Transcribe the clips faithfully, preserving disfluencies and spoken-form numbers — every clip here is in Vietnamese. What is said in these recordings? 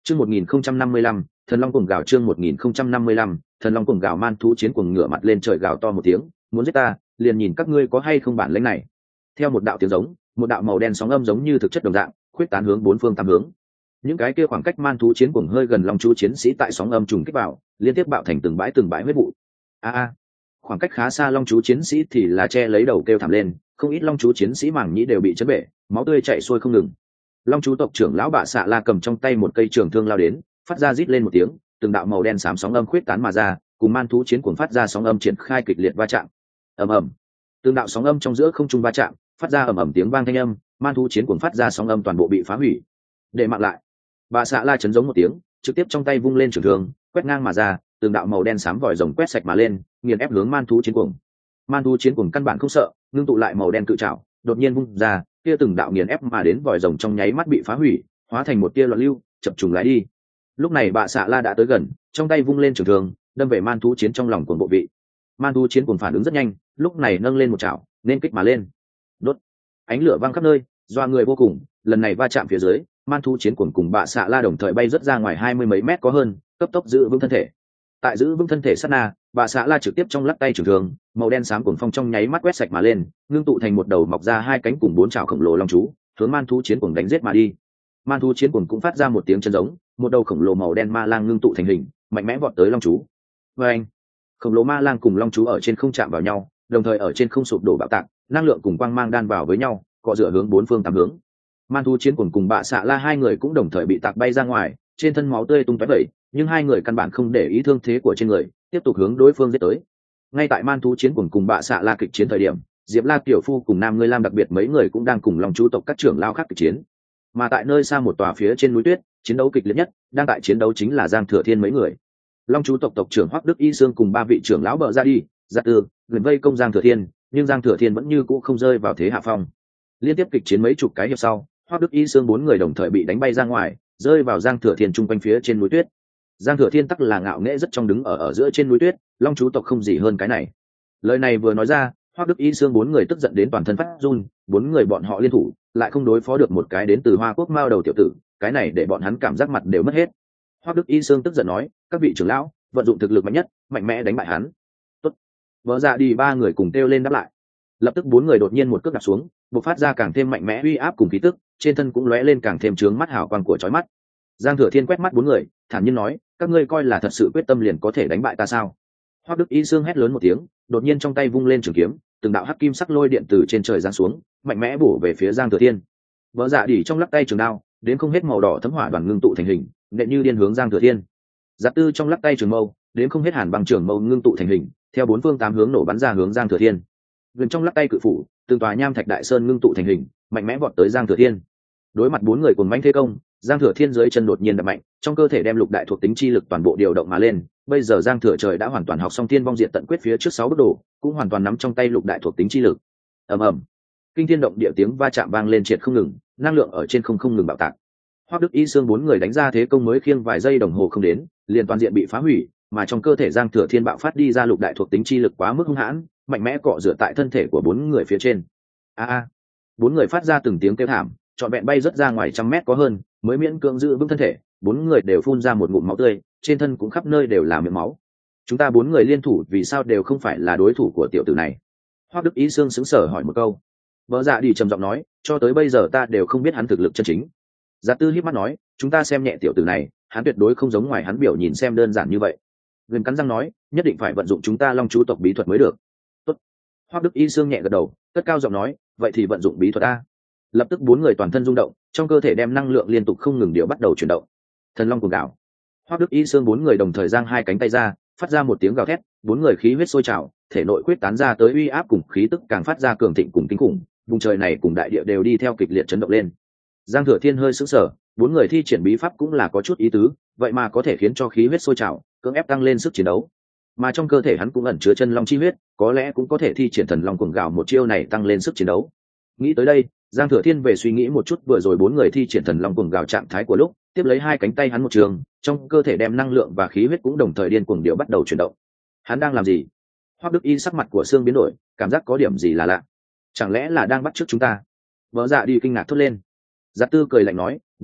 Chương một nghìn không trăm năm mươi lăm, Thần Long cuồng gào chương một nghìn không trăm năm mươi lăm, Thần Long cuồng gào man thú chiến cuồng ngửa mặt lên trời gào to một tiếng, muốn giết ta, liền nhìn các ngươi có hay không bản lĩnh này. Theo một đạo tiếng giống, một đạo màu đen sóng âm giống như thực chất đồng dạng, khuyết tán hướng bốn phương tám hướng. Những cái kia khoảng cách man thú chiến cuồng hơi gần long chú chiến sĩ tại sóng âm trùng kích vào, liên tiếp bạo thành từng bãi từng bãi huyết vụ. A a. Khoảng cách khá xa long chú chiến sĩ thì là che lấy đầu kêu thảm lên, không ít long chú chiến sĩ màng nhĩ đều bị chấn bể, máu tươi chảy xuôi không ngừng. Long chú tộc trưởng lão bạ xạ la cầm trong tay một cây trường thương lao đến, phát ra rít lên một tiếng, từng đạo màu đen xám sóng âm khuyết tán mà ra, cùng man thú chiến cuồng phát ra sóng âm triển khai kịch liệt va chạm. Ầm ầm. Từng đạo sóng âm trong giữa không trung va chạm, phát ra ầm ầm tiếng vang thanh âm, man thú chiến cuồng phát ra sóng âm toàn bộ bị phá hủy. Để mạng lại. Bạ xạ la chấn giống một tiếng, trực tiếp trong tay vung lên trường thương, quét ngang mà ra, từng đạo màu đen xám vòi rồng quét sạch mà lên, nghiền ép hướng man thú chiến cuồng. Man thú chiến cuồng căn bản không sợ, ngưng tụ lại màu đen cự trảo, đột nhiên vung ra, kia từng đạo nghiền ép mà đến vòi rồng trong nháy mắt bị phá hủy, hóa thành một tia loạn lưu, chập trùng lái đi. Lúc này bạ xạ la đã tới gần, trong tay vung lên trường thương, đâm về man thú chiến trong lòng cuồng bộ vị. Man thú chiến cuồng phản ứng rất nhanh, lúc này nâng lên một chảo, nên kích mà lên. Đốt. Ánh lửa văng khắp nơi, doa người vô cùng, lần này va chạm phía dưới, man thú chiến cuồng cùng bạ xạ la đồng thời bay rất ra ngoài hai mươi mấy mét có hơn, cấp tốc giữ vững thân thể. Tại giữ vững thân thể sát na, bạ xạ la trực tiếp trong lắc tay trường thương, màu đen xám cuồng phong trong nháy mắt quét sạch mà lên, ngưng tụ thành một đầu mọc ra hai cánh cùng bốn chảo khổng lồ long chú, hướng man thú chiến cuồng đánh giết mà đi. Man thú chiến cuồng cũng phát ra một tiếng chân giống, một đầu khổng lồ màu đen ma lang ngưng tụ thành hình, mạnh mẽ vọt tới long chú. Và anh, khổng lồ ma lang cùng long chú ở trên không chạm vào nhau, đồng thời ở trên không sụp đổ bạo tạc, năng lượng cùng quang mang đan vào với nhau, cọ rửa hướng bốn phương tám hướng. Man thú chiến cuồng cùng bạ xạ la hai người cũng đồng thời bị tạc bay ra ngoài, trên thân máu tươi tung tóe vẩy, nhưng hai người căn bản không để ý thương thế của trên người, tiếp tục hướng đối phương giết tới. Ngay tại man thú chiến cuồng cùng bạ xạ la kịch chiến thời điểm, Diệp La tiểu phu cùng Nam Ngươi Lam đặc biệt mấy người cũng đang cùng long chú tộc các trưởng lao khác kịch chiến. Mà tại nơi xa một tòa phía trên núi tuyết, chiến đấu kịch liệt nhất, đang tại chiến đấu chính là Giang Thừa Thiên mấy người. Long chú tộc tộc trưởng Hoắc Đức Y Sương cùng ba vị trưởng lão bợ ra đi, giật tư, gần vây công Giang Thừa Thiên, nhưng Giang Thừa Thiên vẫn như cũ không rơi vào thế hạ phong. Liên tiếp kịch chiến mấy chục cái hiệp sau, Hoắc Đức Y Sương bốn người đồng thời bị đánh bay ra ngoài, rơi vào Giang Thừa Thiên trung quanh phía trên núi tuyết. Giang Thừa Thiên tắc là ngạo nghễ rất trong đứng ở ở giữa trên núi tuyết, long chú tộc không gì hơn cái này. Lời này vừa nói ra, Hoắc Đức Y Sương bốn người tức giận đến toàn thân phát run, bốn người bọn họ liên thủ, lại không đối phó được một cái đến từ Hoa Quốc Mao đầu tiểu tử, cái này để bọn hắn cảm giác mặt đều mất hết. Hoắc Đức Y Sương tức giận nói, các vị trưởng lão, vận dụng thực lực mạnh nhất, mạnh mẽ đánh bại hắn. Tốt. Vỡ ra đi ba người cùng kêu lên đáp lại. Lập tức bốn người đột nhiên một cước đạp xuống, bộc phát ra càng thêm mạnh mẽ uy áp cùng khí tức, trên thân cũng lóe lên càng thêm trướng mắt hào quang của chói mắt. Giang Thừa Thiên quét mắt bốn người, thản nhiên nói, các ngươi coi là thật sự quyết tâm liền có thể đánh bại ta sao? Hoắc Đức Y Sương hét lớn một tiếng, đột nhiên trong tay vung lên trường kiếm, từng đạo hắc kim sắc lôi điện từ trên trời giáng xuống, mạnh mẽ bổ về phía Giang Thừa Thiên. Vỡ dạ đỉ trong lắc tay trường đao, đến không hết màu đỏ thấm hỏa đoàn ngưng tụ thành hình, nện như điên hướng Giang Thừa Thiên. Giặc tư trong lắc tay trường mâu, đến không hết hàn băng trường mâu ngưng tụ thành hình, theo bốn phương tám hướng nổ bắn ra hướng Giang Thừa Thiên. Gần trong lắc tay cự phủ, từng tòa nham thạch đại sơn ngưng tụ thành hình, mạnh mẽ vọt tới Giang Thừa Thiên. Đối mặt bốn người cuồng mãnh thế công, Giang Thừa Thiên dưới chân đột nhiên đập mạnh, trong cơ thể đem lục đại thuộc tính chi lực toàn bộ điều động mà lên. Bây giờ Giang Thừa Trời đã hoàn toàn học xong Thiên Vong Diệt Tận quyết phía trước sáu bước đồ, cũng hoàn toàn nắm trong tay lục đại thuộc tính chi lực. Ầm ầm, kinh thiên động địa tiếng va chạm vang lên triệt không ngừng, năng lượng ở trên không không ngừng bạo tạc. Hoắc Đức Y Sương bốn người đánh ra thế công mới khiêng vài giây đồng hồ không đến, liền toàn diện bị phá hủy, mà trong cơ thể Giang Thừa Thiên bạo phát đi ra lục đại thuộc tính chi lực quá mức hung hãn, mạnh mẽ cọ rửa tại thân thể của bốn người phía trên. A a, bốn người phát ra từng tiếng kêu thảm, trọn vẹn bay rất ra ngoài trăm mét có hơn, mới miễn cưỡng giữ vững thân thể, bốn người đều phun ra một ngụm máu tươi, trên thân cũng khắp nơi đều là miệng máu. Chúng ta bốn người liên thủ vì sao đều không phải là đối thủ của tiểu tử này? Hoắc Đức Y Sương sững sờ hỏi một câu. Vợ dạ đi trầm giọng nói, cho tới bây giờ ta đều không biết hắn thực lực chân chính. Giá tư híp mắt nói, chúng ta xem nhẹ tiểu tử này, hắn tuyệt đối không giống ngoài hắn biểu nhìn xem đơn giản như vậy. Gần cắn răng nói, nhất định phải vận dụng chúng ta long chú tộc bí thuật mới được. Tốt. Hoắc Đức Y Sương nhẹ gật đầu, cất cao giọng nói, vậy thì vận dụng bí thuật a. Lập tức bốn người toàn thân rung động, trong cơ thể đem năng lượng liên tục không ngừng điều bắt đầu chuyển động. Thần long cuồng gào. Hoắc Đức Y Sương bốn người đồng thời giang hai cánh tay ra, phát ra một tiếng gào thét, bốn người khí huyết sôi trào, thể nội quyết tán ra tới uy áp cùng khí tức càng phát ra cường thịnh cùng kinh khủng, vùng trời này cùng đại địa đều đi theo kịch liệt chấn động lên. Giang Thừa Thiên hơi sững sờ, bốn người thi triển bí pháp cũng là có chút ý tứ, vậy mà có thể khiến cho khí huyết sôi trào, cưỡng ép tăng lên sức chiến đấu. Mà trong cơ thể hắn cũng ẩn chứa chân long chi huyết, có lẽ cũng có thể thi triển thần long cuồng gào một chiêu này tăng lên sức chiến đấu. Nghĩ tới đây, Giang Thừa Thiên về suy nghĩ một chút vừa rồi bốn người thi triển thần long cuồng gào trạng thái của lúc, tiếp lấy hai cánh tay hắn một trường, trong cơ thể đem năng lượng và khí huyết cũng đồng thời điên cuồng điều bắt đầu chuyển động. Hắn đang làm gì? Hoắc Đức Y sắc mặt của Sương biến đổi, cảm giác có điểm gì là lạ. Chẳng lẽ là đang bắt chước chúng ta? Vợ dạ đi kinh ngạc thốt lên. Giặc tư cười lạnh nói, buồn cười,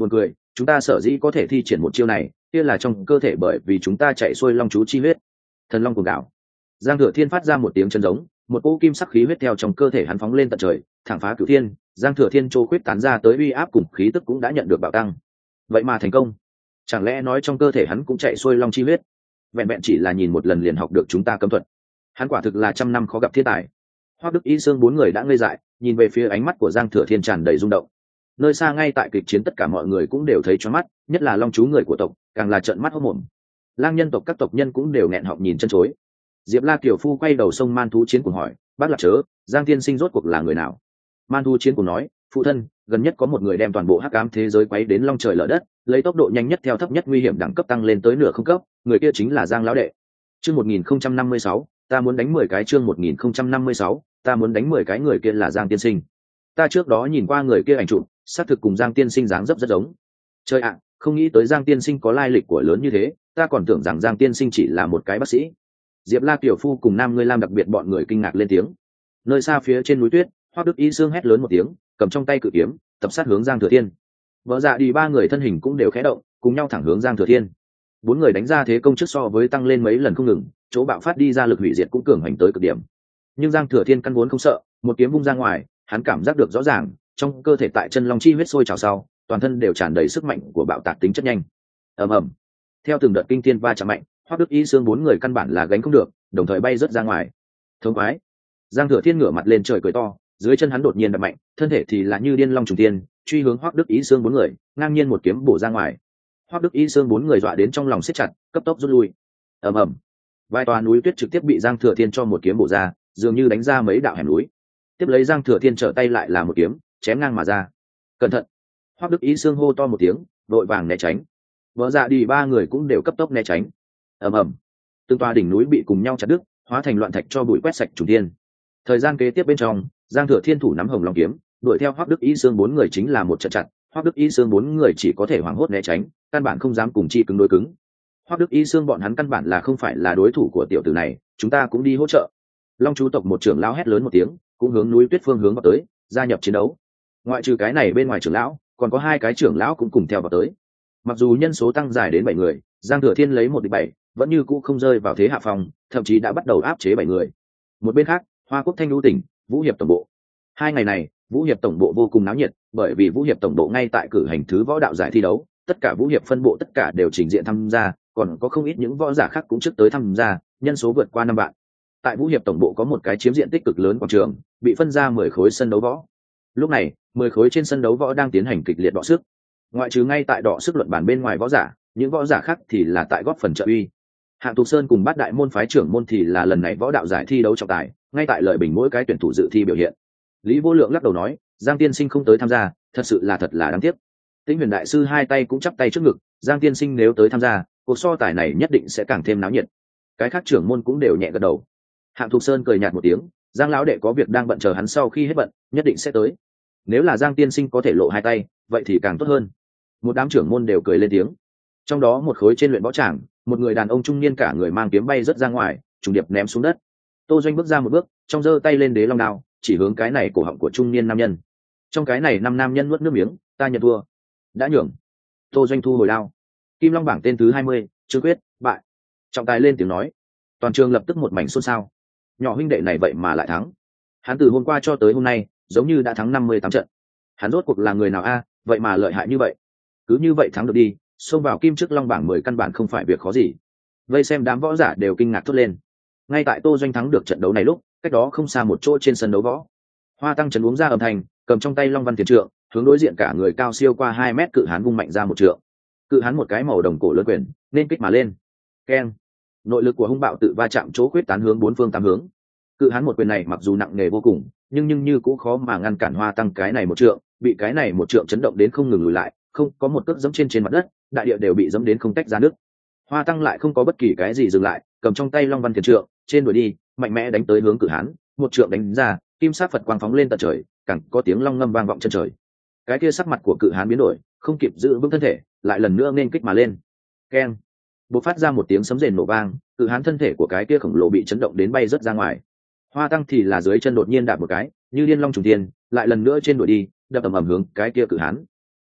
chúng ta sở dĩ có thể thi triển một chiêu này kia là trong cơ thể bởi vì chúng ta chạy xuôi long chú chi huyết. Thần long cuồng gạo. Giang Thừa Thiên phát ra một tiếng chân giống, một cỗ kim sắc khí huyết theo trong cơ thể hắn phóng lên tận trời, thẳng phá cửu thiên. Giang Thừa Thiên trô khuyết tán ra tới uy áp cùng khí tức cũng đã nhận được bạo tăng. Vậy mà thành công. Chẳng lẽ nói trong cơ thể hắn cũng chạy xuôi long chi huyết? Vẹn vẹn chỉ là nhìn một lần liền học được chúng ta cấm thuật. Hắn quả thực là trăm năm khó gặp thiên tài. Hoắc Đức Y Sương bốn người đã ngây dại, nhìn về phía ánh mắt của Giang Thừa Thiên tràn đầy rung động. Nơi xa ngay tại kịch chiến tất cả mọi người cũng đều thấy choáng mắt, nhất là long chú người của tộc, càng là trợn mắt hốt mồm. Lang nhân tộc các tộc nhân cũng đều nghẹn họng nhìn chân chối. Diệp La Kiều Phu quay đầu sông Man Thú Chiến cùng hỏi, bác lạc chớ, Giang tiên sinh rốt cuộc là người nào? Man Thú Chiến cùng nói, phụ thân, gần nhất có một người đem toàn bộ hắc ám thế giới quấy đến long trời lở đất, lấy tốc độ nhanh nhất theo thấp nhất nguy hiểm đẳng cấp tăng lên tới nửa không cấp, người kia chính là Giang lão đệ. Chương một nghìn không trăm năm mươi sáu, ta muốn đánh mười cái. Chương một nghìn không trăm năm mươi sáu, ta muốn đánh mười cái. Người kia là Giang tiên sinh. Ta trước đó nhìn qua người kia ảnh chụp, xác thực cùng Giang tiên sinh dáng dấp rất giống. Trời ạ, không nghĩ tới Giang tiên sinh có lai lịch của lớn như thế, ta còn tưởng rằng Giang tiên sinh chỉ là một cái bác sĩ. Diệp La Kiều Phu cùng Nam Ngươi Lam đặc biệt bọn người kinh ngạc lên tiếng. Nơi xa phía trên núi tuyết, Hoắc Đức Y Sương hét lớn một tiếng, cầm trong tay cự kiếm, tập sát hướng Giang Thừa Thiên. Vợ dạ đi ba người thân hình cũng đều khẽ động, cùng nhau thẳng hướng Giang Thừa Thiên. Bốn người đánh ra thế công trước so với tăng lên mấy lần không ngừng, chỗ bạo phát đi ra lực hủy diệt cũng cường hành tới cực điểm. Nhưng Giang Thừa Thiên căn vốn không sợ, một kiếm vung ra ngoài, hắn cảm giác được rõ ràng, trong cơ thể tại chân long chi huyết sôi trào sau, toàn thân đều tràn đầy sức mạnh của bạo tạc tính chất nhanh. Ầm ầm. Theo từng đợt kinh thiên va chạm mạnh, Hoắc Đức Y Sương bốn người căn bản là gánh không được, đồng thời bay rớt ra ngoài. Thống quái. Giang Thừa Thiên ngửa mặt lên trời cười to, dưới chân hắn đột nhiên đập mạnh, thân thể thì là như điên long trùng thiên, truy hướng Hoắc Đức Y Sương bốn người, ngang nhiên một kiếm bổ ra ngoài. Hoắc Đức Y Sương bốn người dọa đến trong lòng siết chặt, cấp tốc rút lui. Ầm ầm. Vài tòa núi tuyết trực tiếp bị Giang Thừa Thiên cho một kiếm bổ ra, dường như đánh ra mấy đạo hẻm núi. Tiếp lấy Giang Thừa Thiên trở tay lại là một kiếm, chém ngang mà ra. Cẩn thận. Hoắc Đức Y Sương hô to một tiếng, đội vàng né tránh. Vợ dạ đi ba người cũng đều cấp tốc né tránh. Ầm ầm. Từng tòa đỉnh núi bị cùng nhau chặt đứt, hóa thành loạn thạch cho bụi quét sạch trùng thiên. Thời gian kế tiếp bên trong, Giang Thừa Thiên thủ nắm hồng long kiếm, đuổi theo Hoắc Đức Y Sương bốn người chính là một trận chặt. Hoắc Đức Y Sương bốn người chỉ có thể hoảng hốt né tránh, căn bản không dám cùng chi cứng đối cứng. Hoắc Đức Y Sương bọn hắn căn bản là không phải là đối thủ của tiểu tử này, chúng ta cũng đi hỗ trợ. Long chú tộc một trưởng lão hét lớn một tiếng, cũng hướng núi tuyết phương hướng vào tới, gia nhập chiến đấu. Ngoại trừ cái này bên ngoài trưởng lão, còn có hai cái trưởng lão cũng cùng theo vào tới. Mặc dù nhân số tăng dài đến bảy người, Giang Thừa Thiên lấy một địch bảy, vẫn như cũ không rơi vào thế hạ phòng, thậm chí đã bắt đầu áp chế bảy người. Một bên khác, Hoa Quốc Thanh Lưu tỉnh, Vũ Hiệp tổng bộ. Hai ngày này, Vũ Hiệp tổng bộ vô cùng náo nhiệt, bởi vì Vũ Hiệp tổng bộ ngay tại cử hành thứ võ đạo giải thi đấu, tất cả Vũ Hiệp phân bộ tất cả đều trình diện tham gia, còn có không ít những võ giả khác cũng trước tới tham gia, nhân số vượt qua năm vạn. Tại Vũ Hiệp tổng bộ có một cái chiếm diện tích cực lớn quảng trường, bị phân ra mười khối sân đấu võ. Lúc này, mười khối trên sân đấu võ đang tiến hành kịch liệt đọ sức. Ngoại trừ ngay tại đọ sức luận bản bên ngoài võ giả, những võ giả khác thì là tại góp phần trợ uy. Hạng Tục Sơn cùng Bát Đại môn phái trưởng môn thì là lần này võ đạo giải thi đấu trọng tài, ngay tại lợi bình mỗi cái tuyển thủ dự thi biểu hiện. Lý Vô Lượng lắc đầu nói, Giang tiên sinh không tới tham gia, thật sự là thật là đáng tiếc. Tĩnh Huyền đại sư hai tay cũng chắp tay trước ngực, Giang tiên sinh nếu tới tham gia, cuộc so tài này nhất định sẽ càng thêm náo nhiệt. Cái khác trưởng môn cũng đều nhẹ gật đầu. Hạng Thục Sơn cười nhạt một tiếng, Giang lão đệ có việc đang bận chờ hắn sau khi hết bận, nhất định sẽ tới. Nếu là Giang tiên sinh có thể lộ hai tay, vậy thì càng tốt hơn. Một đám trưởng môn đều cười lên tiếng. Trong đó một khối trên luyện võ tràng, một người đàn ông trung niên cả người mang kiếm bay rất ra ngoài, trùng điệp ném xuống đất. Tô Doanh bước ra một bước, trong giơ tay lên đế long đao, chỉ hướng cái này cổ họng của trung niên nam nhân. Trong cái này năm nam nhân nuốt nước miếng, ta nhận thua. Đã nhường. Tô Doanh thu hồi đao. Kim Long bảng tên thứ hai mươi, Trương Quyết, bại. Trọng tài lên tiếng nói. Toàn trường lập tức một mảnh xôn xao. Nhỏ huynh đệ này vậy mà lại thắng. Hắn từ hôm qua cho tới hôm nay, giống như đã thắng năm mươi tám trận. Hắn rốt cuộc là người nào a, vậy mà lợi hại như vậy. Cứ như vậy thắng được đi, xông vào kim trước long bảng mười căn bản không phải việc khó gì. Vây xem đám võ giả đều kinh ngạc thốt lên. Ngay tại Tô Doanh thắng được trận đấu này lúc, cách đó không xa một chỗ trên sân đấu võ, Hoa Tăng trấn uống ra âm thanh, cầm trong tay Long Văn Tiền Trượng, hướng đối diện cả người cao siêu qua hai mét cự hán vung mạnh ra một trượng. Cự hán một cái màu đồng cổ lớn quyền, nên kích mà lên. Keng! Nội lực của hung bạo tự va chạm chỗ quyết tán hướng bốn phương tám hướng. Cự hán một quyền này mặc dù nặng nề vô cùng, nhưng nhưng như cũng khó mà ngăn cản Hoa Tăng cái này một trượng, bị cái này một trượng chấn động đến không ngừng lùi lại, không có một cước giẫm trên trên mặt đất, đại địa đều bị giẫm đến không tách ra nước. Hoa Tăng lại không có bất kỳ cái gì dừng lại, cầm trong tay Long Văn Tiền Trượng, trên đuổi đi, mạnh mẽ đánh tới hướng cự hán, một trượng đánh ra, kim sắc Phật quang phóng lên tận trời, càng có tiếng long ngâm vang vọng chân trời. Cái kia sắc mặt của cự hán biến đổi, không kịp giữ vững thân thể, lại lần nữa nên kích mà lên. Keng! Bộc phát ra một tiếng sấm rền nổ vang, cự hán thân thể của cái kia khổng lồ bị chấn động đến bay rất ra ngoài. Hoa Tăng thì là dưới chân đột nhiên đạp một cái, như điên long trùng thiên, lại lần nữa trên đuổi đi, đập ầm ầm hướng cái kia cự hán.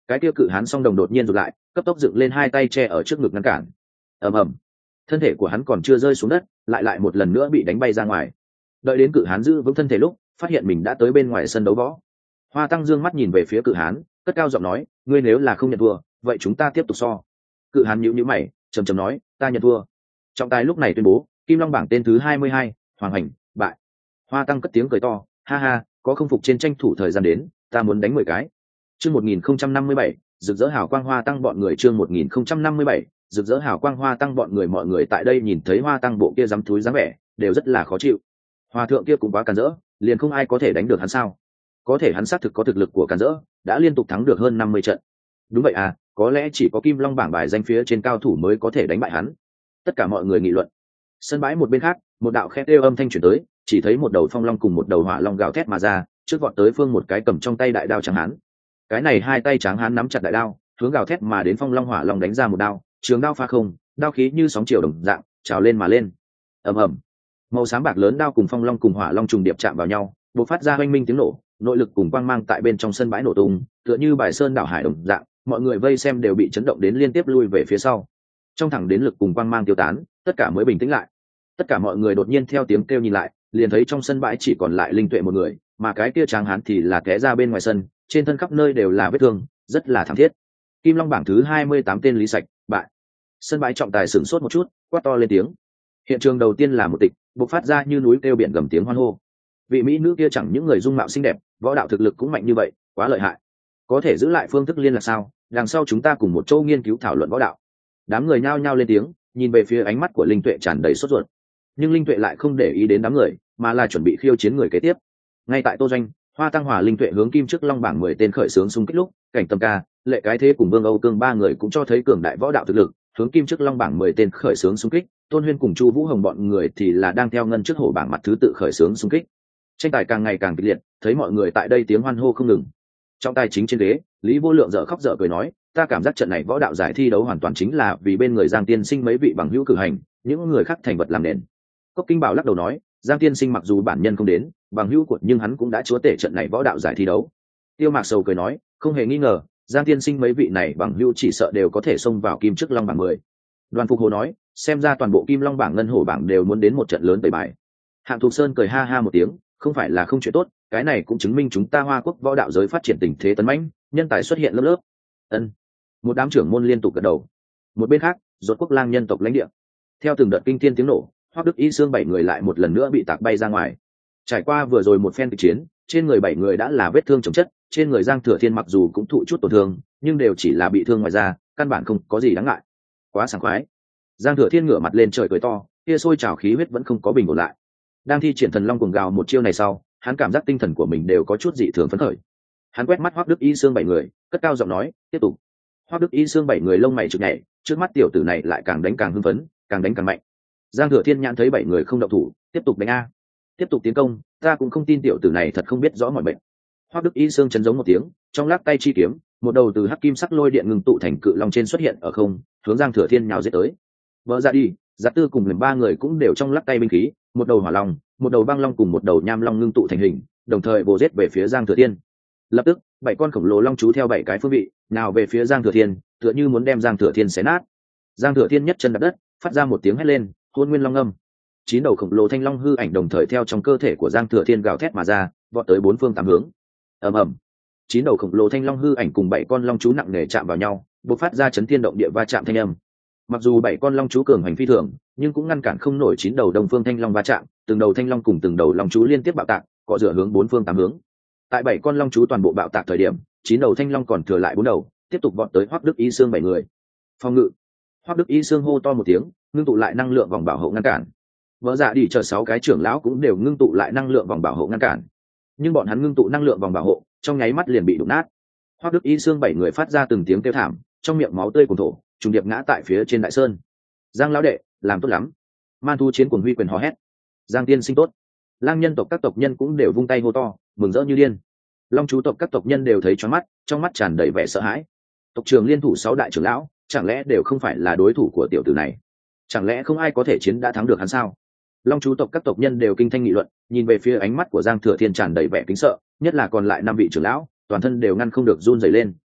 cái kia cự hán song đồng đột nhiên rụt lại, cấp tốc dựng lên hai tay che ở trước ngực ngăn cản. ầm ầm, thân thể của hắn còn chưa rơi xuống đất, lại lại một lần nữa bị đánh bay ra ngoài. Đợi đến cự hán giữ vững thân thể lúc, phát hiện mình đã tới bên ngoài sân đấu võ. Hoa Tăng dương mắt nhìn về phía cự hán, cất cao giọng nói, ngươi nếu là không nhận thua, vậy chúng ta tiếp tục so. Cự hán nhíu nhíu mày, trầm trầm nói, ta nhận thua. Trọng tài lúc này tuyên bố, Kim Long bảng tên thứ hai mươi hai, Hoàng Hành, bại. Hoa Tăng cất tiếng cười to, ha ha, có không phục trên tranh thủ thời gian đến, ta muốn đánh mười cái. Chương một nghìn không trăm năm mươi bảy, rực rỡ hào quang Hoa Tăng bọn người chương một nghìn không trăm năm mươi bảy, rực rỡ hào quang Hoa Tăng bọn người mọi người tại đây nhìn thấy Hoa Tăng bộ kia dám thúi dáng vẻ, đều rất là khó chịu. Hòa thượng kia cũng quá càn rỡ, liền không ai có thể đánh được hắn sao? Có thể hắn xác thực có thực lực của càn rỡ, đã liên tục thắng được hơn năm mươi trận. Đúng vậy à, có lẽ chỉ có Kim Long bảng bài danh phía trên cao thủ mới có thể đánh bại hắn. Tất cả mọi người nghị luận. Sân bãi một bên khác, một đạo khét kêu âm thanh truyền tới, chỉ thấy một đầu phong long cùng một đầu hỏa long gào thét mà ra, trước vọt tới phương một cái cầm trong tay đại đao trắng hán. Cái này hai tay trắng hán nắm chặt đại đao, hướng gào thét mà đến phong long hỏa long đánh ra một đao, trường đao pha không, đao khí như sóng chiều đồng dạng, trào lên mà lên. Ầm ầm. Màu xám bạc lớn đao cùng phong long cùng hỏa long trùng điệp chạm vào nhau, bộc phát ra oanh minh tiếng nổ, nội lực cùng quang mang tại bên trong sân bãi nổ tung, tựa như bài sơn đảo hải đồng dạng, mọi người vây xem đều bị chấn động đến liên tiếp lui về phía sau. Trong thẳng đến lực cùng quang mang tiêu tán, tất cả mới bình tĩnh lại. Tất cả mọi người đột nhiên theo tiếng kêu nhìn lại, liền thấy trong sân bãi chỉ còn lại Linh Tuệ một người, mà cái kia tráng hán thì là té ra bên ngoài sân, trên thân khắp nơi đều là vết thương, rất là thảm thiết. Kim Long bảng thứ hai mươi tám tên Lý Sạch, bại. Sân bãi trọng tài sửng sốt một chút, quát to lên tiếng. Hiện trường đầu tiên là một tịch, bộc phát ra như núi kêu biển gầm tiếng hoan hô. Vị mỹ nữ kia chẳng những người dung mạo xinh đẹp, võ đạo thực lực cũng mạnh như vậy, quá lợi hại. Có thể giữ lại phương thức liên lạc sao? Đằng sau chúng ta cùng một chỗ nghiên cứu thảo luận võ đạo. Đám người nhao nhao lên tiếng, nhìn về phía ánh mắt của Linh Tuệ tràn đầy sốt ruột. Nhưng Linh Tuệ lại không để ý đến đám người, mà là chuẩn bị khiêu chiến người kế tiếp. Ngay tại Tô Doanh, Hoa Tăng Hòa Linh Tuệ hướng Kim Trước Long bảng mười tên khởi xướng xung kích lúc, Cảnh Tâm Ca, Lệ Cái Thế cùng Vương Âu Cương ba người cũng cho thấy cường đại võ đạo thực lực, hướng Kim Trước Long bảng mười tên khởi xướng xung kích, Tôn Huyên cùng Chu Vũ Hồng bọn người thì là đang theo ngân trước hổ bảng mặt thứ tự khởi xướng xung kích. Tranh tài càng ngày càng kịch liệt, thấy mọi người tại đây tiếng hoan hô không ngừng. Trong tài chính trên ghế, Lý Vô Lượng dở khóc dở cười nói, ta cảm giác trận này võ đạo giải thi đấu hoàn toàn chính là vì bên người Giang Tiên Sinh mấy vị bằng hữu cử hành, những người khác thành vật làm nền. Cốc Kinh Bảo lắc đầu nói, Giang Tiên Sinh mặc dù bản nhân không đến, bằng hữu của nhưng hắn cũng đã chúa tể trận này võ đạo giải thi đấu. Tiêu Mạc Sầu cười nói, không hề nghi ngờ, Giang Tiên Sinh mấy vị này bằng hữu chỉ sợ đều có thể xông vào Kim Trước Long bảng mười. Đoàn Phục Hồ nói, xem ra toàn bộ Kim Long bảng ngân hổ bảng đều muốn đến một trận lớn tẩy bài. Hạng Thục Sơn cười ha ha một tiếng, không phải là không chuyện tốt, cái này cũng chứng minh chúng ta Hoa Quốc võ đạo giới phát triển tình thế tấn mãnh, nhân tài xuất hiện lớp lớp. Ân. Một đám trưởng môn liên tục gật đầu. Một bên khác, Rốt Quốc Lang nhân tộc lãnh địa. Theo từng đợt kinh thiên tiếng nổ, Hoắc Đức Y Sương bảy người lại một lần nữa bị tạc bay ra ngoài. Trải qua vừa rồi một phen kịch chiến, trên người bảy người đã là vết thương chồng chất, trên người Giang Thừa Thiên mặc dù cũng thụ chút tổn thương, nhưng đều chỉ là bị thương ngoài da, căn bản không có gì đáng ngại. Quá sảng khoái. Giang Thừa Thiên ngửa mặt lên trời cười to, kia sôi trào khí huyết vẫn không có bình ổn lại. Đang thi triển Thần Long cuồng gào một chiêu này sau, hắn cảm giác tinh thần của mình đều có chút dị thường phấn khởi. Hắn quét mắt Hoắc Đức Y Sương bảy người, cất cao giọng nói, tiếp tục. Hoắc Đức Y Sương bảy người lông mày chực nhảy, trước mắt tiểu tử này lại càng đánh càng hưng phấn, càng đánh càng mạnh. Giang Thừa Thiên nhãn thấy bảy người không động thủ, tiếp tục đánh a, tiếp tục tiến công, ta cũng không tin tiểu tử này thật không biết rõ mọi bệnh. Hoắc Đức Y Sương chấn giống một tiếng, trong lắc tay chi kiếm, một đầu từ hắc kim sắc lôi điện ngừng tụ thành cự long trên xuất hiện ở không, hướng Giang Thừa Thiên nhào giết tới. Vỡ ra đi, Giáp Tư cùng lần ba người cũng đều trong lắc tay binh khí, một đầu hỏa long, một đầu băng long cùng một đầu nham long ngưng tụ thành hình, đồng thời vồ giết về phía Giang Thừa Thiên. Lập tức, bảy con khổng lồ long chú theo bảy cái phương vị, nào về phía Giang Thừa Thiên, tựa như muốn đem Giang Thừa Thiên xé nát. Giang Thừa Thiên nhất chân đạp đất, phát ra một tiếng hét lên, hôn nguyên long âm. Chín đầu khổng lồ thanh long hư ảnh đồng thời theo trong cơ thể của Giang Thừa Thiên gào thét mà ra, vọt tới bốn phương tám hướng. Ầm ầm. Chín đầu khổng lồ thanh long hư ảnh cùng bảy con long chú nặng nề chạm vào nhau, bộc phát ra chấn thiên động địa va chạm thanh âm. Mặc dù bảy con long chú cường hành phi thường, nhưng cũng ngăn cản không nổi chín đầu đông phương thanh long va chạm, từng đầu thanh long cùng từng đầu long chú liên tiếp bạo tạc, cọ rửa hướng bốn phương tám hướng. Tại bảy con long chú toàn bộ bạo tạc thời điểm, chín đầu thanh long còn thừa lại bốn đầu, tiếp tục vọt tới Hoắc Đức Y Sương bảy người. Phòng ngự. Hoắc Đức Y Sương hô to một tiếng, ngưng tụ lại năng lượng vòng bảo hộ ngăn cản. Vỡ dạ đi chờ sáu cái trưởng lão cũng đều ngưng tụ lại năng lượng vòng bảo hộ ngăn cản. Nhưng bọn hắn ngưng tụ năng lượng vòng bảo hộ, trong nháy mắt liền bị đụng nát. Hoắc Đức Y Sương bảy người phát ra từng tiếng kêu thảm, trong miệng máu tươi cuồn thổ, trùng điệp ngã tại phía trên đại sơn. Giang lão đệ, làm tốt lắm. Man thu chiến cuồng huy quyền hò hét. Giang tiên sinh tốt. Lang nhân tộc các tộc nhân cũng đều vung tay hô to, mừng rỡ như điên. Long chú tộc các tộc nhân đều thấy choáng mắt, trong mắt tràn đầy vẻ sợ hãi. Tộc trưởng liên thủ sáu đại trưởng lão, chẳng lẽ đều không phải là đối thủ của tiểu tử này? Chẳng lẽ không ai có thể chiến đã thắng được hắn sao? Long chú tộc các tộc nhân đều kinh thanh nghị luận, nhìn về phía ánh mắt của Giang Thừa Thiên tràn đầy vẻ kính sợ, nhất là còn lại năm vị trưởng lão, toàn thân đều ngăn không được run rẩy lên.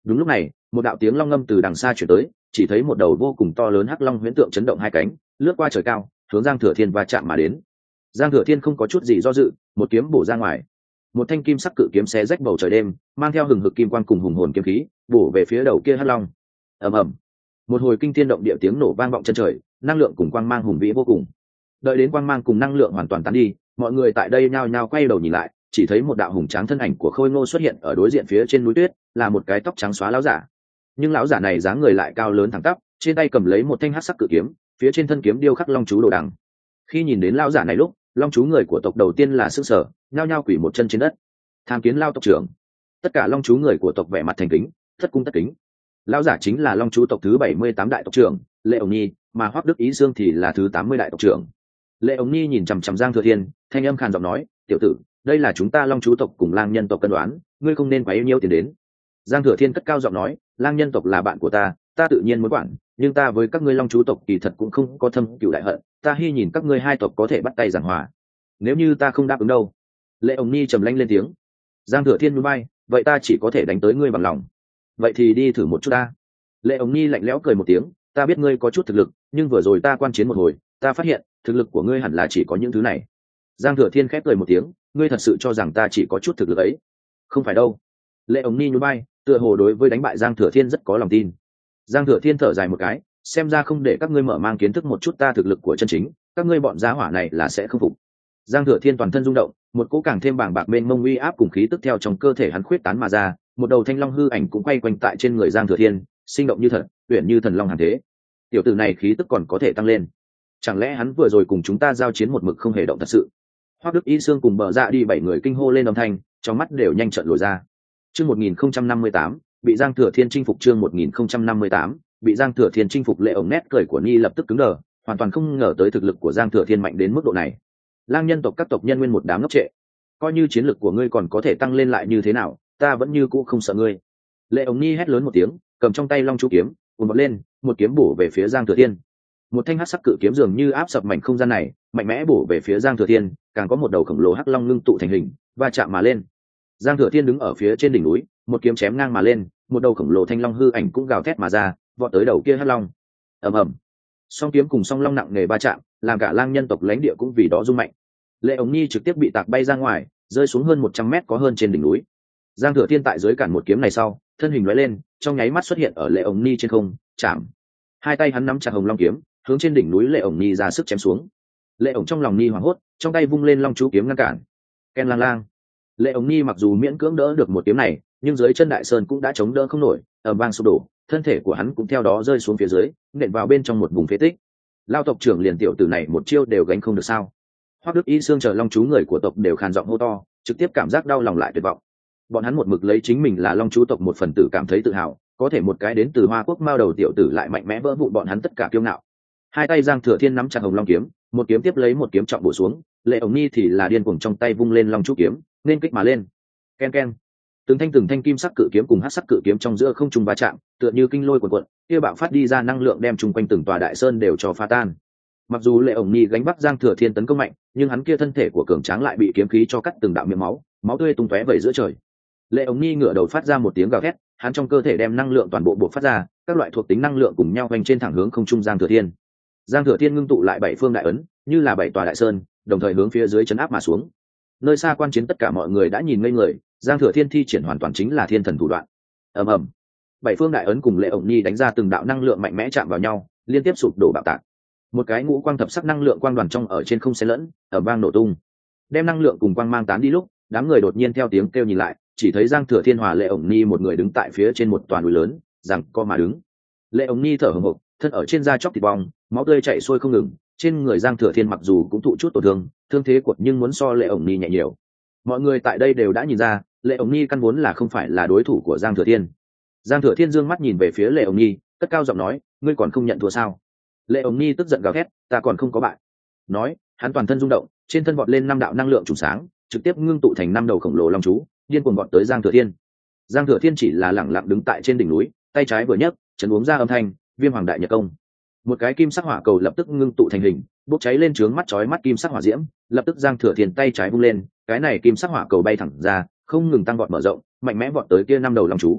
Đúng lúc này một đạo tiếng long ngâm từ đằng xa chuyển tới, chỉ thấy một đầu vô cùng to lớn hắc long huyễn tượng chấn động hai cánh, lướt qua trời cao hướng Giang Thừa Thiên va chạm mà đến. Giang Thừa Thiên không có chút gì do dự, một kiếm bổ ra ngoài. Một thanh kim sắc cự kiếm xé rách bầu trời đêm, mang theo hừng hực kim quang cùng hùng hồn kiếm khí, bổ về phía đầu kia hắc long. Ầm ầm, một hồi kinh thiên động địa tiếng nổ vang vọng chân trời, năng lượng cùng quang mang hùng vĩ vô cùng. Đợi đến quang mang cùng năng lượng hoàn toàn tán đi, mọi người tại đây nhao nhao quay đầu nhìn lại, chỉ thấy một đạo hùng tráng thân ảnh của Khôi Ngô xuất hiện ở đối diện phía trên núi tuyết, là một cái tóc trắng xóa lão giả. Nhưng lão giả này dáng người lại cao lớn thẳng tắp, trên tay cầm lấy một thanh hắc sắc cự kiếm, phía trên thân kiếm điêu khắc long chú đồ đằng. Khi nhìn đến lão giả này lúc, long chú người của tộc đầu tiên là sững sờ, nhao nhao quỳ một chân trên đất. Tham kiến Lao tộc trưởng. Tất cả long chú người của tộc vẻ mặt thành kính, thất cung tất kính. Lão giả chính là long chú tộc thứ bảy mươi tám đại tộc trưởng Lệ Ổng Nhi, mà Hoắc Đức Ý Dương thì là thứ tám mươi đại tộc trưởng. Lệ Ổng Nhi nhìn chằm chằm Giang Thừa Thiên, thanh âm khàn giọng nói, tiểu tử, đây là chúng ta long chú tộc cùng lang nhân tộc cân đoán, ngươi không nên quá yêu nhiêu tiền đến. Giang Thừa Thiên cất cao giọng nói, lang nhân tộc là bạn của ta, ta tự nhiên muốn quản, nhưng ta với các ngươi long chú tộc kỳ thật cũng không có thâm cửu đại hận, ta hy nhìn các ngươi hai tộc có thể bắt tay giảng hòa. Nếu như ta không đáp ứng đâu? Lệ Ổng Nhi trầm lanh lên tiếng. Giang Thừa Thiên núi bay, vậy ta chỉ có thể đánh tới ngươi bằng lòng. Vậy thì đi thử một chút ta. Lệ Ổng Nhi lạnh lẽo cười một tiếng, ta biết ngươi có chút thực lực, nhưng vừa rồi ta quan chiến một hồi, ta phát hiện thực lực của ngươi hẳn là chỉ có những thứ này. Giang Thừa Thiên khép cười một tiếng, ngươi thật sự cho rằng ta chỉ có chút thực lực ấy? Không phải đâu. Lệ Ổng Nhi núi bay, tựa hồ đối với đánh bại Giang Thừa Thiên rất có lòng tin. Giang Thừa Thiên thở dài một cái, xem ra không để các ngươi mở mang kiến thức một chút ta thực lực của chân chính, các ngươi bọn giá hỏa này là sẽ không phục. Giang Thừa Thiên toàn thân rung động, một cỗ càng thêm bàng bạc mênh mông uy áp cùng khí tức theo trong cơ thể hắn khuyết tán mà ra, một đầu thanh long hư ảnh cũng quay quanh tại trên người Giang Thừa Thiên, sinh động như thật, uyển như thần long hàng thế. Tiểu tử này khí tức còn có thể tăng lên, chẳng lẽ hắn vừa rồi cùng chúng ta giao chiến một mực không hề động thật sự? Hoắc Đức Y Sương cùng Bờ Dạ đi bảy người kinh hô lên âm thanh, trong mắt đều nhanh trợn lồi ra. Chương một nghìn không trăm năm mươi tám, bị Giang Thừa Thiên chinh phục. Chương một nghìn không trăm năm mươi tám, bị Giang Thừa Thiên chinh phục. Lệ Ổng nét cười của Nhi lập tức cứng đờ, hoàn toàn không ngờ tới thực lực của Giang Thừa Thiên mạnh đến mức độ này. Lang nhân tộc các tộc nhân nguyên một đám ngốc trệ, coi như chiến lực của ngươi còn có thể tăng lên lại như thế nào, ta vẫn như cũ không sợ ngươi. Lệ Ổng Nhi hét lớn một tiếng, cầm trong tay long chú kiếm, cuốn vọt lên, một kiếm bổ về phía Giang Thừa Thiên. Một thanh hắc sắc cự kiếm dường như áp sập mảnh không gian này, mạnh mẽ bổ về phía Giang Thừa Thiên, càng có một đầu khổng lồ hắc long ngưng tụ thành hình, va chạm mà lên. Giang Thừa Thiên đứng ở phía trên đỉnh núi, một kiếm chém ngang mà lên, một đầu khổng lồ thanh long hư ảnh cũng gào thét mà ra, vọt tới đầu kia hắc long. Ầm ầm, song kiếm cùng song long nặng nề va chạm, làm cả lang nhân tộc lãnh địa cũng vì đó rung mạnh. Lệ Ổng Nhi trực tiếp bị tạc bay ra ngoài, rơi xuống hơn một trăm mét có hơn trên đỉnh núi. Giang Thừa Thiên tại dưới cản một kiếm này sau, thân hình lóe lên, trong nháy mắt xuất hiện ở Lệ Ổng Nhi trên không, chạm. Hai tay hắn nắm chặt hồng long kiếm, hướng trên đỉnh núi Lệ Ổng Nhi ra sức chém xuống. Lệ Ổng trong lòng Nhi hoảng hốt, trong tay vung lên long chú kiếm ngăn cản. Ken lang lang. Lệ Ổng Nhi mặc dù miễn cưỡng đỡ được một kiếm này, nhưng dưới chân đại sơn cũng đã chống đỡ không nổi, ầm vang sụp đổ, thân thể của hắn cũng theo đó rơi xuống phía dưới, nện vào bên trong một vùng phế tích. Lao tộc trưởng liền tiểu tử này một chiêu đều gánh không được sao? Hoắc Đức Y Sương chờ long chú người của tộc đều khàn giọng hô to, trực tiếp cảm giác đau lòng lại tuyệt vọng. Bọn hắn một mực lấy chính mình là long chú tộc một phần tử cảm thấy tự hào, có thể một cái đến từ Hoa Quốc mao đầu tiểu tử lại mạnh mẽ vỡ vụn bọn hắn tất cả kiêu ngạo. Hai tay Giang Thừa Thiên nắm chặt hồng long kiếm, một kiếm tiếp lấy một kiếm trọng bổ xuống. Lệ Ổng Nhi thì là điên cuồng trong tay vung lên long chú kiếm, nên kích mà lên. Ken ken, từng thanh từng thanh kim sắc cự kiếm cùng hắc sắc cự kiếm trong giữa không trung va chạm, tựa như kinh lôi cuộn cuộn, kia bạo phát đi ra năng lượng đem chung quanh từng tòa đại sơn đều cho phá tan. Mặc dù Lệ Ổng Nhi gánh vác Giang Thừa Thiên tấn công mạnh, nhưng hắn kia thân thể của cường tráng lại bị kiếm khí cho cắt từng đạo miệng máu, máu tươi tung tóe vẩy giữa trời. Lệ Ổng Nhi ngửa đầu phát ra một tiếng gào thét, hắn trong cơ thể đem năng lượng toàn bộ bộc phát ra, các loại thuộc tính năng lượng cùng nhau hoành trên thẳng hướng không trung Giang Thừa Thiên. Giang Thừa Thiên ngưng tụ lại bảy phương đại ấn, như là bảy tòa đại sơn, đồng thời hướng phía dưới chấn áp mà xuống. Nơi xa quan chiến tất cả mọi người đã nhìn ngây người, Giang Thừa Thiên thi triển hoàn toàn chính là thiên thần thủ đoạn. Ầm ầm, bảy phương đại ấn cùng Lệ Ổng Nhi đánh ra từng đạo năng lượng mạnh mẽ chạm vào nhau, liên tiếp sụp đổ bạo tạc. Một cái ngũ quang thập sắc năng lượng quang đoàn trong ở trên không xen lẫn, ở vang nổ tung. Đem năng lượng cùng quang mang tán đi lúc, đám người đột nhiên theo tiếng kêu nhìn lại, chỉ thấy Giang Thừa Thiên hòa Lệ Ổng Nhi một người đứng tại phía trên một tòa núi lớn, rằng co mà đứng. Lệ Ổng Nhi thở hổn hộc, thân ở trên da chóc thịt bong, máu tươi chảy xuôi không ngừng. Trên người Giang Thừa Thiên mặc dù cũng thụ chút tổn thương, thương thế của nhưng muốn so Lệ Ổng Nhi nhẹ nhiều. Mọi người tại đây đều đã nhìn ra, Lệ Ổng Nhi căn vốn là không phải là đối thủ của Giang Thừa Thiên. Giang Thừa Thiên dương mắt nhìn về phía Lệ Ổng Nhi, cất cao giọng nói, ngươi còn không nhận thua sao? Lệ Ổng Nhi tức giận gào thét, ta còn không có bại. Nói, hắn toàn thân rung động, trên thân vọt lên năm đạo năng lượng trùng sáng, trực tiếp ngưng tụ thành năm đầu khổng lồ long chú, điên cuồng vọt tới Giang Thừa Thiên. Giang Thừa Thiên chỉ là lẳng lặng đứng tại trên đỉnh núi, tay trái vừa nhấc, chấn uống ra âm thanh, Viêm Hoàng Đại Nhật Công. Một cái kim sắc hỏa cầu lập tức ngưng tụ thành hình, bốc cháy lên trướng mắt chói mắt kim sắc hỏa diễm, lập tức Giang Thừa Thiên tay trái vung lên, cái này kim sắc hỏa cầu bay thẳng ra, không ngừng tăng vọt mở rộng, mạnh mẽ vọt tới kia năm đầu long chú.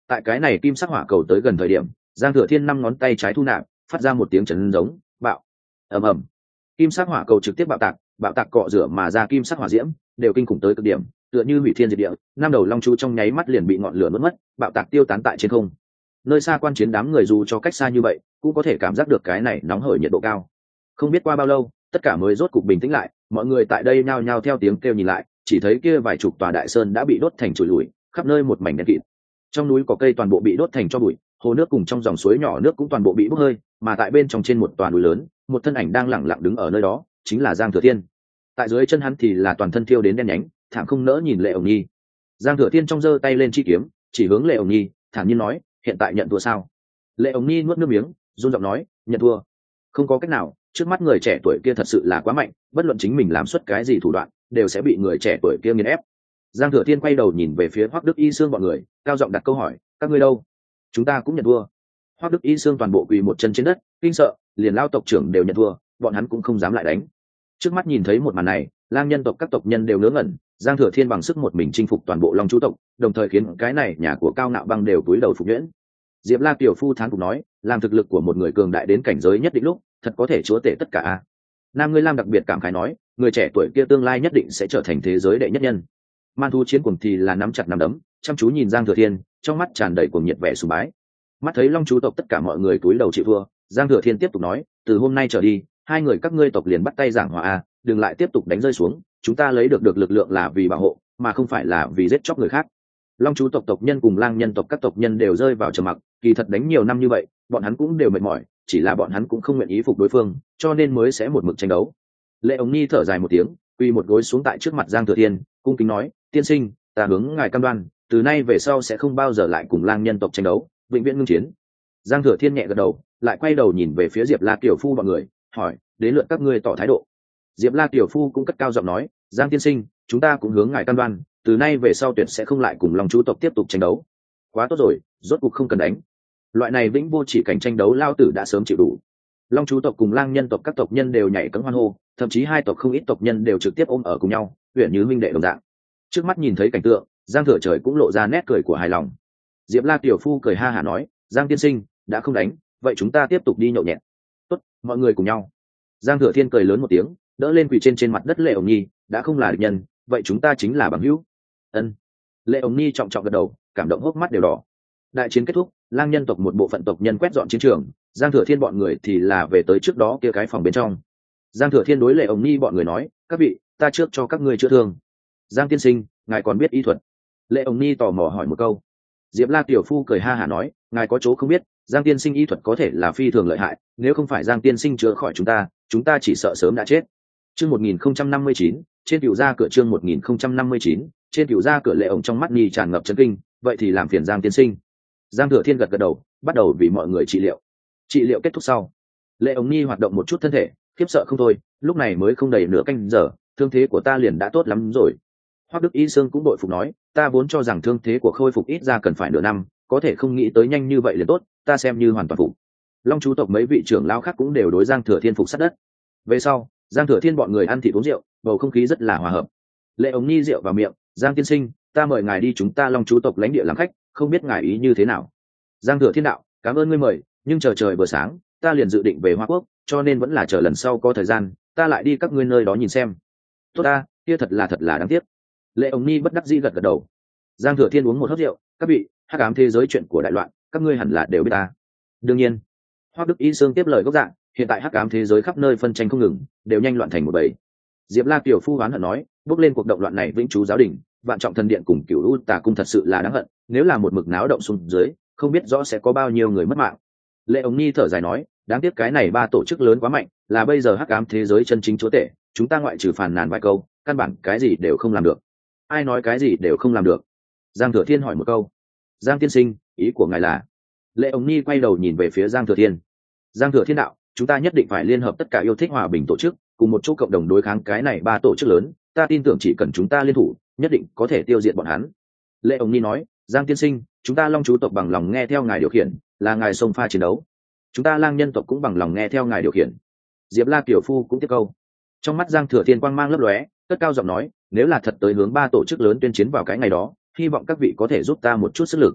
Tại cái này kim sắc hỏa cầu tới gần thời điểm, Giang Thừa Thiên năm ngón tay trái thu nạp, phát ra một tiếng chấn giống, bạo. Ầm ầm. Kim sắc hỏa cầu trực tiếp bạo tạc, bạo tạc cọ rửa mà ra kim sắc hỏa diễm, đều kinh khủng tới cực điểm, tựa như hủy thiên diệt địa, năm đầu long chú trong nháy mắt liền bị ngọn lửa nuốt mất, bạo tạc tiêu tán tại trên không. Nơi xa quan chiến đám người dù cho cách xa như vậy, cũng có thể cảm giác được cái này nóng hởi nhiệt độ cao. Không biết qua bao lâu, tất cả mới rốt cục bình tĩnh lại, mọi người tại đây nhao nhao theo tiếng kêu nhìn lại, chỉ thấy kia vài chục tòa đại sơn đã bị đốt thành tủi lùi, khắp nơi một mảnh đen kịt. Trong núi có cây toàn bộ bị đốt thành tro bụi, hồ nước cùng trong dòng suối nhỏ nước cũng toàn bộ bị bốc hơi, mà tại bên trong trên một tòa núi lớn, một thân ảnh đang lẳng lặng đứng ở nơi đó, chính là Giang Thừa Thiên. Tại dưới chân hắn thì là toàn thân thiêu đến đen nhánh, thảm không nỡ nhìn Lệ Ổng Nhi. Giang Thừa Thiên trong giơ tay lên chi kiếm, chỉ hướng Lệ Ổng Nhi, thản nhiên nói, hiện tại nhận thua sao? Lệ Ổng Nhi nuốt nước miếng, run giọng nói, nhận thua. Không có cách nào, trước mắt người trẻ tuổi kia thật sự là quá mạnh, bất luận chính mình làm xuất cái gì thủ đoạn, đều sẽ bị người trẻ tuổi kia nghiền ép. Giang Thừa Thiên quay đầu nhìn về phía Hoắc Đức Y Sương bọn người, cao giọng đặt câu hỏi, các ngươi đâu? Chúng ta cũng nhận thua. Hoắc Đức Y Sương toàn bộ quỳ một chân trên đất, kinh sợ, liền lao tộc trưởng đều nhận thua, bọn hắn cũng không dám lại đánh. Trước mắt nhìn thấy một màn này, lang nhân tộc các tộc nhân đều ngớ ngẩn, Giang Thừa Thiên bằng sức một mình chinh phục toàn bộ Long Chú tộc, đồng thời khiến cái này nhà của Cao Ngạo Băng đều cúi đầu phục nhuyễn. Diệp La Tiểu Phu thán phục nói, làm thực lực của một người cường đại đến cảnh giới nhất định lúc, thật có thể chúa tể tất cả a. Nam Ngươi Lam đặc biệt cảm khái nói, người trẻ tuổi kia tương lai nhất định sẽ trở thành thế giới đệ nhất nhân. Man thú chiến cuồng thì là nắm chặt nắm đấm, chăm chú nhìn Giang Thừa Thiên, trong mắt tràn đầy cuồng nhiệt vẻ sùng bái. Mắt thấy Long Chú tộc tất cả mọi người cúi đầu chịu thua, Giang Thừa Thiên tiếp tục nói, từ hôm nay trở đi, hai người các ngươi tộc liền bắt tay giảng hòa a, đừng lại tiếp tục đánh rơi xuống, chúng ta lấy được được lực lượng là vì bảo hộ, mà không phải là vì giết chóc người khác. Long Chú tộc tộc nhân cùng lang nhân tộc các tộc nhân đều rơi vào trầm mặc, kỳ thật đánh nhiều năm như vậy, bọn hắn cũng đều mệt mỏi, chỉ là bọn hắn cũng không nguyện ý phục đối phương, cho nên mới sẽ một mực tranh đấu. Lệ Ổng Nhi thở dài một tiếng, quỳ một gối xuống tại trước mặt Giang Thừa Thiên, cung kính nói, tiên sinh, ta hướng ngài cam đoan, từ nay về sau sẽ không bao giờ lại cùng lang nhân tộc tranh đấu, vĩnh viễn ngưng chiến. Giang Thừa Thiên nhẹ gật đầu, lại quay đầu nhìn về phía Diệp La Tiểu Phu bọn người, hỏi, đến lượt các ngươi tỏ thái độ. Diệp La Tiểu Phu cũng cất cao giọng nói, Giang tiên sinh, chúng ta cũng hướng ngài cam đoan, từ nay về sau tuyệt sẽ không lại cùng Long Chú tộc tiếp tục tranh đấu. Quá tốt rồi, rốt cuộc không cần đánh. Loại này vĩnh vô chỉ cảnh tranh đấu lao tử đã sớm chịu đủ. Long Chú tộc cùng lang nhân tộc các tộc nhân đều nhảy cẫng hoan hô, thậm chí hai tộc không ít tộc nhân đều trực tiếp ôm ở cùng nhau, uyển như huynh đệ đồng dạng. Trước mắt nhìn thấy cảnh tượng, Giang Thừa Trời cũng lộ ra nét cười của hài lòng. Diệp La Tiểu Phu cười ha hả nói, Giang tiên sinh, đã không đánh, vậy chúng ta tiếp tục đi nhậu nhẹt. Tốt, mọi người cùng nhau. Giang Thừa Thiên cười lớn một tiếng, đỡ lên quỳ trên trên mặt đất Lệ Ổng Nhi, đã không là địch nhân, vậy chúng ta chính là bằng hữu. Ân. Lệ Ổng Nhi trọng trọng gật đầu, cảm động hốc mắt đều đỏ. Đại chiến kết thúc, lang nhân tộc một bộ phận tộc nhân quét dọn chiến trường, Giang Thừa Thiên bọn người thì là về tới trước đó kia cái phòng bên trong. Giang Thừa Thiên đối Lệ Ổng Nhi bọn người nói, các vị, ta trước cho các ngươi chữa thương. Giang tiên sinh, ngài còn biết y thuật? Lệ Ổng Nhi tò mò hỏi một câu. Diệp La Tiểu Phu cười ha hả nói, ngài có chỗ không biết, Giang tiên sinh y thuật có thể là phi thường lợi hại, nếu không phải Giang tiên sinh chữa khỏi chúng ta, chúng ta chỉ sợ sớm đã chết. Chương một nghìn không trăm năm mươi chín, trên tiểu gia cửa chương một nghìn không trăm năm mươi chín, trên tiểu gia cửa Lệ Ổng trong mắt Nhi tràn ngập chấn kinh, vậy thì làm phiền Giang tiên sinh. Giang Thừa Thiên gật gật đầu, bắt đầu vì mọi người trị liệu. Trị liệu kết thúc sau, Lệ Ổng Nhi hoạt động một chút thân thể, khiếp sợ không thôi, lúc này mới không đầy nửa canh giờ, thương thế của ta liền đã tốt lắm rồi. Hoắc Đức Y Sương cũng đội phục nói, ta vốn cho rằng thương thế của khôi phục ít ra cần phải nửa năm, có thể không nghĩ tới nhanh như vậy liền tốt, ta xem như hoàn toàn phục. Long Chú tộc mấy vị trưởng lão khác cũng đều đối Giang Thừa Thiên phục sát đất. Về sau, Giang Thừa Thiên bọn người ăn thịt uống rượu, bầu không khí rất là hòa hợp. Lệ Ổng Nhi rượu vào miệng, Giang tiên sinh, ta mời ngài đi chúng ta Long Chú tộc lãnh địa làm khách, không biết ngài ý như thế nào. Giang Thừa Thiên đạo, cảm ơn ngươi mời, nhưng chờ trời vừa sáng, ta liền dự định về Hoa Quốc, cho nên vẫn là chờ lần sau có thời gian, ta lại đi các ngươi nơi đó nhìn xem. Tốt ta, kia thật là thật là đáng tiếc. Lệ Ổng Nhi bất đắc dĩ gật gật đầu. Giang Thừa Thiên uống một hớp rượu, các vị, hắc ám thế giới chuyện của đại loạn, các ngươi hẳn là đều biết ta. Đương nhiên. Hoắc Đức Y Sương tiếp lời gốc dạng, hiện tại hắc ám thế giới khắp nơi phân tranh không ngừng, đều nhanh loạn thành một bầy. Diệp La Tiểu Phu oán hận nói, bước lên cuộc động loạn này vĩnh chú giáo đình, vạn trọng thần điện cùng Cửu U Tà cung thật sự là đáng hận, nếu là một mực náo động xuống dưới, không biết rõ sẽ có bao nhiêu người mất mạng. Lệ Ổng Nhi thở dài nói, đáng tiếc cái này ba tổ chức lớn quá mạnh, là bây giờ hắc ám thế giới chân chính chúa tể, chúng ta ngoại trừ phàn nàn vài câu, căn bản cái gì đều không làm được. Ai nói cái gì đều không làm được? Giang Thừa Thiên hỏi một câu. Giang tiên sinh, ý của ngài là? Lệ Ổng Nhi quay đầu nhìn về phía Giang Thừa Thiên. Giang Thừa Thiên đạo, chúng ta nhất định phải liên hợp tất cả yêu thích hòa bình tổ chức, cùng một chỗ cộng đồng đối kháng cái này ba tổ chức lớn, ta tin tưởng chỉ cần chúng ta liên thủ, nhất định có thể tiêu diệt bọn hắn. Lệ Ổng Nhi nói, Giang tiên sinh, chúng ta Long Chú tộc bằng lòng nghe theo ngài điều khiển, là ngài xông pha chiến đấu. Chúng ta Lang nhân tộc cũng bằng lòng nghe theo ngài điều khiển. Diệp La Tiểu Phu cũng tiếp câu. Trong mắt Giang Thừa Thiên quang mang lấp lóe, cất cao giọng nói, nếu là thật tới hướng ba tổ chức lớn tuyên chiến vào cái ngày đó, hy vọng các vị có thể giúp ta một chút sức lực.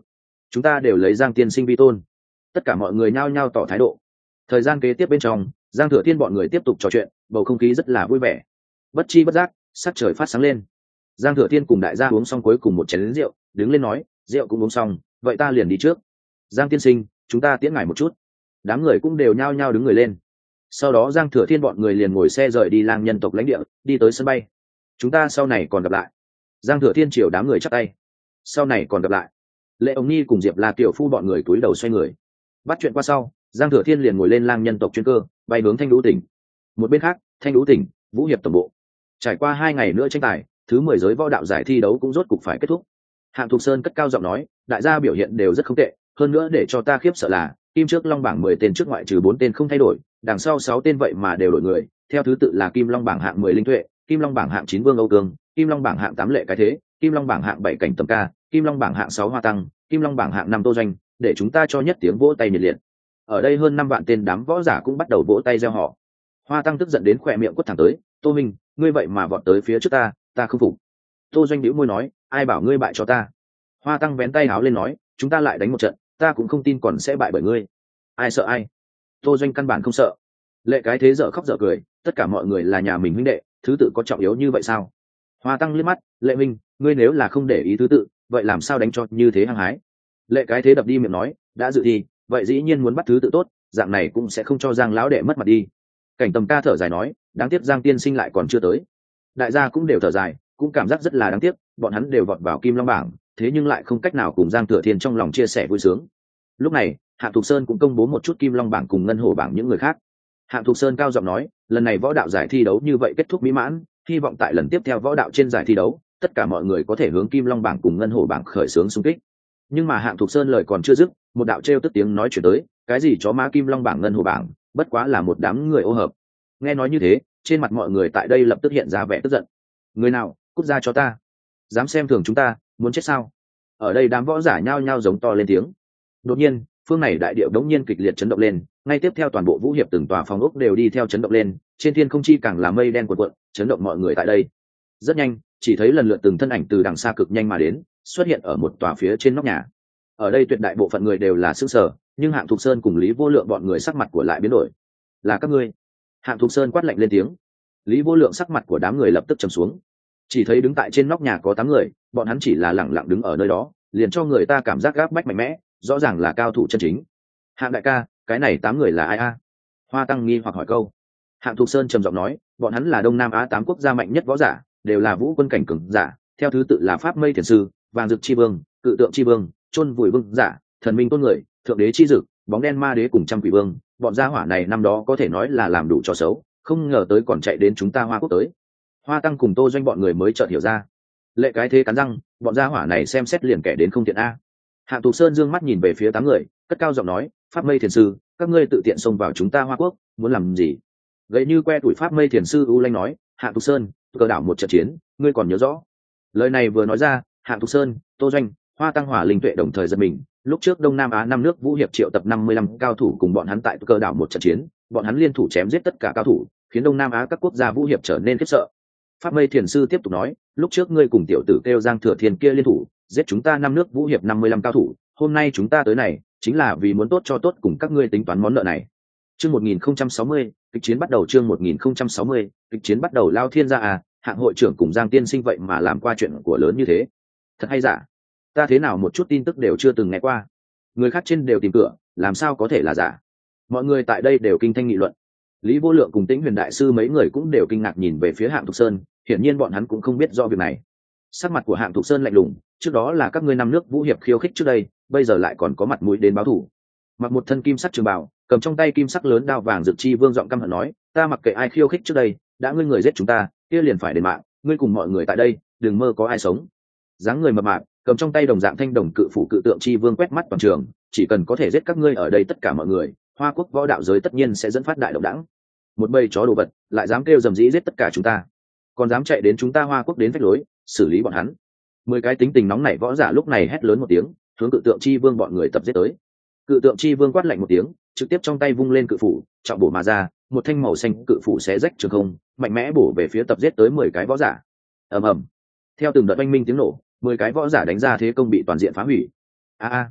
chúng ta đều lấy Giang tiên sinh vi tôn. Tất cả mọi người nhao nhao tỏ thái độ. Thời gian kế tiếp bên trong, Giang Thừa Thiên bọn người tiếp tục trò chuyện, bầu không khí rất là vui vẻ. Bất chi bất giác, sắc trời phát sáng lên. Giang Thừa Thiên cùng đại gia uống xong cuối cùng một chén rượu, đứng lên nói, rượu cũng uống xong, vậy ta liền đi trước. Giang tiên sinh, chúng ta tiễn ngài một chút. Đám người cũng đều nhao nhao đứng người lên. Sau đó Giang Thừa Thiên bọn người liền ngồi xe rời đi Lang nhân tộc lãnh địa, đi tới sân bay. Chúng ta sau này còn gặp lại. Giang Thừa Thiên chiều đám người chắp tay. Sau này còn gặp lại. Lệ Ông Nhi cùng Diệp La Kiều Phu bọn người cúi đầu xoay người. Bắt chuyện qua sau, Giang Thừa Thiên liền ngồi lên Lang nhân tộc chuyên cơ, bay hướng Thanh Lũ tỉnh. Một bên khác, Thanh Lũ tỉnh, Vũ Hiệp tổng bộ. Trải qua hai ngày nữa tranh tài, thứ mười giới võ đạo giải thi đấu cũng rốt cục phải kết thúc. Hạng Thục Sơn cất cao giọng nói, đại gia biểu hiện đều rất không tệ, hơn nữa để cho ta khiếp sợ là, kim trước long bảng mười tên trước ngoại trừ bốn tên không thay đổi, đằng sau sáu tên vậy mà đều đổi người, theo thứ tự là kim long bảng hạng mười Linh Tuệ, kim long bảng hạng chín Vương Âu Cương, kim long bảng hạng tám Lệ Cái Thế, kim long bảng hạng bảy Cảnh Tầm Ca, kim long bảng hạng sáu Hoa Tăng, kim long bảng hạng năm Tô Doanh, để chúng ta cho nhất tiếng vỗ tay nhiệt liệt. Ở đây hơn năm vạn tên đám võ giả cũng bắt đầu vỗ tay reo hò. Hoa Tăng tức giận đến khỏe miệng quất thẳng tới, Tô Minh, ngươi vậy mà vọt tới phía trước ta, ta không phục. Tô Doanh bĩu môi nói, ai bảo ngươi bại cho ta. Hoa Tăng vén tay áo lên nói, chúng ta lại đánh một trận, ta cũng không tin còn sẽ bại bởi ngươi. Ai sợ ai? Tô Doanh căn bản không sợ. Lệ Cái Thế dở khóc dở cười, tất cả mọi người là nhà mình huynh đệ, thứ tự có trọng yếu như vậy sao? Hoa Tăng liếc mắt, Lệ Minh, ngươi nếu là không để ý thứ tự, vậy làm sao đánh cho như thế hăng hái? Lệ Cái Thế đập đi miệng nói, đã dự thi, vậy dĩ nhiên muốn bắt thứ tự tốt, dạng này cũng sẽ không cho Giang lão đệ mất mặt đi. Cảnh Tầm Ca thở dài nói, đáng tiếc Giang tiên sinh lại còn chưa tới. Đại gia cũng đều thở dài, cũng cảm giác rất là đáng tiếc, bọn hắn đều vọt vào kim long bảng, thế nhưng lại không cách nào cùng Giang Thừa Thiên trong lòng chia sẻ vui sướng. Lúc này, Hạng Thục Sơn cũng công bố một chút kim long bảng cùng ngân hổ bảng những người khác. Hạng Thục Sơn cao giọng nói, lần này võ đạo giải thi đấu như vậy kết thúc mỹ mãn, hy vọng tại lần tiếp theo võ đạo trên giải thi đấu, tất cả mọi người có thể hướng kim long bảng cùng ngân hổ bảng khởi xướng xung kích. Nhưng mà Hạng Thục Sơn lời còn chưa dứt, một đạo trêu tức tiếng nói chuyển tới, cái gì chó má kim long bảng ngân hổ bảng, bất quá là một đám người ô hợp. Nghe nói như thế, trên mặt mọi người tại đây lập tức hiện ra vẻ tức giận. Người nào, cút ra cho ta, dám xem thường chúng ta, muốn chết sao? Ở đây đám võ giả nhao nhao giống to lên tiếng. Đột nhiên, phương này đại địa đống nhiên kịch liệt chấn động lên, ngay tiếp theo toàn bộ Vũ Hiệp từng tòa phòng ốc đều đi theo chấn động lên, trên thiên không chi càng là mây đen cuộn cuộn, chấn động mọi người tại đây. Rất nhanh, chỉ thấy lần lượt từng thân ảnh từ đằng xa cực nhanh mà đến, xuất hiện ở một tòa phía trên nóc nhà. Ở đây tuyệt đại bộ phận người đều là sững sờ, nhưng Hạng Thục Sơn cùng Lý Vô Lượng bọn người sắc mặt của lại biến đổi. Là các ngươi? Hạng Thục Sơn quát lạnh lên tiếng. Lý Vô Lượng sắc mặt của đám người lập tức trầm xuống. Chỉ thấy đứng tại trên nóc nhà có tám người, bọn hắn chỉ là lẳng lặng đứng ở nơi đó, liền cho người ta cảm giác gáp bách mạnh mẽ, rõ ràng là cao thủ chân chính. Hạng đại ca, cái này tám người là ai a? Hoa Tăng nghi hoặc hỏi câu. Hạng Thục Sơn trầm giọng nói, bọn hắn là Đông Nam Á tám quốc gia mạnh nhất võ giả, đều là vũ quân cảnh cường giả, theo thứ tự là Pháp Mây Thiền Sư, Vàng Dực Chi Vương, Cự Tượng Chi Vương, Chôn Vùi Vương giả, Thần Minh Tôn Người, Thượng Đế Chi Dực, Bóng Đen Ma Đế cùng Trăm Quỷ Vương. Bọn gia hỏa này năm đó có thể nói là làm đủ trò xấu, không ngờ tới còn chạy đến chúng ta Hoa Quốc tới. Hoa Tăng cùng Tô Doanh bọn người mới chợt hiểu ra. Lệ Cái Thế cắn răng, bọn gia hỏa này xem xét liền kẻ đến không thiện a. Hạng Thục Sơn dương mắt nhìn về phía tám người, cất cao giọng nói, Pháp Mây Thiền Sư, các ngươi tự tiện xông vào chúng ta Hoa Quốc, muốn làm gì? Gậy như que tuổi Pháp Mây Thiền Sư u lanh nói, Hạng Thục Sơn, cờ đảo một trận chiến, ngươi còn nhớ rõ? Lời này vừa nói ra, Hạng Thục Sơn, Tô Doanh, Hoa Tăng Hỏa Linh Tuệ đồng thời giật mình. Lúc trước Đông Nam Á năm nước Vũ Hiệp triệu tập năm mươi lăm cao thủ cùng bọn hắn tại cờ đảo một trận chiến, bọn hắn liên thủ chém giết tất cả cao thủ, khiến Đông Nam Á các quốc gia Vũ Hiệp trở nên khiếp sợ. Pháp Mây Thiền Sư tiếp tục nói, lúc trước ngươi cùng tiểu tử kêu Giang Thừa Thiên kia liên thủ, giết chúng ta năm nước Vũ Hiệp năm mươi lăm cao thủ, hôm nay chúng ta tới này, chính là vì muốn tốt cho tốt cùng các ngươi tính toán món nợ này. Chương một nghìn không trăm sáu mươi, kịch chiến bắt đầu chương một nghìn không trăm sáu mươi, kịch chiến bắt đầu Lao Thiên gia à, Hạng hội trưởng cùng Giang tiên sinh vậy mà làm qua chuyện của lớn như thế. Thật hay giả? Ta thế nào một chút tin tức đều chưa từng nghe qua. Người khác trên đều tìm cửa, làm sao có thể là giả? Mọi người tại đây đều kinh thanh nghị luận. Lý Vô Lượng cùng Tĩnh Huyền đại sư mấy người cũng đều kinh ngạc nhìn về phía Hạng Thục Sơn, hiển nhiên bọn hắn cũng không biết do việc này. Sắc mặt của Hạng Thục Sơn lạnh lùng, trước đó là các ngươi năm nước Vũ Hiệp khiêu khích trước đây, bây giờ lại còn có mặt mũi đến báo thù. Mặc một thân kim sắc trường bào, cầm trong tay kim sắc lớn đao vàng Dực Chi Vương giọng căm hận nói, ta mặc kệ ai khiêu khích trước đây, đã ngươi người giết chúng ta, kia liền phải đền mạng, ngươi cùng mọi người tại đây, đừng mơ có ai sống. Dáng người mập mạp, cầm trong tay đồng dạng thanh đồng cự phủ Cự Tượng Chi Vương quét mắt toàn trường, chỉ cần có thể giết các ngươi ở đây tất cả mọi người, Hoa Quốc võ đạo giới tất nhiên sẽ dẫn phát đại động đẳng. Một bầy chó đồ vật, lại dám kêu dầm dĩ giết tất cả chúng ta, còn dám chạy đến chúng ta Hoa Quốc đến phách lối, xử lý bọn hắn. Mười cái tính tình nóng nảy võ giả lúc này hét lớn một tiếng, hướng Cự Tượng Chi Vương bọn người tập giết tới. Cự Tượng Chi Vương quát lạnh một tiếng, trực tiếp trong tay vung lên cự phủ, trọng bổ mà ra, một thanh màu xanh cự phủ xé rách trường không, mạnh mẽ bổ về phía tập giết tới mười cái võ giả. Ầm ầm. Theo từng đợt oanh minh tiếng nổ, mười cái võ giả đánh ra thế công bị toàn diện phá hủy. A a.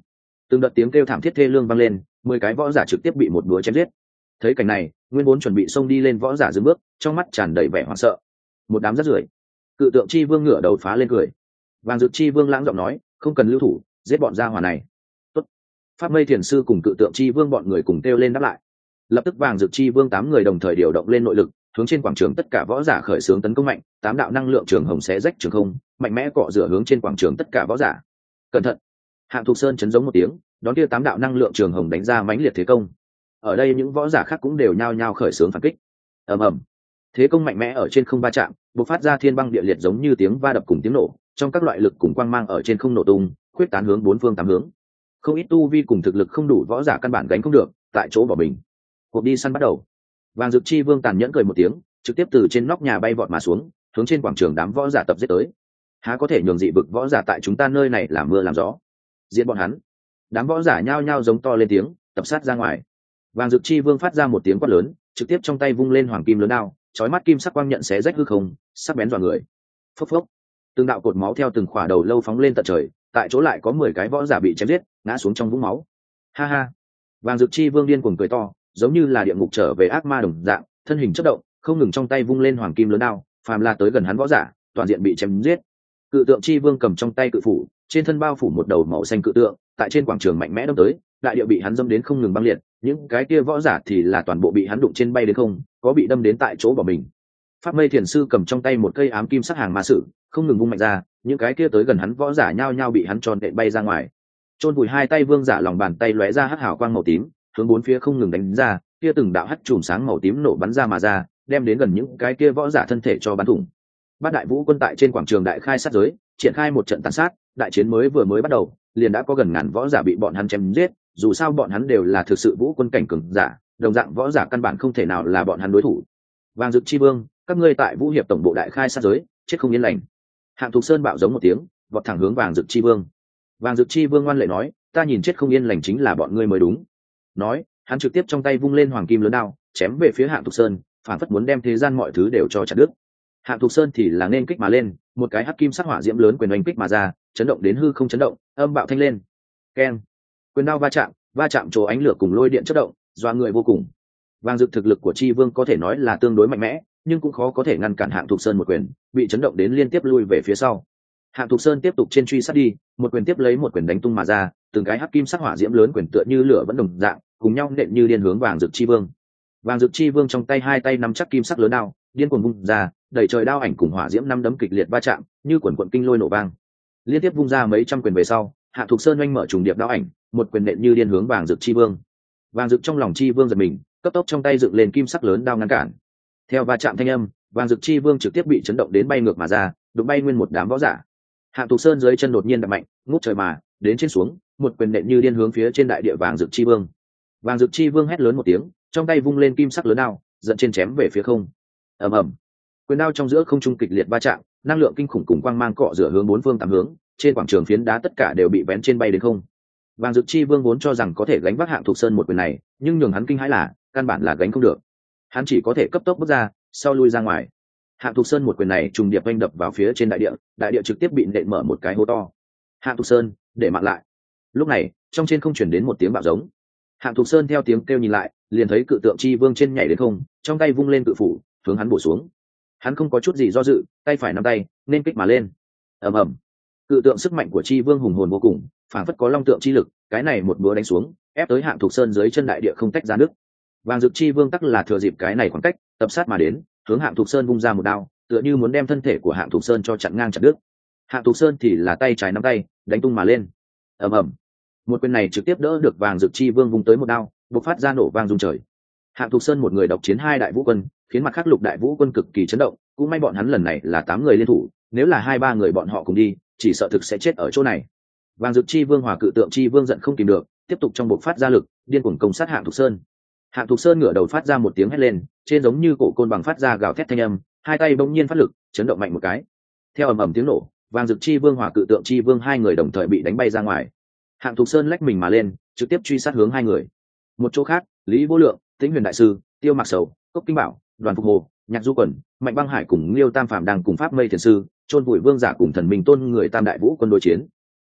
từng đợt tiếng kêu thảm thiết thê lương vang lên, mười cái võ giả trực tiếp bị một búa chém giết. Thấy cảnh này, nguyên vốn chuẩn bị xông đi lên võ giả dừng bước, trong mắt tràn đầy vẻ hoảng sợ. Một đám rác rưởi. Cự tượng chi vương ngửa đầu phá lên cười. Vàng Dực chi vương lãng giọng nói, không cần lưu thủ, giết bọn gia hỏa này. Tốt. Pháp Mây Thiền sư cùng cự tượng chi vương bọn người cùng kêu lên đáp lại. Lập tức Vàng Dực chi vương tám người đồng thời điều động lên nội lực, hướng trên quảng trường tất cả võ giả khởi xướng tấn công mạnh, tám đạo năng lượng trường hồng xé rách trường không, mạnh mẽ cọ rửa hướng trên quảng trường tất cả võ giả. Cẩn thận. Hạng Thục Sơn chấn giống một tiếng, đón kia tám đạo năng lượng trường hồng đánh ra mãnh liệt thế công. Ở đây những võ giả khác cũng đều nhao nhao khởi xướng phản kích. Ầm ầm. Thế công mạnh mẽ ở trên không va chạm, bộc phát ra thiên băng địa liệt giống như tiếng va đập cùng tiếng nổ, trong các loại lực cùng quang mang ở trên không nổ tung, khuyết tán hướng bốn phương tám hướng. Không ít tu vi cùng thực lực không đủ võ giả căn bản gánh không được, tại chỗ bỏ mình. Cuộc đi săn bắt đầu. Vàng Dực chi vương tàn nhẫn cười một tiếng, trực tiếp từ trên nóc nhà bay vọt mà xuống, hướng trên quảng trường đám võ giả tập giết tới. Há có thể nhường dị vực võ giả tại chúng ta nơi này làm mưa làm gió? Giết bọn hắn. Đám võ giả nhao nhao giống to lên tiếng, tập sát ra ngoài. Vàng Dực chi vương phát ra một tiếng quát lớn, trực tiếp trong tay vung lên hoàng kim lớn đao, chói mắt kim sắc quang nhận xé rách hư không, sắc bén dọa người. Phốc phốc. Từng đạo cột máu theo từng khỏa đầu lâu phóng lên tận trời, tại chỗ lại có mười cái võ giả bị chém giết, ngã xuống trong vũng máu. Ha ha. Vàng Dực chi vương điên cuồng cười to, giống như là địa ngục trở về ác ma đồng dạng, thân hình chớp động, không ngừng trong tay vung lên hoàng kim lớn đao, phàm là tới gần hắn võ giả, toàn diện bị chém giết. Cự tượng chi vương cầm trong tay cự phủ, trên thân bao phủ một đầu màu xanh cự tượng, tại trên quảng trường mạnh mẽ đâm tới, đại địa bị hắn dâm đến không ngừng băng liệt, những cái kia võ giả thì là toàn bộ bị hắn đụng trên bay đến không, có bị đâm đến tại chỗ bỏ mình. Pháp Mây Thiền sư cầm trong tay một cây ám kim sắc hàng ma sử, không ngừng vung mạnh ra, những cái kia tới gần hắn võ giả nhao nhao bị hắn tròn đệm bay ra ngoài. Chôn vùi hai tay vương giả lòng bàn tay lóe ra hắc hào quang màu tím, hướng bốn phía không ngừng đánh ra, kia từng đạo hắc chùm sáng màu tím nổ bắn ra mà ra, đem đến gần những cái kia võ giả thân thể cho bắn thủng. Bát đại vũ quân tại trên quảng trường đại khai sát giới, triển khai một trận tàn sát, đại chiến mới vừa mới bắt đầu, liền đã có gần ngàn võ giả bị bọn hắn chém giết, dù sao bọn hắn đều là thực sự vũ quân cảnh cường giả, đồng dạng võ giả căn bản không thể nào là bọn hắn đối thủ. Vàng Dực chi vương, các ngươi tại Vũ Hiệp tổng bộ đại khai sát giới, chết không yên lành. Hạng Thục Sơn bạo giống một tiếng, vọt thẳng hướng Vàng Dực chi vương. Vàng Dực chi vương ngoan lệ nói, ta nhìn chết không yên lành chính là bọn ngươi mới đúng. Nói, hắn trực tiếp trong tay vung lên hoàng kim lớn đao, chém về phía Hạng Thục Sơn, phản phất muốn đem thế gian mọi thứ đều cho chặt đứt. Hạng Thục Sơn thì là nên kích mà lên, một cái hắc kim sắc hỏa diễm lớn quyền oanh kích mà ra, chấn động đến hư không chấn động, âm bạo thanh lên. Keng. Quyền đao va chạm, va chạm chỗ ánh lửa cùng lôi điện chớp động, doa người vô cùng. Vàng Dực thực lực của Chi Vương có thể nói là tương đối mạnh mẽ, nhưng cũng khó có thể ngăn cản Hạng Thục Sơn một quyền, bị chấn động đến liên tiếp lui về phía sau. Hạng Thục Sơn tiếp tục trên truy sát đi, một quyền tiếp lấy một quyền đánh tung mà ra, từng cái hắc kim sắc hỏa diễm lớn quyền tựa như lửa vẫn đồng dạng, cùng nhau nện như điên hướng Vàng Dực Chi Vương. Vàng Dực Chi Vương trong tay hai tay nắm chắc kim sắc lớn đao, điên cuồng vung ra, đẩy trời đao ảnh cùng hỏa diễm năm đấm kịch liệt va chạm, như quần quần kinh lôi nổ vang. Liên tiếp vung ra mấy trăm quyền về sau, Hạng Thục Sơn oanh mở trùng điệp đao ảnh, một quyền nện như điên hướng Vàng Dực Chi Vương. Vàng Dực trong lòng Chi Vương giật mình, cấp tốc trong tay dựng lên kim sắc lớn đao ngăn cản. Theo va chạm thanh âm, Vàng Dực Chi Vương trực tiếp bị chấn động đến bay ngược mà ra, đụng bay nguyên một đám võ giả. Hạng Thục Sơn dưới chân đột nhiên đập mạnh, ngút trời mà đến trên xuống, một quyền nện như điên hướng phía trên đại địa Vàng Dực Chi Vương. Vàng Dực Chi Vương hét lớn một tiếng, trong tay vung lên kim sắc lớn đao, dẫn trên chém về phía không. Ầm ầm. Quyền đao trong giữa không trung kịch liệt va chạm, năng lượng kinh khủng cùng quang mang cọ rửa hướng bốn phương tám hướng, trên quảng trường phiến đá tất cả đều bị vén trên bay đến không. Vàng Dực Chi Vương vốn cho rằng có thể gánh vác Hạng Thục Sơn một quyền này, nhưng nhường hắn kinh hãi là, căn bản là gánh không được. Hắn chỉ có thể cấp tốc bước ra, sau lui ra ngoài. Hạng Thục Sơn một quyền này trùng điệp vênh đập vào phía trên đại địa, đại địa trực tiếp bị nện mở một cái hố to. Hạng Thục Sơn, để mạng lại. Lúc này, trong trên không truyền đến một tiếng bạo giống. Hạng Thục Sơn theo tiếng kêu nhìn lại, liền thấy cự tượng Chi Vương trên nhảy đến không, trong tay vung lên cự phủ, hướng hắn bổ xuống. Hắn không có chút gì do dự, tay phải nắm tay, nên kích mà lên. Ầm ầm. Cự tượng sức mạnh của Chi Vương hùng hồn vô cùng, phảng phất có long tượng chi lực, cái này một búa đánh xuống, ép tới Hạng Thục Sơn dưới chân đại địa không tách ra nước. Vàng Dực Chi Vương tắc là thừa dịp cái này khoảng cách, tập sát mà đến, hướng Hạng Thục Sơn vung ra một đao, tựa như muốn đem thân thể của Hạng Thục Sơn cho chặn ngang chặt đứt. Hạng Thục Sơn thì là tay trái nắm tay, đánh tung mà lên. Ầm ầm. Một quyền này trực tiếp đỡ được Vàng Dực Chi Vương vung tới một đao, bộc phát ra nổ vang rung trời. Hạng Thục Sơn một người độc chiến hai đại vũ quân, khiến mặt khác lục đại vũ quân cực kỳ chấn động, cũng may bọn hắn lần này là tám người liên thủ, nếu là hai ba người bọn họ cùng đi, chỉ sợ thực sẽ chết ở chỗ này. Vàng Dực Chi Vương hòa cự tượng Chi Vương giận không kìm được, tiếp tục trong bộc phát ra lực, điên cuồng công sát Hạng Thục Sơn. Hạng Thục Sơn ngửa đầu phát ra một tiếng hét lên, trên giống như cổ côn bằng phát ra gào thét thanh âm, hai tay bỗng nhiên phát lực, chấn động mạnh một cái. Theo ầm ầm tiếng nổ, Vàng Dực Chi Vương hòa cự tượng Chi Vương hai người đồng thời bị đánh bay ra ngoài. Hạng Thục Sơn lách mình mà lên, trực tiếp truy sát hướng hai người. Một chỗ khác, Lý Vô Lượng, Tĩnh Huyền đại sư, Tiêu Mặc Sầu, Cốc Kinh Bảo, Đoàn Phục Hồ, Nhạc Du Quẩn, Mạnh Băng Hải cùng Liêu Tam Phạm đang cùng Pháp Mây Thiền sư, chôn vùi vương giả cùng thần minh tôn người Tam đại vũ quân đối chiến.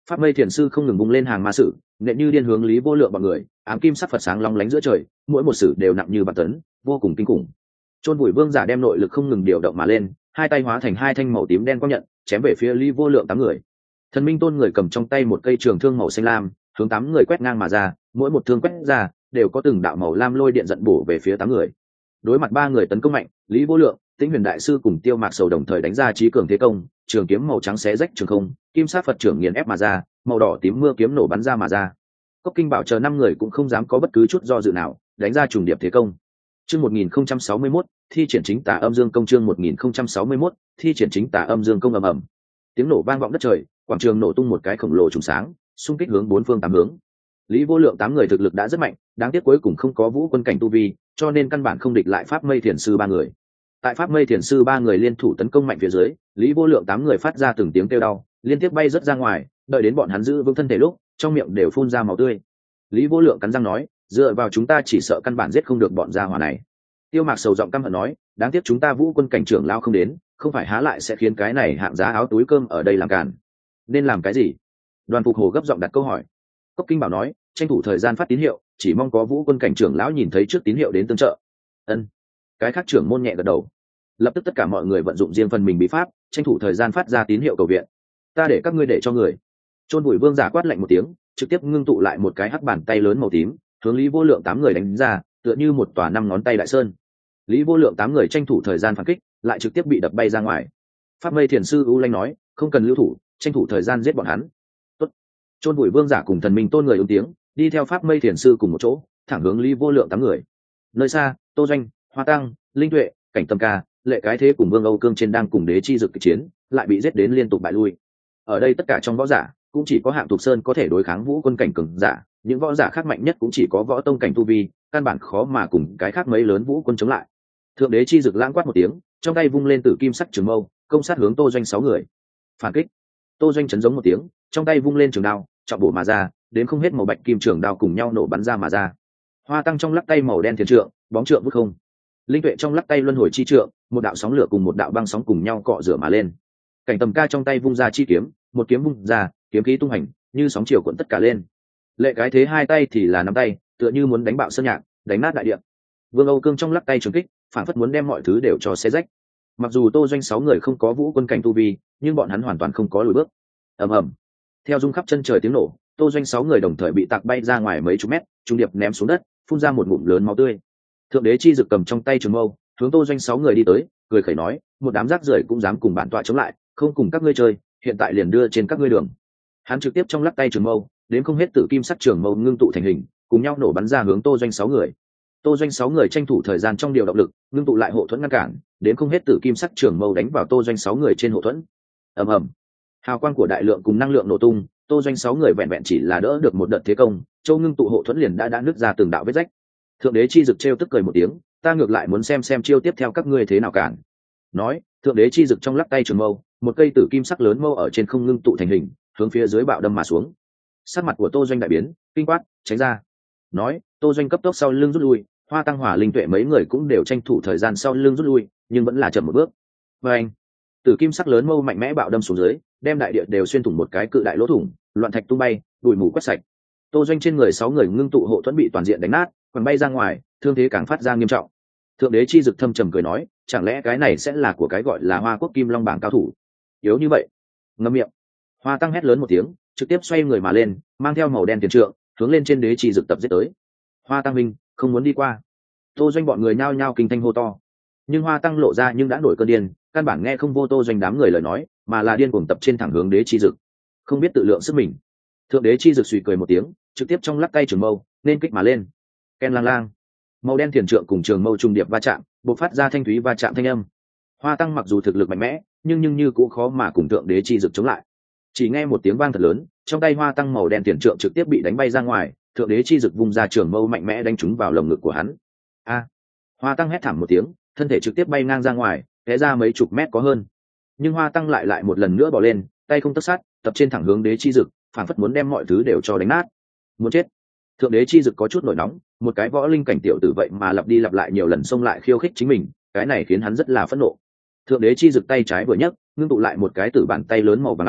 Pháp mây thiền sư không ngừng bung lên hàng ma sử, nện như điên hướng Lý Vô Lượng bọn người, ám kim sắc Phật sáng long lánh giữa trời, mỗi một sử đều nặng như bạc tấn, vô cùng kinh khủng. Chôn Vùi Vương giả đem nội lực không ngừng điều động mà lên, hai tay hóa thành hai thanh màu tím đen quang nhận, chém về phía Lý Vô Lượng tám người. Thần Minh Tôn người cầm trong tay một cây trường thương màu xanh lam, hướng tám người quét ngang mà ra, mỗi một thương quét ra đều có từng đạo màu lam lôi điện giận bổ về phía tám người. Đối mặt ba người tấn công mạnh, Lý Vô Lượng, Tĩnh Huyền đại sư cùng Tiêu Mạc Sầu đồng thời đánh ra chí cường thế công, trường kiếm màu trắng xé rách trường không, kim sát Phật trưởng nghiền ép mà ra, màu đỏ tím mưa kiếm nổ bắn ra mà ra. Cốc Kinh Bảo chờ năm người cũng không dám có bất cứ chút do dự nào, đánh ra trùng điệp thế công. Chương một nghìn không trăm sáu mươi mốt, thi triển chính tà âm dương công. Chương một nghìn không trăm sáu mươi mốt, thi triển chính tà âm dương công. Ầm ầm. Tiếng nổ vang vọng đất trời, quảng trường nổ tung một cái khổng lồ trùng sáng, xung kích hướng bốn phương tám hướng. Lý Vô Lượng tám người thực lực đã rất mạnh, đáng tiếc cuối cùng không có vũ quân cảnh tu vi, cho nên căn bản không địch lại Pháp Mây Thiền sư ba người. Tại Pháp Mây Thiền sư ba người liên thủ tấn công mạnh phía dưới, Lý Vô Lượng tám người phát ra từng tiếng kêu đau, liên tiếp bay rất ra ngoài, đợi đến bọn hắn giữ vững thân thể lúc, trong miệng đều phun ra máu tươi. Lý Vô Lượng cắn răng nói, dựa vào chúng ta chỉ sợ căn bản giết không được bọn gia hỏa này. Tiêu Mạc Sầu giọng căm hận nói, đáng tiếc chúng ta vũ quân cảnh trưởng lao không đến, không phải há lại sẽ khiến cái này hạng giá áo túi cơm ở đây làm cản. Nên làm cái gì? Đoàn Phục Hồ gấp giọng đặt câu hỏi. Cốc Kinh Bảo nói, tranh thủ thời gian phát tín hiệu, chỉ mong có vũ quân cảnh trưởng lão nhìn thấy trước tín hiệu đến tương trợ. Ân. Cái khác trưởng môn nhẹ gật đầu. Lập tức tất cả mọi người vận dụng riêng phần mình bí pháp, tranh thủ thời gian phát ra tín hiệu cầu viện. Ta để các ngươi để cho người. Chôn Vùi Vương giả quát lạnh một tiếng, trực tiếp ngưng tụ lại một cái hắc bàn tay lớn màu tím, hướng Lý Vô Lượng tám người đánh ra, tựa như một tòa năm ngón tay đại sơn. Lý Vô Lượng tám người tranh thủ thời gian phản kích, lại trực tiếp bị đập bay ra ngoài. Pháp Mây Thiền sư U Lanh nói, không cần lưu thủ, tranh thủ thời gian giết bọn hắn. Tốt. Chôn Vùi Vương giả cùng Thần Minh Tôn người ứng tiếng, đi theo Pháp Mây Thiền sư cùng một chỗ, thẳng hướng Lý Vô Lượng tám người. Nơi xa, Tô Doanh, Hoa Tăng, Linh Tuệ, Cảnh Tâm Ca, Lệ Cái Thế cùng Vương Âu Cương trên đang cùng Đế Chi Dực kịch chiến, lại bị giết đến liên tục bại lui. Ở đây tất cả trong võ giả, cũng chỉ có Hạng Thục Sơn có thể đối kháng vũ quân cảnh cường giả, những võ giả khác mạnh nhất cũng chỉ có võ tông cảnh tu vi, căn bản khó mà cùng cái khác mấy lớn vũ quân chống lại. Thượng Đế Chi Dực lãng quát một tiếng, trong tay vung lên tử kim sắc trường mâu, công sát hướng Tô Doanh sáu người. Phản kích. Tô Doanh chấn giống một tiếng, trong tay vung lên trường đao, chọc bổ mà ra, đến không hết màu bạch kim trường đao cùng nhau nổ bắn ra mà ra. Hoa Tăng trong lắc tay màu đen thiền trượng, bóng trượng vút không. Linh Tuệ trong lắc tay luân hồi chi trượng, một đạo sóng lửa cùng một đạo băng sóng cùng nhau cọ rửa mà lên. Cảnh Tầm Ca trong tay vung ra chi kiếm, một kiếm vung ra, kiếm khí tung hành, như sóng chiều cuộn tất cả lên. Lệ Cái Thế hai tay thì là nắm tay, tựa như muốn đánh bạo sơn nhạc, đánh nát đại địa. Vương Âu Cương trong lắc tay trường kích, phản phất muốn đem mọi thứ đều cho xé rách. Mặc dù Tô Doanh sáu người không có vũ quân cảnh tu vi, nhưng bọn hắn hoàn toàn không có lùi bước. Ầm ầm. Theo rung khắp chân trời tiếng nổ, Tô Doanh sáu người đồng thời bị tạc bay ra ngoài mấy chục mét, trung điệp ném xuống đất, phun ra một ngụm lớn máu tươi. Thượng Đế Chi Dực cầm trong tay trường mâu, hướng Tô Doanh sáu người đi tới, cười khẩy nói, một đám rác rưởi cũng dám cùng bản tọa chống lại, không cùng các ngươi chơi, hiện tại liền đưa trên các ngươi đường. Hắn trực tiếp trong lắc tay trường mâu, đến không hết tử kim sắc trường mâu ngưng tụ thành hình, cùng nhau nổ bắn ra hướng Tô Doanh sáu người. Tô Doanh sáu người tranh thủ thời gian trong điều động lực, ngưng tụ lại hộ thuẫn ngăn cản, đến không hết tử kim sắc trường mâu đánh vào Tô Doanh sáu người trên hộ thuẫn. Ầm ầm. Hào quang của đại lượng cùng năng lượng nổ tung, Tô Doanh sáu người vẹn vẹn chỉ là đỡ được một đợt thế công, châu ngưng tụ hộ thuẫn liền đã đã nứt ra từng đạo vết rách. Thượng Đế Chi Dực trêu tức cười một tiếng, ta ngược lại muốn xem xem chiêu tiếp theo các ngươi thế nào cản. Nói, Thượng Đế Chi Dực trong lắc tay trường mâu, một cây tử kim sắc lớn mâu ở trên không ngưng tụ thành hình, hướng phía dưới bạo đâm mà xuống. Sắc mặt của Tô Doanh đại biến, kinh quát, tránh ra. Nói, Tô Doanh cấp tốc sau lưng rút lui, Hoa Tăng Hỏa Linh Tuệ mấy người cũng đều tranh thủ thời gian sau lưng rút lui, nhưng vẫn là chậm một bước. Và anh, tử kim sắc lớn mâu mạnh mẽ bạo đâm xuống dưới, đem đại địa đều xuyên thủng một cái cự đại lỗ thủng, loạn thạch tung bay, bụi mù quét sạch. Tô Doanh trên người sáu người ngưng tụ hộ thuẫn bị toàn diện đánh nát, còn bay ra ngoài, thương thế càng phát ra nghiêm trọng. Thượng Đế Chi Dực thâm trầm cười nói, chẳng lẽ cái này sẽ là của cái gọi là Hoa Quốc Kim Long bảng cao thủ? Yếu như vậy? Ngậm miệng. Hoa Tăng hét lớn một tiếng, trực tiếp xoay người mà lên, mang theo màu đen tiền trượng, hướng lên trên Đế Chi Dực tập giết tới. Hoa Tăng minh, không muốn đi qua. Tô Doanh bọn người nhao nhao kinh thanh hô to. Nhưng Hoa Tăng lộ ra nhưng đã nổi cơn điên, căn bản nghe không vô Tô Doanh đám người lời nói, mà là điên cuồng tập trên thẳng hướng Đế Chi Dực. Không biết tự lượng sức mình. Thượng Đế Chi Dực suy cười một tiếng, trực tiếp trong lắc tay trường mâu, nên kích mà lên. Ken lang lang. Màu đen tiền trượng cùng trường mâu trùng điệp va chạm, bộc phát ra thanh thúy va chạm thanh âm. Hoa Tăng mặc dù thực lực mạnh mẽ, nhưng nhưng như cũng khó mà cùng Thượng Đế Chi Dực chống lại. Chỉ nghe một tiếng vang thật lớn, trong tay Hoa Tăng màu đen tiền trượng trực tiếp bị đánh bay ra ngoài, Thượng Đế Chi Dực vung ra trường mâu mạnh mẽ đánh trúng vào lồng ngực của hắn. A! Hoa Tăng hét thảm một tiếng, thân thể trực tiếp bay ngang ra ngoài, té ra mấy chục mét có hơn. Nhưng Hoa Tăng lại lại một lần nữa bò lên, tay không tấc sát, tập trên thẳng hướng Đế Chi Dực, phản phất muốn đem mọi thứ đều cho đánh nát. Muốn chết. Thượng Đế Chi Dực có chút nổi nóng, một cái võ linh cảnh tiểu tử vậy mà lặp đi lặp lại nhiều lần xông lại khiêu khích chính mình, cái này khiến hắn rất là phẫn nộ. Thượng Đế Chi Dực tay trái vừa nhấc, ngưng tụ lại một cái tử bàn tay lớn màu vàng nóng,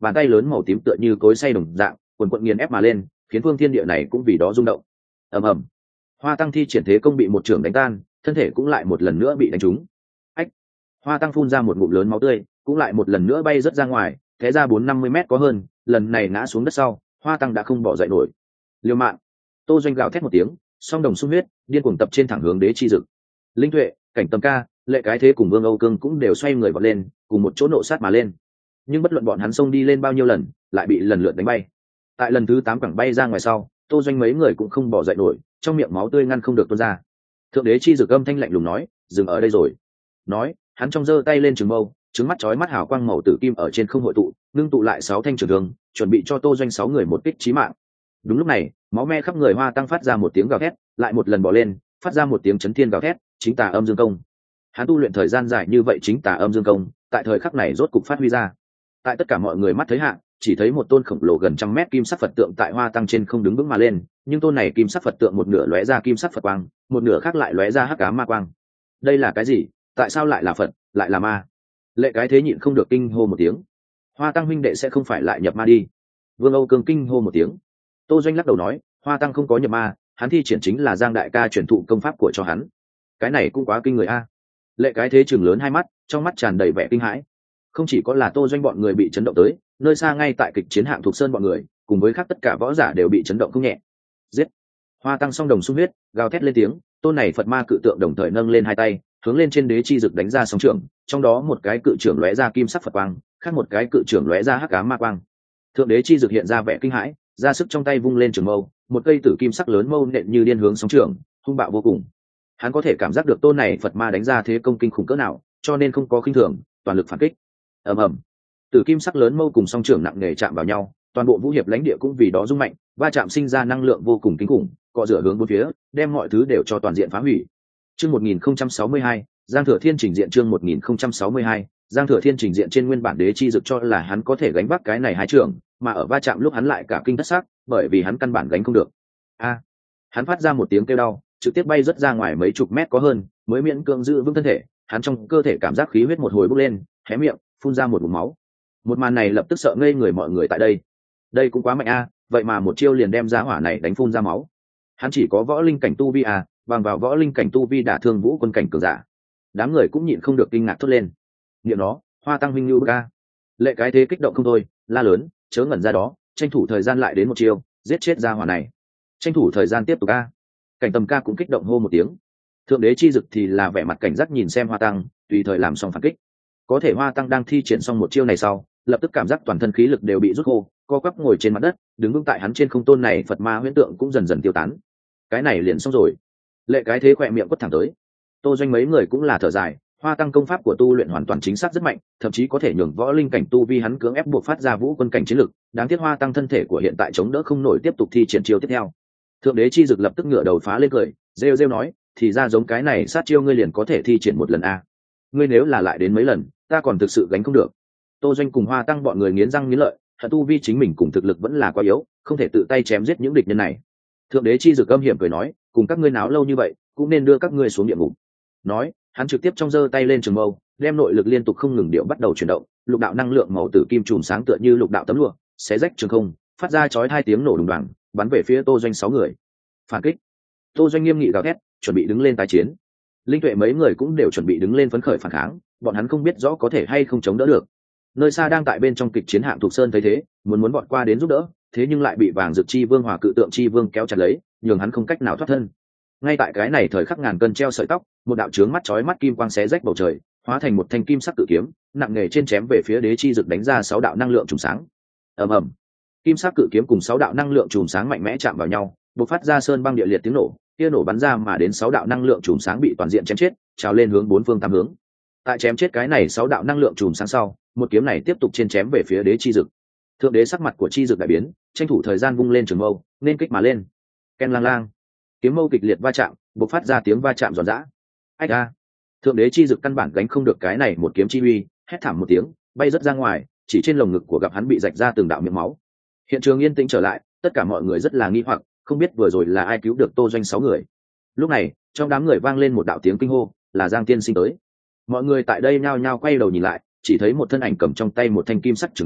bàn tay lớn màu tím tựa như cối xay đồng dạng quần quận nghiền ép mà lên, khiến phương thiên địa này cũng vì đó rung động. ầm ầm, Hoa Tăng thi triển thế công bị một trưởng đánh tan, thân thể cũng lại một lần nữa bị đánh trúng. Ách! Hoa Tăng phun ra một ngụm lớn máu tươi, cũng lại một lần nữa bay rớt ra ngoài, té ra bốn năm mươi mét có hơn, lần này ngã xuống đất sau, Hoa Tăng đã không bỏ dậy nổi. Liều mạng! Tô Doanh gào thét một tiếng, song đồng xung huyết, điên cuồng tập trên thẳng hướng Đế Chi Dực. Linh Tuệ, Cảnh Tầm Ca, Lệ Cái Thế cùng Vương Âu Cương cũng đều xoay người vọt lên, cùng một chỗ nộ sát mà lên. Nhưng bất luận bọn hắn xông đi lên bao nhiêu lần, lại bị lần lượt đánh bay. Tại lần thứ tám quẳng bay ra ngoài sau, Tô Doanh mấy người cũng không bỏ dậy nổi, trong miệng máu tươi ngăn không được tuôn ra. Thượng Đế Chi Dực âm thanh lạnh lùng nói, dừng ở đây rồi. Nói, hắn trong giơ tay lên trường mâu, trứng mắt chói mắt hào quang màu tử kim ở trên không hội tụ, ngưng tụ lại sáu thanh trường thương, chuẩn bị cho Tô Doanh sáu người một kích chí mạng. Đúng lúc này, máu me khắp người Hoa Tăng phát ra một tiếng gào thét, lại một lần bò lên, phát ra một tiếng chấn thiên gào thét, chính tà âm dương công. Hắn tu luyện thời gian dài như vậy chính tà âm dương công, tại thời khắc này rốt cục phát huy ra. Tại tất cả mọi người mắt thấy hạ, chỉ thấy một tôn khổng lồ gần trăm mét kim sắc Phật tượng tại Hoa Tăng trên không đứng vững mà lên, nhưng tôn này kim sắc Phật tượng một nửa lóe ra kim sắc Phật quang, một nửa khác lại lóe ra hắc ám ma quang. Đây là cái gì? Tại sao lại là Phật, lại là ma? Lệ Cái Thế nhịn không được kinh hô một tiếng. Hoa Tăng huynh đệ sẽ không phải lại nhập ma đi? Vương Âu Cương kinh hô một tiếng. Tô Doanh lắc đầu nói, Hoa Tăng không có nhập ma, hắn thi triển chính là Giang đại ca truyền thụ công pháp của cho hắn. Cái này cũng quá kinh người a. Lệ Cái Thế chừng lớn hai mắt, trong mắt tràn đầy vẻ kinh hãi. Không chỉ có là Tô Doanh bọn người bị chấn động tới, nơi xa ngay tại kịch chiến hạng thuộc sơn bọn người, cùng với khác tất cả võ giả đều bị chấn động không nhẹ. Giết! Hoa Tăng song đồng xung huyết, gào thét lên tiếng, tôn này Phật ma cự tượng đồng thời nâng lên hai tay, hướng lên trên Đế Chi Dực đánh ra sóng trưởng, trong đó một cái cự trưởng lóe ra kim sắc Phật quang, khác một cái cự trưởng lóe ra hắc ám ma quang. Thượng Đế Chi Dực hiện ra vẻ kinh hãi, ra sức trong tay vung lên trường mâu, một cây tử kim sắc lớn mâu nện như điên hướng sóng trưởng, hung bạo vô cùng. Hắn có thể cảm giác được tôn này Phật ma đánh ra thế công kinh khủng cỡ nào, cho nên không có khinh thường, toàn lực phản kích. ầm ầm, tử kim sắc lớn mâu cùng song trưởng nặng nề chạm vào nhau, toàn bộ vũ hiệp lãnh địa cũng vì đó rung mạnh, va chạm sinh ra năng lượng vô cùng kinh khủng, cọ rửa hướng bốn phía, đem mọi thứ đều cho toàn diện phá hủy. Chương một nghìn không trăm sáu mươi hai, Giang Thừa Thiên trình diện chương một nghìn không trăm sáu mươi hai, Giang Thừa Thiên trình diện trên nguyên bản Đế Chi Dực cho là hắn có thể gánh vác cái này hai trưởng, mà ở va chạm lúc hắn lại cả kinh thất xác, bởi vì hắn căn bản gánh không được. A! Hắn phát ra một tiếng kêu đau, trực tiếp bay rất ra ngoài mấy chục mét có hơn, mới miễn cưỡng giữ vững thân thể, hắn trong cơ thể cảm giác khí huyết một hồi bốc lên, hé miệng, phun ra một ngụm máu. Một màn này lập tức sợ ngây người mọi người tại đây. Đây cũng quá mạnh a, vậy mà một chiêu liền đem giá hỏa này đánh phun ra máu. Hắn chỉ có võ linh cảnh tu vi à, bằng vào võ linh cảnh tu vi đả thương vũ quân cảnh cường giả. Đám người cũng nhịn không được kinh ngạc thốt lên. Niệm nó, Hoa Tăng huynh lưu ca. Lệ Cái Thế kích động không thôi, la lớn, chớ ngẩn ra đó, tranh thủ thời gian lại đến một chiêu, giết chết giá hỏa này. Tranh thủ thời gian tiếp tục ca. Cảnh Tầm Ca cũng kích động hô một tiếng. Thượng Đế Chi Dực thì là vẻ mặt cảnh giác nhìn xem Hoa Tăng, tùy thời làm xong phản kích. Có thể Hoa Tăng đang thi triển xong một chiêu này sau, lập tức cảm giác toàn thân khí lực đều bị rút khô, co quắp ngồi trên mặt đất, đứng vững tại hắn trên không tôn này Phật ma huyễn tượng cũng dần dần tiêu tán. Cái này liền xong rồi. Lệ Cái Thế khỏe miệng quất thẳng tới. Tô Doanh mấy người cũng là thở dài, Hoa Tăng công pháp của tu luyện hoàn toàn chính xác rất mạnh, thậm chí có thể nhường võ linh cảnh tu vi hắn cưỡng ép buộc phát ra vũ quân cảnh chiến lực, đáng tiếc Hoa Tăng thân thể của hiện tại chống đỡ không nổi tiếp tục thi triển chiêu tiếp theo. Thượng Đế Chi Dực lập tức ngửa đầu phá lên cười, rêu rêu nói, thì ra giống cái này sát chiêu ngươi liền có thể thi triển một lần a. Ngươi nếu là lại đến mấy lần, ta còn thực sự gánh không được. Tô Doanh cùng Hoa Tăng bọn người nghiến răng nghiến lợi, hận tu vi chính mình cùng thực lực vẫn là quá yếu, không thể tự tay chém giết những địch nhân này. Thượng Đế Chi Dực âm hiểm cười nói, cùng các ngươi náo lâu như vậy, cũng nên đưa các ngươi xuống địa ngục. Nói, hắn trực tiếp trong giơ tay lên trường mâu, đem nội lực liên tục không ngừng điệu bắt đầu chuyển động, lục đạo năng lượng màu tử kim chùm sáng tựa như lục đạo tấm lụa, xé rách trường không, phát ra chói hai tiếng nổ đùng đoàng, bắn về phía Tô Doanh sáu người. Phản kích! Tô Doanh nghiêm nghị gào thét, chuẩn bị đứng lên tái chiến. Linh Tuệ mấy người cũng đều chuẩn bị đứng lên phấn khởi phản kháng, bọn hắn không biết rõ có thể hay không chống đỡ được. Nơi xa đang tại bên trong kịch chiến hạng thuộc sơn thấy thế, muốn muốn bọn qua đến giúp đỡ, thế nhưng lại bị Vàng Dực Chi Vương Hỏa Cự Tượng Chi Vương kéo chặt lấy, nhường hắn không cách nào thoát thân. Ngay tại cái này thời khắc ngàn cân treo sợi tóc, một đạo chướng mắt chói mắt kim quang xé rách bầu trời, hóa thành một thanh kim sắc cự kiếm, nặng nề trên chém về phía Đế Chi Dực đánh ra sáu đạo năng lượng trùng sáng. Ầm ầm. Kim sắc cự kiếm cùng sáu đạo năng lượng trùng sáng mạnh mẽ chạm vào nhau, bộc phát ra sơn băng địa liệt tiếng nổ, tia nổ bắn ra mà đến sáu đạo năng lượng trùng sáng bị toàn diện chém chết, trào lên hướng bốn phương tám hướng. Tại chém chết cái này sáu đạo năng lượng trùng sáng sau, một kiếm này tiếp tục trên chém về phía Đế Chi Dực. Thượng Đế sắc mặt của Chi Dực đại biến, tranh thủ thời gian vung lên trường mâu, nên kích mà lên. Ken lang lang, kiếm mâu kịch liệt va chạm, bộc phát ra tiếng va chạm giòn giã. Ách a! Thượng Đế Chi Dực căn bản gánh không được cái này một kiếm chi uy, hét thảm một tiếng, bay rất ra ngoài, chỉ trên lồng ngực của gặp hắn bị rạch ra từng đạo miệng máu. Hiện trường yên tĩnh trở lại, tất cả mọi người rất là nghi hoặc, không biết vừa rồi là ai cứu được Tô Doanh sáu người. Lúc này, trong đám người vang lên một đạo tiếng kinh hô, là Giang Tiên Sinh tới. Mọi người tại đây nhao nhao quay đầu nhìn lại, chỉ thấy một thân ảnh cầm trong tay một thanh kim sắc trường kiếm,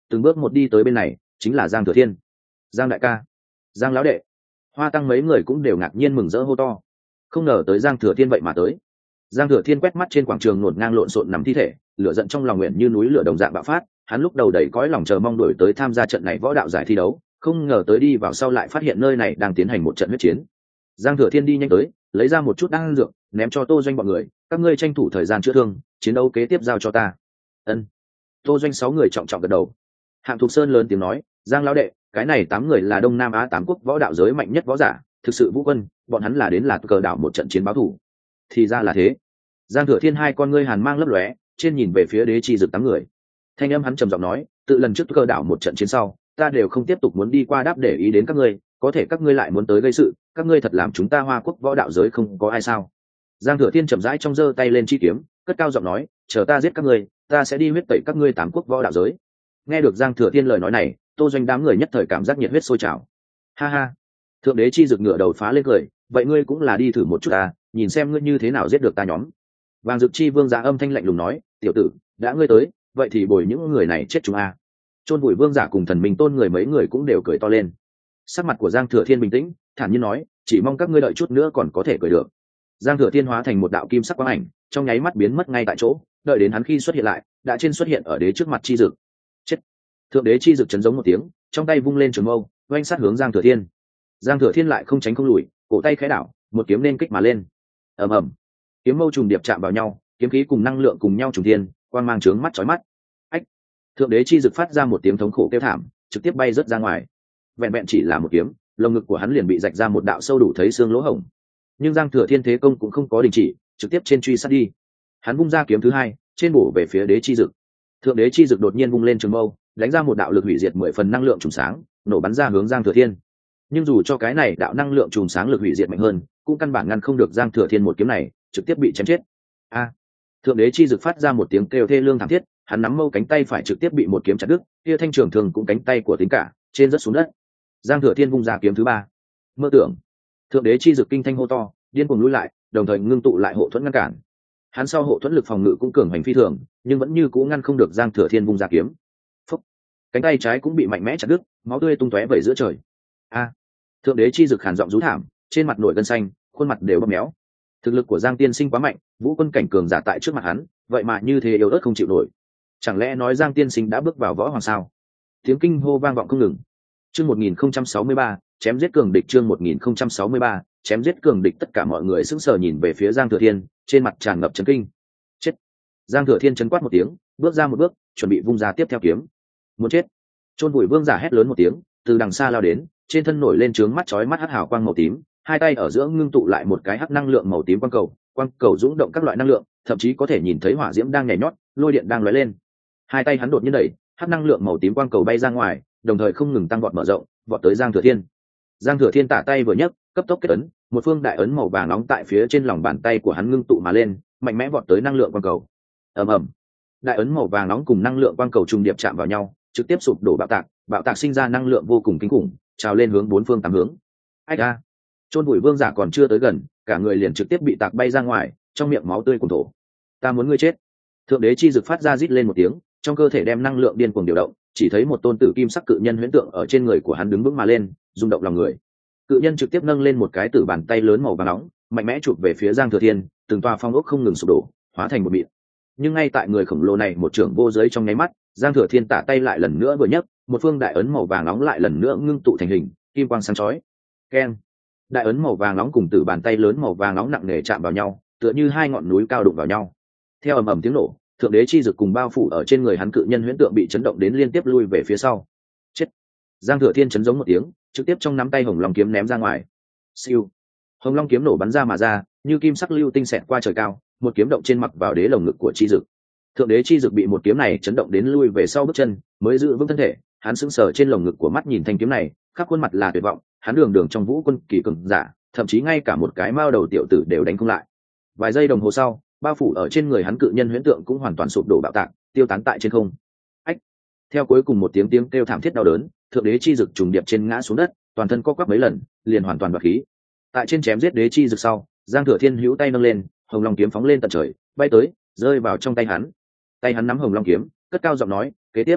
từng bước một đi tới bên này, chính là Giang Thừa Thiên. Giang đại ca, Giang lão đệ. Hoa Tăng mấy người cũng đều ngạc nhiên mừng rỡ hô to, không ngờ tới Giang Thừa Thiên vậy mà tới. Giang Thừa Thiên quét mắt trên quảng trường ngổn ngang lộn xộn nằm thi thể, lửa giận trong lòng nguyện như núi lửa đồng dạng bạo phát. Hắn lúc đầu đầy cõi lòng chờ mong đuổi tới tham gia trận này võ đạo giải thi đấu, không ngờ tới đi vào sau lại phát hiện nơi này đang tiến hành một trận huyết chiến. Giang Thừa Thiên đi nhanh tới, lấy ra một chút đan dược, ném cho Tô Doanh bọn người, các ngươi tranh thủ thời gian chữa thương, chiến đấu kế tiếp giao cho ta. Ân. Tô Doanh sáu người trọng trọng gật đầu. Hạng Thục Sơn lớn tiếng nói, Giang lão đệ, cái này tám người là Đông Nam Á tám quốc võ đạo giới mạnh nhất võ giả, thực sự vũ quân, bọn hắn là đến là cờ đảo một trận chiến báo thủ. Thì ra là thế. Giang Thừa Thiên hai con ngươi hàn mang lấp lóe, trên nhìn về phía Đế Chi Dực tám người. Thanh âm hắn trầm giọng nói, tự lần trước cờ đảo một trận chiến sau, ta đều không tiếp tục muốn đi qua đáp để ý đến các ngươi, có thể các ngươi lại muốn tới gây sự, các ngươi thật làm chúng ta Hoa Quốc võ đạo giới không có ai sao? Giang Thừa Thiên chậm rãi trong giơ tay lên chi kiếm, cất cao giọng nói, chờ ta giết các ngươi, ta sẽ đi huyết tẩy các ngươi tám quốc võ đạo giới. Nghe được Giang Thừa Thiên lời nói này, Tô Doanh đám người nhất thời cảm giác nhiệt huyết sôi trào. Ha ha. Thượng Đế Chi Dực ngửa đầu phá lên cười, vậy ngươi cũng là đi thử một chút ta, nhìn xem ngươi như thế nào giết được ta nhóm. Vàng Dực Chi Vương giả âm thanh lạnh lùng nói, tiểu tử, đã ngươi tới, vậy thì bồi những người này chết chúng a. Chôn Vùi Vương giả cùng Thần Minh Tôn người mấy người cũng đều cười to lên. Sắc mặt của Giang Thừa Thiên bình tĩnh, thản nhiên nói, chỉ mong các ngươi đợi chút nữa còn có thể cười được. Giang Thừa Thiên hóa thành một đạo kim sắc quang ảnh, trong nháy mắt biến mất ngay tại chỗ, đợi đến hắn khi xuất hiện lại, đã trên xuất hiện ở đế trước mặt Chi Dực. Chết! Thượng Đế Chi Dực chấn giống một tiếng, trong tay vung lên trường mâu, oanh sát hướng Giang Thừa Thiên. Giang Thừa Thiên lại không tránh không lùi, cổ tay khẽ đảo, một kiếm nên kích mà lên. Ầm ầm! Kiếm mâu trùng điệp chạm vào nhau, kiếm khí cùng năng lượng cùng nhau trùng thiên, quang mang trướng mắt chói mắt. Ách! Thượng Đế Chi Dực phát ra một tiếng thống khổ kêu thảm, trực tiếp bay rớt ra ngoài. Vẹn vẹn chỉ là một kiếm, lồng ngực của hắn liền bị rạch ra một đạo sâu đủ thấy xương lỗ hổng. Nhưng Giang Thừa Thiên thế công cũng không có đình chỉ, trực tiếp trên truy sát đi. Hắn vung ra kiếm thứ hai, trên bổ về phía Đế Chi Dực. Thượng Đế Chi Dực đột nhiên vung lên trường mâu, đánh ra một đạo lực hủy diệt mười phần năng lượng trùng sáng, nổ bắn ra hướng Giang Thừa Thiên. Nhưng dù cho cái này đạo năng lượng trùng sáng lực hủy diệt mạnh hơn, cũng căn bản ngăn không được Giang Thừa Thiên một kiếm này, trực tiếp bị chém chết. A! Thượng Đế Chi Dực phát ra một tiếng kêu thê lương thảm thiết, hắn nắm mâu cánh tay phải trực tiếp bị một kiếm chặt đứt, kia thanh trường thường cũng cánh tay của tính cả, trên rớt xuống đất. Giang Thừa Thiên vung ra kiếm thứ ba. Mơ tưởng! Thượng Đế Chi Dực kinh thanh hô to, điên cuồng lùi lại, đồng thời ngưng tụ lại hộ thuẫn ngăn cản. Hắn sau hộ thuẫn lực phòng ngự cũng cường hành phi thường, nhưng vẫn như cũ ngăn không được Giang Thừa Thiên vung ra kiếm. Phốc! Cánh tay trái cũng bị mạnh mẽ chặt đứt, máu tươi tung tóe vẩy giữa trời. A! Thượng Đế Chi Dực khàn giọng rú thảm, trên mặt nổi gân xanh, khuôn mặt đều bầm méo. Thực lực của Giang Tiên Sinh quá mạnh, vũ quân cảnh cường giả tại trước mặt hắn, vậy mà như thế yếu ớt không chịu nổi. Chẳng lẽ nói Giang Tiên Sinh đã bước vào võ hoàng sao? Tiếng kinh hô vang vọng không ngừng. Chương một nghìn không trăm sáu mươi ba, chém giết cường địch. Chương một nghìn không trăm sáu mươi ba, chém giết cường địch. Tất cả mọi người sững sờ nhìn về phía Giang Thừa Thiên, trên mặt tràn ngập chấn kinh. Chết! Giang Thừa Thiên chấn quát một tiếng, bước ra một bước, chuẩn bị vung ra tiếp theo kiếm. Muốn chết! Chôn Vùi Vương giả hét lớn một tiếng, từ đằng xa lao đến, trên thân nổi lên trướng mắt chói mắt hắc hào quang màu tím, hai tay ở giữa ngưng tụ lại một cái hắc năng lượng màu tím quang cầu, quang cầu dũng động các loại năng lượng, thậm chí có thể nhìn thấy hỏa diễm đang nhảy nhót, lôi điện đang lóe lên. Hai tay hắn đột nhiên đẩy, hắc năng lượng màu tím quang cầu bay ra ngoài, đồng thời không ngừng tăng vọt mở rộng, vọt tới Giang Thừa Thiên. Giang Thừa Thiên tả tay vừa nhấc, cấp tốc kết ấn, một phương đại ấn màu vàng nóng tại phía trên lòng bàn tay của hắn ngưng tụ mà lên, mạnh mẽ vọt tới năng lượng quang cầu. Ầm ầm. Đại ấn màu vàng nóng cùng năng lượng quang cầu trùng điệp chạm vào nhau, trực tiếp sụp đổ bạo tạc, bạo tạc sinh ra năng lượng vô cùng kinh khủng, trào lên hướng bốn phương tám hướng. Ách a! Chôn Vùi Vương giả còn chưa tới gần, cả người liền trực tiếp bị tạc bay ra ngoài, trong miệng máu tươi cuồn thổ. Ta muốn ngươi chết! Thượng Đế Chi Dực phát ra rít lên một tiếng, trong cơ thể đem năng lượng điên cuồng điều động, chỉ thấy một tôn tử kim sắc cự nhân huyễn tượng ở trên người của hắn đứng vững mà lên, rung động lòng người. Cự nhân trực tiếp nâng lên một cái tử bàn tay lớn màu vàng nóng, mạnh mẽ chụp về phía Giang Thừa Thiên, từng tòa phong ốc không ngừng sụp đổ, hóa thành một mịn. Nhưng ngay tại người khổng lồ này một trưởng vô giới trong nháy mắt, Giang Thừa Thiên tả tay lại lần nữa vừa nhấc, một phương đại ấn màu vàng nóng lại lần nữa ngưng tụ thành hình, kim quang sáng chói. Keng! Đại ấn màu vàng nóng cùng tử bàn tay lớn màu vàng nóng nặng nề chạm vào nhau, tựa như hai ngọn núi cao đụng vào nhau. Theo ầm ầm tiếng nổ, Thượng Đế Chi Dực cùng bao phủ ở trên người hắn cự nhân huyễn tượng bị chấn động đến liên tiếp lui về phía sau. Chết! Giang Thừa Thiên chấn giống một tiếng, trực tiếp trong nắm tay Hồng Long kiếm ném ra ngoài. Siêu! Hồng Long kiếm nổ bắn ra mà ra, như kim sắc lưu tinh xẹt qua trời cao, một kiếm động trên mặt vào đế lồng ngực của Chi Dực. Thượng Đế Chi Dực bị một kiếm này chấn động đến lui về sau bước chân, mới giữ vững thân thể, hắn sững sờ trên lồng ngực của mắt nhìn thanh kiếm này, khắp khuôn mặt là tuyệt vọng, hắn đường đường trong vũ quân kỳ cường giả, thậm chí ngay cả một cái mao đầu tiểu tử đều đánh không lại. Vài giây đồng hồ sau, bao phủ ở trên người hắn cự nhân huyễn tượng cũng hoàn toàn sụp đổ bạo tạc, tiêu tán tại trên không. Ách! Theo cuối cùng một tiếng tiếng kêu thảm thiết đau đớn, Thượng Đế Chi Dực trùng điệp trên ngã xuống đất, toàn thân co quắp mấy lần, liền hoàn toàn đoạt khí. Tại trên chém giết Đế Chi Dực sau, Giang Thừa Thiên hữu tay nâng lên, Hồng Long kiếm phóng lên tận trời, bay tới, rơi vào trong tay hắn. Tay hắn nắm Hồng Long kiếm, cất cao giọng nói, kế tiếp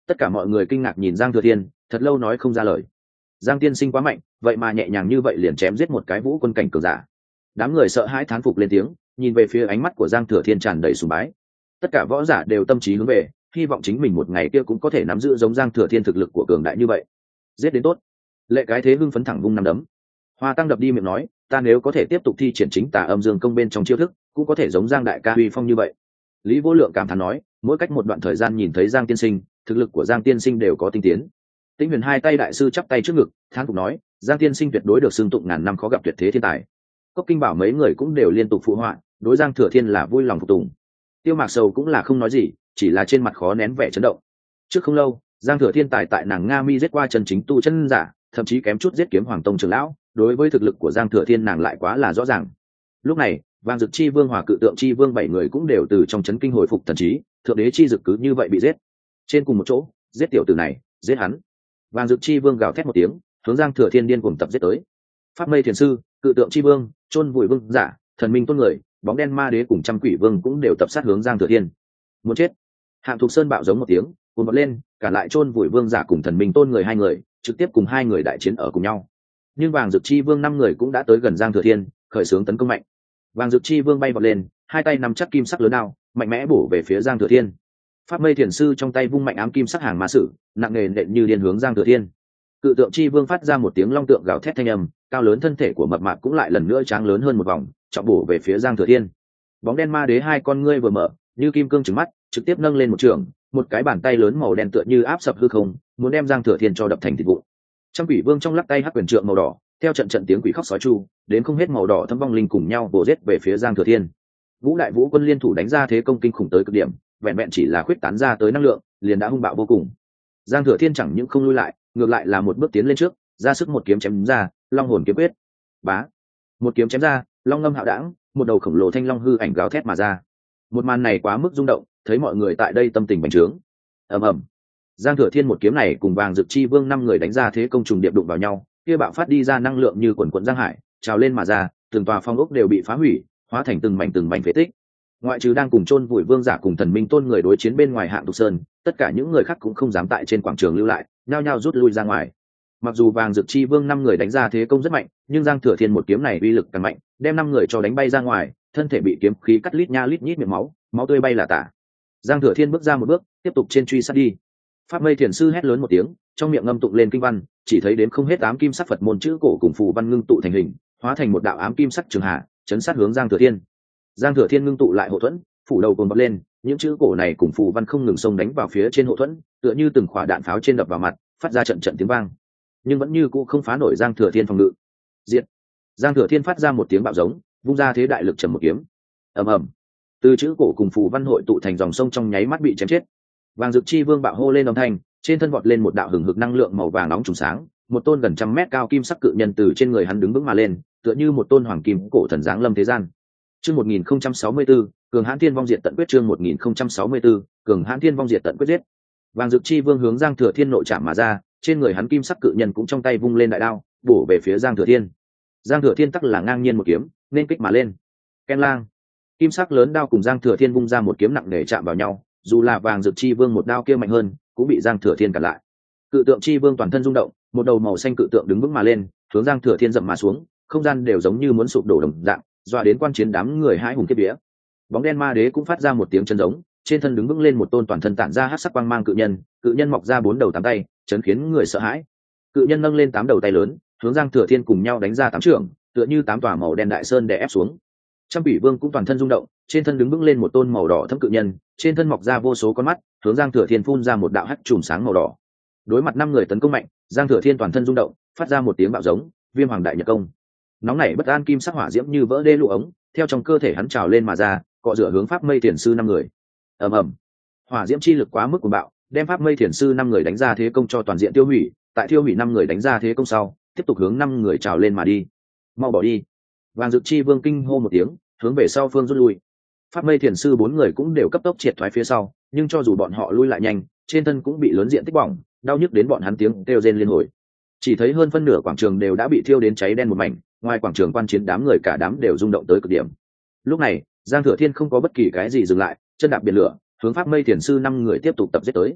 Tất cả mọi người kinh ngạc nhìn Giang Thừa Thiên, thật lâu nói không ra lời. Giang tiên sinh quá mạnh, vậy mà nhẹ nhàng như vậy liền chém giết một cái vũ quân cảnh cường giả. Đám người sợ hãi thán phục lên tiếng, nhìn về phía ánh mắt của Giang Thừa Thiên tràn đầy sùng bái. Tất cả võ giả đều tâm trí hướng về, hy vọng chính mình một ngày kia cũng có thể nắm giữ giống Giang Thừa Thiên thực lực của cường đại như vậy. Giết đến tốt. Lệ Cái Thế hưng phấn thẳng vung năm đấm. Hoa Tăng đập đi miệng nói, ta nếu có thể tiếp tục thi triển chính tà âm dương công bên trong chiêu thức, cũng có thể giống Giang đại ca uy phong như vậy. Lý Vô Lượng cảm thán nói, mỗi cách một đoạn thời gian nhìn thấy Giang tiên sinh, thực lực của Giang tiên sinh đều có tinh tiến. Tĩnh Huyền hai tay đại sư chắp tay trước ngực, thán phục nói, Giang tiên sinh tuyệt đối được xưng tụng ngàn năm khó gặp tuyệt thế thiên tài. Cốc Kinh Bảo mấy người cũng đều liên tục phụ họa, đối Giang Thừa Thiên là vui lòng phục tùng. Tiêu Mạc Sầu cũng là không nói gì, chỉ là trên mặt khó nén vẻ chấn động. Trước không lâu, Giang Thừa Thiên tài tại nàng Nga Mi giết qua chân chính tu chân giả, thậm chí kém chút giết Kiếm Hoàng Tông trưởng lão, đối với thực lực của Giang Thừa Thiên nàng lại quá là rõ ràng. Lúc này, Vàng Dực Chi Vương Hòa Cự Tượng Chi Vương bảy người cũng đều từ trong chấn kinh hồi phục thần trí, thượng đế chi dực cứ như vậy bị giết. Trên cùng một chỗ, giết tiểu tử này, giết hắn. Vàng Dực Chi Vương gào thét một tiếng, hướng Giang Thừa Thiên điên cuồng tập giết tới. Pháp Mây Thiền sư, Cự Tượng Chi Vương, Chôn Vùi Vương giả, Thần Minh Tôn người, Bóng Đen Ma Đế cùng Trăm Quỷ Vương cũng đều tập sát hướng Giang Thừa Thiên. Muốn chết. Hạng Thục Sơn bạo giống một tiếng, cuồn bật lên, cả lại Chôn Vùi Vương giả cùng Thần Minh Tôn người hai người, trực tiếp cùng hai người đại chiến ở cùng nhau. Nhưng Vàng Dực Chi Vương năm người cũng đã tới gần Giang Thừa Thiên, khởi xướng tấn công mạnh. Vàng Dực Chi Vương bay vọt lên, hai tay nắm chắc kim sắc lớn đao, mạnh mẽ bổ về phía Giang Thừa Thiên. Pháp Mây Thiền sư trong tay vung mạnh ám kim sắc hàng ma sử, nặng nề nện như điên hướng Giang Thừa Thiên. Cự Tượng Chi Vương phát ra một tiếng long tượng gào thét thanh âm, cao lớn thân thể của mập mạp cũng lại lần nữa tráng lớn hơn một vòng, trọng bổ về phía Giang Thừa Thiên. Bóng Đen Ma Đế hai con ngươi vừa mở, như kim cương trừng mắt, trực tiếp nâng lên một trường, một cái bàn tay lớn màu đen tựa như áp sập hư không, muốn đem Giang Thừa Thiên cho đập thành thịt vụn. Trăm Quỷ Vương trong lắc tay hắc quyền trượng màu đỏ, theo trận trận tiếng quỷ khóc sói chu, đến không hết màu đỏ thâm vong linh cùng nhau bổ giết về phía Giang Thừa Thiên. Vũ Đại Vũ quân liên thủ đánh ra thế công kinh khủng tới cực điểm, vẹn vẹn chỉ là khuyết tán ra tới năng lượng, liền đã hung bạo vô cùng. Giang Thừa Thiên chẳng những không lui lại, ngược lại là một bước tiến lên trước, ra sức một kiếm chém ra, Long Hồn Kiếm Quyết. Bá, một kiếm chém ra, long ngâm hạo đãng, một đầu khổng lồ thanh long hư ảnh gào thét mà ra. Một màn này quá mức rung động, thấy mọi người tại đây tâm tình bành trướng. Ầm ầm. Giang Thừa Thiên một kiếm này cùng Vàng Dực Chi Vương năm người đánh ra thế công trùng điệp đụng vào nhau, kia bạo phát đi ra năng lượng như quần quần giang hải, trào lên mà ra, từng tòa phong ốc đều bị phá hủy, hóa thành từng mảnh từng mảnh phế tích. Ngoại trừ đang cùng Chôn Vùi Vương giả cùng Thần Minh Tôn người đối chiến bên ngoài Hạng Thục Sơn, tất cả những người khác cũng không dám tại trên quảng trường lưu lại, nhao nhao rút lui ra ngoài. Mặc dù Vàng Dực Chi Vương năm người đánh ra thế công rất mạnh, nhưng Giang Thừa Thiên một kiếm này uy lực càng mạnh, đem năm người cho đánh bay ra ngoài, thân thể bị kiếm khí cắt lít nha lít nhít miệng máu, máu tươi bay là tả. Giang Thừa Thiên bước ra một bước, tiếp tục trên truy sát đi. Pháp Mây Thiền sư hét lớn một tiếng, trong miệng ngâm tụng lên kinh văn, chỉ thấy đến không hết ám kim sắc Phật môn chữ cổ cùng phù văn ngưng tụ thành hình, hóa thành một đạo ám kim sắc trường hạ, chấn sát hướng Giang Thừa Thiên. Giang Thừa Thiên ngưng tụ lại hộ thuẫn, phủ đầu cuồng bật lên, những chữ cổ này cùng phù văn không ngừng xông đánh vào phía trên hộ thuẫn, tựa như từng quả đạn pháo trên đập vào mặt, phát ra trận trận tiếng vang, nhưng vẫn như cũ không phá nổi Giang Thừa Thiên phòng ngự. Diệt! Giang Thừa Thiên phát ra một tiếng bạo giống, vung ra thế đại lực trầm một kiếm. Ầm ầm! Từ chữ cổ cùng phù văn hội tụ thành dòng sông trong nháy mắt bị chém chết. Vàng Dực Chi Vương bạo hô lên âm thanh, trên thân vọt lên một đạo hừng hực năng lượng màu vàng nóng trùng sáng, một tôn gần trăm mét cao kim sắc cự nhân từ trên người hắn đứng vững mà lên, tựa như một tôn hoàng kim cổ thần giáng lâm thế gian. Chương một nghìn không trăm sáu mươi tư, Cường Hãn Thiên vong diệt tận quyết. Chương một nghìn không trăm sáu mươi tư, Cường Hãn Thiên vong diệt tận quyết giết. Vàng Dực Chi Vương hướng Giang Thừa Thiên nội chạm mà ra, trên người hắn kim sắc cự nhân cũng trong tay vung lên đại đao, bổ về phía Giang Thừa Thiên. Giang Thừa Thiên tắc là ngang nhiên một kiếm, nên kích mà lên. Ken lang, kim sắc lớn đao cùng Giang Thừa Thiên vung ra một kiếm nặng nề chạm vào nhau, dù là Vàng Dực Chi Vương một đao kia mạnh hơn, cũng bị Giang Thừa Thiên cản lại. Cự Tượng Chi Vương toàn thân rung động, một đầu màu xanh cự tượng đứng vững mà lên, hướng Giang Thừa Thiên dậm mà xuống, không gian đều giống như muốn sụp đổ đồng dạng, dọa đến quan chiến đám người hãi hùng kiếp vía. Bóng Đen Ma Đế cũng phát ra một tiếng chấn giống, trên thân đứng vững lên một tôn toàn thân tản ra hắc sắc quang mang cự nhân, cự nhân mọc ra bốn đầu tám tay, chấn khiến người sợ hãi. Cự nhân nâng lên tám đầu tay lớn, hướng Giang Thừa Thiên cùng nhau đánh ra tám trưởng, tựa như tám tòa màu đen đại sơn đè ép xuống. Trăm Quỷ Vương cũng toàn thân rung động, trên thân đứng vững lên một tôn màu đỏ thẫm cự nhân, trên thân mọc ra vô số con mắt, hướng Giang Thừa Thiên phun ra một đạo hắc chùm sáng màu đỏ. Đối mặt năm người tấn công mạnh, Giang Thừa Thiên toàn thân rung động, phát ra một tiếng bạo giống, Viêm Hoàng Đại Nhật Công. Nóng nảy bất an kim sắc hỏa diễm như vỡ đê lũ ống, theo trong cơ thể hắn trào lên mà ra, cọ rửa hướng Pháp Mây Thiền sư năm người. Ầm ầm. Hỏa diễm chi lực quá mức cuồng bạo, đem Pháp Mây Thiền sư năm người đánh ra thế công cho toàn diện tiêu hủy, tại tiêu hủy năm người đánh ra thế công sau, tiếp tục hướng năm người trào lên mà đi. Mau bỏ đi. Vàng Dực Chi Vương kinh hô một tiếng, hướng về sau phương rút lui. Pháp Mây Thiền sư bốn người cũng đều cấp tốc triệt thoái phía sau, nhưng cho dù bọn họ lui lại nhanh, trên thân cũng bị lớn diện tích bỏng, đau nhức đến bọn hắn tiếng kêu rên liên hồi. Chỉ thấy hơn phân nửa quảng trường đều đã bị thiêu đến cháy đen một mảnh, ngoài quảng trường quan chiến đám người cả đám đều rung động tới cực điểm. Lúc này, Giang Thừa Thiên không có bất kỳ cái gì dừng lại, chân đạp biển lửa, hướng Pháp Mây Thiền sư năm người tiếp tục tập giết tới.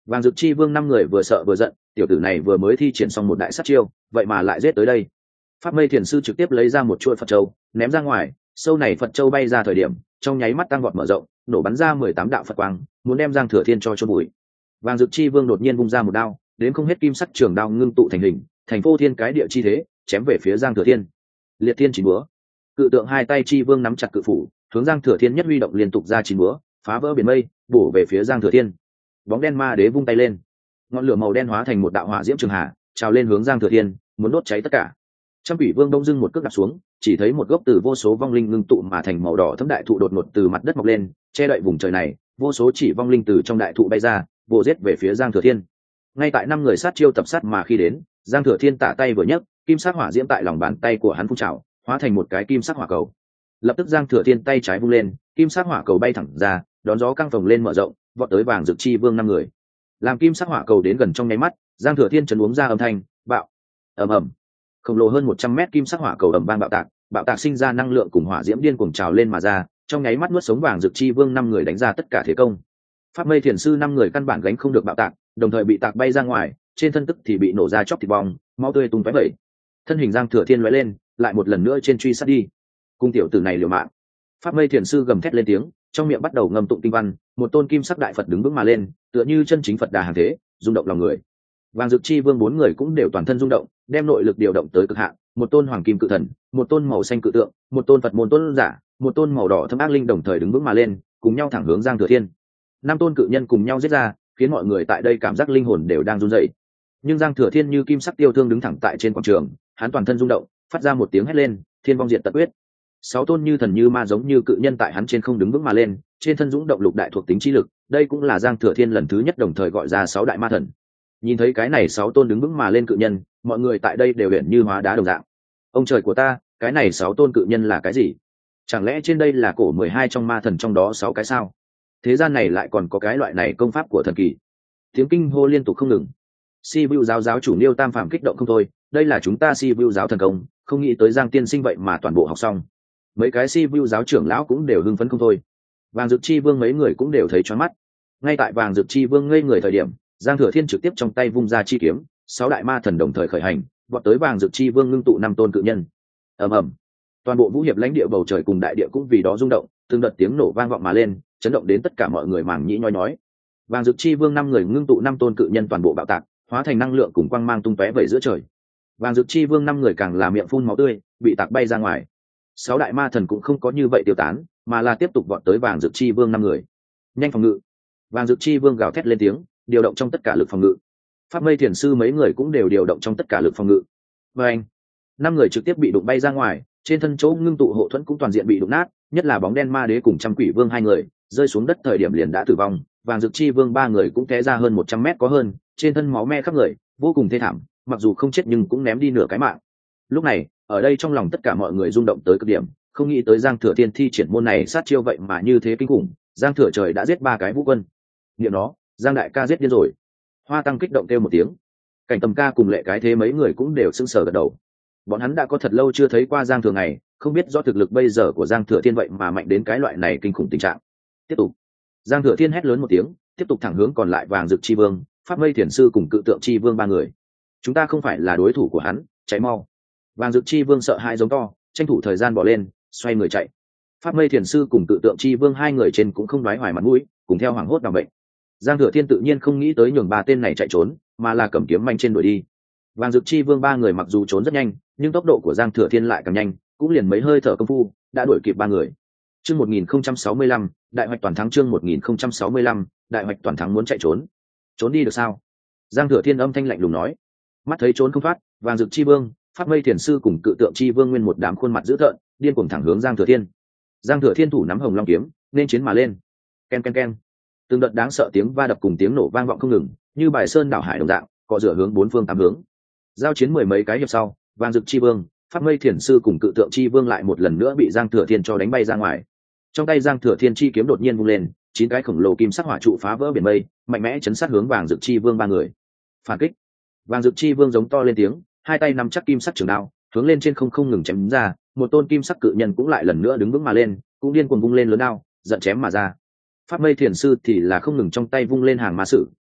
Vàng Dực Chi Vương năm người vừa sợ vừa giận, tiểu tử này vừa mới thi triển xong một đại sát chiêu, vậy mà lại giết tới đây. Pháp Mây Thiền sư trực tiếp lấy ra một chuôi Phật châu, ném ra ngoài, sâu này Phật châu bay ra thời điểm, trong nháy mắt tăng vọt mở rộng, nổ bắn ra mười tám đạo Phật quang, muốn đem Giang Thừa Thiên cho chôn bụi. Vàng Dực Chi Vương đột nhiên vung ra một đao, đến không hết kim sắc trường đao ngưng tụ thành hình, thành vô thiên cái địa chi thế, chém về phía Giang Thừa Thiên. Liệt Thiên Chín Búa. Cự tượng hai tay Chi Vương nắm chặt cự phủ, hướng Giang Thừa Thiên nhất huy động liên tục ra chín búa, phá vỡ biển mây, bổ về phía Giang Thừa Thiên. Bóng đen ma đế vung tay lên, ngọn lửa màu đen hóa thành một đạo hỏa diễm trường hà, trào lên hướng Giang Thừa Thiên, muốn đốt cháy tất cả. Trăm Quỷ Vương đông dưng một cước đạp xuống, chỉ thấy một gốc từ vô số vong linh ngưng tụ mà thành màu đỏ thẫm đại thụ đột ngột từ mặt đất mọc lên, che đậy vùng trời này, vô số chỉ vong linh từ trong đại thụ bay ra, vồ giết về phía Giang Thừa Thiên. Ngay tại năm người sát chiêu tập sát mà khi đến, Giang Thừa Thiên tả tay vừa nhấc, kim sắc hỏa diễm tại lòng bàn tay của hắn phun trào, hóa thành một cái kim sắc hỏa cầu. Lập tức Giang Thừa Thiên tay trái vung lên, kim sắc hỏa cầu bay thẳng ra, đón gió căng phồng lên mở rộng, vọt tới Vàng Dực Chi Vương năm người. Làm kim sắc hỏa cầu đến gần trong nháy mắt, Giang Thừa Thiên chấn uống ra âm thanh, bạo, ầm ầm. Khổng lồ hơn một trăm mét kim sắc hỏa cầu ầm vang bạo tạc, bạo tạc sinh ra năng lượng cùng hỏa diễm điên cuồng trào lên mà ra, trong nháy mắt nuốt sống Vàng Dực Chi Vương năm người đánh ra tất cả thế công. Pháp Mây Thiền sư năm người căn bản gánh không được bạo tạc, đồng thời bị tạc bay ra ngoài, trên thân tức thì bị nổ ra chóc thịt bong, máu tươi tung tóe vẩy. Thân hình Giang Thừa Thiên lóe lên, lại một lần nữa trên truy sát đi. Cung tiểu tử này liều mạng. Pháp Mây Thiền sư gầm thét lên tiếng, trong miệng bắt đầu ngâm tụng kinh văn, một tôn kim sắc đại Phật đứng vững mà lên, tựa như chân chính Phật đà hàng thế, rung động lòng người. Vàng Dực Chi Vương bốn người cũng đều toàn thân rung động, đem nội lực điều động tới cực hạn, một tôn hoàng kim cự thần, một tôn màu xanh cự tượng, một tôn Phật môn tôn giả, một tôn màu đỏ thâm ác linh đồng thời đứng vững mà lên, cùng nhau thẳng hướng Giang Thừa Thiên. Năm tôn cự nhân cùng nhau giết ra, khiến mọi người tại đây cảm giác linh hồn đều đang run rẩy. Nhưng Giang Thừa Thiên như kim sắc tiêu thương đứng thẳng tại trên quảng trường, hắn toàn thân rung động, phát ra một tiếng hét lên, thiên vong diệt tận quyết. Sáu tôn như thần như ma giống như cự nhân tại hắn trên không đứng vững mà lên, trên thân dũng động lục đại thuộc tính chi lực, đây cũng là Giang Thừa Thiên lần thứ nhất đồng thời gọi ra sáu đại ma thần. Nhìn thấy cái này sáu tôn đứng vững mà lên cự nhân, mọi người tại đây đều hiện như hóa đá đồng dạng. Ông trời của ta, cái này sáu tôn cự nhân là cái gì? Chẳng lẽ trên đây là cổ mười hai trong ma thần trong đó sáu cái sao? Thế gian này lại còn có cái loại này công pháp của thần kỳ. Tiếng kinh hô liên tục không ngừng. Si Vu giáo giáo chủ Niêu Tam Phàm kích động không thôi, đây là chúng ta Si Vu giáo thần công, không nghĩ tới Giang tiên sinh vậy mà toàn bộ học xong. Mấy cái Si Vu giáo trưởng lão cũng đều hưng phấn không thôi. Vàng Dực Chi Vương mấy người cũng đều thấy choáng mắt. Ngay tại Vàng Dực Chi Vương ngây người thời điểm, Giang Thừa Thiên trực tiếp trong tay vung ra chi kiếm, sáu đại ma thần đồng thời khởi hành, vọt tới Vàng Dực Chi Vương ngưng tụ năm tôn cự nhân. Ầm ầm. Toàn bộ vũ hiệp lãnh địa bầu trời cùng đại địa cũng vì đó rung động, từng đợt tiếng nổ vang vọng mà lên, chấn động đến tất cả mọi người màng nhĩ nhói nhói. Vàng Dực Chi Vương năm người ngưng tụ năm tôn cự nhân toàn bộ bạo tạc, hóa thành năng lượng cùng quang mang tung tóe vẩy giữa trời. Vàng Dực Chi Vương năm người càng là miệng phun máu tươi, bị tạc bay ra ngoài. Sáu đại ma thần cũng không có như vậy tiêu tán, mà là tiếp tục vọt tới Vàng Dực Chi Vương năm người. Nhanh phòng ngự. Vàng Dực Chi Vương gào thét lên tiếng, điều động trong tất cả lực phòng ngự. Pháp Mây Thiền sư mấy người cũng đều điều động trong tất cả lực phòng ngự. Và anh, năm người trực tiếp bị đụng bay ra ngoài, trên thân chỗ ngưng tụ hộ thuẫn cũng toàn diện bị đụng nát, nhất là bóng đen ma đế cùng Trăm Quỷ Vương hai người, rơi xuống đất thời điểm liền đã tử vong. Vàng Dực Chi Vương ba người cũng té ra hơn một trăm mét có hơn, trên thân máu me khắp người, vô cùng thê thảm, mặc dù không chết nhưng cũng ném đi nửa cái mạng. Lúc này, ở đây trong lòng tất cả mọi người rung động tới cực điểm, không nghĩ tới Giang Thừa Thiên thi triển môn này sát chiêu vậy mà như thế kinh khủng, Giang Thừa Trời đã giết ba cái vũ quân. Niệm nó, Giang đại ca giết điên rồi. Hoa Tăng kích động kêu một tiếng. Cảnh Tầm ca cùng Lệ Cái Thế mấy người cũng đều sững sờ gật đầu. Bọn hắn đã có thật lâu chưa thấy qua Giang Thừa này, không biết do thực lực bây giờ của Giang Thừa Thiên vậy mà mạnh đến cái loại này kinh khủng tình trạng. Tiếp tục. Giang Thừa Thiên hét lớn một tiếng, tiếp tục thẳng hướng còn lại Vàng Dực Chi Vương, Pháp Mây Thiền sư cùng Cự Tượng Chi Vương ba người. Chúng ta không phải là đối thủ của hắn, chạy mau. Vàng Dực Chi Vương sợ hãi giống to, tranh thủ thời gian bỏ lên, xoay người chạy. Pháp Mây Thiền sư cùng Cự Tượng Chi Vương hai người trên cũng không đoái hoài mặt mũi, cùng theo hoảng hốt đảm bệnh. Giang Thừa Thiên tự nhiên không nghĩ tới nhường ba tên này chạy trốn, mà là cầm kiếm manh trên đuổi đi. Vàng Dực Chi Vương ba người mặc dù trốn rất nhanh, nhưng tốc độ của Giang Thừa Thiên lại càng nhanh, cũng liền mấy hơi thở công phu đã đuổi kịp ba người. Chương một nghìn không trăm sáu mươi lăm, đại hoạch toàn thắng. Chương một nghìn không trăm sáu mươi lăm, đại hoạch toàn thắng. Muốn chạy trốn, trốn đi được sao? Giang Thừa Thiên âm thanh lạnh lùng nói. Mắt thấy trốn không thoát, Vàng Dực Chi Vương, Pháp Mây Thiền sư cùng Cự Tượng Chi Vương nguyên một đám khuôn mặt dữ tợn, điên cuồng thẳng hướng Giang Thừa Thiên. Giang Thừa Thiên thủ nắm Hồng Long kiếm, nên chiến mà lên. Ken ken ken. Từng đợt đáng sợ tiếng va đập cùng tiếng nổ vang vọng không ngừng, như bài sơn đảo hải đồng dạng, cọ rửa hướng bốn phương tám hướng. Giao chiến mười mấy cái hiệp sau, Vàng Dực Chi Vương, Pháp Mây Thiền sư cùng Cự Tượng Chi Vương lại một lần nữa bị Giang Thừa Thiên cho đánh bay ra ngoài. Trong tay Giang Thừa Thiên chi kiếm đột nhiên vung lên, chín cái khổng lồ kim sắc hỏa trụ phá vỡ biển mây, mạnh mẽ chấn sát hướng Vàng Dực Chi Vương ba người. Phản kích. Vàng Dực Chi Vương giống to lên tiếng, hai tay nắm chắc kim sắc trường đao, hướng lên trên không không ngừng chém ra, một tôn kim sắc cự nhân cũng lại lần nữa đứng vững mà lên, cũng điên cuồng vung lên lớn đao, giận chém mà ra. Pháp Mây Thiền sư thì là không ngừng trong tay vung lên hàng ma sử,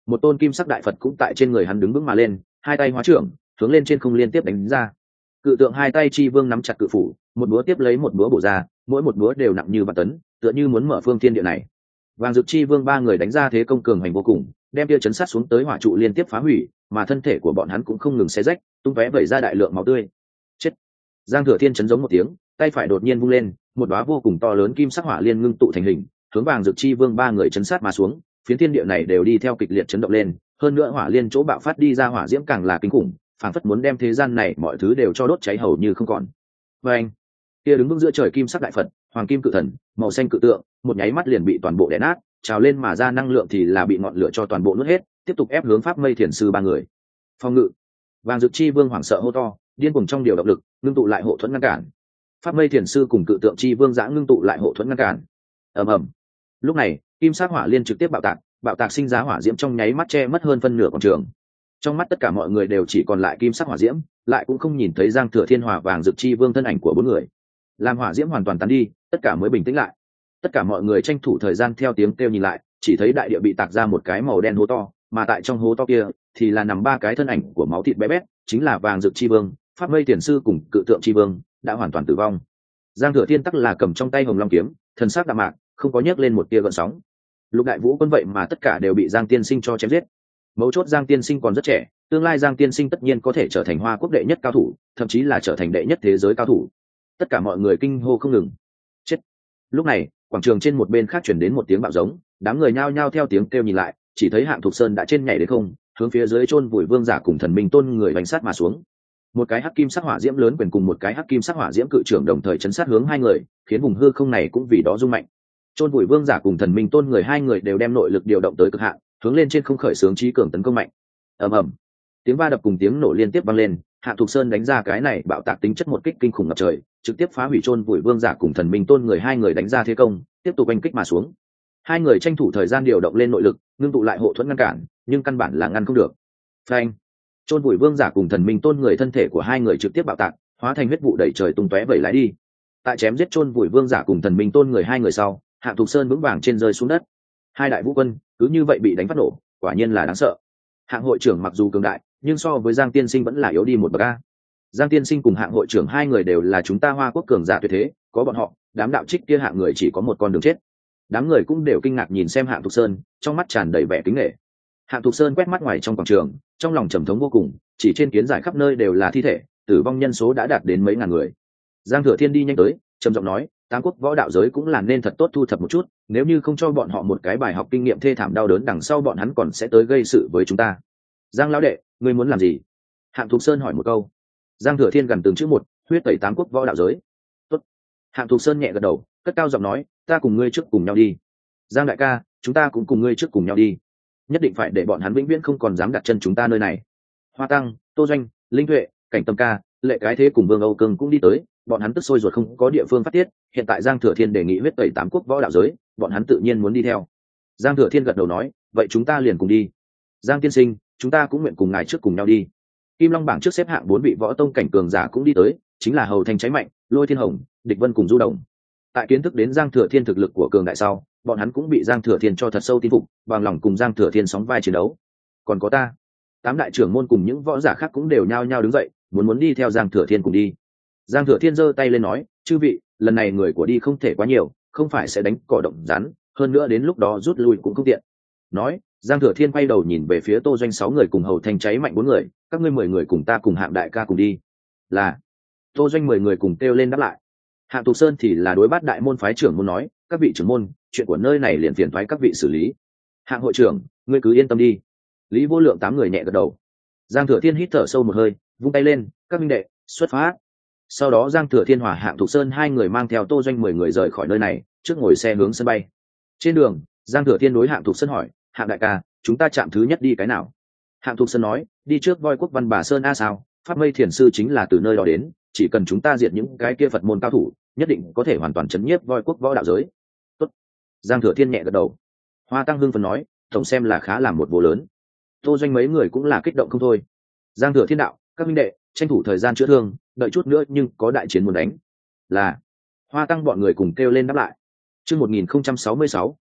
một tôn kim sắc đại phật cũng tại trên người hắn đứng vững mà lên, hai tay hóa trưởng hướng lên trên không liên tiếp đánh ra. Cự tượng hai tay chi vương nắm chặt cự phủ, một búa tiếp lấy một búa bổ ra, mỗi một búa đều nặng như vạn tấn, tựa như muốn mở phương thiên địa này. Vàng Dực Chi Vương ba người đánh ra thế công cường hành vô cùng, đem tia chấn sát xuống tới hỏa trụ liên tiếp phá hủy, mà thân thể của bọn hắn cũng không ngừng xé rách, tung tóe vẩy ra đại lượng máu tươi. Chết! Giang Thừa Thiên chấn giống một tiếng, tay phải đột nhiên vung lên, một đóa vô cùng to lớn kim sắc hỏa liên ngưng tụ thành hình, hướng Vàng Dực Chi Vương ba người chấn sát mà xuống, phiến thiên địa này đều đi theo kịch liệt chấn động lên, hơn nữa hỏa liên chỗ bạo phát đi ra hỏa diễm càng là kinh khủng, phảng phất muốn đem thế gian này mọi thứ đều cho đốt cháy hầu như không còn. Và anh, kia đứng vững giữa trời kim sắc đại Phật, hoàng kim cự thần, màu xanh cự tượng, một nháy mắt liền bị toàn bộ đè nát, trào lên mà ra năng lượng thì là bị ngọn lửa cho toàn bộ nuốt hết, tiếp tục ép hướng Pháp Mây Thiền sư ba người. Phong ngự. Vàng Dực Chi Vương hoảng sợ hô to, điên cuồng trong điều động lực, ngưng tụ lại hộ thuẫn ngăn cản. Pháp Mây Thiền sư cùng cự tượng Chi Vương giã ngưng tụ lại hộ thuẫn ngăn cản. Ầm ầm. Lúc này, kim sắc hỏa liên trực tiếp bạo tạc, bạo tạc sinh ra hỏa diễm trong nháy mắt che mất hơn phân nửa quảng trường. Trong mắt tất cả mọi người đều chỉ còn lại kim sắc hỏa diễm, lại cũng không nhìn thấy Giang Thừa Thiên Hỏa Vàng Dực Chi Vương thân ảnh của bốn người. Làm hỏa diễm hoàn toàn tán đi, tất cả mới bình tĩnh lại. Tất cả mọi người tranh thủ thời gian theo tiếng kêu nhìn lại, chỉ thấy đại địa bị tạc ra một cái màu đen hố to, mà tại trong hố to kia thì là nằm ba cái thân ảnh của máu thịt bé bét, chính là Vàng Dực Chi Vương, Pháp Mây Tiền sư cùng cự tượng Chi Vương đã hoàn toàn tử vong. Giang Thừa Thiên tắc là cầm trong tay Hồng Long kiếm, thần sắc đạm mạc, không có nhấc lên một tia gợn sóng. Lục Đại Vũ quân vậy mà tất cả đều bị Giang Tiên Sinh cho chém giết. Mấu chốt Giang Tiên Sinh còn rất trẻ, tương lai Giang Tiên Sinh tất nhiên có thể trở thành Hoa Quốc đệ nhất cao thủ, thậm chí là trở thành đệ nhất thế giới cao thủ. Tất cả mọi người kinh hô không ngừng. Chết. Lúc này, quảng trường trên một bên khác chuyển đến một tiếng bạo giống, đám người nhao nhao theo tiếng kêu nhìn lại, chỉ thấy Hạng Thục Sơn đã trên nhảy đến không, hướng phía dưới chôn vùi vương giả cùng thần minh tôn người đánh sát mà xuống. Một cái hắc kim sắc hỏa diễm lớn quyền cùng một cái hắc kim sắc hỏa diễm cự trưởng đồng thời chấn sát hướng hai người, khiến vùng hư không này cũng vì đó rung mạnh. Chôn vùi vương giả cùng thần minh tôn người hai người đều đem nội lực điều động tới cực hạn, hướng lên trên không khởi xướng trí cường tấn công mạnh. Ầm ầm. Tiếng va đập cùng tiếng nổ liên tiếp vang lên, Hạ Thục Sơn đánh ra cái này bạo tạc tính chất một kích kinh khủng ngập trời, trực tiếp phá hủy chôn vùi vương giả cùng thần minh tôn người hai người đánh ra thế công, tiếp tục oanh kích mà xuống. Hai người tranh thủ thời gian điều động lên nội lực, ngưng tụ lại hộ thuẫn ngăn cản, nhưng căn bản là ngăn không được. Phanh! Chôn vùi vương giả cùng thần minh tôn người thân thể của hai người trực tiếp bạo tạc, hóa thành huyết vụ đẩy trời tung tóe vẩy lái đi. Tại chém giết chôn vùi vương giả cùng thần minh tôn người hai người sau, Hạ Thục Sơn vững vàng trên rơi xuống đất. Hai đại vũ quân cứ như vậy bị đánh phát nổ, quả nhiên là đáng sợ. Hạng hội trưởng mặc dù cường đại, nhưng so với Giang Tiên Sinh vẫn là yếu đi một bậc a. Giang Tiên Sinh cùng Hạng hội trưởng hai người đều là chúng ta Hoa Quốc cường giả tuyệt thế, có bọn họ, đám đạo trích kia hạng người chỉ có một con đường chết. Đám người cũng đều kinh ngạc nhìn xem Hạng Thục Sơn, trong mắt tràn đầy vẻ kính nể. Hạng Thục Sơn quét mắt ngoài trong quảng trường, trong lòng trầm thống vô cùng, chỉ trên kiến giải khắp nơi đều là thi thể, tử vong nhân số đã đạt đến mấy ngàn người. Giang Thừa Thiên đi nhanh tới, trầm giọng nói, Tám Quốc võ đạo giới cũng là nên thật tốt thu thập một chút, nếu như không cho bọn họ một cái bài học kinh nghiệm thê thảm đau đớn, đằng sau bọn hắn còn sẽ tới gây sự với chúng ta. Giang lão đệ, ngươi muốn làm gì? Hạng Thục Sơn hỏi một câu. Giang Thừa Thiên gần từng chữ một, huyết tẩy Tám Quốc võ đạo giới. Tốt. Hạng Thục Sơn nhẹ gật đầu, cất cao giọng nói, ta cùng ngươi trước cùng nhau đi. Giang đại ca, chúng ta cũng cùng ngươi trước cùng nhau đi. Nhất định phải để bọn hắn vĩnh viễn không còn dám đặt chân chúng ta nơi này. Hoa Tăng, Tô Doanh, Linh Tuệ, Cảnh Tâm Ca, Lệ Cái Thế cùng Vương Âu Cương cũng đi tới, bọn hắn tức sôi ruột không có địa phương phát tiết, hiện tại Giang Thừa Thiên đề nghị huyết tẩy Tám Quốc võ đạo giới, bọn hắn tự nhiên muốn đi theo. Giang Thừa Thiên gật đầu nói, vậy chúng ta liền cùng đi. Giang tiên sinh, chúng ta cũng nguyện cùng ngài trước cùng nhau đi. Kim Long bảng trước xếp hạng bốn vị võ tông cảnh cường giả cũng đi tới, chính là Hầu Thanh Cháy Mạnh, Lôi Thiên Hồng, Địch Vân cùng Du Đồng. Tại kiến thức đến Giang Thừa Thiên thực lực của cường đại sau, bọn hắn cũng bị Giang Thừa Thiên cho thật sâu tin phục, bằng lòng cùng Giang Thừa Thiên sóng vai chiến đấu. Còn có ta, tám đại trưởng môn cùng những võ giả khác cũng đều nhao nhao đứng dậy, muốn muốn đi theo Giang Thừa Thiên cùng đi. Giang Thừa Thiên giơ tay lên nói, chư vị, lần này người của đi không thể quá nhiều, không phải sẽ đánh cỏ động rắn, hơn nữa đến lúc đó rút lui cũng không tiện. Nói, Giang Thừa Thiên quay đầu nhìn về phía Tô Doanh sáu người cùng Hầu Thanh Cháy Mạnh bốn người, các ngươi mười người cùng ta cùng Hạng đại ca cùng đi. Là. Tô Doanh mười người cùng kêu lên đáp lại. Hạng Tục Sơn thì là đối bát đại môn phái trưởng môn nói, các vị trưởng môn, chuyện của nơi này liền phiền thoái các vị xử lý. Hạng hội trưởng, ngươi cứ yên tâm đi. Lý Vô Lượng tám người nhẹ gật đầu. Giang Thừa Thiên hít thở sâu một hơi, vung tay lên, các minh đệ, xuất phát. Sau đó Giang Thừa Thiên hòa Hạng Thục Sơn hai người mang theo Tô Doanh mười người rời khỏi nơi này, trước ngồi xe hướng sân bay. Trên đường, Giang Thừa Thiên đối Hạng Thục Sơn hỏi, Hạng đại ca, chúng ta chạm thứ nhất đi cái nào? Hạng Thục Sơn nói, đi trước Voi Quốc Văn Bà Sơn a sao, Pháp Mây Thiền sư chính là từ nơi đó đến, chỉ cần chúng ta diệt những cái kia Phật môn cao thủ, nhất định có thể hoàn toàn chấn nhiếp Voi Quốc võ đạo giới. Tốt. Giang Thừa Thiên nhẹ gật đầu. Hoa Tăng hưng phấn nói, tổng xem là khá làm một vụ lớn. Tô Doanh mấy người cũng là kích động không thôi. Giang Thừa Thiên đạo, các minh đệ, tranh thủ thời gian chữa thương, đợi chút nữa nhưng có đại chiến muốn đánh. Là. Hoa Tăng bọn người cùng kêu lên đáp lại. Chương một nghìn không trăm sáu mươi sáu,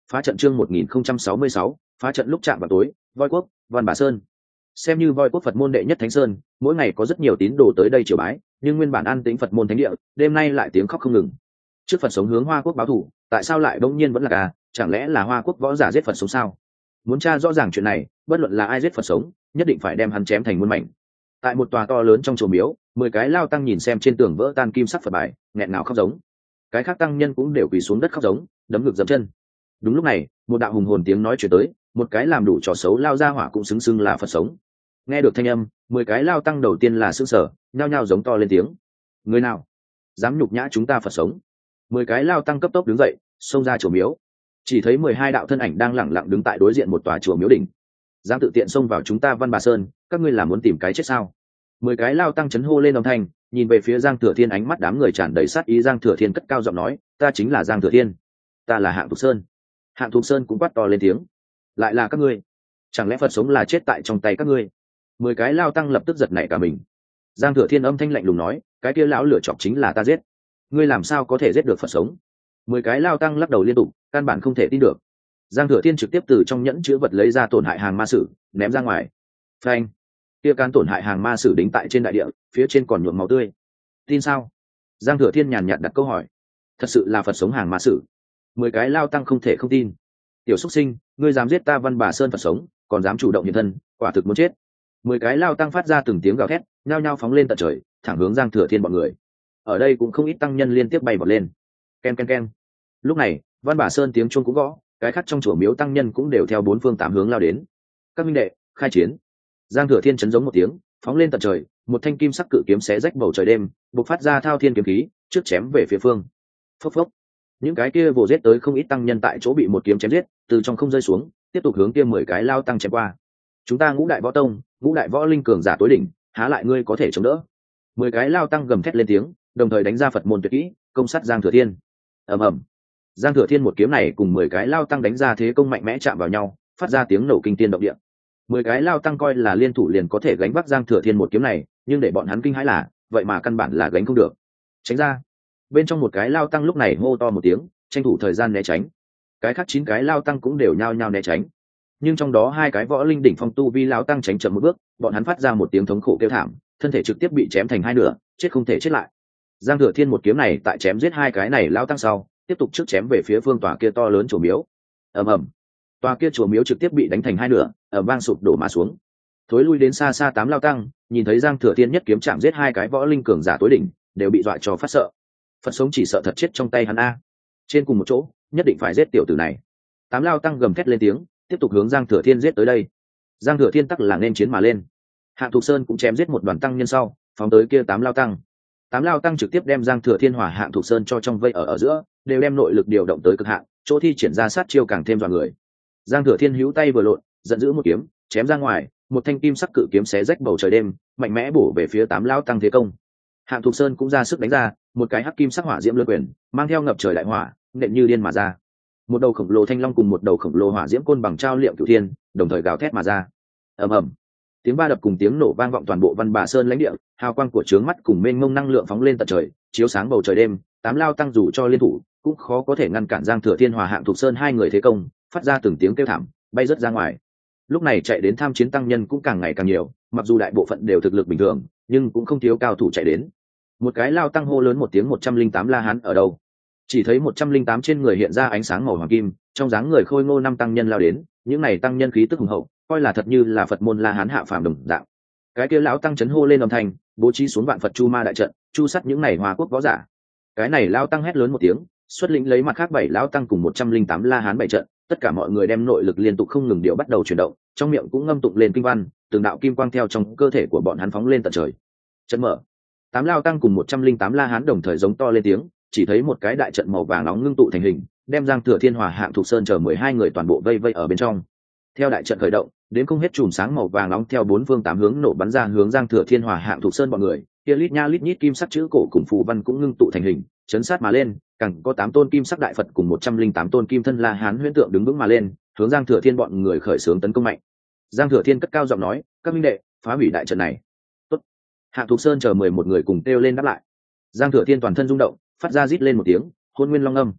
Phá trận chương một nghìn sáu mươi sáu, phá trận lúc chạm vào tối, Voi Quốc, Văn Bà Sơn. Xem như Voi Quốc Phật môn đệ nhất thánh sơn, mỗi ngày có rất nhiều tín đồ tới đây triều bái, nhưng nguyên bản an tĩnh Phật môn thánh địa, đêm nay lại tiếng khóc không ngừng. Trước Phật sống hướng Hoa Quốc báo thù, tại sao lại bỗng nhiên vẫn là ca, chẳng lẽ là Hoa Quốc võ giả giết Phật sống sao? Muốn tra rõ ràng chuyện này, bất luận là ai giết Phật sống, nhất định phải đem hắn chém thành muôn mảnh. Tại một tòa to lớn trong chùa miếu, mười cái lao tăng nhìn xem trên tường vỡ tan kim sắc Phật bài, nghẹn ngào khóc giống. Cái khác tăng nhân cũng đều quỳ xuống đất khóc giống, đấm ngực dậm chân. Đúng lúc này, một đạo hùng hồn tiếng nói truyền tới, một cái làm đủ trò xấu lao ra hỏa cũng xứng xưng là Phật sống. Nghe được thanh âm, mười cái lao tăng đầu tiên là sững sờ, nhao nhao giống to lên tiếng. Người nào dám nhục nhã chúng ta Phật sống? Mười cái lao tăng cấp tốc đứng dậy, xông ra chùa miếu. Chỉ thấy mười hai đạo thân ảnh đang lẳng lặng đứng tại đối diện một tòa chùa miếu đỉnh. Dám tự tiện xông vào chúng ta Văn Bà Sơn, các ngươi là muốn tìm cái chết sao? Mười cái lao tăng chấn hô lên âm thanh, nhìn về phía Giang Thừa Thiên, ánh mắt đám người tràn đầy sát ý. Giang Thừa Thiên cất cao giọng nói, ta chính là Giang Thừa Thiên, ta là Hạng Thục Sơn. Hạng Thục Sơn cũng quát to lên tiếng, lại là các ngươi? Chẳng lẽ Phật sống là chết tại trong tay các ngươi? Mười cái lao tăng lập tức giật nảy cả mình. Giang Thừa Thiên âm thanh lạnh lùng nói, cái kia lão lửa chọc chính là ta giết, ngươi làm sao có thể giết được Phật sống? Mười cái lao tăng lắc đầu liên tục, căn bản không thể tin được. Giang Thừa Thiên trực tiếp từ trong nhẫn chứa vật lấy ra tổn hại hàng ma sử, ném ra ngoài. Phanh! Kia can tổn hại hàng ma sử đính tại trên đại địa, phía trên còn nhuộm máu tươi. Tin sao? Giang Thừa Thiên nhàn nhạt đặt câu hỏi. Thật sự là Phật sống hàng ma sử? Mười cái lao tăng không thể không tin. Tiểu xuất sinh, ngươi dám giết ta Văn Bà Sơn Phật sống, còn dám chủ động hiện thân, quả thực muốn chết. Mười cái lao tăng phát ra từng tiếng gào thét, nhao nhao phóng lên tận trời, thẳng hướng Giang Thừa Thiên bọn người. Ở đây cũng không ít tăng nhân liên tiếp bay vọt lên. Ken ken ken. Lúc này, Văn Bà Sơn tiếng chuông cũng gõ, cái khác trong chùa miếu tăng nhân cũng đều theo bốn phương tám hướng lao đến. Các minh đệ, khai chiến! Giang Thừa Thiên chấn giống một tiếng, phóng lên tận trời, một thanh kim sắc cự kiếm xé rách bầu trời đêm, bộc phát ra thao thiên kiếm khí, trước chém về phía phương. Phốc phốc. Những cái kia vồ giết tới không ít tăng nhân tại chỗ bị một kiếm chém giết, từ trong không rơi xuống, tiếp tục hướng kia mười cái lao tăng chém qua. Chúng ta Ngũ Đại Võ Tông, Ngũ Đại Võ Linh cường giả tối đỉnh, há lại ngươi có thể chống đỡ? Mười cái lao tăng gầm thét lên tiếng, đồng thời đánh ra Phật môn tuyệt kỹ, công sát Giang Thừa Thiên. Ầm ầm. Giang Thừa Thiên một kiếm này cùng mười cái lao tăng đánh ra thế công mạnh mẽ chạm vào nhau, phát ra tiếng nổ kinh thiên động địa. Mười cái lao tăng coi là liên thủ liền có thể gánh vác Giang Thừa Thiên một kiếm này, nhưng để bọn hắn kinh hãi là, vậy mà căn bản là gánh không được. Tránh ra! Bên trong một cái lao tăng lúc này hô to một tiếng, tranh thủ thời gian né tránh. Cái khác chín cái lao tăng cũng đều nhao nhao né tránh. Nhưng trong đó hai cái võ linh đỉnh phong tu vi lao tăng tránh chậm một bước, bọn hắn phát ra một tiếng thống khổ kêu thảm, thân thể trực tiếp bị chém thành hai nửa, chết không thể chết lại. Giang Thừa Thiên một kiếm này tại chém giết hai cái này lao tăng sau, tiếp tục trước chém về phía phương tòa kia to lớn chùa miếu. Ầm ầm. Tòa kia chùa miếu trực tiếp bị đánh thành hai nửa, ở vang sụp đổ mà xuống. Thối lui đến xa xa tám lao tăng, nhìn thấy Giang Thừa Thiên nhất kiếm chạm giết hai cái võ linh cường giả tối đỉnh, đều bị dọa cho phát sợ. Phật sống chỉ sợ thật chết trong tay hắn a. Trên cùng một chỗ, nhất định phải giết tiểu tử này. Tám lao tăng gầm thét lên tiếng, tiếp tục hướng Giang Thừa Thiên giết tới đây. Giang Thừa Thiên tắc là nên chiến mà lên. Hạng Thục Sơn cũng chém giết một đoàn tăng nhân sau, phóng tới kia tám lao tăng. Tám lao tăng trực tiếp đem Giang Thừa Thiên hỏa Hạng Thục Sơn cho trong vây ở ở giữa, đều đem nội lực điều động tới cực hạn, chỗ thi triển ra sát chiêu càng thêm dọa người. Giang Thừa Thiên hữu tay vừa lộn, giận dữ một kiếm, chém ra ngoài, một thanh kim sắc cự kiếm xé rách bầu trời đêm, mạnh mẽ bổ về phía tám lao tăng thế công. Hạng Thục Sơn cũng ra sức đánh ra, một cái hắc kim sắc hỏa diễm lưỡi quyền, mang theo ngập trời đại hỏa, nện như điên mà ra. Một đầu khổng lồ thanh long cùng một đầu khổng lồ hỏa diễm côn bằng trao liệm cửu thiên, đồng thời gào thét mà ra. Ầm ầm. Tiếng ba đập cùng tiếng nổ vang vọng toàn bộ Văn Bà Sơn lãnh địa, hào quang của trướng mắt cùng mênh mông năng lượng phóng lên tận trời, chiếu sáng bầu trời đêm. Tám lao tăng dù cho liên thủ, cũng khó có thể ngăn cản Giang Thừa Thiên hòa Hạng Thục Sơn hai người thế công, phát ra từng tiếng kêu thảm, bay rớt ra ngoài. Lúc này chạy đến tham chiến tăng nhân cũng càng ngày càng nhiều, mặc dù đại bộ phận đều thực lực bình thường, nhưng cũng không thiếu cao thủ chạy đến. Một cái lao tăng hô lớn một tiếng, một trăm linh tám la hán ở đâu? Chỉ thấy một trăm linh tám trên người hiện ra ánh sáng màu hoàng kim, trong dáng người khôi ngô năm tăng nhân lao đến, những này tăng nhân khí tức hùng hậu, coi là thật như là Phật môn la hán hạ phàm đồng dạng. Cái kia lão tăng chấn hô lên âm thanh, bố trí xuống vạn Phật chu ma đại trận, chu sát những này Hoa Quốc võ giả. Cái này lao tăng hét lớn một tiếng, xuất lĩnh lấy mặt khác bảy lão tăng cùng một trăm linh tám la hán bảy trận, tất cả mọi người đem nội lực liên tục không ngừng điều bắt đầu chuyển động, trong miệng cũng ngâm tụng lên kinh văn, từng đạo kim quang theo trong cơ thể của bọn hắn phóng lên tận trời. Trận mở. Tám lao tăng cùng một trăm linh tám la hán đồng thời giống to lên tiếng, chỉ thấy một cái đại trận màu vàng nóng ngưng tụ thành hình, đem Giang Thừa Thiên hòa Hạng Thục Sơn chờ mười hai người toàn bộ vây vây ở bên trong. Theo đại trận khởi động, đến không hết chùm sáng màu vàng nóng theo bốn phương tám hướng nổ bắn ra hướng Giang Thừa Thiên hòa Hạng Thục Sơn bọn người, kia lít nha lít nhít kim sắc chữ cổ cùng phù văn cũng ngưng tụ thành hình, chấn sát mà lên, càng có tám tôn kim sắc đại Phật cùng một trăm linh tám tôn kim thân la hán huyễn tượng đứng vững mà lên, hướng Giang Thừa Thiên bọn người khởi xướng tấn công mạnh. Giang Thừa Thiên cất cao giọng nói, các minh đệ, phá hủy đại trận này. Tốt. Hạng Thục Sơn chờ mười một người cùng kêu lên đáp lại. Giang Thừa Thiên toàn thân rung động, phát ra rít lên một tiếng, hôn nguyên long âm.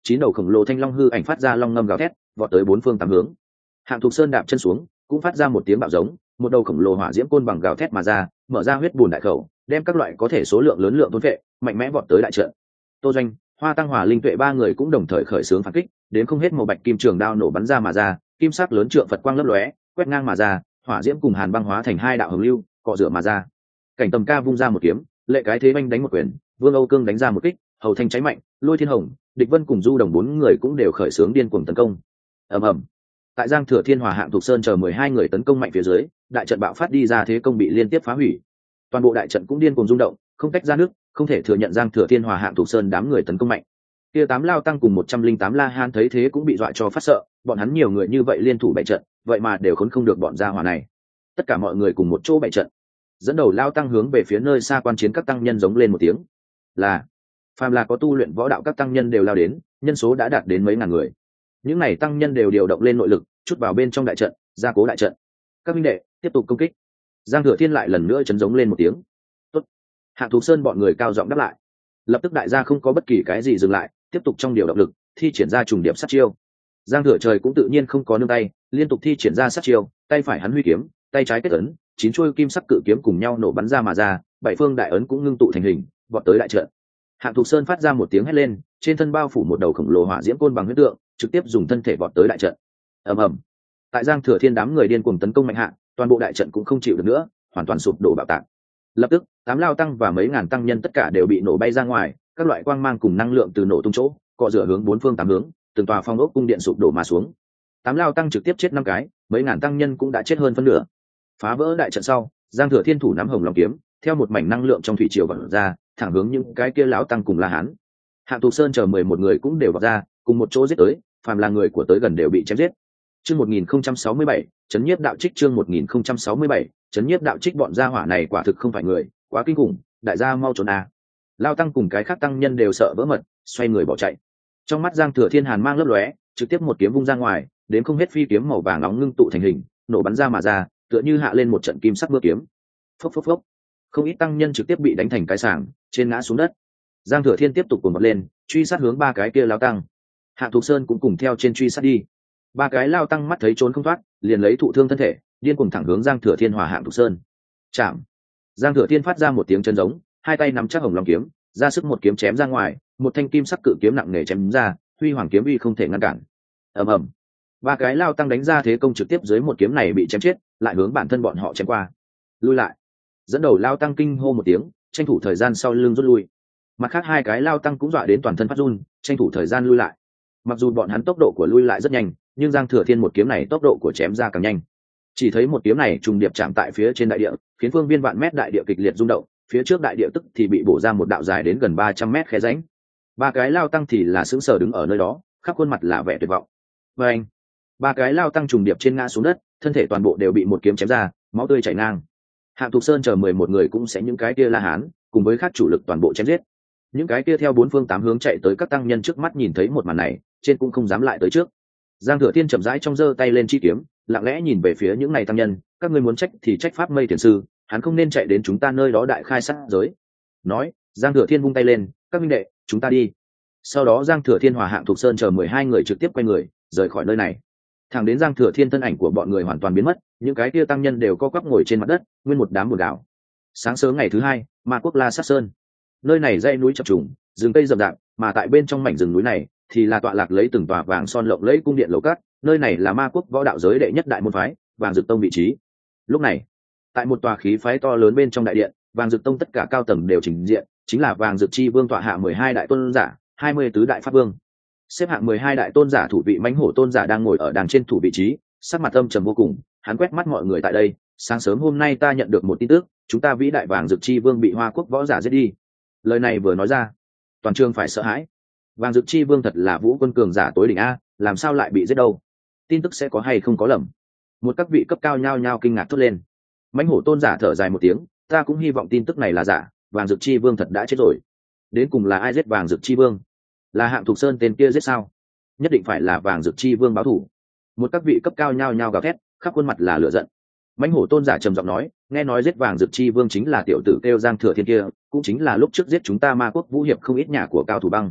chín đầu khổng lồ thanh long hư ảnh phát ra long ngâm gào thét vọt tới bốn phương tám hướng. Hạng Thục Sơn đạp chân xuống cũng phát ra một tiếng bạo giống, một đầu khổng lồ hỏa diễm côn bằng gào thét mà ra, mở ra huyết bùn đại khẩu, đem các loại có thể số lượng lớn lượng thôn vệ mạnh mẽ vọt tới đại trận. Tô Doanh, Hoa Tăng, Hòa Linh Tuệ ba người cũng đồng thời khởi xướng phản kích, đến không hết màu bạch kim trường đao nổ bắn ra mà ra, kim sắc lớn trượng Phật quang lấp lóe, quét ngang mà ra, hỏa diễm cùng hàn băng hóa thành hai đạo hồng lưu, cọ rửa mà ra. Cảnh Tầm Ca vung ra một kiếm, Lệ Cái Thế Banh đánh một quyền, Vương Âu Cương đánh ra một kích, Hầu Thanh cháy mạnh, Lôi Thiên Hồng, Địch Vân cùng Du Đồng bốn người cũng đều khởi xướng điên cuồng tấn công. Ầm ầm. Tại Giang Thừa Thiên Hòa Hạng Thục Sơn chờ mười hai người tấn công mạnh phía dưới, đại trận bạo phát đi ra thế công bị liên tiếp phá hủy. Toàn bộ đại trận cũng điên cuồng rung động, không tách ra nước, không thể thừa nhận Giang Thừa Thiên Hòa Hạng Thục Sơn đám người tấn công mạnh. Kia tám lao tăng cùng một trăm linh tám la hán thấy thế cũng bị dọa cho phát sợ, bọn hắn nhiều người như vậy liên thủ bày trận, vậy mà đều khốn không được bọn gia hỏa này. Tất cả mọi người cùng một chỗ bày trận. Dẫn đầu lao tăng hướng về phía nơi xa quan chiến các tăng nhân giống lên một tiếng. Là, phàm là có tu luyện võ đạo các tăng nhân đều lao đến, nhân số đã đạt đến mấy ngàn người. Những này tăng nhân đều điều động lên nội lực, chút vào bên trong đại trận, gia cố đại trận. Các minh đệ, tiếp tục công kích. Giang Thừa Thiên lại lần nữa chấn giống lên một tiếng. Tốt. Hạng Thục Sơn bọn người cao giọng đáp lại. Lập tức đại gia không có bất kỳ cái gì dừng lại, tiếp tục trong điều động lực, thi triển ra trùng điểm sát chiêu. Giang Thừa Trời cũng tự nhiên không có nương tay, liên tục thi triển ra sát chiêu, tay phải hắn huy kiếm, tay trái kết ấn, chín chuôi kim sắc cự kiếm cùng nhau nổ bắn ra mà ra, bảy phương đại ấn cũng ngưng tụ thành hình, vọt tới đại trận. Hạng Thục Sơn phát ra một tiếng hét lên, trên thân bao phủ một đầu khổng lồ hỏa diễm côn bằng huyết tượng, trực tiếp dùng thân thể vọt tới đại trận. Ầm ầm. Tại Giang Thừa Thiên đám người điên cuồng tấn công mạnh hạ, toàn bộ đại trận cũng không chịu được nữa, hoàn toàn sụp đổ bạo tạc. Lập tức, tám lao tăng và mấy ngàn tăng nhân tất cả đều bị nổ bay ra ngoài, các loại quang mang cùng năng lượng từ nổ tung chỗ, cọ rửa hướng bốn phương tám hướng, từng tòa phong ốc cung điện sụp đổ mà xuống. Tám lao tăng trực tiếp chết năm cái, mấy ngàn tăng nhân cũng đã chết hơn phân nửa. Phá vỡ đại trận sau, Giang Thừa Thiên thủ nắm hồng long kiếm, theo một mảnh năng lượng trong thủy triều vọt ra, thẳng hướng những cái kia lão tăng cùng la hán. Hạng Thục Sơn chờ mười một người cũng đều vọt ra, cùng một chỗ giết tới, phàm là người của tới gần đều bị chém giết. Chương một nghìn không trăm sáu mươi bảy, chấn nhiếp đạo trích chương một nghìn không trăm sáu mươi bảy, chấn nhiếp đạo trích bọn gia hỏa này quả thực không phải người, quá kinh khủng, đại gia mau trốn à. Lao tăng cùng cái khác tăng nhân đều sợ vỡ mật, xoay người bỏ chạy. Trong mắt Giang Thừa Thiên hàn mang lấp lóe, trực tiếp một kiếm vung ra ngoài, đến không hết phi kiếm màu vàng nóng ngưng tụ thành hình, nổ bắn ra mà ra, tựa như hạ lên một trận kim sắc mưa kiếm. Phốc phốc phốc. Không ít tăng nhân trực tiếp bị đánh thành cái sảng, trên ngã xuống đất. Giang Thừa Thiên tiếp tục cuồng bật lên, truy sát hướng ba cái kia lao tăng. Hạng Thục Sơn cũng cùng theo trên truy sát đi. Ba cái lao tăng mắt thấy trốn không thoát, liền lấy thụ thương thân thể, điên cuồng thẳng hướng Giang Thừa Thiên hòa Hạng Thục Sơn. Chạm. Giang Thừa Thiên phát ra một tiếng chân giống, hai tay nắm chắc hồng long kiếm, ra sức một kiếm chém ra ngoài, một thanh kim sắc cự kiếm nặng nề chém ra, huy hoàng kiếm uy không thể ngăn cản. Ầm ầm. Ba cái lao tăng đánh ra thế công trực tiếp dưới một kiếm này bị chém chết, lại hướng bản thân bọn họ chém qua. Lui lại. Dẫn đầu lao tăng kinh hô một tiếng, tranh thủ thời gian sau lưng rút lui. Mặt khác hai cái lao tăng cũng dọa đến toàn thân phát run, tranh thủ thời gian lui lại. Mặc dù bọn hắn tốc độ của lui lại rất nhanh, nhưng Giang Thừa Thiên một kiếm này tốc độ của chém ra càng nhanh. Chỉ thấy một kiếm này trùng điệp chạm tại phía trên đại địa, khiến phương viên vạn mét đại địa kịch liệt rung động, phía trước đại địa tức thì bị bổ ra một đạo dài đến gần ba trăm mét khe rãnh. Ba cái lao tăng thì là sững sờ đứng ở nơi đó, khắp khuôn mặt là vẻ tuyệt vọng. Và anh, ba cái lao tăng trùng điệp trên ngã xuống đất, thân thể toàn bộ đều bị một kiếm chém ra, máu tươi chảy ngang. Hạng Thục Sơn chờ mười một người cũng sẽ những cái kia la hán, cùng với các chủ lực toàn bộ chém giết. Những cái kia theo bốn phương tám hướng chạy tới các tăng nhân trước mắt nhìn thấy một màn này, trên cũng không dám lại tới trước. Giang Thừa Thiên chậm rãi trong giơ tay lên chi kiếm, lặng lẽ nhìn về phía những này tăng nhân, các ngươi muốn trách thì trách pháp mây thiền sư, hắn không nên chạy đến chúng ta nơi đó đại khai sát giới. Nói, Giang Thừa Thiên vung tay lên, các minh đệ, chúng ta đi. Sau đó Giang Thừa Thiên hòa Hạng Thục Sơn chờ mười hai người trực tiếp quay người, rời khỏi nơi này. Thẳng đến Giang Thừa Thiên thân ảnh của bọn người hoàn toàn biến mất, những cái kia tăng nhân đều co quắp ngồi trên mặt đất, nguyên một đám buồn đảo. Sáng sớm ngày thứ hai, Ma Quốc La Sát Sơn. Nơi này dãy núi chập trùng, rừng cây rậm rạp, mà tại bên trong mảnh rừng núi này thì là tọa lạc lấy từng tòa vàng son lộng lẫy cung điện lầu cát, nơi này là Ma Quốc võ đạo giới đệ nhất đại môn phái, Vàng Dực Tông vị trí. Lúc này, tại một tòa khí phái to lớn bên trong đại điện, Vàng Dực Tông tất cả cao tầng đều trình diện, chính là Vàng Dực Chi Vương tọa hạ mười hai đại tôn giả, hai mươi tứ đại pháp vương. Xếp hạng mười hai đại tôn giả thủ vị Mãnh Hổ tôn giả đang ngồi ở đàng trên thủ vị trí, sắc mặt âm trầm vô cùng, hắn quét mắt mọi người tại đây, sáng sớm hôm nay ta nhận được một tin tức, chúng ta vĩ đại Vàng Dực Chi Vương bị Hoa Quốc võ giả giết đi. Lời này vừa nói ra, toàn trường phải sợ hãi. Vàng Dực Chi Vương thật là vũ quân cường giả tối đỉnh a, làm sao lại bị giết đâu? Tin tức sẽ có hay không có lầm? Một các vị cấp cao nhao nhao kinh ngạc thốt lên. Mãnh Hổ tôn giả thở dài một tiếng, ta cũng hy vọng tin tức này là giả, Vàng Dực Chi Vương thật đã chết rồi. Đến cùng là ai giết Vàng Dực Chi Vương? Là Hạng Thục Sơn tên kia giết sao? Nhất định phải là Vàng Dực Chi Vương báo thù. Một các vị cấp cao nhao nhao gào thét, khắp khuôn mặt là lửa giận. Mãnh Hổ tôn giả trầm giọng nói, nghe nói giết Vàng Dực Chi Vương chính là tiểu tử kêu Giang Thừa Thiên kia, cũng chính là lúc trước giết chúng ta Ma Quốc vũ hiệp không ít nhà của cao thủ băng.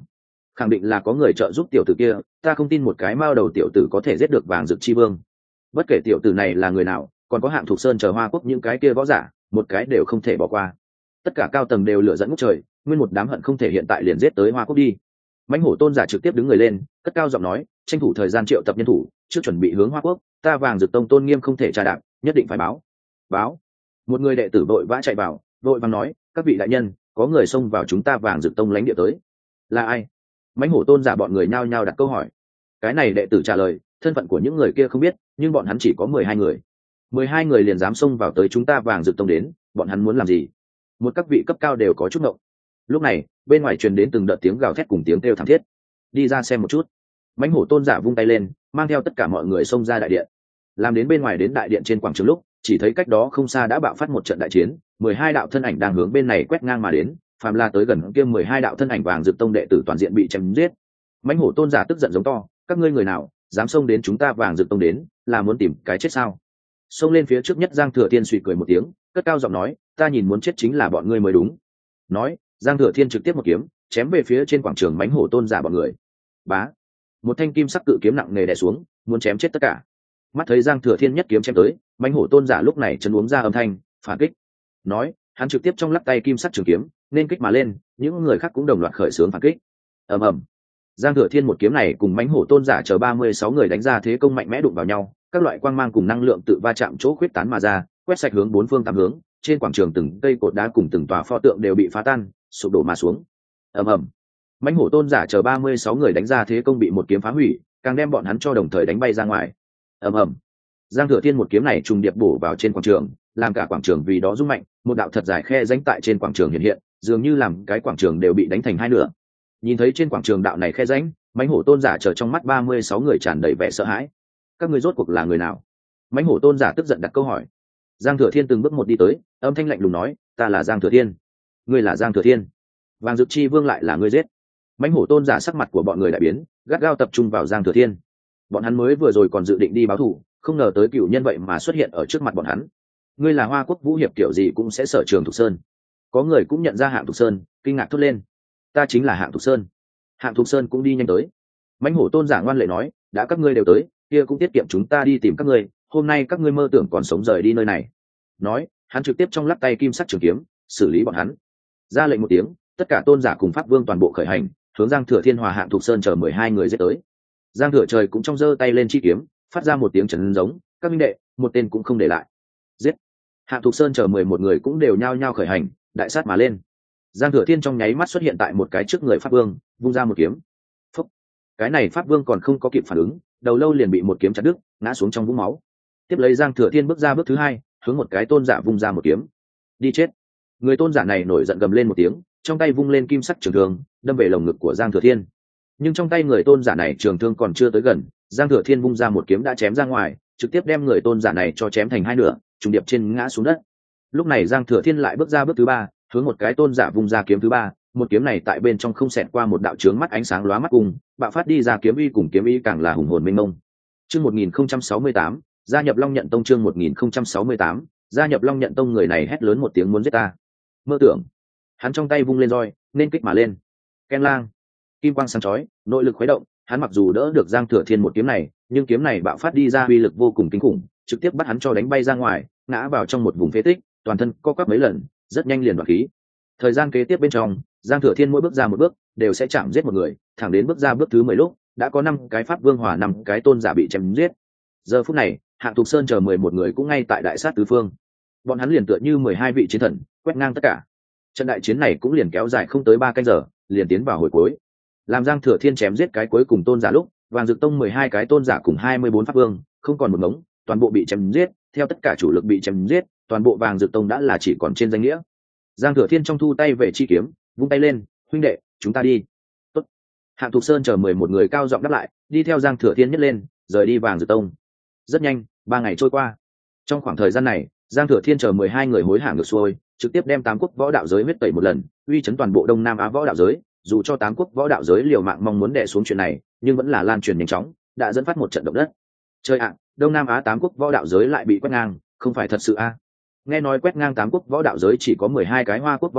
khẳng định là có người trợ giúp tiểu tử kia, ta không tin một cái mao đầu tiểu tử có thể giết được Vàng Dực Chi Vương. Bất kể tiểu tử này là người nào, còn có Hạng Thục Sơn chờ Hoa Quốc những cái kia võ giả, một cái đều không thể bỏ qua. Tất cả cao tầng đều lửa dẫn ngút trời, nguyên một đám hận không thể hiện tại liền giết tới Hoa Quốc đi. Mãnh Hổ Tôn giả trực tiếp đứng người lên, cất cao giọng nói, tranh thủ thời gian triệu tập nhân thủ, trước chuẩn bị hướng Hoa Quốc, ta Vàng Dực Tông tôn nghiêm không thể trà đạp, nhất định phải báo. Báo. Một người đệ tử vội vã chạy vào, vội vàng nói, các vị đại nhân, có người xông vào chúng ta Vàng Dực Tông lãnh địa tới. Là ai? Mãnh Hổ Tôn giả bọn người nhao nhao đặt câu hỏi. Cái này đệ tử trả lời, thân phận của những người kia không biết, nhưng bọn hắn chỉ có mười hai người. Mười hai người liền dám xông vào tới chúng ta Vàng Dực Tông đến, bọn hắn muốn làm gì? Một các vị cấp cao đều có chút ngộng. Lúc này, bên ngoài truyền đến từng đợt tiếng gào thét cùng tiếng kêu thảm thiết. Đi ra xem một chút. Mãnh Hổ Tôn giả vung tay lên, mang theo tất cả mọi người xông ra đại điện. Làm đến bên ngoài đến đại điện trên quảng trường lúc, chỉ thấy cách đó không xa đã bạo phát một trận đại chiến, mười hai đạo thân ảnh đang hướng bên này quét ngang mà đến, phàm la tới gần kia mười hai đạo thân ảnh Vàng Dực Tông đệ tử toàn diện bị chém giết. Mãnh Hổ Tôn giả tức giận giống to, các ngươi người nào dám xông đến chúng ta Vàng Dực Tông đến, là muốn tìm cái chết sao? Xông lên phía trước nhất Giang Thừa Thiên suy cười một tiếng, cất cao giọng nói, ta nhìn muốn chết chính là bọn ngươi mới đúng. Nói, Giang Thừa Thiên trực tiếp một kiếm chém về phía trên quảng trường Mãnh Hổ Tôn giả bọn người. Bá, một thanh kim sắc cự kiếm nặng nề đè xuống, muốn chém chết tất cả. Mắt thấy Giang Thừa Thiên nhất kiếm chém tới, Mãnh Hổ Tôn giả lúc này chấn uống ra âm thanh phản kích. Nói, hắn trực tiếp trong lắc tay kim sắc trường kiếm nên kích mà lên, những người khác cũng đồng loạt khởi xướng phản kích. Ầm ầm. Giang Thừa Thiên một kiếm này cùng Mãnh Hổ Tôn giả chờ ba mươi sáu người đánh ra thế công mạnh mẽ đụng vào nhau, các loại quang mang cùng năng lượng tự va chạm chỗ khuyết tán mà ra, quét sạch hướng bốn phương tám hướng, trên quảng trường từng cây cột đá cùng từng tòa pho tượng đều bị phá tan, sụp đổ mà xuống. Ầm ầm. Mãnh Hổ Tôn giả chờ ba mươi sáu người đánh ra thế công bị một kiếm phá hủy, càng đem bọn hắn cho đồng thời đánh bay ra ngoài. Ầm ầm. Giang Thừa Thiên một kiếm này trùng điệp bổ vào trên quảng trường, làm cả quảng trường vì đó rung mạnh, một đạo thật dài khe rãnh tại trên quảng trường hiện hiện, dường như làm cái quảng trường đều bị đánh thành hai nửa. Nhìn thấy trên quảng trường đạo này khe rãnh, Mãnh Hổ Tôn giả chờ trong mắt ba mươi sáu người tràn đầy vẻ sợ hãi. Các ngươi rốt cuộc là người nào? Mãnh Hổ Tôn giả tức giận đặt câu hỏi. Giang Thừa Thiên từng bước một đi tới, âm thanh lạnh lùng nói, ta là Giang Thừa Thiên. Ngươi là Giang Thừa Thiên? Vàng Dực Chi Vương lại là ngươi giết? Mãnh Hổ Tôn giả sắc mặt của bọn người đại biến, gắt gao tập trung vào Giang Thừa Thiên. Bọn hắn mới vừa rồi còn dự định đi báo thù, không ngờ tới cựu nhân vậy mà xuất hiện ở trước mặt bọn hắn. Ngươi là Hoa Quốc Vũ Hiệp kiểu gì cũng sẽ sở trường Thục Sơn. Có người cũng nhận ra Hạng Thục Sơn, kinh ngạc thốt lên. Ta chính là Hạng Thục Sơn. Hạng Thục Sơn cũng đi nhanh tới. Mãnh Hổ Tôn giả ngoan lệ nói, đã các ngươi đều tới, kia cũng tiết kiệm chúng ta đi tìm các ngươi, hôm nay các ngươi mơ tưởng còn sống rời đi nơi này. Nói, hắn trực tiếp trong lắc tay kim sắc trường kiếm, xử lý bọn hắn. Ra lệnh một tiếng, tất cả tôn giả cùng pháp vương toàn bộ khởi hành, hướng Giang Thừa Thiên hòa Hạng Thục Sơn chờ mười hai người giết tới. Giang Thừa Trời cũng trong giơ tay lên chi kiếm, phát ra một tiếng trấn giống, các minh đệ, một tên cũng không để lại. Giết. Hạng Thục Sơn chờ mười một người cũng đều nhao nhao khởi hành, đại sát mà lên. Giang Thừa Thiên trong nháy mắt xuất hiện tại một cái trước người pháp vương, vung ra một kiếm. Phúc. Cái này pháp vương còn không có kịp phản ứng, đầu lâu liền bị một kiếm chặt đứt, ngã xuống trong vũng máu. Tiếp lấy Giang Thừa Thiên bước ra bước thứ hai, hướng một cái tôn giả vung ra một kiếm. Đi chết. Người tôn giả này nổi giận gầm lên một tiếng, trong tay vung lên kim sắc trường thương, đâm về lồng ngực của Giang Thừa Thiên. Nhưng trong tay người tôn giả này trường thương còn chưa tới gần, Giang Thừa Thiên vung ra một kiếm đã chém ra ngoài, trực tiếp đem người tôn giả này cho chém thành hai nửa, trùng điệp trên ngã xuống đất. Lúc này Giang Thừa Thiên lại bước ra bước thứ ba, hướng một cái tôn giả vung ra kiếm thứ ba, một kiếm này tại bên trong không xẹt qua một đạo chướng mắt ánh sáng lóa mắt cùng, bạo phát đi ra kiếm uy cùng kiếm uy càng là hùng hồn mênh mông. Chương một nghìn không trăm sáu mươi tám, gia nhập Long Nhận Tông. Chương một nghìn không trăm sáu mươi tám, gia nhập Long Nhận Tông. Người này hét lớn một tiếng muốn giết ta. Mơ tưởng. Hắn trong tay vung lên roi, nên kích mà lên. Ken lang. Kim quang sáng chói, nội lực khuấy động, hắn mặc dù đỡ được Giang Thừa Thiên một kiếm này, nhưng kiếm này bạo phát đi ra uy lực vô cùng kinh khủng, trực tiếp bắt hắn cho đánh bay ra ngoài, ngã vào trong một vùng phế tích, toàn thân co quắp mấy lần, rất nhanh liền đoạt khí. Thời gian kế tiếp bên trong, Giang Thừa Thiên mỗi bước ra một bước, đều sẽ chạm giết một người, thẳng đến bước ra bước thứ mười lúc, đã có năm cái pháp vương hòa năm cái tôn giả bị chém giết. Giờ phút này, Hạng Thục Sơn chờ mười một người cũng ngay tại đại sát tứ phương. Bọn hắn liền tựa như mười hai vị chiến thần, quét ngang tất cả. Trận đại chiến này cũng liền kéo dài không tới ba canh giờ, liền tiến vào hồi cuối. Làm Giang Thừa Thiên chém giết cái cuối cùng tôn giả lúc, Vàng Dực Tông mười hai cái tôn giả cùng hai mươi bốn pháp vương, không còn một ngống, toàn bộ bị chém giết, theo tất cả chủ lực bị chém giết, toàn bộ Vàng Dực Tông đã là chỉ còn trên danh nghĩa. Giang Thừa Thiên trong thu tay về chi kiếm, vung tay lên, huynh đệ, chúng ta đi. Tốt. Hạng Thục Sơn chờ mười một người cao giọng đáp lại, đi theo Giang Thừa Thiên nhất lên, rời đi Vàng Dực Tông. Rất nhanh, ba ngày trôi qua. Trong khoảng thời gian này, Giang Thừa Thiên chờ mười hai người hối hả ngược xuôi, trực tiếp đem tám quốc võ đạo giới huyết tẩy một lần, uy chấn toàn bộ Đông Nam Á võ đạo giới. Dù cho tám quốc võ đạo giới liều mạng mong muốn đè xuống chuyện này, nhưng vẫn là lan truyền nhanh chóng, đã dẫn phát một trận động đất. Chơi ạ, Đông Nam Á tám quốc võ đạo giới lại bị quét ngang, không phải thật sự a? À? Nghe nói quét ngang tám quốc võ đạo giới chỉ có mười hai cái Hoa quốc võ giả,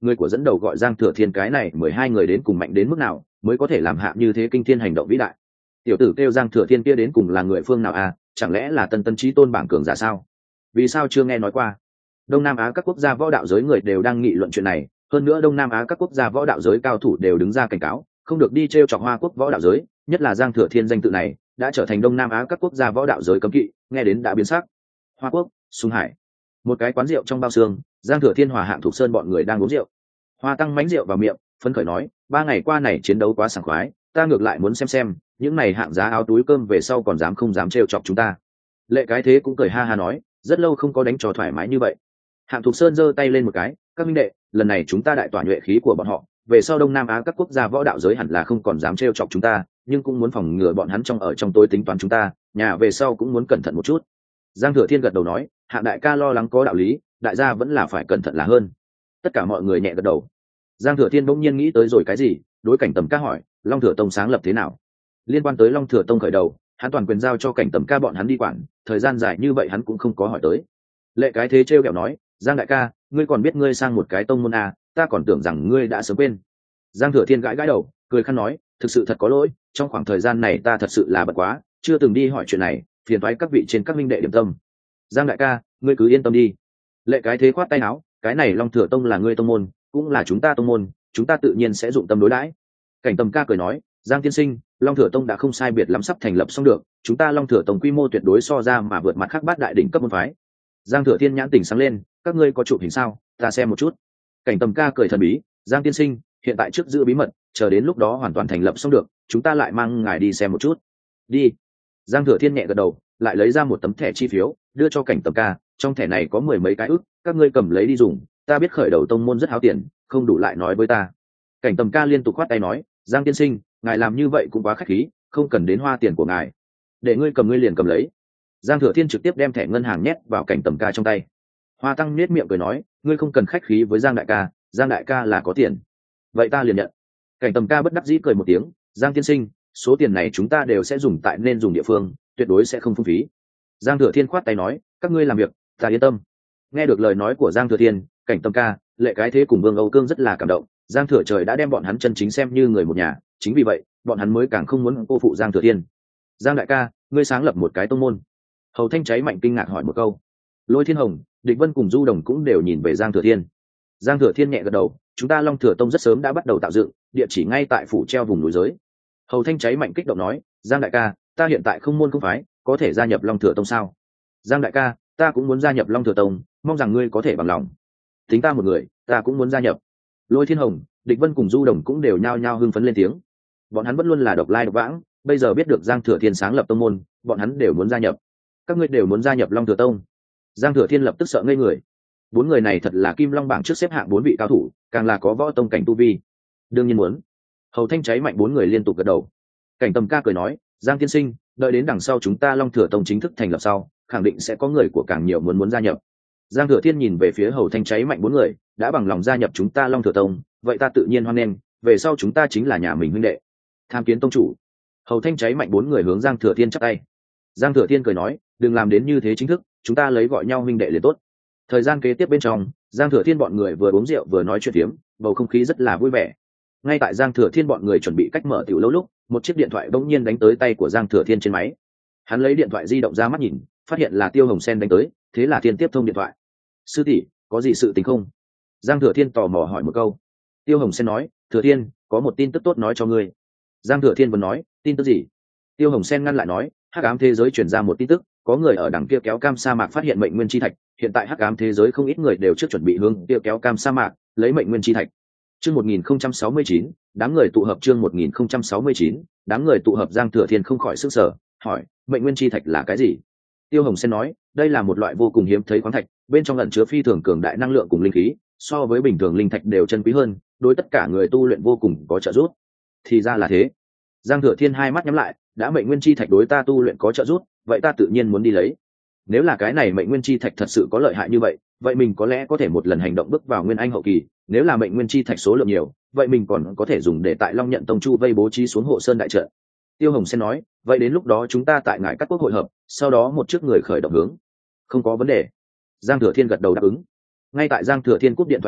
người của dẫn đầu gọi Giang Thừa Thiên cái này mười hai người đến cùng mạnh đến mức nào mới có thể làm hạ như thế kinh thiên hành động vĩ đại. Tiểu tử kêu Giang Thừa Thiên kia đến cùng là người phương nào à, chẳng lẽ là tân tân trí tôn bảng cường giả sao? Vì sao chưa nghe nói qua? Đông Nam Á các quốc gia võ đạo giới người đều đang nghị luận chuyện này, hơn nữa Đông Nam Á các quốc gia võ đạo giới cao thủ đều đứng ra cảnh cáo, không được đi trêu chọc Hoa Quốc võ đạo giới, nhất là Giang Thừa Thiên danh tự này đã trở thành Đông Nam Á các quốc gia võ đạo giới cấm kỵ, nghe đến đã biến sắc. Hoa Quốc, Sùng Hải, một cái quán rượu trong bao xương, Giang Thừa Thiên hòa Hạng Thục Sơn bọn người đang uống rượu. Hoa Tăng mánh rượu vào miệng, phấn khởi nói, ba ngày qua này chiến đấu quá sảng khoái, ta ngược lại muốn xem xem những này hạng giá áo túi cơm về sau còn dám không dám trêu chọc chúng ta. Lệ cái thế cũng cười ha ha nói, rất lâu không có đánh trò thoải mái như vậy. Hạng Thục Sơn giơ tay lên một cái, các minh đệ, lần này chúng ta đại tỏa nhuệ khí của bọn họ, về sau Đông Nam Á các quốc gia võ đạo giới hẳn là không còn dám trêu chọc chúng ta, nhưng cũng muốn phòng ngừa bọn hắn trong ở trong tối tính toán chúng ta, nhà về sau cũng muốn cẩn thận một chút. Giang Thừa Thiên gật đầu nói, Hạng đại ca lo lắng có đạo lý, đại gia vẫn là phải cẩn thận là hơn. Tất cả mọi người nhẹ gật đầu. Giang Thừa Thiên bỗng nhiên nghĩ tới rồi cái gì, đối Cảnh Tầm Ca hỏi, Long Thừa Tông sáng lập thế nào? Liên quan tới Long Thừa Tông khởi đầu, hắn toàn quyền giao cho Cảnh Tầm Ca bọn hắn đi quản, thời gian dài như vậy hắn cũng không có hỏi tới. Lệ cái thế trêu ghẹo nói, Giang đại ca, ngươi còn biết ngươi sang một cái tông môn à, ta còn tưởng rằng ngươi đã sớm quên. Giang Thừa Thiên gãi gãi đầu, cười khăn nói, thực sự thật có lỗi, trong khoảng thời gian này ta thật sự là bận quá, chưa từng đi hỏi chuyện này, phiền toái các vị trên các minh đệ điểm tâm. Giang đại ca, ngươi cứ yên tâm đi. Lệ cái thế khoát tay áo, cái này Long Thừa Tông là ngươi tông môn, cũng là chúng ta tông môn, chúng ta tự nhiên sẽ dụng tâm đối đãi. Cảnh Tầm Ca cười nói, Giang tiên sinh, Long Thừa Tông đã không sai biệt lắm sắp thành lập xong được, chúng ta Long Thừa Tông quy mô tuyệt đối so ra mà vượt mặt khác bát đại đỉnh cấp môn phái. Giang Thừa Thiên nhãn tỉnh sáng lên, các ngươi có chụp hình sao, ta xem một chút. Cảnh Tầm Ca cười thần bí, Giang tiên sinh, hiện tại trước giữ bí mật, chờ đến lúc đó hoàn toàn thành lập xong được, chúng ta lại mang ngài đi xem một chút. Đi. Giang Thừa Thiên nhẹ gật đầu, lại lấy ra một tấm thẻ chi phiếu, đưa cho Cảnh Tầm Ca, trong thẻ này có mười mấy cái ức, các ngươi cầm lấy đi dùng, ta biết khởi đầu tông môn rất háo tiền, không đủ lại nói với ta. Cảnh Tầm Ca liên tục khoát tay nói, Giang tiên sinh, ngài làm như vậy cũng quá khách khí, không cần đến hoa tiền của ngài, để ngươi cầm ngươi liền cầm lấy. Giang Thừa Thiên trực tiếp đem thẻ ngân hàng nhét vào Cảnh Tầm Ca trong tay. Hoa Tăng nết miệng cười nói, ngươi không cần khách khí với Giang đại ca, Giang đại ca là có tiền, vậy ta liền nhận. Cảnh Tầm Ca bất đắc dĩ cười một tiếng, Giang tiên sinh, số tiền này chúng ta đều sẽ dùng tại nên dùng địa phương, tuyệt đối sẽ không phung phí. Giang Thừa Thiên khoát tay nói, các ngươi làm việc, ta yên tâm. Nghe được lời nói của Giang Thừa Thiên, Cảnh Tầm Ca, Lệ cái thế cùng Vương Âu Cương rất là cảm động, Giang Thừa Trời đã đem bọn hắn chân chính xem như người một nhà, chính vì vậy bọn hắn mới càng không muốn cô phụ Giang Thừa Thiên. Giang đại ca, ngươi sáng lập một cái tông môn. Hầu Thanh Cháy Mạnh kinh ngạc hỏi một câu. Lôi Thiên Hồng, Địch Vân cùng Du Đồng cũng đều nhìn về Giang Thừa Thiên. Giang Thừa Thiên nhẹ gật đầu, chúng ta Long Thừa Tông rất sớm đã bắt đầu tạo dựng, địa chỉ ngay tại phủ treo vùng núi giới. Hầu Thanh Cháy Mạnh kích động nói, Giang đại ca, ta hiện tại không môn không phái, có thể gia nhập Long Thừa Tông sao? Giang đại ca, ta cũng muốn gia nhập Long Thừa Tông, mong rằng ngươi có thể bằng lòng. Tính ta một người, ta cũng muốn gia nhập. Lôi Thiên Hồng, Địch Vân cùng Du Đồng cũng đều nhao nhao hưng phấn lên tiếng. Bọn hắn vẫn luôn là độc lai độc vãng, bây giờ biết được Giang Thừa Thiên sáng lập tông môn, bọn hắn đều muốn gia nhập. Các ngươi đều muốn gia nhập Long Thừa Tông? Giang Thừa Thiên lập tức sợ ngây người. Bốn người này thật là Kim Long bảng trước xếp hạng bốn vị cao thủ, càng là có võ tông cảnh tu vi. Đương nhiên muốn. Hầu Thanh Cháy Mạnh bốn người liên tục gật đầu. Cảnh Tầm Ca cười nói, Giang tiên sinh, đợi đến đằng sau chúng ta Long Thừa Tông chính thức thành lập sau, khẳng định sẽ có người của càng nhiều muốn muốn gia nhập. Giang Thừa Thiên nhìn về phía Hầu Thanh Cháy Mạnh bốn người, đã bằng lòng gia nhập chúng ta Long Thừa Tông, vậy ta tự nhiên hoan nghênh, về sau chúng ta chính là nhà mình huynh đệ. Tham kiến tông chủ. Hầu Thanh Cháy Mạnh bốn người hướng Giang Thừa Thiên chắp tay. Giang Thừa Thiên cười nói, đừng làm đến như thế chính thức, chúng ta lấy gọi nhau huynh đệ liền tốt. Thời gian kế tiếp bên trong, Giang Thừa Thiên bọn người vừa uống rượu vừa nói chuyện phiếm, bầu không khí rất là vui vẻ. Ngay tại Giang Thừa Thiên bọn người chuẩn bị cách mở tiểu lâu lúc, một chiếc điện thoại bỗng nhiên đánh tới tay của Giang Thừa Thiên trên máy. Hắn lấy điện thoại di động ra mắt nhìn, phát hiện là Tiêu Hồng Sen đánh tới, thế là Thiên tiếp thông điện thoại. Sư tỷ, có gì sự tình không? Giang Thừa Thiên tò mò hỏi một câu. Tiêu Hồng Sen nói, Thừa Thiên, có một tin tức tốt nói cho ngươi. Giang Thừa Thiên vừa nói, tin tức gì? Tiêu Hồng Sen ngăn lại nói, hắc ám thế giới truyền ra một tin tức, có người ở đằng kia kéo cam sa mạc phát hiện mệnh nguyên chi thạch, hiện tại hắc ám thế giới không ít người đều trước chuẩn bị hướng kia kéo cam sa mạc lấy mệnh nguyên chi thạch. Chương một nghìn không trăm sáu mươi chín, đám người tụ hợp chương một nghìn không trăm sáu mươi chín, đám người tụ hợp Giang Thừa Thiên không khỏi sức sở, hỏi, mệnh nguyên chi thạch là cái gì? Tiêu Hồng Sen nói, đây là một loại vô cùng hiếm thấy khoáng thạch, bên trong ẩn chứa phi thường cường đại năng lượng cùng linh khí, so với bình thường linh thạch đều chân quý hơn, đối tất cả người tu luyện vô cùng có trợ giúp. Thì ra là thế. Giang Thừa Thiên hai mắt nhắm lại, đã mệnh nguyên chi thạch đối ta tu luyện có trợ giúp, vậy ta tự nhiên muốn đi lấy. Nếu là cái này mệnh nguyên chi thạch thật sự có lợi hại như vậy, vậy mình có lẽ có thể một lần hành động bước vào nguyên anh hậu kỳ, nếu là mệnh nguyên chi thạch số lượng nhiều, vậy mình còn có thể dùng để tại Long Nhận Tông chu vây bố trí xuống hộ sơn đại trận. Tiêu Hồng Sen nói, vậy đến lúc đó chúng ta tại ngải các quốc hội hợp, sau đó một trước người khởi động hướng. Không có vấn đề. Giang Thừa Thiên gật đầu đáp ứng. Ngay tại Giang Thừa Thiên cúp điện thoại lúc,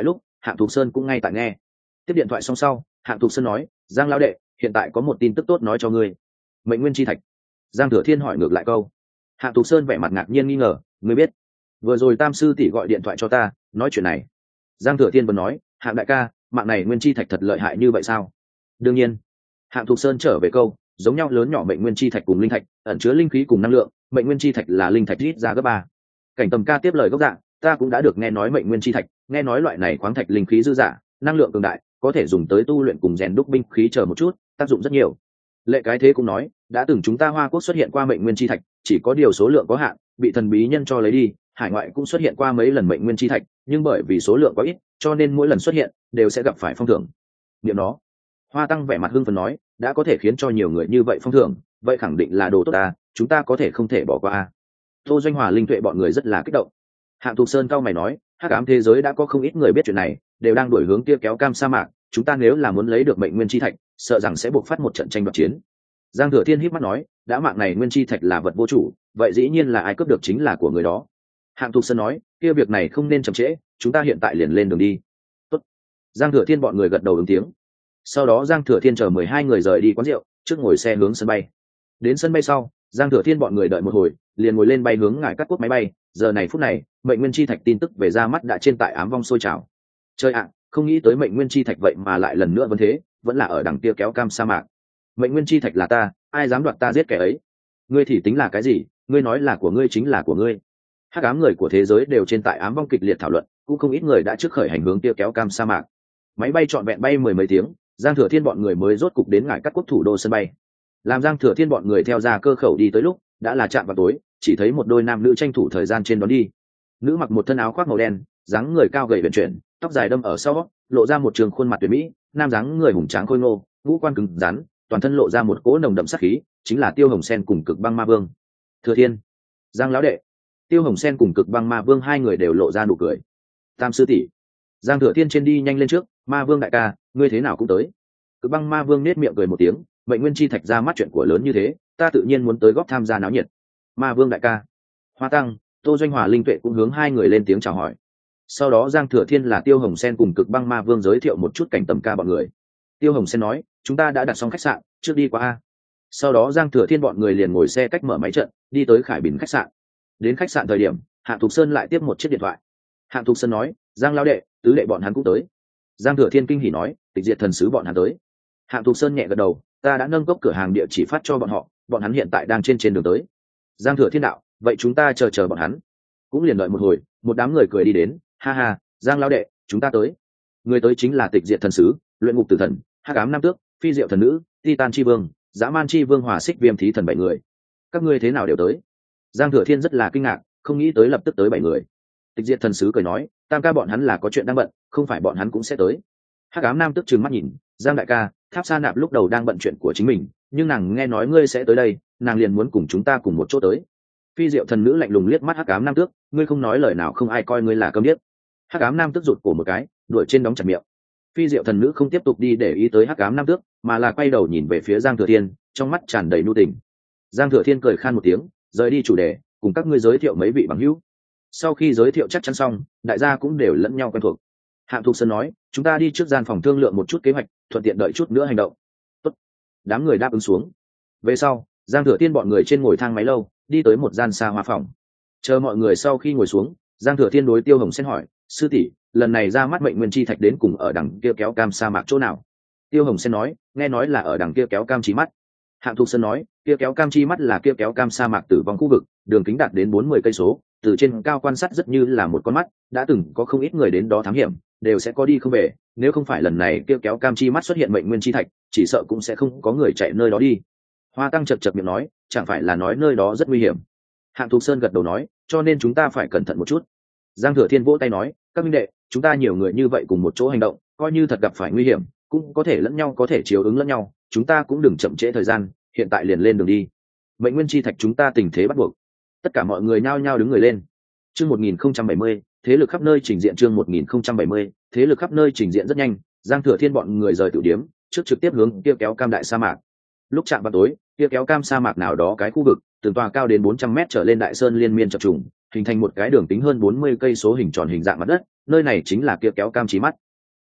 Hạng Thục Sơn cũng ngay tại nghe. Tiếp điện thoại xong sau, Hạng Thục Sơn nói, Giang lão đệ, hiện tại có một tin tức tốt nói cho ngươi. Mệnh nguyên chi thạch. Giang Thừa Thiên hỏi ngược lại câu. Hạng Thục Sơn vẻ mặt ngạc nhiên nghi ngờ, ngươi biết? Vừa rồi Tam sư tỷ gọi điện thoại cho ta, nói chuyện này. Giang Thừa Thiên vẫn nói, Hạng đại ca, mạng này nguyên chi thạch thật lợi hại như vậy sao? Đương nhiên. Hạng Thục Sơn trở về câu, giống nhau lớn nhỏ mệnh nguyên chi thạch cùng linh thạch, ẩn chứa linh khí cùng năng lượng, mệnh nguyên chi thạch là linh thạch rít ra gấp ba. Cảnh Tầm ca tiếp lời gốc dạng, ta cũng đã được nghe nói mệnh nguyên chi thạch, nghe nói loại này khoáng thạch linh khí dư dả, năng lượng cường đại, có thể dùng tới tu luyện cùng rèn đúc binh khí chờ một chút, tác dụng rất nhiều. Lệ Cái Thế cũng nói, đã từng chúng ta Hoa Quốc xuất hiện qua mệnh nguyên chi thạch, chỉ có điều số lượng có hạn, bị thần bí nhân cho lấy đi, hải ngoại cũng xuất hiện qua mấy lần mệnh nguyên chi thạch, nhưng bởi vì số lượng quá ít, cho nên mỗi lần xuất hiện đều sẽ gặp phải phong thưởng. Niệm đó, Hoa Tăng vẻ mặt hưng phấn nói, đã có thể khiến cho nhiều người như vậy phong thưởng, vậy khẳng định là đồ tốt ta, chúng ta có thể không thể bỏ qua. Tô Doanh Hòa, Linh Tuệ bọn người rất là kích động. Hạng Thục Sơn cao mày nói, hắc ám thế giới đã có không ít người biết chuyện này, đều đang đuổi hướng kia kéo cam sa mạc, chúng ta nếu là muốn lấy được mệnh nguyên chi thạch, sợ rằng sẽ buộc phát một trận tranh đoạt chiến. Giang Thừa Thiên híp mắt nói, đã mạng này nguyên chi thạch là vật vô chủ, vậy dĩ nhiên là ai cướp được chính là của người đó. Hạng Thục Sơn nói, kia việc này không nên chậm trễ, chúng ta hiện tại liền lên đường đi. Tốt. Giang Thừa Thiên bọn người gật đầu ứng tiếng. Sau đó Giang Thừa Thiên chờ mười hai người rời đi quán rượu, trước ngồi xe hướng sân bay. Đến sân bay sau, Giang Thừa Thiên bọn người đợi một hồi, liền ngồi lên bay hướng Ngải Cát Quốc máy bay. Giờ này phút này, mệnh nguyên chi thạch tin tức về ra mắt đã trên tại ám vong sôi trào. Chơi ạ, không nghĩ tới mệnh nguyên chi thạch vậy mà lại lần nữa vẫn thế, vẫn là ở đằng kia kéo cam sa mạc. Mệnh nguyên chi thạch là ta, ai dám đoạt ta giết kẻ ấy. Ngươi thì tính là cái gì, ngươi nói là của ngươi chính là của ngươi. Hắc ám người của thế giới đều trên tại ám vong kịch liệt thảo luận, cũng không ít người đã trước khởi hành hướng kia kéo cam sa mạc. Máy bay trọn vẹn bay mười mấy tiếng, Giang Thừa Thiên bọn người mới rốt cục đến Ngải Cát Quốc thủ đô sân bay. Làm Giang Thừa Thiên bọn người theo ra cơ khẩu đi tới lúc, đã là chạm vào tối, chỉ thấy một đôi nam nữ tranh thủ thời gian trên đón đi. Nữ mặc một thân áo khoác màu đen, dáng người cao gầy uyển chuyển, tóc dài đâm ở sau, lộ ra một trường khuôn mặt tuyệt mỹ. Nam dáng người hùng tráng khôi ngô, ngũ quan cứng rắn, toàn thân lộ ra một cỗ nồng đậm sát khí, chính là Tiêu Hồng Sen cùng Cực Băng Ma Vương. Thừa Thiên, Giang lão đệ. Tiêu Hồng Sen cùng Cực Băng Ma Vương hai người đều lộ ra nụ cười. Tam sư tỷ. Giang Thừa Thiên trên đi nhanh lên trước, Ma Vương đại ca, ngươi thế nào cũng tới. Cực Băng Ma Vương nết miệng cười một tiếng, mệnh nguyên chi thạch ra mắt chuyện của lớn như thế, ta tự nhiên muốn tới góp tham gia náo nhiệt. Ma Vương đại ca. Hoa Tăng, Tô Doanh Hòa, Linh Tuệ cũng hướng hai người lên tiếng chào hỏi. Sau đó Giang Thừa Thiên là Tiêu Hồng Sen cùng Cực Băng Ma Vương giới thiệu một chút Cảnh Tầm ca bọn người. Tiêu Hồng Sen nói, chúng ta đã đặt xong khách sạn, trước đi qua a. Sau đó Giang Thừa Thiên bọn người liền ngồi xe cách mở máy trận, đi tới Khải Bình khách sạn. Đến khách sạn thời điểm, Hạng Thục Sơn lại tiếp một chiếc điện thoại. Hạng Thục Sơn nói, Giang lão đệ, tứ đệ bọn hắn cũng tới. Giang Thừa Thiên kinh hỉ nói, Tịch Diệt thần sứ bọn hắn tới. Hạng Thục Sơn nhẹ gật đầu, ta đã nâng cốc cửa hàng địa chỉ phát cho bọn họ, bọn hắn hiện tại đang trên trên đường tới. Giang Thừa Thiên đạo, vậy chúng ta chờ chờ bọn hắn. Cũng liền đợi một hồi, một đám người cười đi đến, ha ha, Giang lão đệ, chúng ta tới. Người tới chính là Tịch Diệt thần sứ, Luyện Ngục tử thần, Hắc ám nam tước, Phi Diệu thần nữ, Titan chi vương, Dã man chi vương, Hỏa xích viêm thí thần bảy người. Các ngươi thế nào đều tới? Giang Thừa Thiên rất là kinh ngạc, không nghĩ tới lập tức tới bảy người. Tịch Diệt thần sứ cười nói, tam ca bọn hắn là có chuyện đang bận, không phải bọn hắn cũng sẽ tới. Hắc ám nam tước trừng mắt nhìn, Giang đại ca, Tháp Sa Nạp lúc đầu đang bận chuyện của chính mình, nhưng nàng nghe nói ngươi sẽ tới đây, nàng liền muốn cùng chúng ta cùng một chỗ tới. Phi Diệu thần nữ lạnh lùng liếc mắt Hắc ám nam tước, ngươi không nói lời nào không ai coi ngươi là câm điếc. Hắc ám nam tước rụt cổ một cái, đuổi trên đóng chặt miệng. Phi Diệu thần nữ không tiếp tục đi để ý tới Hắc ám nam tước, mà là quay đầu nhìn về phía Giang Thừa Thiên, trong mắt tràn đầy nhu tình. Giang Thừa Thiên cười khan một tiếng, rời đi chủ đề, cùng các ngươi giới thiệu mấy vị bằng hữu. Sau khi giới thiệu chắc chắn xong, đại gia cũng đều lẫn nhau quen thuộc. Hạng Thục Sơn nói, chúng ta đi trước gian phòng thương lượng một chút kế hoạch, thuận tiện đợi chút nữa hành động. Tốt. Đám người đáp ứng xuống. Về sau, Giang Thừa Thiên bọn người trên ngồi thang máy lâu, đi tới một gian xa hoa phòng. Chờ mọi người sau khi ngồi xuống, Giang Thừa Thiên đối Tiêu Hồng Sen hỏi, sư tỷ, lần này ra mắt mệnh nguyên chi thạch đến cùng ở đằng kia kéo cam sa mạc chỗ nào? Tiêu Hồng Sen nói, nghe nói là ở đằng kia kéo cam chi mắt. Hạng Thục Sơn nói, kia kéo cam chi mắt là kia kéo cam sa mạc tử vong khu vực, đường kính đạt đến bốn mươi cây số, từ trên cao quan sát rất như là một con mắt, đã từng có không ít người đến đó thám hiểm, đều sẽ có đi không về, nếu không phải lần này kia kéo cam chi mắt xuất hiện mệnh nguyên chi thạch, chỉ sợ cũng sẽ không có người chạy nơi đó đi. Hoa Tăng chật chật miệng nói, chẳng phải là nói nơi đó rất nguy hiểm. Hạng Thục Sơn gật đầu nói, cho nên chúng ta phải cẩn thận một chút. Giang Thừa Thiên vỗ tay nói, các minh đệ, chúng ta nhiều người như vậy cùng một chỗ hành động, coi như thật gặp phải nguy hiểm, cũng có thể lẫn nhau có thể chiếu ứng lẫn nhau, chúng ta cũng đừng chậm trễ thời gian, hiện tại liền lên đường đi. Mệnh nguyên chi thạch chúng ta tình thế bắt buộc. Tất cả mọi người nhao nhao đứng người lên. Chương một nghìn không trăm bảy mươi, thế lực khắp nơi trình diện. Chương một nghìn không trăm bảy mươi, thế lực khắp nơi trình diện rất nhanh, Giang Thừa Thiên bọn người rời tiểu điếm, trước trực tiếp hướng kia kéo cam đại sa mạc. Lúc chạm vào tối, kia kéo cam sa mạc nào đó cái khu vực, từng tòa cao đến bốn trăm mét trở lên đại sơn liên miên chập trùng, hình thành một cái đường kính hơn bốn mươi cây số hình tròn hình dạng mặt đất, nơi này chính là kia kéo cam chí mắt.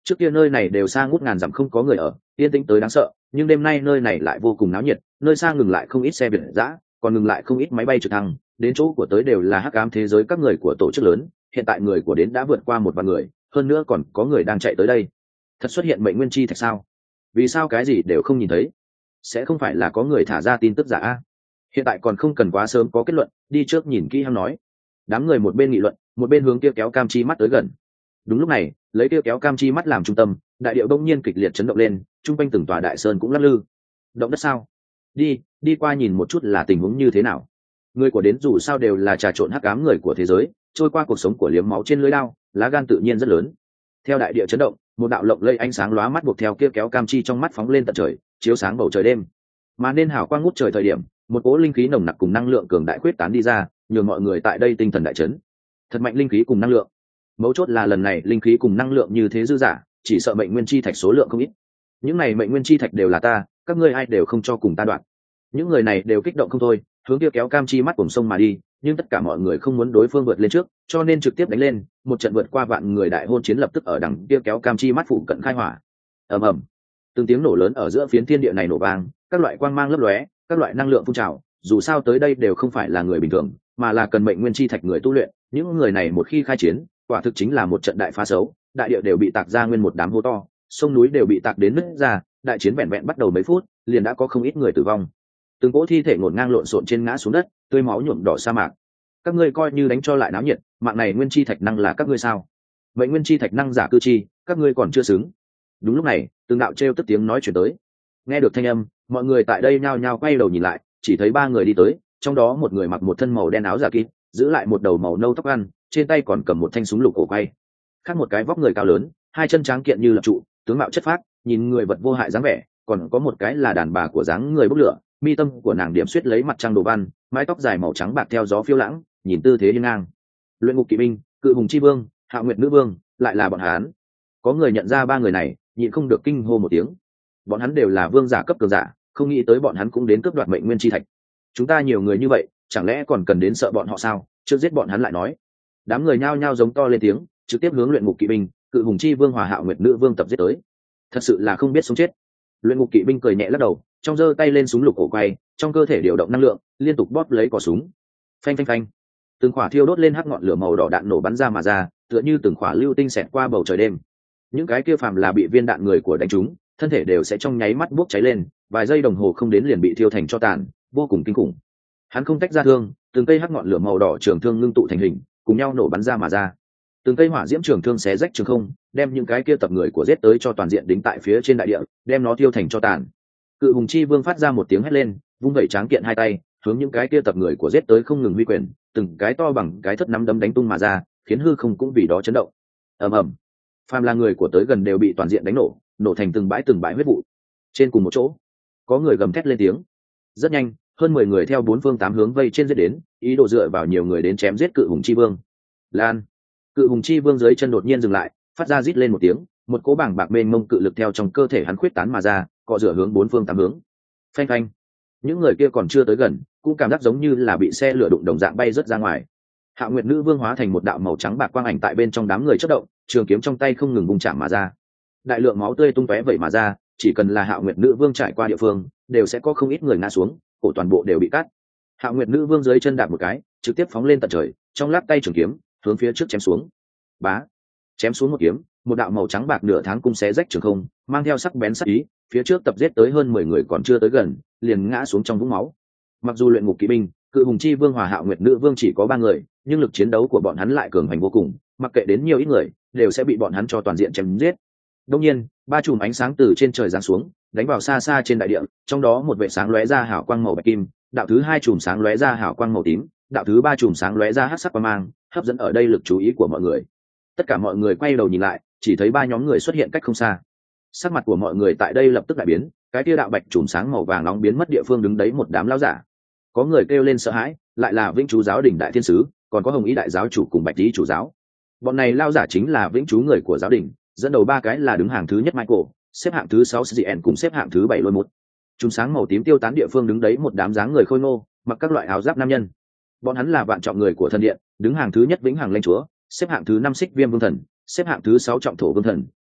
Trước kia nơi này đều xa ngút ngàn dặm không có người ở, yên tĩnh tới đáng sợ, nhưng đêm nay nơi này lại vô cùng náo nhiệt, nơi xa ngừng lại không ít xe việt dã, còn ngừng lại không ít máy bay trực thăng, đến chỗ của tới đều là hắc ám thế giới các người của tổ chức lớn, hiện tại người của đến đã vượt qua một vạn người, hơn nữa còn có người đang chạy tới đây. Thật xuất hiện mệnh nguyên chi thạch sao? Vì sao cái gì đều không nhìn thấy? Sẽ không phải là có người thả ra tin tức giả a? Hiện tại còn không cần quá sớm có kết luận, đi trước nhìn kỹ hắn nói. Đám người một bên nghị luận, một bên hướng kia kéo cam chi mắt tới gần. Đúng lúc này, lấy kia kéo cam chi mắt làm trung tâm, đại điệu đông nhiên kịch liệt chấn động lên, trung quanh từng tòa đại sơn cũng lắc lư. Động đất sao? Đi, đi qua nhìn một chút là tình huống như thế nào. Người của đến dù sao đều là trà trộn hắc ám người của thế giới, trôi qua cuộc sống của liếm máu trên lưới lao, lá gan tự nhiên rất lớn. Theo đại địa chấn động, một đạo lộng lây ánh sáng lóa mắt buộc theo kia kéo cam chi trong mắt phóng lên tận trời, chiếu sáng bầu trời đêm. Mà nên hào quang ngút trời thời điểm, một cỗ linh khí nồng nặc cùng năng lượng cường đại khuyết tán đi ra, nhường mọi người tại đây tinh thần đại chấn. Thật mạnh linh khí cùng năng lượng. Mấu chốt là lần này linh khí cùng năng lượng như thế dư dả, chỉ sợ mệnh nguyên chi thạch số lượng không ít. Những này mệnh nguyên chi thạch đều là ta, các ngươi ai đều không cho cùng ta đoạn. Những người này đều kích động không thôi, hướng kia kéo cam chi mắt cùng sông mà đi, nhưng tất cả mọi người không muốn đối phương vượt lên trước, cho nên trực tiếp đánh lên, một trận vượt qua vạn người đại hôn chiến lập tức ở đằng kia kéo cam chi mắt phụ cận khai hỏa. Ầm ầm, từng tiếng nổ lớn ở giữa phiến thiên địa này nổ vang, các loại quang mang lấp lóe, các loại năng lượng phun trào, dù sao tới đây đều không phải là người bình thường, mà là cần mệnh nguyên chi thạch người tu luyện, những người này một khi khai chiến, quả thực chính là một trận đại phá xấu, đại địa đều bị tạc ra nguyên một đám hố to, sông núi đều bị tạc đến nứt ra, đại chiến vẹn vẹn bắt đầu mấy phút, liền đã có không ít người tử vong. Từng cỗ thi thể ngổn ngang lộn xộn trên ngã xuống đất, tươi máu nhuộm đỏ sa mạc. Các ngươi coi như đánh cho lại náo nhiệt, mạng này nguyên chi thạch năng là các ngươi sao? Mệnh nguyên chi thạch năng giả cư chi, các ngươi còn chưa xứng. Đúng lúc này, từng đạo trêu tức tiếng nói chuyển tới. Nghe được thanh âm, mọi người tại đây nhao nhao quay đầu nhìn lại, chỉ thấy ba người đi tới, trong đó một người mặc một thân màu đen áo giả kín, giữ lại một đầu màu nâu tóc ăn, trên tay còn cầm một thanh súng lục cổ quay. Khác một cái vóc người cao lớn, hai chân tráng kiện như lập trụ, tướng mạo chất phác, nhìn người vật vô hại dáng vẻ, còn có một cái là đàn bà của dáng người bốc lửa, mi tâm của nàng điểm xuyết lấy mặt trăng đồ văn, mái tóc dài màu trắng bạc theo gió phiêu lãng, nhìn tư thế hiên ngang. Luyện ngục kỵ binh, cự hùng chi vương, hạo nguyệt nữ vương, lại là bọn hắn. Có người nhận ra ba người này, nhịn không được kinh hô một tiếng. Bọn hắn đều là vương giả cấp cường giả, không nghĩ tới bọn hắn cũng đến cướp đoạt mệnh nguyên chi thạch. Chúng ta nhiều người như vậy, chẳng lẽ còn cần đến sợ bọn họ sao? Trước giết bọn hắn lại nói. Đám người nhao nhao giống to lên tiếng, trực tiếp hướng luyện ngục kỵ binh, cự hùng chi vương hòa hạo nguyệt nữ vương tập giết tới. Thật sự là không biết sống chết. Luyện ngục kỵ binh cười nhẹ lắc đầu, trong giơ tay lên súng lục cổ quay, trong cơ thể điều động năng lượng, liên tục bóp lấy cò súng. Phanh phanh phanh, từng khỏa thiêu đốt lên hắc ngọn lửa màu đỏ đạn nổ bắn ra mà ra, tựa như từng khỏa lưu tinh xẹt qua bầu trời đêm. Những cái kia phàm là bị viên đạn người của đánh trúng, thân thể đều sẽ trong nháy mắt bốc cháy lên, vài giây đồng hồ không đến liền bị thiêu thành tro tàn, vô cùng kinh khủng. Hắn không tách ra thương, từng cây hắc ngọn lửa màu đỏ trường thương ngưng tụ thành hình, cùng nhau nổ bắn ra mà ra. Từng cây hỏa diễm trường thương xé rách trường không, đem những cái kia tập người của giết tới cho toàn diện đính tại phía trên đại địa, đem nó thiêu thành tro tàn. Cự hùng chi vương phát ra một tiếng hét lên, vung vẩy tráng kiện hai tay, hướng những cái kia tập người của giết tới không ngừng huy quyền, từng cái to bằng cái thất nắm đấm đánh tung mà ra, khiến hư không cũng vì đó chấn động. Ầm ầm, phàm là người của tới gần đều bị toàn diện đánh nổ, nổ thành từng bãi từng bãi huyết vụ. Trên cùng một chỗ, có người gầm thét lên tiếng. Rất nhanh, hơn mười người theo bốn phương tám hướng vây trên giết đến, ý đồ dựa vào nhiều người đến chém giết cự hùng chi vương. Lan, cự hùng chi vương dưới chân đột nhiên dừng lại, phát ra rít lên một tiếng, một cỗ bảng bạc mênh mông cự lực theo trong cơ thể hắn khuyết tán mà ra, cọ rửa hướng bốn phương tám hướng. Phanh phanh, những người kia còn chưa tới gần, cũng cảm giác giống như là bị xe lửa đụng đồng dạng bay rớt ra ngoài. Hạo nguyệt nữ vương hóa thành một đạo màu trắng bạc quang ảnh tại bên trong đám người chớp động, trường kiếm trong tay không ngừng vung chạm mà ra. Đại lượng máu tươi tung tóe vậy mà ra, chỉ cần là Hạo nguyệt nữ vương trải qua địa phương, đều sẽ có không ít người ngã xuống, cổ toàn bộ đều bị cắt. Hạo nguyệt nữ vương dưới chân đạp một cái, trực tiếp phóng lên tận trời, trong lát tay trường kiếm hướng phía trước chém xuống. Bá, chém xuống một kiếm, một đạo màu trắng bạc nửa tháng cung xé rách trường không, mang theo sắc bén sắc ý, phía trước tập giết tới hơn mười người còn chưa tới gần, liền ngã xuống trong vũng máu. Mặc dù luyện ngục kỵ binh, cự hùng chi vương hòa hạo nguyệt nữ vương chỉ có ba người, nhưng lực chiến đấu của bọn hắn lại cường hành vô cùng, mặc kệ đến nhiều ít người, đều sẽ bị bọn hắn cho toàn diện chém giết. Đương nhiên, ba chùm ánh sáng từ trên trời giáng xuống, đánh vào xa xa trên đại địa, trong đó một vệ sáng lóe ra hào quang màu bạch kim, đạo thứ hai chùm sáng lóe ra hào quang màu tím, đạo thứ ba chùm sáng lóe ra hắc sắc quang mang, hấp dẫn ở đây lực chú ý của mọi người. Tất cả mọi người quay đầu nhìn lại, chỉ thấy ba nhóm người xuất hiện cách không xa. Sắc mặt của mọi người tại đây lập tức đại biến, cái tia đạo bạch chùm sáng màu vàng nóng biến mất địa phương đứng đấy một đám lão giả. Có người kêu lên sợ hãi, lại là Vĩnh Chú giáo đình đại thiên sứ, còn có Hồng Ý đại giáo chủ cùng Bạch Tý chủ giáo. Bọn này lão giả chính là Vĩnh Chú người của giáo đình, dẫn đầu ba cái là đứng hàng thứ nhất Michael, xếp hạng thứ sáu Cien cùng xếp hạng thứ bảy Lôi một. Chùm sáng màu tím tiêu tán địa phương đứng đấy một đám dáng người khôi ngô, mặc các loại áo giáp nam nhân. Bọn hắn là vạn trọng người của thần điện, đứng hàng thứ nhất Vĩnh Hằng lãnh chúa, xếp hạng thứ năm Xích Viêm vương thần, xếp hạng thứ sáu Trọng Thổ vương thần,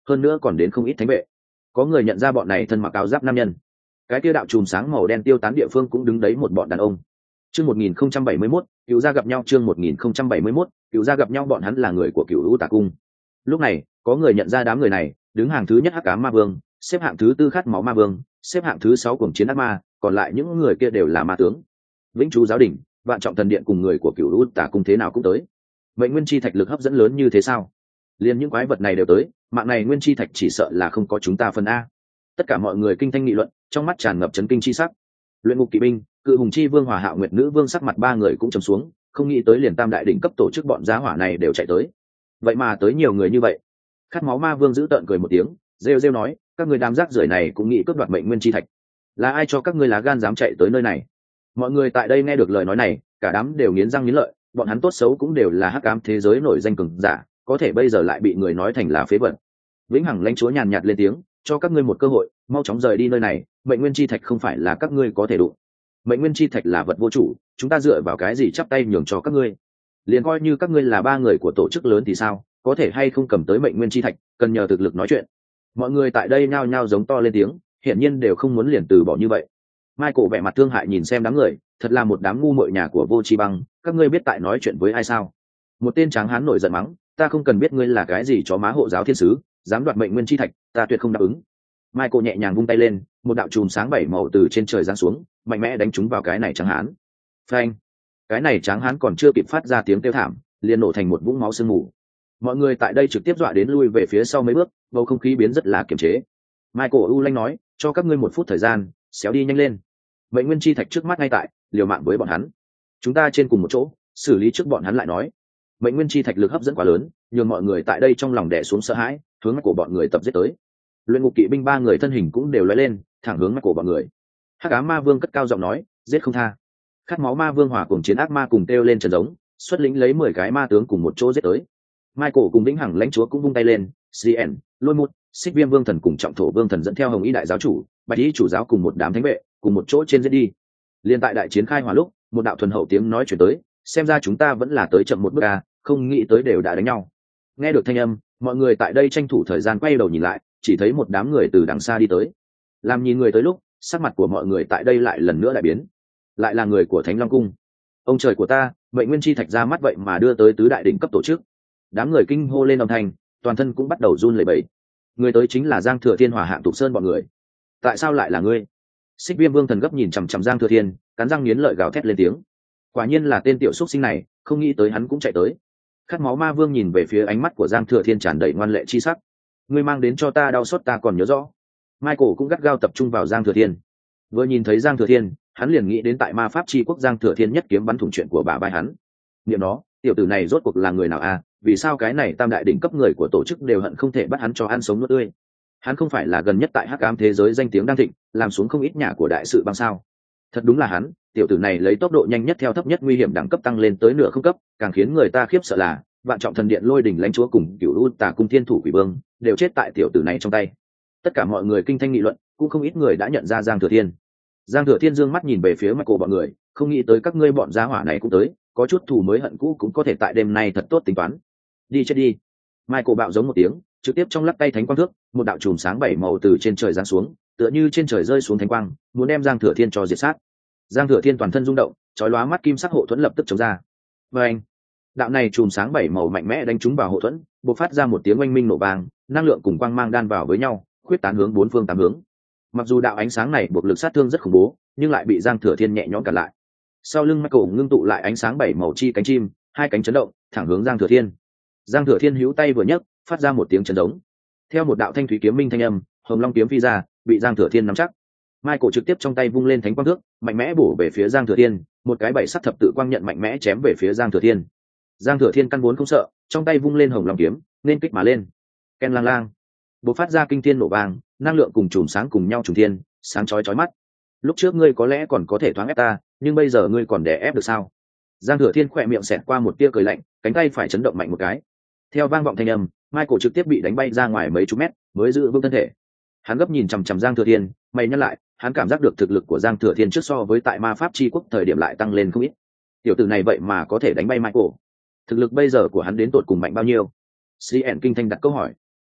hơn nữa còn đến không ít thánh vệ. Có người nhận ra bọn này thân mặc áo giáp nam nhân. Cái kia đạo chùm sáng màu đen tiêu tán địa phương cũng đứng đấy một bọn đàn ông. Chương một nghìn không trăm bảy mươi mốt, Cửu gia gặp nhau. Chương một nghìn không trăm bảy mươi mốt, Cửu gia gặp nhau. Bọn hắn là người của Cửu U Tà Cung. Lúc này, có người nhận ra đám người này, đứng hàng thứ nhất Hắc Ám Ma Vương, xếp hạng thứ tư Khát Máu Ma Vương, xếp hạng thứ sáu Cuồng Chiến Ác Ma, còn lại những người kia đều là ma tướng. Vĩnh Chú giáo đình, Vạn Trọng Thần điện cùng người của Cửu U Tà Cung thế nào cũng tới. Mệnh nguyên chi thạch lực hấp dẫn lớn như thế sao? Liên những quái vật này đều tới, mạng này nguyên chi thạch chỉ sợ là không có chúng ta phần a. Tất cả mọi người kinh thanh nghị luận, trong mắt tràn ngập chấn kinh chi sắc. Luyện ngục kỵ binh, Cự Hùng chi vương Hòa Hạo Nguyệt nữ vương sắc mặt ba người cũng trầm xuống, không nghĩ tới liền tam đại đỉnh cấp tổ chức bọn giá hỏa này đều chạy tới. Vậy mà tới nhiều người như vậy. Khát Máu Ma Vương giữ tợn cười một tiếng, rêu rêu nói, các người đám rác rưởi này cũng nghĩ cướp đoạt mệnh nguyên chi thạch. Là ai cho các ngươi lá gan dám chạy tới nơi này? Mọi người tại đây nghe được lời nói này, cả đám đều nghiến răng nghiến lợi, bọn hắn tốt xấu cũng đều là hắc ám thế giới nổi danh cường giả, có thể bây giờ lại bị người nói thành là phế vật. Vĩnh Hằng lãnh chúa nhàn nhạt lên tiếng, cho các ngươi một cơ hội, mau chóng rời đi nơi này, mệnh nguyên chi thạch không phải là các ngươi có thể đụng. Mệnh nguyên chi thạch là vật vô chủ, chúng ta dựa vào cái gì chắp tay nhường cho các ngươi? Liền coi như các ngươi là ba người của tổ chức lớn thì sao, có thể hay không cầm tới mệnh nguyên chi thạch, cần nhờ thực lực nói chuyện. Mọi người tại đây nhao nhao giống to lên tiếng, hiển nhiên đều không muốn liền từ bỏ như vậy. Michael vẻ mặt thương hại nhìn xem đám người, thật là một đám ngu muội nhà của Vô Chi Băng, các ngươi biết tại nói chuyện với ai sao? Một tên tráng hán nổi giận mắng, ta không cần biết ngươi là cái gì chó má hộ giáo thiên sứ, dám đoạt mệnh nguyên chi thạch, ta tuyệt không đáp ứng. Michael nhẹ nhàng vung tay lên, một đạo chùm sáng bảy màu từ trên trời giáng xuống, mạnh mẽ đánh trúng vào cái này tráng hán. Phanh! Cái này tráng hán còn chưa kịp phát ra tiếng kêu thảm, liền nổ thành một vũng máu sương mù. Mọi người tại đây trực tiếp dọa đến lui về phía sau mấy bước, bầu không khí biến rất là kiềm chế. Michael u lanh nói, cho các ngươi một phút thời gian, xéo đi nhanh lên. Mệnh nguyên chi thạch trước mắt ngay tại, liều mạng với bọn hắn. Chúng ta trên cùng một chỗ, xử lý trước bọn hắn lại nói. Mệnh nguyên chi thạch lực hấp dẫn quá lớn, nhường mọi người tại đây trong lòng đè xuống sợ hãi, hướng mắt của bọn người tập giết tới. Luyện ngục kỵ binh ba người thân hình cũng đều lóe lên, thẳng hướng mắt của bọn người. Hắc Ám Ma Vương cất cao giọng nói, giết không tha. Khát Máu Ma Vương hòa cùng chiến ác ma cùng kêu lên trần giống, xuất lĩnh lấy mười cái ma tướng cùng một chỗ giết tới. Michael cùng Vĩnh Hằng lãnh chúa cũng vung tay lên, xê en, Lôi Mút, Xích Viêm Vương thần cùng Trọng Thổ Vương thần dẫn theo Hồng Y đại giáo chủ, Bạch Y chủ giáo cùng một đám thánh vệ, cùng một chỗ trên giết đi. Liên tại đại chiến khai hỏa lúc, một đạo thuần hậu tiếng nói truyền tới, xem ra chúng ta vẫn là tới chậm một bước a, không nghĩ tới đều đã đánh nhau. Nghe được thanh âm, mọi người tại đây tranh thủ thời gian quay đầu nhìn lại, chỉ thấy một đám người từ đằng xa đi tới. Làm nhìn người tới lúc, sắc mặt của mọi người tại đây lại lần nữa đại biến. Lại là người của Thánh Long cung. Ông trời của ta, mệnh nguyên chi thạch ra mắt vậy mà đưa tới tứ đại đỉnh cấp tổ chức. Đám người kinh hô lên âm thanh, toàn thân cũng bắt đầu run lẩy bẩy. Người tới chính là Giang Thừa Thiên Hòa Hạng Tục Sơn bọn người. Tại sao lại là ngươi? Xích Viêm Vương thần gấp nhìn chằm chằm Giang Thừa Thiên, cắn răng nghiến lợi gào thét lên tiếng. Quả nhiên là tên tiểu xuất sinh này, không nghĩ tới hắn cũng chạy tới. Khát Máu Ma Vương nhìn về phía ánh mắt của Giang Thừa Thiên tràn đầy ngoan lệ chi sắc. Ngươi mang đến cho ta đau xót ta còn nhớ rõ. Michael cũng gắt gao tập trung vào Giang Thừa Thiên. Vừa nhìn thấy Giang Thừa Thiên, hắn liền nghĩ đến tại Ma Pháp Chi Quốc Giang Thừa Thiên nhất kiếm bắn thủng chuyện của bà vai hắn. Niệm nó, tiểu tử này rốt cuộc là người nào a? Vì sao cái này tam đại đỉnh cấp người của tổ chức đều hận không thể bắt hắn cho ăn sống nuốt tươi? Hắn không phải là gần nhất tại Hắc Ám thế giới danh tiếng đang thịnh, làm xuống không ít nhà của đại sự băng sao? Thật đúng là hắn, tiểu tử này lấy tốc độ nhanh nhất theo thấp nhất nguy hiểm đẳng cấp tăng lên tới nửa không cấp, càng khiến người ta khiếp sợ là Vạn Trọng Thần điện Lôi đỉnh lãnh chúa cùng Cửu U Tà cung thiên thủ quỷ vương đều chết tại tiểu tử này trong tay. Tất cả mọi người kinh thanh nghị luận, cũng không ít người đã nhận ra Giang Thừa Thiên. Giang Thừa Thiên dương mắt nhìn về phía Michael bọn người, không nghĩ tới các ngươi bọn gia hỏa này cũng tới, có chút thù mới hận cũ cũng có thể tại đêm nay thật tốt tính toán. Đi chết đi. Michael bạo giống một tiếng, trực tiếp trong lắc tay thánh quang thước, một đạo chùm sáng bảy màu từ trên trời giáng xuống, tựa như trên trời rơi xuống thánh quang, muốn đem Giang Thừa Thiên cho diệt sát. Giang Thừa Thiên toàn thân rung động, chói lóa mắt kim sắc hộ thuẫn lập tức chống ra. Và anh, đạo này chùm sáng bảy màu mạnh mẽ đánh trúng vào hộ thuẫn, bộc phát ra một tiếng oanh minh nổ vang, năng lượng cùng quang mang đan vào với nhau, khuyết tán hướng bốn phương tám hướng. Mặc dù đạo ánh sáng này buộc lực sát thương rất khủng bố, nhưng lại bị Giang Thừa Thiên nhẹ nhõm cản lại. Sau lưng Michael ngưng tụ lại ánh sáng bảy màu chi cánh chim, hai cánh chấn động, thẳng hướng Giang Thừa Thiên. Giang Thừa Thiên hữu tay vừa nhấc, phát ra một tiếng chấn giống. Theo một đạo thanh thủy kiếm minh thanh âm, hồng long kiếm phi ra, bị Giang Thừa Thiên nắm chắc. Michael trực tiếp trong tay vung lên thánh quang thước, mạnh mẽ bổ về phía Giang Thừa Thiên, một cái bảy sắc thập tự quang nhận mạnh mẽ chém về phía Giang Thừa Thiên. Giang Thừa Thiên căn vốn không sợ, trong tay vung lên hồng long kiếm, nên kích mà lên. Ken lang lang, bộc phát ra kinh thiên nổ vang, năng lượng cùng chùm sáng cùng nhau trùng thiên, sáng chói chói mắt. Lúc trước ngươi có lẽ còn có thể thoáng ép ta, nhưng bây giờ ngươi còn đè ép được sao? Giang Thừa Thiên khỏe miệng xẹt qua một tia cười lạnh, cánh tay phải chấn động mạnh một cái. Theo vang vọng thanh âm, Michael trực tiếp bị đánh bay ra ngoài mấy chục mét, mới giữ vững thân thể. Hắn gấp nhìn chằm chằm Giang Thừa Thiên, mày nhăn lại, hắn cảm giác được thực lực của Giang Thừa Thiên trước so với tại Ma Pháp Chi Quốc thời điểm lại tăng lên không ít. Tiểu tử này vậy mà có thể đánh bay Michael. Thực lực bây giờ của hắn đến tột cùng mạnh bao nhiêu? xê en kinh thanh đặt câu hỏi.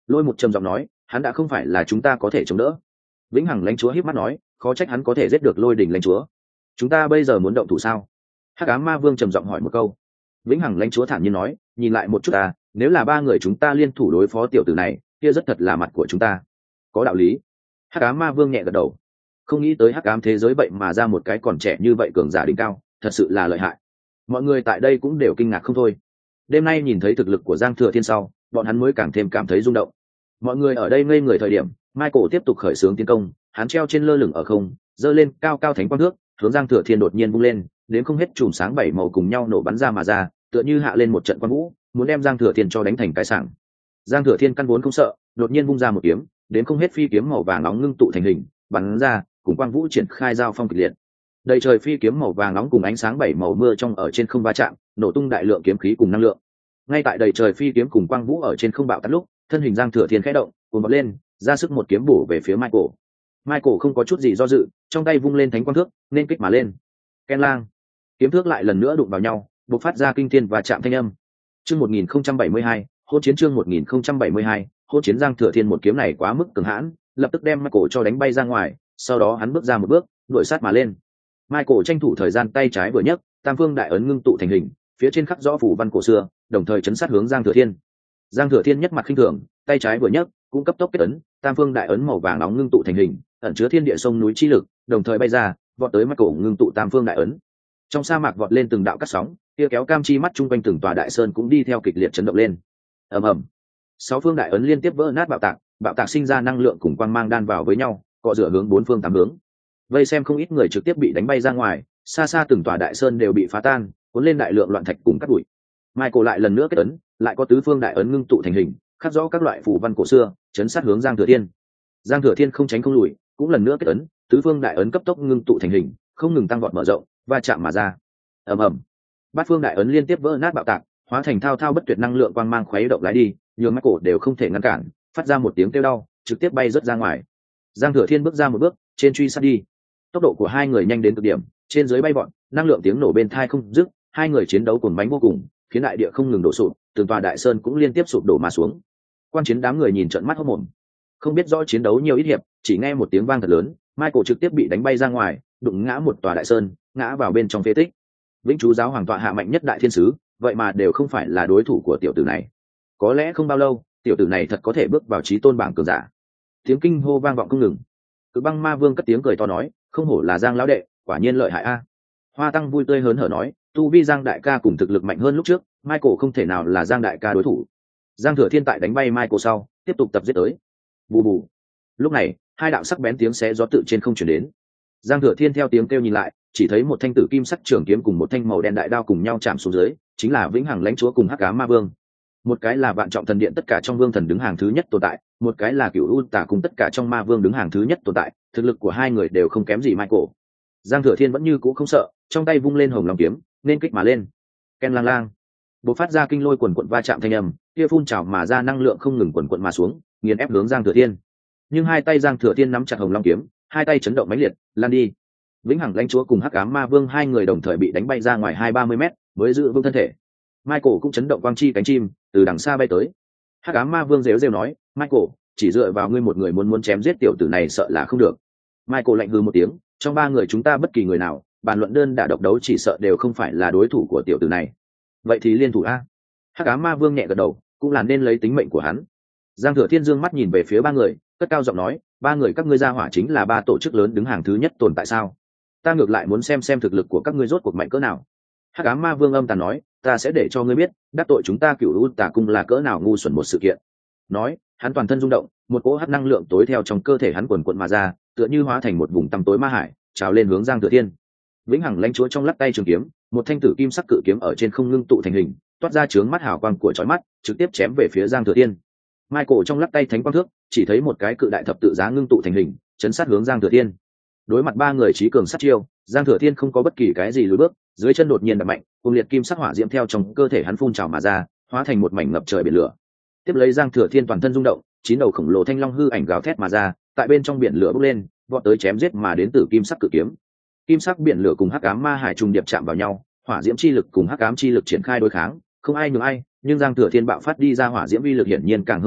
Lôi một trầm giọng nói, hắn đã không phải là chúng ta có thể chống đỡ. Vĩnh hằng lãnh chúa híp mắt nói, khó trách hắn có thể giết được lôi đỉnh lãnh chúa. Chúng ta bây giờ muốn động thủ sao? Hắc ám ma vương trầm giọng hỏi một câu. Vĩnh hằng lãnh chúa thản nhiên nói, nhìn lại một chút ta, nếu là ba người chúng ta liên thủ đối phó tiểu tử này, kia rất thật là mặt của chúng ta. Có đạo lý. Hắc ám ma vương nhẹ gật đầu. Không nghĩ tới hắc ám thế giới vậy mà ra một cái còn trẻ như vậy cường giả đỉnh cao, thật sự là lợi hại. Mọi người tại đây cũng đều kinh ngạc không thôi. Đêm nay nhìn thấy thực lực của Giang Thừa Thiên sau, bọn hắn mới càng thêm cảm thấy rung động. Mọi người ở đây ngây người thời điểm, Michael tiếp tục khởi xướng tiến công, hắn treo trên lơ lửng ở không, giơ lên cao cao thánh quang thước, hướng Giang Thừa Thiên đột nhiên vung lên, đến không hết chùm sáng bảy màu cùng nhau nổ bắn ra mà ra, tựa như hạ lên một trận quang vũ, muốn đem Giang Thừa Thiên cho đánh thành cái sảng. Giang Thừa Thiên căn vốn không sợ, đột nhiên vung ra một kiếm, đến không hết phi kiếm màu vàng nóng ngưng tụ thành hình, bắn ra, cùng quang vũ triển khai giao phong kịch liệt. Đầy trời phi kiếm màu vàng nóng cùng ánh sáng bảy màu mưa trong ở trên không va chạm, nổ tung đại lượng kiếm khí cùng năng lượng. Ngay tại đầy trời phi kiếm cùng quang vũ ở trên không bạo tắt lúc, thân hình Giang Thừa Thiên khẽ động, cuốn bật lên, ra sức một kiếm bổ về phía Michael. Michael không có chút gì do dự, trong tay vung lên thánh quang thước, nên kích mà lên. Ken lang, kiếm thước lại lần nữa đụng vào nhau, bộc phát ra kinh thiên và chạm thanh âm. Chương một nghìn không trăm bảy mươi hai, hôn chiến chương một nghìn không trăm bảy mươi hai, hôn chiến. Giang Thừa Thiên một kiếm này quá mức cường hãn, lập tức đem Michael cho đánh bay ra ngoài, sau đó hắn bước ra một bước, đuổi sát mà lên. Michael tranh thủ thời gian tay trái vừa nhấc, tam phương đại ấn ngưng tụ thành hình, phía trên khắc rõ phù văn cổ xưa, đồng thời chấn sát hướng Giang Thừa Thiên. Giang Thừa Thiên nhất mặt khinh thường, tay trái vừa nhấc, cũng cấp tốc kết ấn, tam phương đại ấn màu vàng nóng ngưng tụ thành hình, ẩn chứa thiên địa sông núi chi lực, đồng thời bay ra, vọt tới Michael ngưng tụ tam phương đại ấn. Trong sa mạc vọt lên từng đạo cắt sóng, kia kéo cam chi mắt trung quanh từng tòa đại sơn cũng đi theo kịch liệt chấn động lên. Ầm ầm. Sáu phương đại ấn liên tiếp vỡ nát bạo tạc, bạo tạc sinh ra năng lượng cùng quang mang đan vào với nhau, cọ rửa hướng bốn phương tám hướng. Vây xem không ít người trực tiếp bị đánh bay ra ngoài, xa xa từng tòa đại sơn đều bị phá tan, cuốn lên đại lượng loạn thạch cùng cát bụi. Michael lại lần nữa kết ấn, lại có tứ phương đại ấn ngưng tụ thành hình, khắc rõ các loại phù văn cổ xưa, chấn sát hướng Giang Thừa Thiên. Giang Thừa Thiên không tránh không lùi, cũng lần nữa kết ấn, tứ phương đại ấn cấp tốc ngưng tụ thành hình, không ngừng tăng vọt mở rộng, va chạm mà ra. Ầm ầm. Bát phương đại ấn liên tiếp vỡ nát bạo tạc, hóa thành thao thao bất tuyệt năng lượng quang mang khuấy động lái đi, nhường Michael đều không thể ngăn cản, phát ra một tiếng kêu đau, trực tiếp bay rớt ra ngoài. Giang Thừa Thiên bước ra một bước, trên truy sát đi. Tốc độ của hai người nhanh đến cực điểm, trên dưới bay bọn, năng lượng tiếng nổ bên tai không dứt, hai người chiến đấu cuồng mãnh vô cùng, khiến đại địa không ngừng đổ sụp, từng tòa đại sơn cũng liên tiếp sụp đổ mà xuống. Quan chiến đám người nhìn trợn mắt hốt mồm, không biết rõ chiến đấu nhiều ít hiệp, chỉ nghe một tiếng vang thật lớn, Michael trực tiếp bị đánh bay ra ngoài, đụng ngã một tòa đại sơn, ngã vào bên trong phế tích. Vĩnh Chú giáo hoàng tọa hạ mạnh nhất đại thiên sứ, vậy mà đều không phải là đối thủ của tiểu tử này. Có lẽ không bao lâu, tiểu tử này thật có thể bước vào chí tôn bảng cường giả. Tiếng kinh hô vang vọng không ngừng. Cực Băng Ma Vương cất tiếng cười to nói, không hổ là Giang lão đệ, quả nhiên lợi hại a. Hoa Tăng vui tươi hớn hở nói, tu vi Giang đại ca cùng thực lực mạnh hơn lúc trước, Michael không thể nào là Giang đại ca đối thủ. Giang Thừa Thiên tại đánh bay Michael sau, tiếp tục tập giết tới. Bù bù. Lúc này, hai đạo sắc bén tiếng xé gió tự trên không truyền đến. Giang Thừa Thiên theo tiếng kêu nhìn lại, chỉ thấy một thanh tử kim sắc trường kiếm cùng một thanh màu đen đại đao cùng nhau chạm xuống dưới, chính là Vĩnh Hằng lãnh chúa cùng Hắc Ám Ma Vương. Một cái là Vạn Trọng Thần Điện tất cả trong vương thần đứng hàng thứ nhất tồn tại, một cái là Cửu U Tả cùng tất cả trong ma vương đứng hàng thứ nhất tồn tại, thực lực của hai người đều không kém gì Michael. Giang Thừa Thiên vẫn như cũ không sợ, trong tay vung lên hồng long kiếm, nên kích mà lên. Ken lang lang, bộc phát ra kinh lôi quần quần va chạm thanh âm, kia phun trào mà ra năng lượng không ngừng quần quần mà xuống, nghiền ép hướng Giang Thừa Thiên. Nhưng hai tay Giang Thừa Thiên nắm chặt hồng long kiếm, hai tay chấn động mãnh liệt, lan đi. Vĩnh Hằng lãnh chúa cùng Hắc Ám Ma Vương hai người đồng thời bị đánh bay ra ngoài hai ba mươi mét, mới giữ vững thân thể. Michael cũng chấn động quang chi cánh chim, từ đằng xa bay tới. Hắc Ám Ma Vương rêu rêu nói, Michael, chỉ dựa vào ngươi một người muốn muốn chém giết tiểu tử này sợ là không được. Michael lạnh hừ một tiếng, trong ba người chúng ta bất kỳ người nào, bàn luận đơn đả độc đấu chỉ sợ đều không phải là đối thủ của tiểu tử này. Vậy thì liên thủ a. Hắc Ám Ma Vương nhẹ gật đầu, cũng là nên lấy tính mệnh của hắn. Giang Thừa Thiên dương mắt nhìn về phía ba người, cất cao giọng nói, ba người các ngươi ra hỏa chính là ba tổ chức lớn đứng hàng thứ nhất tồn tại sao? Ta ngược lại muốn xem xem thực lực của các ngươi rốt cuộc mạnh cỡ nào. Hắc Ám Ma Vương âm tàn nói, ta sẽ để cho ngươi biết, đắc tội chúng ta Cửu U Tà cung là cỡ nào ngu xuẩn một sự kiện. Nói, hắn toàn thân rung động, một cỗ hắc năng lượng tối theo trong cơ thể hắn quần quần mà ra, tựa như hóa thành một vùng tăm tối ma hải, trào lên hướng Giang Thừa Thiên. Vĩnh Hằng lãnh chúa trong lắc tay trường kiếm, một thanh tử kim sắc cự kiếm ở trên không ngưng tụ thành hình, toát ra chướng mắt hào quang của chói mắt, trực tiếp chém về phía Giang Thừa Thiên. Michael trong lắc tay thánh quang thước, chỉ thấy một cái cự đại thập tự giá ngưng tụ thành hình, chấn sát hướng Giang Thừa Thiên. Đối mặt ba người trí cường sát chiêu, Giang Thừa Thiên không có bất kỳ cái gì lùi bước, dưới chân đột nhiên đập mạnh, cùng liệt kim sắc hỏa diễm theo trong cơ thể hắn phun trào mà ra, hóa thành một mảnh ngập trời biển lửa. Tiếp lấy Giang Thừa Thiên toàn thân rung động, chín đầu khổng lồ thanh long hư ảnh gào thét mà ra, tại bên trong biển lửa bốc lên, vọt tới chém giết mà đến từ kim sắc cự kiếm. Kim sắc biển lửa cùng hắc ám ma hải trùng điệp chạm vào nhau, hỏa diễm chi lực cùng hắc ám chi lực triển khai đối kháng, không ai nhường ai, nhưng Giang Thừa Thiên bạo phát đi ra hỏa diễm uy lực hiển nhiên càng hơn một bậc,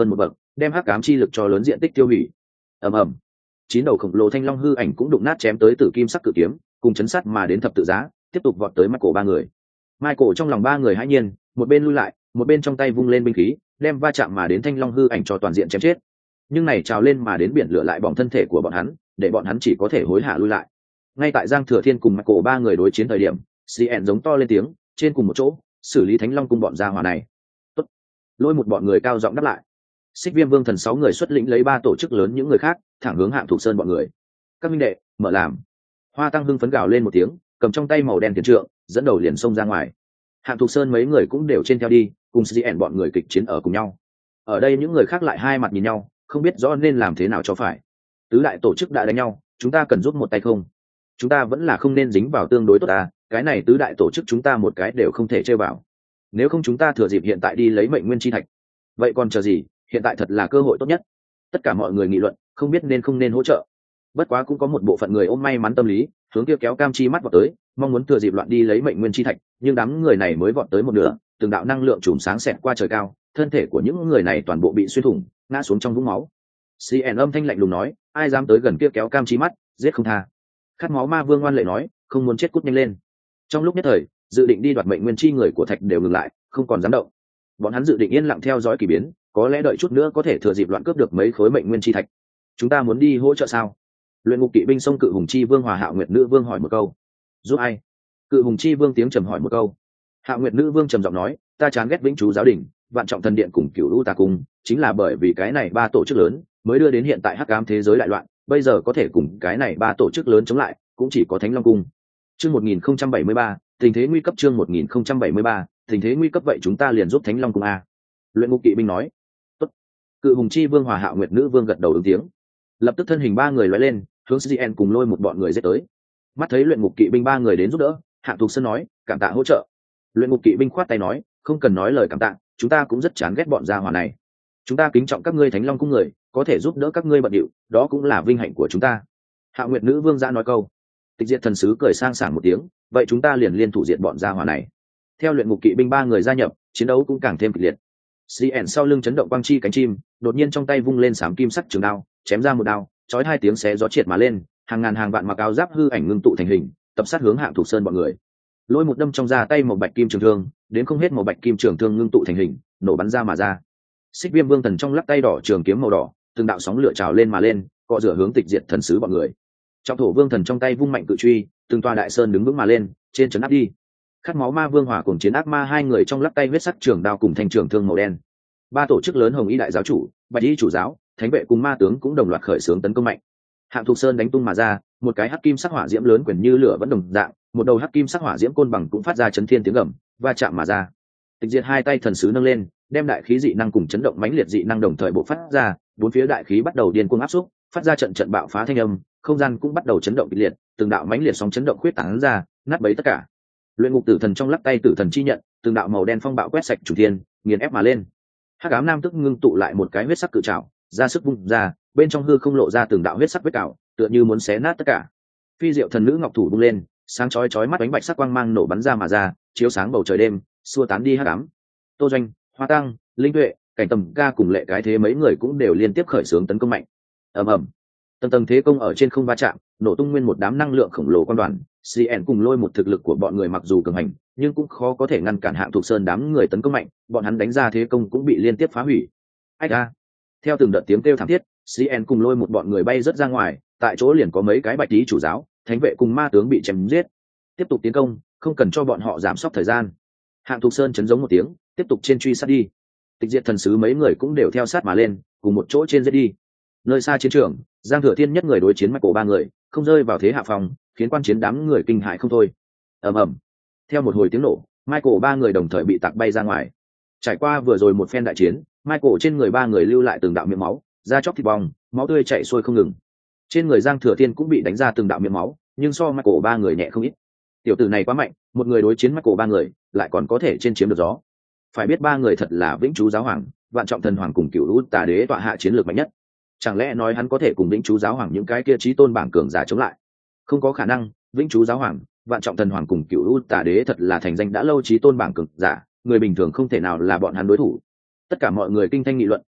đem hắc ám chi lực cho lớn diện tích tiêu hủy. Ầm ầm, chín đầu khổng lồ thanh long hư ảnh cũng đụng nát chém tới tử kim sắc cự kiếm, cùng chấn sát mà đến thập tự giá, tiếp tục vọt tới Michael ba người. Michael trong lòng ba người hãi nhiên, một bên lui lại, một bên trong tay vung lên binh khí, đem va chạm mà đến thanh long hư ảnh cho toàn diện chém chết. Nhưng này trào lên mà đến biển lửa lại bỏng thân thể của bọn hắn, để bọn hắn chỉ có thể hối hả lui lại. Ngay tại Giang Thừa Thiên cùng Michael ba người đối chiến thời điểm, Cien giống to lên tiếng, trên cùng một chỗ, xử lý Thánh Long cung bọn gia hỏa này. Tốt. Lôi một bọn người cao giọng đáp lại. Xích Viêm Vương Thần sáu người xuất lĩnh lấy ba tổ chức lớn những người khác, thẳng hướng Hạng Thục Sơn bọn người. Các minh đệ, mở làm. Hoa Tăng hưng phấn gào lên một tiếng, cầm trong tay màu đen tiền trượng, dẫn đầu liền xông ra ngoài. Hạng Thục Sơn mấy người cũng đều trên theo đi, cùng Cien bọn người kịch chiến ở cùng nhau. Ở đây những người khác lại hai mặt nhìn nhau, không biết rõ nên làm thế nào cho phải. Tứ đại tổ chức đã đánh nhau, chúng ta cần giúp một tay không? Chúng ta vẫn là không nên dính vào tương đối tốt à, cái này tứ đại tổ chức chúng ta một cái đều không thể chơi vào. Nếu không chúng ta thừa dịp hiện tại đi lấy mệnh nguyên chi thạch. Vậy còn chờ gì, hiện tại thật là cơ hội tốt nhất. Tất cả mọi người nghị luận, không biết nên không nên hỗ trợ. Bất quá cũng có một bộ phận người ôm may mắn tâm lý, hướng kia kéo cam chi mắt vào tới, mong muốn thừa dịp loạn đi lấy mệnh nguyên chi thạch, nhưng đám người này mới vọt tới một nửa, từng đạo năng lượng chùm sáng xẹt qua trời cao, thân thể của những người này toàn bộ bị xuyên thủng, ngã xuống trong vũng máu. Cien âm thanh lạnh lùng nói, ai dám tới gần kia kéo cam chi mắt, giết không tha. Khát máu ma vương ngoan lệ nói, không muốn chết cút nhanh lên. Trong lúc nhất thời, dự định đi đoạt mệnh nguyên chi người của thạch đều ngừng lại, không còn dám động. Bọn hắn dự định yên lặng theo dõi kỳ biến, có lẽ đợi chút nữa có thể thừa dịp loạn cướp được mấy khối mệnh nguyên chi thạch. Chúng ta muốn đi hỗ trợ sao? Luyện ngục kỵ binh sông Cự Hùng Chi Vương Hòa Hạo Nguyệt Nữ Vương hỏi một câu. Giúp ai? Cự Hùng Chi Vương tiếng trầm hỏi một câu. Hạo Nguyệt Nữ Vương trầm giọng nói, ta chán ghét Vĩnh Chú giáo đình, Vạn Trọng Thần điện cùng Cửu U Tà cung, chính là bởi vì cái này ba tổ chức lớn mới đưa đến hiện tại hắc ám thế giới đại loạn, bây giờ có thể cùng cái này ba tổ chức lớn chống lại, cũng chỉ có Thánh Long cung. Chương một nghìn không trăm bảy mươi ba, tình thế nguy cấp. Chương một nghìn không trăm bảy mươi ba, tình thế nguy cấp. Vậy chúng ta liền giúp Thánh Long cung a. Luyện ngục kỵ binh nói. Tốt. Cự Hùng Chi Vương Hòa Hạo Nguyệt Nữ Vương gật đầu ứng tiếng. Lập tức thân hình ba người lóe lên, hướng Cien cùng lôi một bọn người giết tới. Mắt thấy luyện ngục kỵ binh ba người đến giúp đỡ, Hạng Thục Sơn nói, cảm tạ hỗ trợ. Luyện ngục kỵ binh khoát tay nói, không cần nói lời cảm tạ, chúng ta cũng rất chán ghét bọn gia hỏa này. Chúng ta kính trọng các ngươi Thánh Long cung người, có thể giúp đỡ các ngươi bận điệu, đó cũng là vinh hạnh của chúng ta. Hạo Nguyệt Nữ Vương ra nói câu. Tịch Diệt Thần sứ cười sang sảng một tiếng, vậy chúng ta liền liên thủ diệt bọn gia hỏa này. Theo luyện ngục kỵ binh ba người gia nhập, chiến đấu cũng càng thêm kịch liệt. Cien sau lưng chấn động quang chi cánh chim, đột nhiên trong tay vung lên sám kim sắc trường đao, chém ra một đao, chói hai tiếng xé gió triệt mà lên, hàng ngàn hàng vạn mặc áo giáp hư ảnh ngưng tụ thành hình, tập sát hướng Hạng Thục Sơn bọn người. Lôi một đâm trong ra tay một bạch kim trường thương, đến không hết một bạch kim trường thương ngưng tụ thành hình, nổ bắn ra mà ra. Xích Viêm Vương Thần trong lắc tay đỏ trường kiếm màu đỏ, từng đạo sóng lửa trào lên mà lên, cọ rửa hướng Tịch Diệt Thần sứ bọn người. Trọng Thổ Vương Thần trong tay vung mạnh cự truy, từng tòa đại sơn đứng vững mà lên, trên trấn áp đi. Khát máu ma vương hỏa cùng chiến ác ma hai người trong lắc tay huyết sắc trường đao cùng thanh trường thương màu đen. Ba tổ chức lớn Hồng Y đại giáo chủ, Bạch Y chủ giáo, Thánh vệ cùng ma tướng cũng đồng loạt khởi xướng tấn công mạnh. Hạng Thục Sơn đánh tung mà ra, một cái hắc kim sắc hỏa diễm lớn quyển như lửa vẫn đồng dạng, một đầu hắc kim sắc hỏa diễm côn bằng cũng phát ra chấn thiên tiếng gầm, va chạm mà ra. Tịch Diệt hai tay thần sứ nâng lên, đem đại khí dị năng cùng chấn động mãnh liệt dị năng đồng thời bộc phát ra, bốn phía đại khí bắt đầu điên cuồng áp xúc, phát ra trận trận bạo phá thanh âm, không gian cũng bắt đầu chấn động kịch liệt, từng đạo mãnh liệt sóng chấn động khuyết tán ra, nát bấy tất cả. Luyện ngục tử thần trong lắc tay tử thần chi nhận, từng đạo màu đen phong bạo quét sạch chủ thiên, nghiền ép mà lên. Hắc ám nam tức ngưng tụ lại một cái huyết sắc cự trảo, ra sức vung ra, bên trong hư không lộ ra từng đạo huyết sắc vết cào, tựa như muốn xé nát tất cả. Phi diệu thần nữ ngọc thủ vung lên, sáng chói chói mắt ánh bạch sắc quang mang nổ bắn ra mà ra, chiếu sáng bầu trời đêm, xua tán đi hắc ám. Tô Doanh, Hoa Tăng, Linh Tuệ, Cảnh Tầm Ca cùng Lệ Cái Thế mấy người cũng đều liên tiếp khởi xướng tấn công mạnh. Ầm ầm, tầng tầng thế công ở trên không va chạm, nổ tung nguyên một đám năng lượng khổng lồ quan đoàn. Cien cùng lôi một thực lực của bọn người mặc dù cường hành, nhưng cũng khó có thể ngăn cản Hạng Thục Sơn đám người tấn công mạnh, bọn hắn đánh ra thế công cũng bị liên tiếp phá hủy. Ách a! Theo từng đợt tiếng kêu thảm thiết, Cien cùng lôi một bọn người bay rất ra ngoài, tại chỗ liền có mấy cái Bạch Y chủ giáo, Thánh vệ cùng ma tướng bị chém giết. Tiếp tục tiến công, không cần cho bọn họ giảm sốc thời gian. Hạng Thục Sơn chấn giống một tiếng, tiếp tục trên truy sát đi. Tịch Diệt thần sứ mấy người cũng đều theo sát mà lên, cùng một chỗ trên giết đi. Nơi xa chiến trường, Giang Thừa Thiên nhất người đối chiến Michael ba người, không rơi vào thế hạ phòng, khiến quan chiến đám người kinh hãi không thôi. Ầm ầm. Theo một hồi tiếng nổ, Michael ba người đồng thời bị tạc bay ra ngoài. Trải qua vừa rồi một phen đại chiến, Michael trên người ba người lưu lại từng đạo miệng máu, da chóc thịt bong, máu tươi chảy xuôi không ngừng. Trên người Giang Thừa Thiên cũng bị đánh ra từng đạo miệng máu, nhưng so Michael ba người nhẹ không ít. Tiểu tử này quá mạnh, một người đối chiến Michael ba người, lại còn có thể trên chiếm được gió. Phải biết ba người thật là Vĩnh Chú giáo hoàng, Vạn Trọng Thần hoàng cùng Cửu U Tà đế tọa hạ chiến lược mạnh nhất. Chẳng lẽ nói hắn có thể cùng Vĩnh Chú giáo hoàng những cái kia chí tôn bảng cường giả chống lại? Không có khả năng. Vĩnh Chú giáo hoàng, Vạn Trọng Thần hoàng cùng Cửu U Tà đế thật là thành danh đã lâu chí tôn bảng cường giả, người bình thường không thể nào là bọn hắn đối thủ. Tất cả mọi người kinh thanh nghị luận,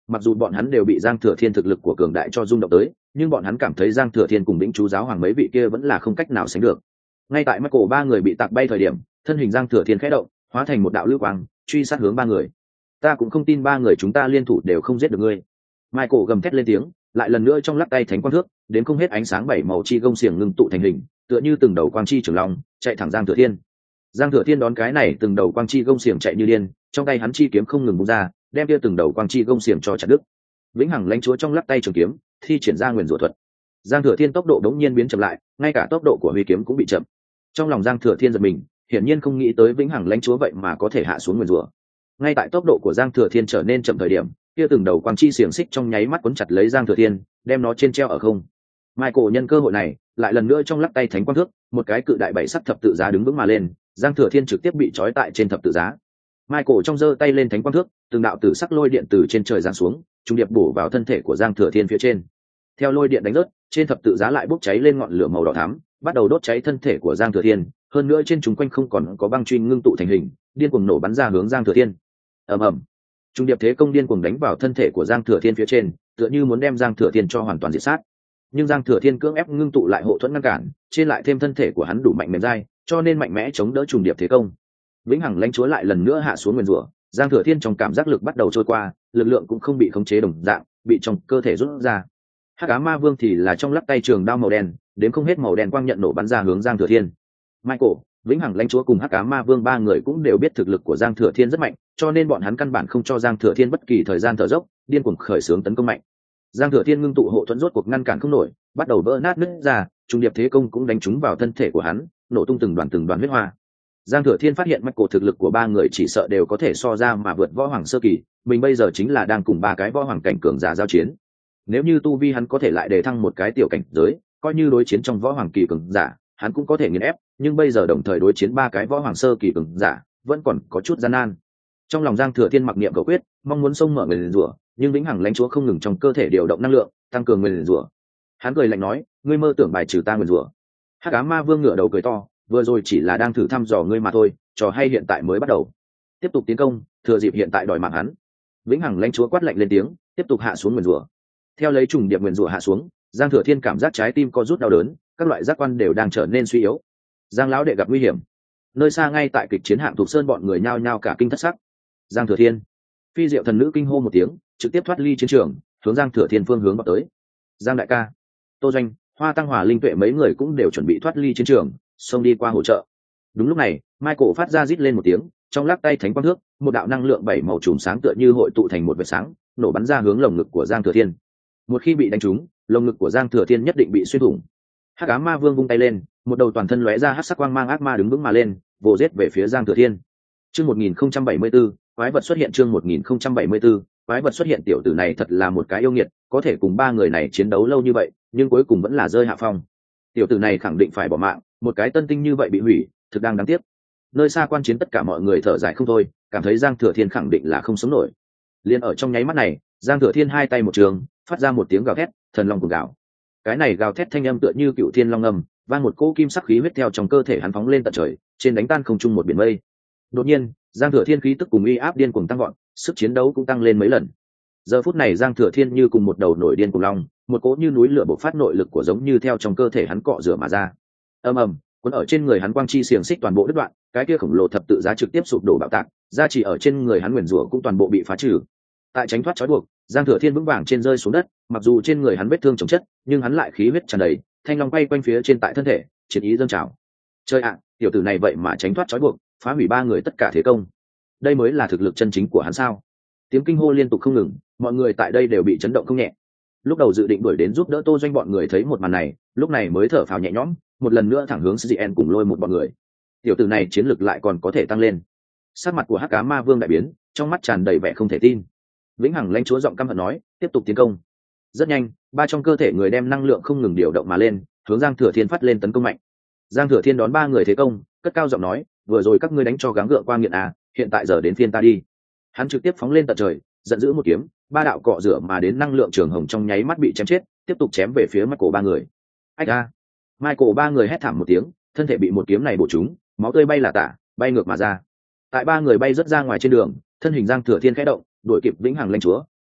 mặc dù bọn hắn đều bị Giang Thừa Thiên thực lực của cường đại cho rung động tới, nhưng bọn hắn cảm thấy Giang Thừa Thiên cùng Vĩnh Chú giáo hoàng mấy vị kia vẫn là không cách nào sánh được. Ngay tại mắt cổ ba người bị tạc bay thời điểm, thân hình Giang Thừa Thiên khẽ động, hóa thành một đạo lưu quang, truy sát hướng ba người. Ta cũng không tin ba người chúng ta liên thủ đều không giết được ngươi. Michael gầm thét lên tiếng, lại lần nữa trong lắc tay thánh quang thước, đến không hết ánh sáng bảy màu chi gông xiềng ngưng tụ thành hình, tựa như từng đầu quang chi trường long, chạy thẳng Giang Thừa Thiên. Giang Thừa Thiên đón cái này từng đầu quang chi gông xiềng chạy như điên, trong tay hắn chi kiếm không ngừng bung ra, đem kia từng đầu quang chi gông xiềng cho chặt đứt. Vĩnh Hằng lãnh chúa trong lắc tay trường kiếm, thi triển ra nguyền rủa thuật. Giang Thừa Thiên tốc độ đống nhiên biến chậm lại, ngay cả tốc độ của huy kiếm cũng bị chậm. Trong lòng Giang Thừa Thiên giật mình, hiển nhiên không nghĩ tới Vĩnh Hằng lãnh chúa vậy mà có thể hạ xuống nguyền rủa. Ngay tại tốc độ của Giang Thừa Thiên trở nên chậm thời điểm, kia từng đầu quang chi xiềng xích trong nháy mắt cuốn chặt lấy Giang Thừa Thiên, đem nó trên treo ở không. Michael nhân cơ hội này, lại lần nữa trong lắc tay thánh quang thước, một cái cự đại bảy sắc thập tự giá đứng vững mà lên, Giang Thừa Thiên trực tiếp bị trói tại trên thập tự giá. Michael trong giơ tay lên thánh quang thước, từng đạo tử sắc lôi điện từ trên trời giáng xuống, trùng điệp bổ vào thân thể của Giang Thừa Thiên phía trên. Theo lôi điện đánh rớt, trên thập tự giá lại bốc cháy lên ngọn lửa màu đỏ thắm, bắt đầu đốt cháy thân thể của Giang Thừa Thiên, hơn nữa trên chúng quanh không còn có băng truy ngưng tụ thành hình, điên cuồng nổ bắn ra hướng Giang Thừa Thiên. Ầm ầm. Trung điệp thế công điên cuồng đánh vào thân thể của Giang Thừa Thiên phía trên, tựa như muốn đem Giang Thừa Thiên cho hoàn toàn diệt sát. Nhưng Giang Thừa Thiên cưỡng ép ngưng tụ lại hộ thuẫn ngăn cản, trên lại thêm thân thể của hắn đủ mạnh mềm dai, cho nên mạnh mẽ chống đỡ trùng điệp thế công. Vĩnh Hằng lãnh chúa lại lần nữa hạ xuống nguyên rủa, Giang Thừa Thiên trong cảm giác lực bắt đầu trôi qua, lực lượng cũng không bị khống chế đồng dạng, bị trong cơ thể rút ra. Hắc Ám Ma Vương thì là trong lắc tay trường đao màu đen, đến không hết màu đen quang nhận nổ bắn ra hướng Giang Thừa Thiên. Michael, Vĩnh Hằng lãnh chúa cùng Hắc Ám Ma Vương ba người cũng đều biết thực lực của Giang Thừa Thiên rất mạnh, cho nên bọn hắn căn bản không cho Giang Thừa Thiên bất kỳ thời gian thở dốc, điên cuồng khởi xướng tấn công mạnh. Giang Thừa Thiên ngưng tụ hộ thuẫn rốt cuộc ngăn cản không nổi, bắt đầu vỡ nát nứt ra, trung điệp thế công cũng đánh trúng vào thân thể của hắn, nổ tung từng đoàn từng đoàn huyết hoa. Giang Thừa Thiên phát hiện Michael thực lực của ba người chỉ sợ đều có thể so ra mà vượt võ hoàng sơ kỳ, mình bây giờ chính là đang cùng ba cái võ hoàng cảnh cường giả giao chiến. Nếu như tu vi hắn có thể lại đề thăng một cái tiểu cảnh giới, coi như đối chiến trong võ hoàng kỳ cường giả, hắn cũng có thể nghiền ép, nhưng bây giờ đồng thời đối chiến ba cái võ hoàng sơ kỳ cường giả, vẫn còn có chút gian nan. Trong lòng Giang Thừa Thiên mặc niệm cầu quyết, mong muốn xông mở nguyền rủa, nhưng Vĩnh Hằng lãnh chúa không ngừng trong cơ thể điều động năng lượng, tăng cường nguyền rủa. Hắn cười lạnh nói, ngươi mơ tưởng bài trừ ta nguyền rủa. Hắc Ám Ma Vương ngửa đầu cười to, vừa rồi chỉ là đang thử thăm dò ngươi mà thôi, trò hay hiện tại mới bắt đầu. Tiếp tục tiến công, thừa dịp hiện tại đòi mạng hắn. Vĩnh Hằng lãnh chúa quát lạnh lên tiếng, tiếp tục hạ xuống nguyền rủa. Theo lấy trùng điệp nguyền rủa hạ xuống, Giang Thừa Thiên cảm giác trái tim co rút đau đớn, các loại giác quan đều đang trở nên suy yếu. Giang lão đệ gặp nguy hiểm. Nơi xa ngay tại kịch chiến hạng thuộc sơn bọn người nhao nhao cả kinh thất sắc. Giang Thừa Thiên, Phi Diệu thần nữ kinh hô một tiếng, trực tiếp thoát ly chiến trường, hướng Giang Thừa Thiên phương hướng vào tới. Giang đại ca, Tô Doanh, Hoa Tăng Hòa Linh Tuệ mấy người cũng đều chuẩn bị thoát ly chiến trường, xông đi qua hỗ trợ. Đúng lúc này, Michael phát ra rít lên một tiếng, trong lắc tay thánh quang thước, một đạo năng lượng bảy màu chùm sáng tựa như hội tụ thành một vệt sáng, nổ bắn ra hướng lồng ngực của Giang Thừa Thiên. Một khi bị đánh trúng, lồng ngực của Giang Thừa Thiên nhất định bị xuyên thủng. Hắc Ám Ma Vương vung tay lên, một đầu toàn thân lóe ra hắc sắc quang mang ác ma đứng vững mà lên, vồ giết về phía Giang Thừa Thiên. Chương một nghìn không trăm bảy mươi tư, quái vật xuất hiện. Chương một nghìn không trăm bảy mươi tư, quái vật xuất hiện. Tiểu tử này thật là một cái yêu nghiệt, có thể cùng ba người này chiến đấu lâu như vậy, nhưng cuối cùng vẫn là rơi hạ phong. Tiểu tử này khẳng định phải bỏ mạng, một cái tân tinh như vậy bị hủy, thực đang đáng tiếc. Nơi xa quan chiến tất cả mọi người thở dài không thôi, cảm thấy Giang Thừa Thiên khẳng định là không sống nổi. Liên ở trong nháy mắt này, Giang Thừa Thiên hai tay một trường, phát ra một tiếng gào thét, thần long cuồng gào. Cái này gào thét thanh âm tựa như cựu thiên long ngầm, vang một cỗ kim sắc khí huyết theo trong cơ thể hắn phóng lên tận trời, trên đánh tan không trung một biển mây. Đột nhiên, Giang Thừa Thiên khí tức cùng uy áp điên cuồng tăng vọt, sức chiến đấu cũng tăng lên mấy lần. Giờ phút này Giang Thừa Thiên như cùng một đầu nổi điên cuồng long, một cỗ như núi lửa bộc phát nội lực của giống như theo trong cơ thể hắn cọ rửa mà ra. Ầm ầm, cuốn ở trên người hắn quang chi xiềng xích toàn bộ đứt đoạn, cái kia khổng lồ thập tự giá trực tiếp sụp đổ bạo tạc, giá trị ở trên người hắn nguyền rủa cũng toàn bộ bị phá trừ. Tại tránh thoát trói buộc, Giang Thừa Thiên vững vàng trên rơi xuống đất, mặc dù trên người hắn vết thương chồng chất, nhưng hắn lại khí huyết tràn đầy, thanh long quay quanh phía trên tại thân thể, chiến ý dâng trào. Chơi ạ, tiểu tử này vậy mà tránh thoát trói buộc, phá hủy ba người tất cả thế công. Đây mới là thực lực chân chính của hắn sao? Tiếng kinh hô liên tục không ngừng, mọi người tại đây đều bị chấn động không nhẹ. Lúc đầu dự định đuổi đến giúp đỡ Tô Doanh bọn người thấy một màn này, lúc này mới thở phào nhẹ nhõm, một lần nữa thẳng hướng Cien cùng lôi một bọn người. Tiểu tử này chiến lực lại còn có thể tăng lên. Sắc mặt của Hắc Ám Ma Vương đại biến, trong mắt tràn đầy vẻ không thể tin. Vĩnh Hằng lãnh chúa giọng căm hận nói, tiếp tục tiến công. Rất nhanh, ba trong cơ thể người đem năng lượng không ngừng điều động mà lên, hướng Giang Thừa Thiên phát lên tấn công mạnh. Giang Thừa Thiên đón ba người thế công, cất cao giọng nói, vừa rồi các ngươi đánh cho gắng gượng qua nghiện à, hiện tại giờ đến phiên ta đi. Hắn trực tiếp phóng lên tận trời, giận dữ một kiếm, ba đạo cọ rửa mà đến năng lượng trường hồng trong nháy mắt bị chém chết, tiếp tục chém về phía Michael ba người. Ách a! Michael ba người hét thảm một tiếng, thân thể bị một kiếm này bổ trúng, máu tươi bay là tả, bay ngược mà ra. Tại ba người bay rất ra ngoài trên đường, thân hình Giang Thừa Thiên khẽ động, đuổi kịp Vĩnh Hằng lãnh chúa,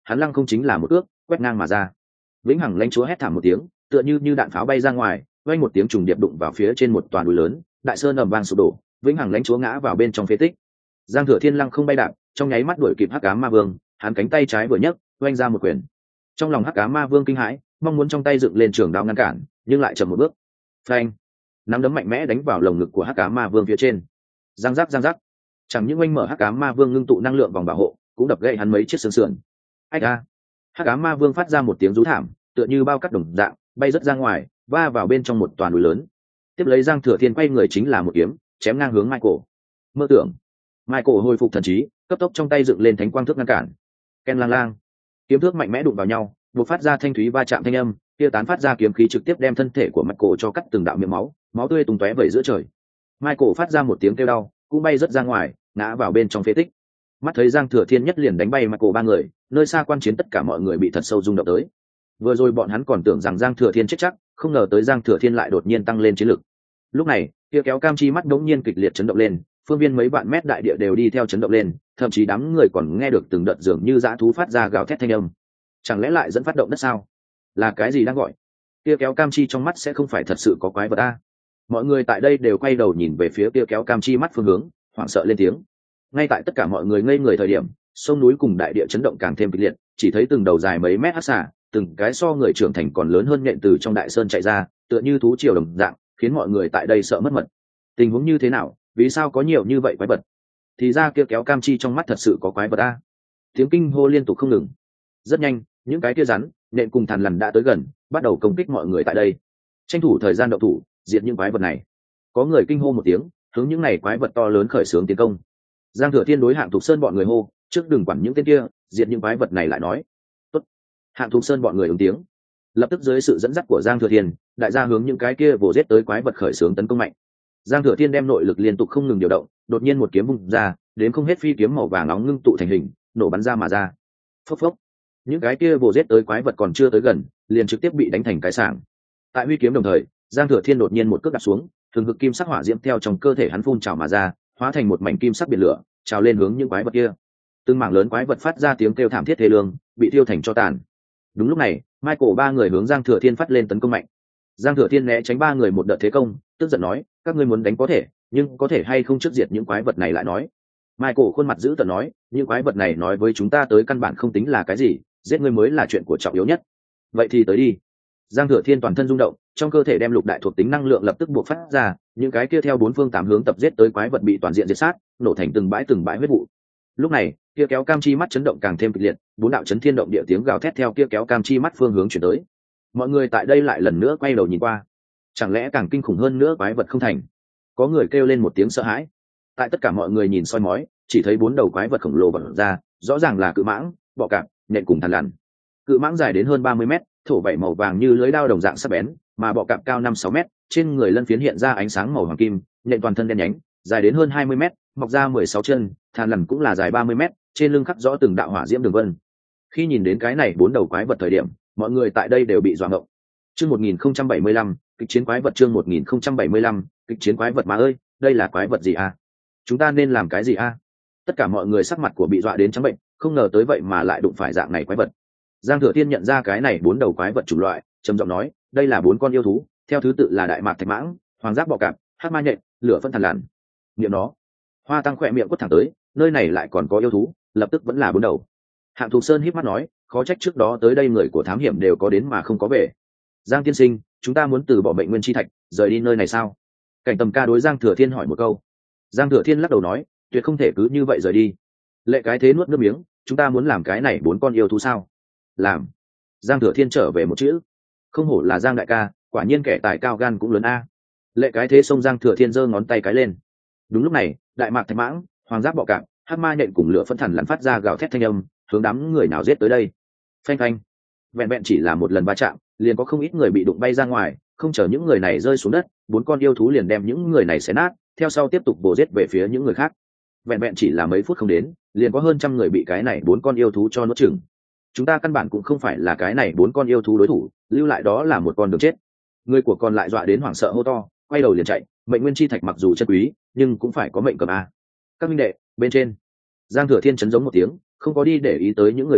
hắn lăng không chính là một ước quét ngang mà ra. Vĩnh hằng lãnh chúa hét thảm một tiếng, tựa như như đạn pháo bay ra ngoài, vang một tiếng trùng điệp đụng vào phía trên một toàn núi lớn, đại sơn ầm vang sụp đổ, vĩnh hằng lãnh chúa ngã vào bên trong phế tích. Giang Thừa Thiên lăng không bay đạp, trong nháy mắt đuổi kịp hắc ám ma vương, hắn cánh tay trái vừa nhấc, oanh ra một quyền. Trong lòng hắc ám ma vương kinh hãi, mong muốn trong tay dựng lên trường đao ngăn cản, nhưng lại chậm một bước. Phanh! Nắm đấm mạnh mẽ đánh vào lồng ngực của hắc ám ma vương phía trên. Giang giác giang giác. Chẳng những oanh mở hắc ám ma vương ngưng tụ năng lượng vòng bảo hộ, cũng đập gãy hắn mấy chiếc xương sườn. Ách a! Hắc ám ma vương phát ra một tiếng rú thảm, tựa như bao cắt đồng dạng, bay rất ra ngoài, va vào bên trong một toàn núi lớn. Tiếp lấy Giang Thừa Thiên quay người chính là một kiếm, chém ngang hướng Michael. Mơ tưởng. Michael hồi phục thần trí, cấp tốc trong tay dựng lên thánh quang thước ngăn cản. Ken lang lang. Kiếm thước mạnh mẽ đụng vào nhau, bộc phát ra thanh thúy va chạm thanh âm, kia tán phát ra kiếm khí trực tiếp đem thân thể của Michael cho cắt từng đạo miệng máu, máu tươi tung tóe vẩy giữa trời. Michael phát ra một tiếng kêu đau, cũng bay rất ra ngoài, ngã vào bên trong phế tích. Mắt thấy Giang Thừa Thiên nhất liền đánh bay Michael ba người, nơi xa quan chiến tất cả mọi người bị thật sâu rung động tới. Vừa rồi bọn hắn còn tưởng rằng Giang Thừa Thiên chết chắc, không ngờ tới Giang Thừa Thiên lại đột nhiên tăng lên chiến lực. Lúc này, kia kéo cam chi mắt đống nhiên kịch liệt chấn động lên, phương viên mấy vạn mét đại địa đều đi theo chấn động lên, thậm chí đám người còn nghe được từng đợt dường như dã thú phát ra gào thét thanh âm. Chẳng lẽ lại dẫn phát động đất sao? Là cái gì đang gọi? Kia kéo cam chi trong mắt sẽ không phải thật sự có quái vật a? Mọi người tại đây đều quay đầu nhìn về phía kia kéo cam chi mắt phương hướng, hoảng sợ lên tiếng. Ngay tại tất cả mọi người ngây người thời điểm, sông núi cùng đại địa chấn động càng thêm kịch liệt, chỉ thấy từng đầu dài mấy mét hắc xà, từng cái so người trưởng thành còn lớn hơn nhện từ trong đại sơn chạy ra, tựa như thú triều đồng dạng, khiến mọi người tại đây sợ mất mật. Tình huống như thế nào? Vì sao có nhiều như vậy quái vật? Thì ra kia kéo cam chi trong mắt thật sự có quái vật a. Tiếng kinh hô liên tục không ngừng. Rất nhanh, những cái kia rắn, nện cùng thằn lằn đã tới gần, bắt đầu công kích mọi người tại đây. Tranh thủ thời gian động thủ, diệt những quái vật này. Có người kinh hô một tiếng, hướng những này quái vật to lớn khởi xướng tiến công. Giang Thừa Thiên đối Hạng Thục Sơn bọn người hô, trước đừng quản những tên kia, diệt những quái vật này lại nói. Tốt. Hạng Thục Sơn bọn người ứng tiếng. Lập tức dưới sự dẫn dắt của Giang Thừa Thiên, đại gia hướng những cái kia vồ giết tới quái vật khởi xướng tấn công mạnh. Giang Thừa Thiên đem nội lực liên tục không ngừng điều động, đột nhiên một kiếm vung ra, đến không hết phi kiếm màu vàng nóng ngưng tụ thành hình, nổ bắn ra mà ra. Phốc phốc. Những cái kia vồ giết tới quái vật còn chưa tới gần, liền trực tiếp bị đánh thành cái sảng. Tại huy kiếm đồng thời, Giang Thừa Thiên đột nhiên một cước đạp xuống, thường hực kim sắc hỏa diễm theo trong cơ thể hắn phun trào mà ra, hóa thành một mảnh kim sắc biển lửa, trào lên hướng những quái vật kia. Từng mảng lớn quái vật phát ra tiếng kêu thảm thiết thê lương, bị thiêu thành tro tàn. Đúng lúc này, Michael ba người hướng Giang Thừa Thiên phát lên tấn công mạnh. Giang Thừa Thiên né tránh ba người một đợt thế công, tức giận nói, các ngươi muốn đánh có thể, nhưng có thể hay không trước diệt những quái vật này lại nói. Michael khuôn mặt dữ tợn nói, những quái vật này nói với chúng ta tới căn bản không tính là cái gì, giết ngươi mới là chuyện của trọng yếu nhất. Vậy thì tới đi. Giang Thừa Thiên toàn thân rung động, trong cơ thể đem lục đại thuộc tính năng lượng lập tức buộc phát ra, những cái kia theo bốn phương tám hướng tập giết tới quái vật bị toàn diện diệt sát, nổ thành từng bãi từng bãi huyết vụ. Lúc này, kia kéo cam chi mắt chấn động càng thêm kịch liệt, bốn đạo chấn thiên động địa tiếng gào thét theo kia kéo cam chi mắt phương hướng chuyển tới. Mọi người tại đây lại lần nữa quay đầu nhìn qua. Chẳng lẽ càng kinh khủng hơn nữa quái vật không thành? Có người kêu lên một tiếng sợ hãi. Tại tất cả mọi người nhìn soi mói, chỉ thấy bốn đầu quái vật khổng lồ bật ra, rõ ràng là cự mãng, bọ cạp, nhện cùng thằn lằn. Cự mãng dài đến hơn ba mươi mét, thổ vảy màu vàng như lưới đao đồng dạng sắc bén, mà bọ cạp cao năm sáu mét, trên người lân phiến hiện ra ánh sáng màu hoàng kim, nhện toàn thân đen nhánh, dài đến hơn hai mươi mét, mọc ra mười sáu chân, thằn lằn cũng là dài ba mươi mét, trên lưng khắc rõ từng đạo hỏa diễm đường vân. Khi nhìn đến cái này bốn đầu quái vật thời điểm, mọi người tại đây đều bị dọa ngộng. Chương một nghìn không trăm bảy mươi lăm, kịch chiến quái vật chương một nghìn không trăm bảy mươi lăm, kịch chiến quái vật mà ơi, đây là quái vật gì a? Chúng ta nên làm cái gì a? Tất cả mọi người sắc mặt của bị dọa đến trắng bệnh, không ngờ tới vậy mà lại đụng phải dạng này quái vật. Giang Thừa Thiên nhận ra cái này bốn đầu quái vật chủng loại, trầm giọng nói, đây là bốn con yêu thú, theo thứ tự là đại mạc thạch mãng, hoàng giáp bọ cạp, hắc ma nhện, lửa phân thằn lằn. Niệm nó. Hoa Tăng khỏe miệng quất thẳng tới, nơi này lại còn có yêu thú, lập tức vẫn là bốn đầu. Hạng Thục Sơn híp mắt nói, khó trách trước đó tới đây người của thám hiểm đều có đến mà không có về. Giang tiên sinh, chúng ta muốn từ bỏ Mệnh Nguyên Chi Thạch, rời đi nơi này sao? Cảnh Tầm Ca đối Giang Thừa Thiên hỏi một câu. Giang Thừa Thiên lắc đầu nói, tuyệt không thể cứ như vậy rời đi. Lệ Cái Thế nuốt nước miếng, chúng ta muốn làm cái này bốn con yêu thú sao? Làm. Giang Thừa Thiên trở về một chữ. Không hổ là Giang đại ca, quả nhiên kẻ tài cao gan cũng lớn a. Lệ Cái Thế xông Giang Thừa Thiên giơ ngón tay cái lên. Đúng lúc này, đại mạc thạch mãng, hoàng giáp bọ cạp, hắc ma nhện cùng lửa phân thằn lằn phát ra gào thét thanh âm, hướng đám người nào giết tới đây. Phanh phanh. Vẹn vẹn chỉ là một lần va chạm, liền có không ít người bị đụng bay ra ngoài, không chờ những người này rơi xuống đất, bốn con yêu thú liền đem những người này xé nát, theo sau tiếp tục bổ giết về phía những người khác. Vẹn vẹn chỉ là mấy phút không đến, liền có hơn trăm người bị cái này bốn con yêu thú cho nuốt chửng. Chúng ta căn bản cũng không phải là cái này bốn con yêu thú đối thủ, lưu lại đó là một con đường chết. Người của còn lại dọa đến hoảng sợ hô to, quay đầu liền chạy. Mệnh Nguyên Chi Thạch mặc dù chân quý, nhưng cũng phải có mệnh cầm a. Các minh đệ, bên trên. Giang Thừa Thiên chấn giống một tiếng, không có đi để ý tới những người khác,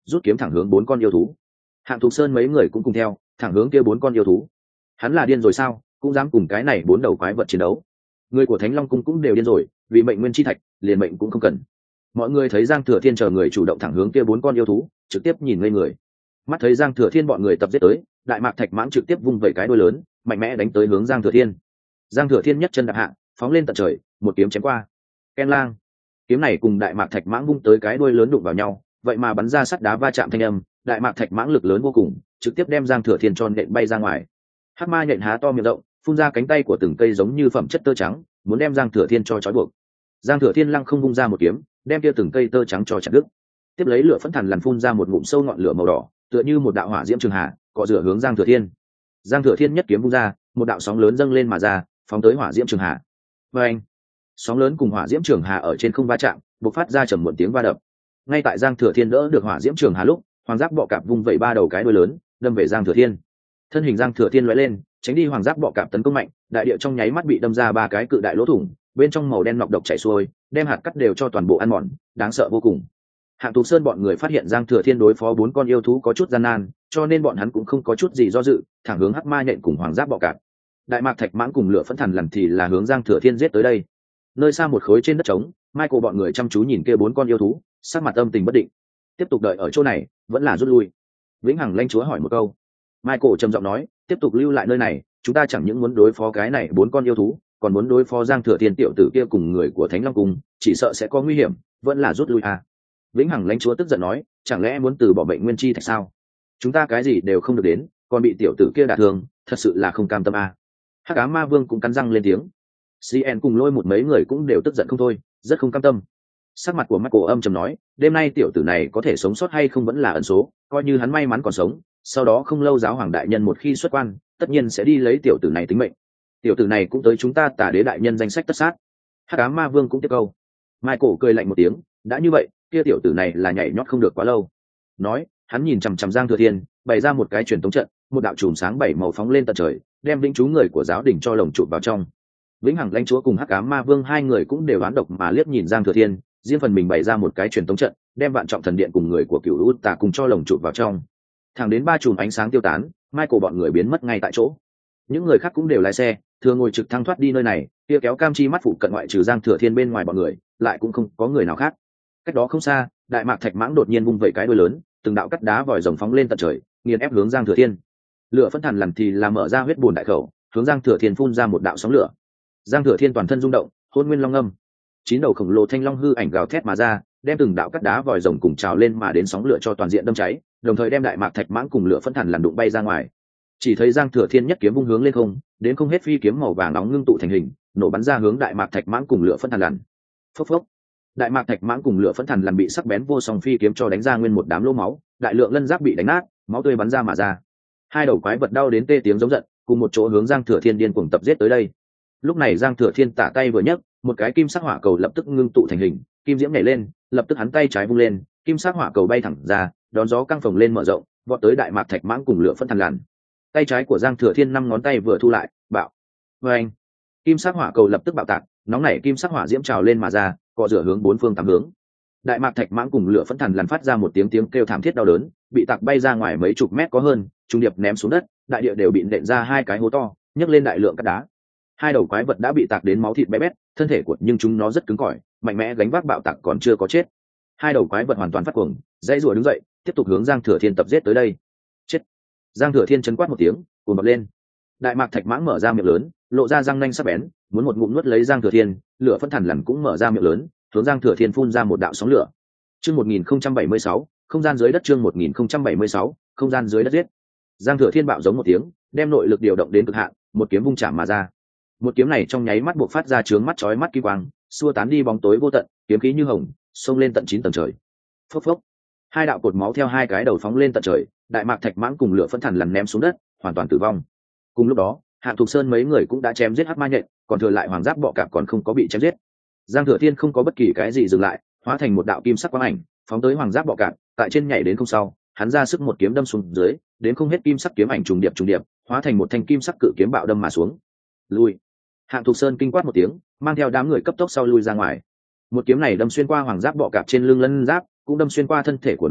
rút kiếm thẳng hướng bốn con yêu thú. Hạng Thục Sơn mấy người cũng cùng theo thẳng hướng kia bốn con yêu thú. Hắn là điên rồi sao, cũng dám cùng cái này bốn đầu quái vật chiến đấu. Người của Thánh Long cung cũng đều điên rồi, vì mệnh nguyên chi thạch liền mệnh cũng không cần. Mọi người thấy Giang Thừa Thiên chờ người chủ động thẳng hướng kia bốn con yêu thú, trực tiếp nhìn ngây người. Mắt thấy Giang Thừa Thiên bọn người tập giết tới, Đại Mạc Thạch Mãng trực tiếp vung vẩy cái đuôi lớn, mạnh mẽ đánh tới hướng Giang Thừa Thiên. Giang Thừa Thiên nhất chân đạp hạ, phóng lên tận trời, một kiếm chém qua. Ken lang, kiếm này cùng Đại Mạc Thạch Mãng vung tới cái đuôi lớn đụng vào nhau, vậy mà bắn ra sắt đá va chạm thanh âm. Đại Mạc Thạch Mãng lực lớn vô cùng, trực tiếp đem Giang Thừa Thiên tròn nện bay ra ngoài. Hắc Ma nhện há to miệng rộng, phun ra cánh tay của từng cây giống như phẩm chất tơ trắng, muốn đem Giang Thừa Thiên cho trói buộc. Giang Thừa Thiên lăng không vung ra một kiếm, đem kia từng cây tơ trắng cho chặt đứt. Tiếp lấy lửa phẫn thần lằn phun ra một ngụm sâu ngọn lửa màu đỏ, tựa như một đạo hỏa diễm trường hà, cọ rửa hướng Giang Thừa Thiên. Giang Thừa Thiên nhất kiếm vung ra, một đạo sóng lớn dâng lên mà ra, phóng tới hỏa diễm trường hà. Và anh, sóng lớn cùng hỏa diễm trường hà ở trên không va chạm, bộc phát ra trầm một tiếng va đập. Ngay tại Giang Thừa Thiên đỡ được hỏa diễm trường hà lúc, hoàng giáp bọ cạp vung vẩy ba đầu cái đuôi lớn, đâm về Giang Thừa Thiên. Thân hình Giang Thừa Thiên lóe lên, tránh đi hoàng giáp bọ cạp tấn công mạnh, đại địa trong nháy mắt bị đâm ra ba cái cự đại lỗ thủng, bên trong màu đen nọc độc chảy xuôi, đem hạt cắt đều cho toàn bộ ăn mòn, đáng sợ vô cùng. Hạng Thục Sơn bọn người phát hiện Giang Thừa Thiên đối phó bốn con yêu thú có chút gian nan, cho nên bọn hắn cũng không có chút gì do dự, thẳng hướng Hắc Ma nhện cùng hoàng giáp bọ cạp. Đại Mạc Thạch Mãng cùng lửa phẫn thần lần thì là hướng Giang Thừa Thiên giết tới đây. Nơi xa một khối trên đất trống, Michael bọn người chăm chú nhìn kia bốn con yêu thú, sắc mặt âm tình bất định. Tiếp tục đợi ở chỗ này, vẫn là rút lui. Vĩnh Hằng Lãnh Chúa hỏi một câu. Michael trầm giọng nói, tiếp tục lưu lại nơi này, chúng ta chẳng những muốn đối phó cái này bốn con yêu thú, còn muốn đối phó Giang Thừa Thiên tiểu tử kia cùng người của Thánh Long cung, chỉ sợ sẽ có nguy hiểm, vẫn là rút lui à. Vĩnh Hằng Lãnh Chúa tức giận nói, chẳng lẽ muốn từ bỏ bệnh nguyên chi thạch sao? Chúng ta cái gì đều không được đến, còn bị tiểu tử kia đả thương, thật sự là không cam tâm à. Hắc Ám Ma Vương cũng cắn răng lên tiếng. xê en cùng Lôi một mấy người cũng đều tức giận không thôi, rất không cam tâm. Sắc mặt của Michael âm trầm nói, đêm nay tiểu tử này có thể sống sót hay không vẫn là ẩn số, coi như hắn may mắn còn sống, sau đó không lâu giáo hoàng đại nhân một khi xuất quan, tất nhiên sẽ đi lấy tiểu tử này tính mệnh. Tiểu tử này cũng tới chúng ta Tả Đế đại nhân danh sách tất sát. Hắc Ám Ma Vương cũng tiếp câu. Michael cười lạnh một tiếng, đã như vậy, kia tiểu tử này là nhảy nhót không được quá lâu. Nói, hắn nhìn chằm chằm Giang Thừa Thiên, bày ra một cái truyền tống trận, một đạo chùm sáng bảy màu phóng lên tận trời, đem vĩnh chú người của giáo đình cho lồng chụp vào trong. Vĩnh Hằng Lãnh Chúa cùng Hắc Ám Ma Vương hai người cũng đều oán độc mà liếc nhìn Giang Thừa Thiên, riêng phần mình bày ra một cái truyền tống trận, đem Vạn Trọng Thần Điện cùng người của Cửu U Tà cùng cho lồng chụp vào trong. Thẳng đến ba chùm ánh sáng tiêu tán, Michael bọn người biến mất ngay tại chỗ. Những người khác cũng đều lái xe, thừa ngồi trực thăng thoát đi nơi này, kia kéo cam chi mắt phụ cận ngoại trừ Giang Thừa Thiên bên ngoài bọn người, lại cũng không có người nào khác. Cách đó không xa, Đại Mạc Thạch Mãng đột nhiên vung vẩy cái đuôi lớn, từng đạo cắt đá vòi rồng phóng lên tận trời, nghiền ép hướng Giang Thừa Thiên. Lửa phẫn thần lần thì là mở ra huyết bùn đại khẩu, hướng Giang Thừa Thiên phun ra một đạo sóng lửa. Giang Thừa Thiên toàn thân rung động, hôn nguyên long âm, chín đầu khổng lồ thanh long hư ảnh gào thét mà ra, đem từng đạo cắt đá vòi rồng cùng trào lên mà đến sóng lửa cho toàn diện đâm cháy, đồng thời đem Đại Mạc Thạch Mãng cùng lửa phẫn thần lần đụng bay ra ngoài. Chỉ thấy Giang Thừa Thiên nhất kiếm vung hướng lên không, đến không hết phi kiếm màu vàng nóng ngưng tụ thành hình, nổ bắn ra hướng Đại Mạc Thạch Mãng cùng lửa phẫn thần lần. Phốc phốc. Đại Mạc Thạch Mãng cùng lửa phẫn thần lần bị sắc bén vô song phi kiếm cho đánh ra nguyên một đám lỗ máu, đại lượng lân giáp bị đánh nát, máu tươi bắn ra mà ra. Hai đầu quái vật đau đến tê tiếng giống giận, cùng một chỗ hướng Giang Thừa Thiên điên cuồng tập giết tới đây. Lúc này Giang Thừa Thiên tả tay vừa nhấc, một cái kim sắc hỏa cầu lập tức ngưng tụ thành hình, kim diễm nhảy lên, lập tức hắn tay trái vung lên, kim sắc hỏa cầu bay thẳng ra, đón gió căng phồng lên mở rộng, vọt tới Đại Mạc Thạch Mãng cùng lửa phẫn thần lần. Tay trái của Giang Thừa Thiên năm ngón tay vừa thu lại, bạo. Oeng! Kim sắc hỏa cầu lập tức bạo tạc, nóng nảy kim sắc hỏa diễm trào lên mà ra, cọ rửa hướng bốn phương tám hướng. Đại Mạc Thạch Mãng cùng lửa phẫn thần lần phát ra một tiếng tiếng kêu thảm thiết đau đớn, bị tạc bay ra ngoài mấy chục mét có hơn, trung điệp ném xuống đất, đại địa đều bị nện ra hai cái hố to, nhấc lên đại lượng cát đá. Hai đầu quái vật đã bị tạc đến máu thịt bé bét, thân thể của nhưng chúng nó rất cứng cỏi, mạnh mẽ gánh vác bạo tạc còn chưa có chết. Hai đầu quái vật hoàn toàn phát cuồng, dãy rùa đứng dậy, tiếp tục hướng Giang Thừa Thiên tập giết tới đây. Chết! Giang Thừa Thiên chấn quát một tiếng, cuồng bật lên. Đại Mạc Thạch Mãng mở ra miệng lớn, lộ ra răng nanh sắc bén, muốn một ngụm nuốt lấy Giang Thừa Thiên. Lửa phẫn thần lần cũng mở ra miệng lớn, hướng Giang Thừa Thiên phun ra một đạo sóng lửa. Chương một nghìn không trăm bảy mươi sáu, không gian dưới đất. Chương một nghìn không trăm bảy mươi sáu, không gian dưới đất giết. Giang Thừa Thiên bạo giống một tiếng, đem nội lực điều động đến cực hạn, một kiếm vung chạm mà ra. Một kiếm này trong nháy mắt bộc phát ra chướng mắt chói mắt kim quang, xua tán đi bóng tối vô tận, kiếm khí như hồng, xông lên tận chín tầng trời. Phốc phốc. Hai đạo cột máu theo hai cái đầu phóng lên tận trời, Đại Mạc Thạch Mãng cùng lửa phẫn thần lần ném xuống đất, hoàn toàn tử vong. Cùng lúc đó, Hạng Thục Sơn mấy người cũng đã chém giết Hắc Ma nhện, còn thừa lại hoàng giáp bọ cạp còn không có bị chém giết. Giang Thừa Thiên không có bất kỳ cái gì dừng lại, hóa thành một đạo kim sắc quang ảnh, phóng tới hoàng giáp bọ cạp, tại trên nhảy đến không sau, hắn ra sức một kiếm đâm xuống dưới, đến không hết kim sắc kiếm ảnh trùng điệp trùng điệp, hóa thành một thanh kim sắc cự kiếm bạo đâm mà xuống. Lui. Hạng Thục Sơn kinh quát một tiếng, mang theo đám người cấp tốc sau lui ra ngoài. Một kiếm này đâm xuyên qua hoàng giáp bọ cạp trên lưng lân giáp, cũng đâm xuyên qua thân thể của nó,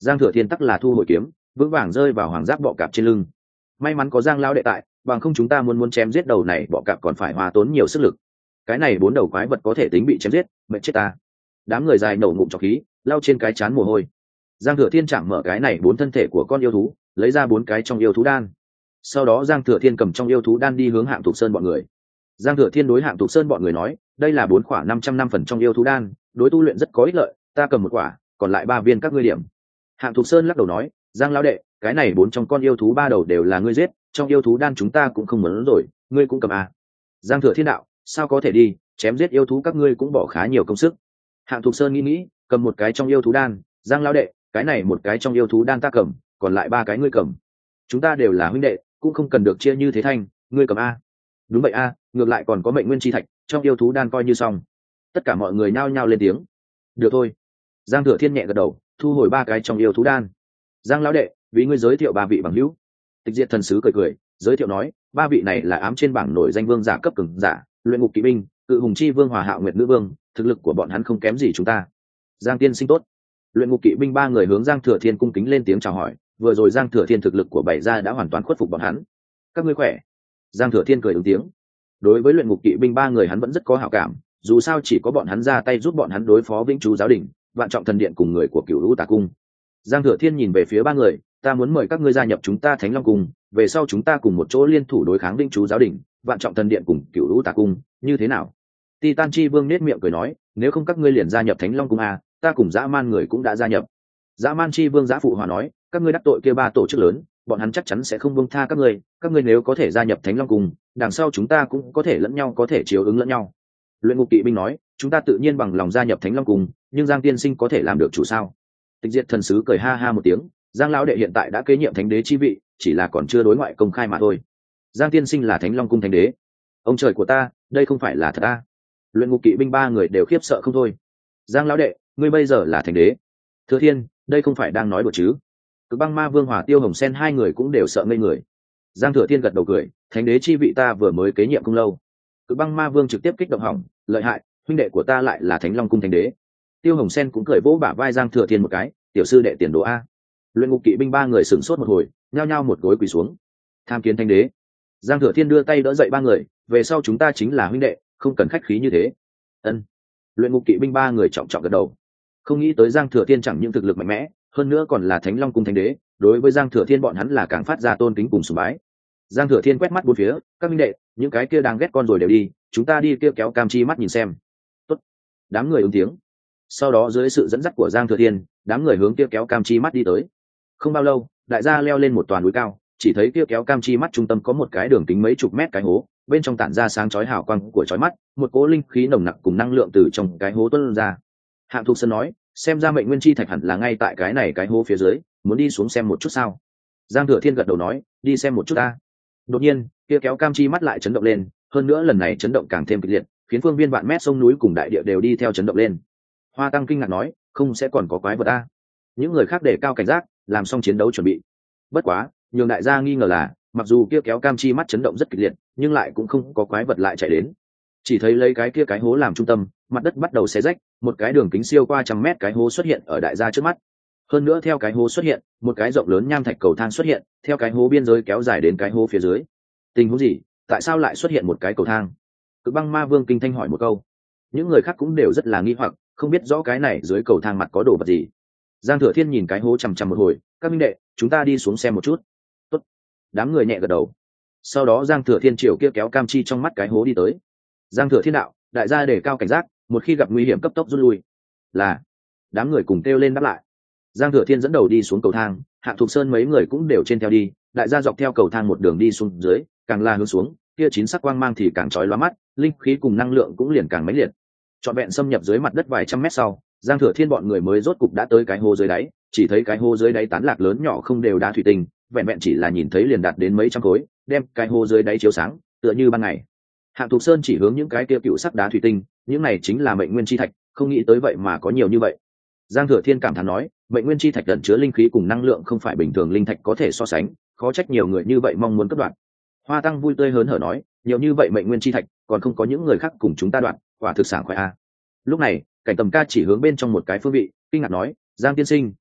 Giang Thừa Thiên tắc là thu hồi kiếm, vững vàng rơi vào hoàng giáp bọ cạp trên lưng. May mắn có Giang lão đệ tại, bằng không chúng ta muốn muốn chém giết đầu này bọ cạp còn phải hoa tốn nhiều sức lực. Cái này bốn đầu quái vật có thể tính bị chém giết, mệt chết ta. Đám người dài nổ ngụm trọc khí, lau trên cái chán mồ hôi. Giang Thừa Thiên chạm mở cái này bốn thân thể của con yêu thú, lấy ra bốn cái trong yêu thú đan. Sau đó Giang Thừa Thiên cầm trong yêu thú đan đi hướng Hạng Thục Sơn bọn người. Giang Thừa Thiên đối Hạng Thục Sơn bọn người nói, đây là bốn quả năm trăm năm phần trong yêu thú đan, đối tu luyện rất có ích lợi, ta cầm một quả, còn lại ba viên các ngươi điểm. Hạng Thục Sơn lắc đầu nói, Giang lão đệ, cái này bốn trong con yêu thú ba đầu đều là ngươi giết, trong yêu thú đan chúng ta cũng không muốn rồi, ngươi cũng cầm à. Giang Thừa Thiên đạo, sao có thể đi, chém giết yêu thú các ngươi cũng bỏ khá nhiều công sức. Hạng Thục Sơn nghĩ nghĩ, cầm một cái trong yêu thú đan, Giang lão đệ, cái này một cái trong yêu thú đan ta cầm, còn lại ba cái ngươi cầm. Chúng ta đều là huynh đệ, cũng không cần được chia như thế thanh, ngươi cầm a. Đúng vậy a, ngược lại còn có mệnh nguyên chi thạch, trong yêu thú đan coi như xong. Tất cả mọi người nhao nhao lên tiếng. Được thôi. Giang Thừa Thiên nhẹ gật đầu, thu hồi ba cái trong yêu thú đan. Giang lão đệ, vì ngươi giới thiệu ba vị bằng hữu. Tịch Diệt thần sứ cười cười, giới thiệu nói, ba vị này là ám trên bảng nổi danh vương giả cấp cường giả, luyện ngục kỵ binh, cự hùng chi vương hòa hạo nguyệt nữ vương, thực lực của bọn hắn không kém gì chúng ta. Giang tiên sinh tốt. Luyện ngục kỵ binh ba người hướng Giang Thừa Thiên cung kính lên tiếng chào hỏi, vừa rồi Giang Thừa Thiên thực lực của bảy gia đã hoàn toàn khuất phục bọn hắn. Các ngươi khỏe. Giang Thừa Thiên cười ứng tiếng. Đối với luyện ngục kỵ binh ba người hắn vẫn rất có hảo cảm, dù sao chỉ có bọn hắn ra tay giúp bọn hắn đối phó Vĩnh Chú giáo đình, Vạn Trọng thần điện cùng người của Cửu Lũ Tà cung. Giang Thừa Thiên nhìn về phía ba người, ta muốn mời các ngươi gia nhập chúng ta Thánh Long cung, về sau chúng ta cùng một chỗ liên thủ đối kháng Vĩnh Chú giáo đình, Vạn Trọng thần điện cùng Cửu Lũ Tà cung, như thế nào? Titan Chi Vương nét miệng cười nói, nếu không các ngươi liền gia nhập Thánh Long cung a, ta cùng dã man người cũng đã gia nhập. Dã man Chi Vương Dã phụ hòa nói, các ngươi đắc tội kia ba tổ chức lớn, bọn hắn chắc chắn sẽ không buông tha các ngươi, các ngươi nếu có thể gia nhập Thánh Long cung, đằng sau chúng ta cũng có thể lẫn nhau có thể chiếu ứng lẫn nhau. Luyện ngục kỵ binh nói, chúng ta tự nhiên bằng lòng gia nhập Thánh Long cung, nhưng Giang tiên sinh có thể làm được chủ sao? Tịch Diệt thần sứ cười ha ha một tiếng, Giang lão đệ hiện tại đã kế nhiệm thánh đế chi vị, chỉ là còn chưa đối ngoại công khai mà thôi. Giang tiên sinh là Thánh Long cung thánh đế. Ông trời của ta, đây không phải là thật à? Luyện ngục kỵ binh ba người đều khiếp sợ không thôi. Giang lão đệ, ngươi bây giờ là thánh đế? Thừa Thiên, đây không phải đang nói đùa chứ? Cực Băng Ma Vương hòa Tiêu Hồng Sen hai người cũng đều sợ ngây người. Giang Thừa Thiên gật đầu cười, thánh đế chi vị ta vừa mới kế nhiệm không lâu. Cực Băng Ma Vương trực tiếp kích động hỏng, lợi hại, huynh đệ của ta lại là Thánh Long cung thánh đế. Tiêu Hồng Sen cũng cười vỗ bả vai Giang Thừa Thiên một cái, tiểu sư đệ tiền đồ a. Luyện ngục kỵ binh ba người sửng sốt một hồi, nhao nhao một gối quỳ xuống. Tham kiến thánh đế. Giang Thừa Thiên đưa tay đỡ dậy ba người, về sau chúng ta chính là huynh đệ, không cần khách khí như thế. Ân. Luyện ngục kỵ binh ba người trọng trọng gật đầu. Không nghĩ tới Giang Thừa Thiên chẳng những thực lực mạnh mẽ, hơn nữa còn là Thánh Long cung thánh đế, đối với Giang Thừa Thiên bọn hắn là càng phát ra tôn kính cùng sùng bái. Giang Thừa Thiên quét mắt bốn phía, các minh đệ, những cái kia đang ghét con rồi đều đi, chúng ta đi kia kéo cam chi mắt nhìn xem. Tốt. Đám người ứng tiếng. Sau đó dưới sự dẫn dắt của Giang Thừa Thiên, đám người hướng kia kéo cam chi mắt đi tới. Không bao lâu, đại gia leo lên một toàn núi cao, chỉ thấy kia kéo cam chi mắt trung tâm có một cái đường kính mấy chục mét cái hố, bên trong tản ra sáng chói hào quang của chói mắt, một cỗ linh khí nồng nặc cùng năng lượng từ trong cái hố tuôn ra. Hạng Thục Sơn nói, xem ra mệnh nguyên chi thạch hẳn là ngay tại cái này cái hố phía dưới, muốn đi xuống xem một chút sao? Giang Thừa Thiên gật đầu nói, đi xem một chút ta. Đột nhiên, kia kéo cam chi mắt lại chấn động lên, hơn nữa lần này chấn động càng thêm kịch liệt, khiến phương viên vạn mét sông núi cùng đại địa đều đi theo chấn động lên. Hoa Tăng kinh ngạc nói, không sẽ còn có quái vật a? Những người khác để cao cảnh giác, làm xong chiến đấu chuẩn bị. Bất quá, nhường đại gia nghi ngờ là, mặc dù kia kéo cam chi mắt chấn động rất kịch liệt, nhưng lại cũng không có quái vật lại chạy đến. Chỉ thấy lấy cái kia cái hố làm trung tâm, mặt đất bắt đầu xé rách, một cái đường kính siêu qua trăm mét cái hố xuất hiện ở đại gia trước mắt. Hơn nữa theo cái hố xuất hiện, một cái rộng lớn nham thạch cầu thang xuất hiện, theo cái hố biên giới kéo dài đến cái hố phía dưới. Tình huống gì? Tại sao lại xuất hiện một cái cầu thang? Cực Băng Ma Vương kinh thanh hỏi một câu. Những người khác cũng đều rất là nghi hoặc, không biết rõ cái này dưới cầu thang mặt có đồ vật gì. Giang Thừa Thiên nhìn cái hố chằm chằm một hồi, các minh đệ, chúng ta đi xuống xem một chút. Tốt. Đám người nhẹ gật đầu. Sau đó Giang Thừa Thiên chiều kia kéo cam chi trong mắt cái hố đi tới. Giang Thừa Thiên đạo, đại gia đề cao cảnh giác, một khi gặp nguy hiểm cấp tốc rút lui. Là. Đám người cùng kêu lên đáp lại. Giang Thừa Thiên dẫn đầu đi xuống cầu thang, Hạng Thục Sơn mấy người cũng đều trên theo đi, đại gia dọc theo cầu thang một đường đi xuống dưới, càng là hướng xuống, kia chín sắc quang mang thì càng chói lóa mắt, linh khí cùng năng lượng cũng liền càng mãnh liệt. Trọn vẹn xâm nhập dưới mặt đất vài trăm mét sau, Giang Thừa Thiên bọn người mới rốt cục đã tới cái hố dưới đáy, chỉ thấy cái hố dưới đáy tán lạc lớn nhỏ không đều đá thủy tinh, vẹn vẹn chỉ là nhìn thấy liền đạt đến mấy trăm khối, đem cái hố dưới đáy chiếu sáng, tựa như ban ngày. Hạng Thục Sơn chỉ hướng những cái kia cựu sắc đá thủy tinh, những này chính là mệnh nguyên chi thạch, không nghĩ tới vậy mà có nhiều như vậy. Giang Thừa Thiên cảm thán nói, mệnh nguyên chi thạch ẩn chứa linh khí cùng năng lượng không phải bình thường linh thạch có thể so sánh, khó trách nhiều người như vậy mong muốn cắt đoạn. Hoa Tăng vui tươi hớn hở nói, nhiều như vậy mệnh nguyên chi thạch, còn không có những người khác cùng chúng ta đoạn, quả thực sảng khoái a. Lúc này, Cảnh Tầm Ca chỉ hướng bên trong một cái phương vị, kinh ngạc nói, Giang tiên sinh,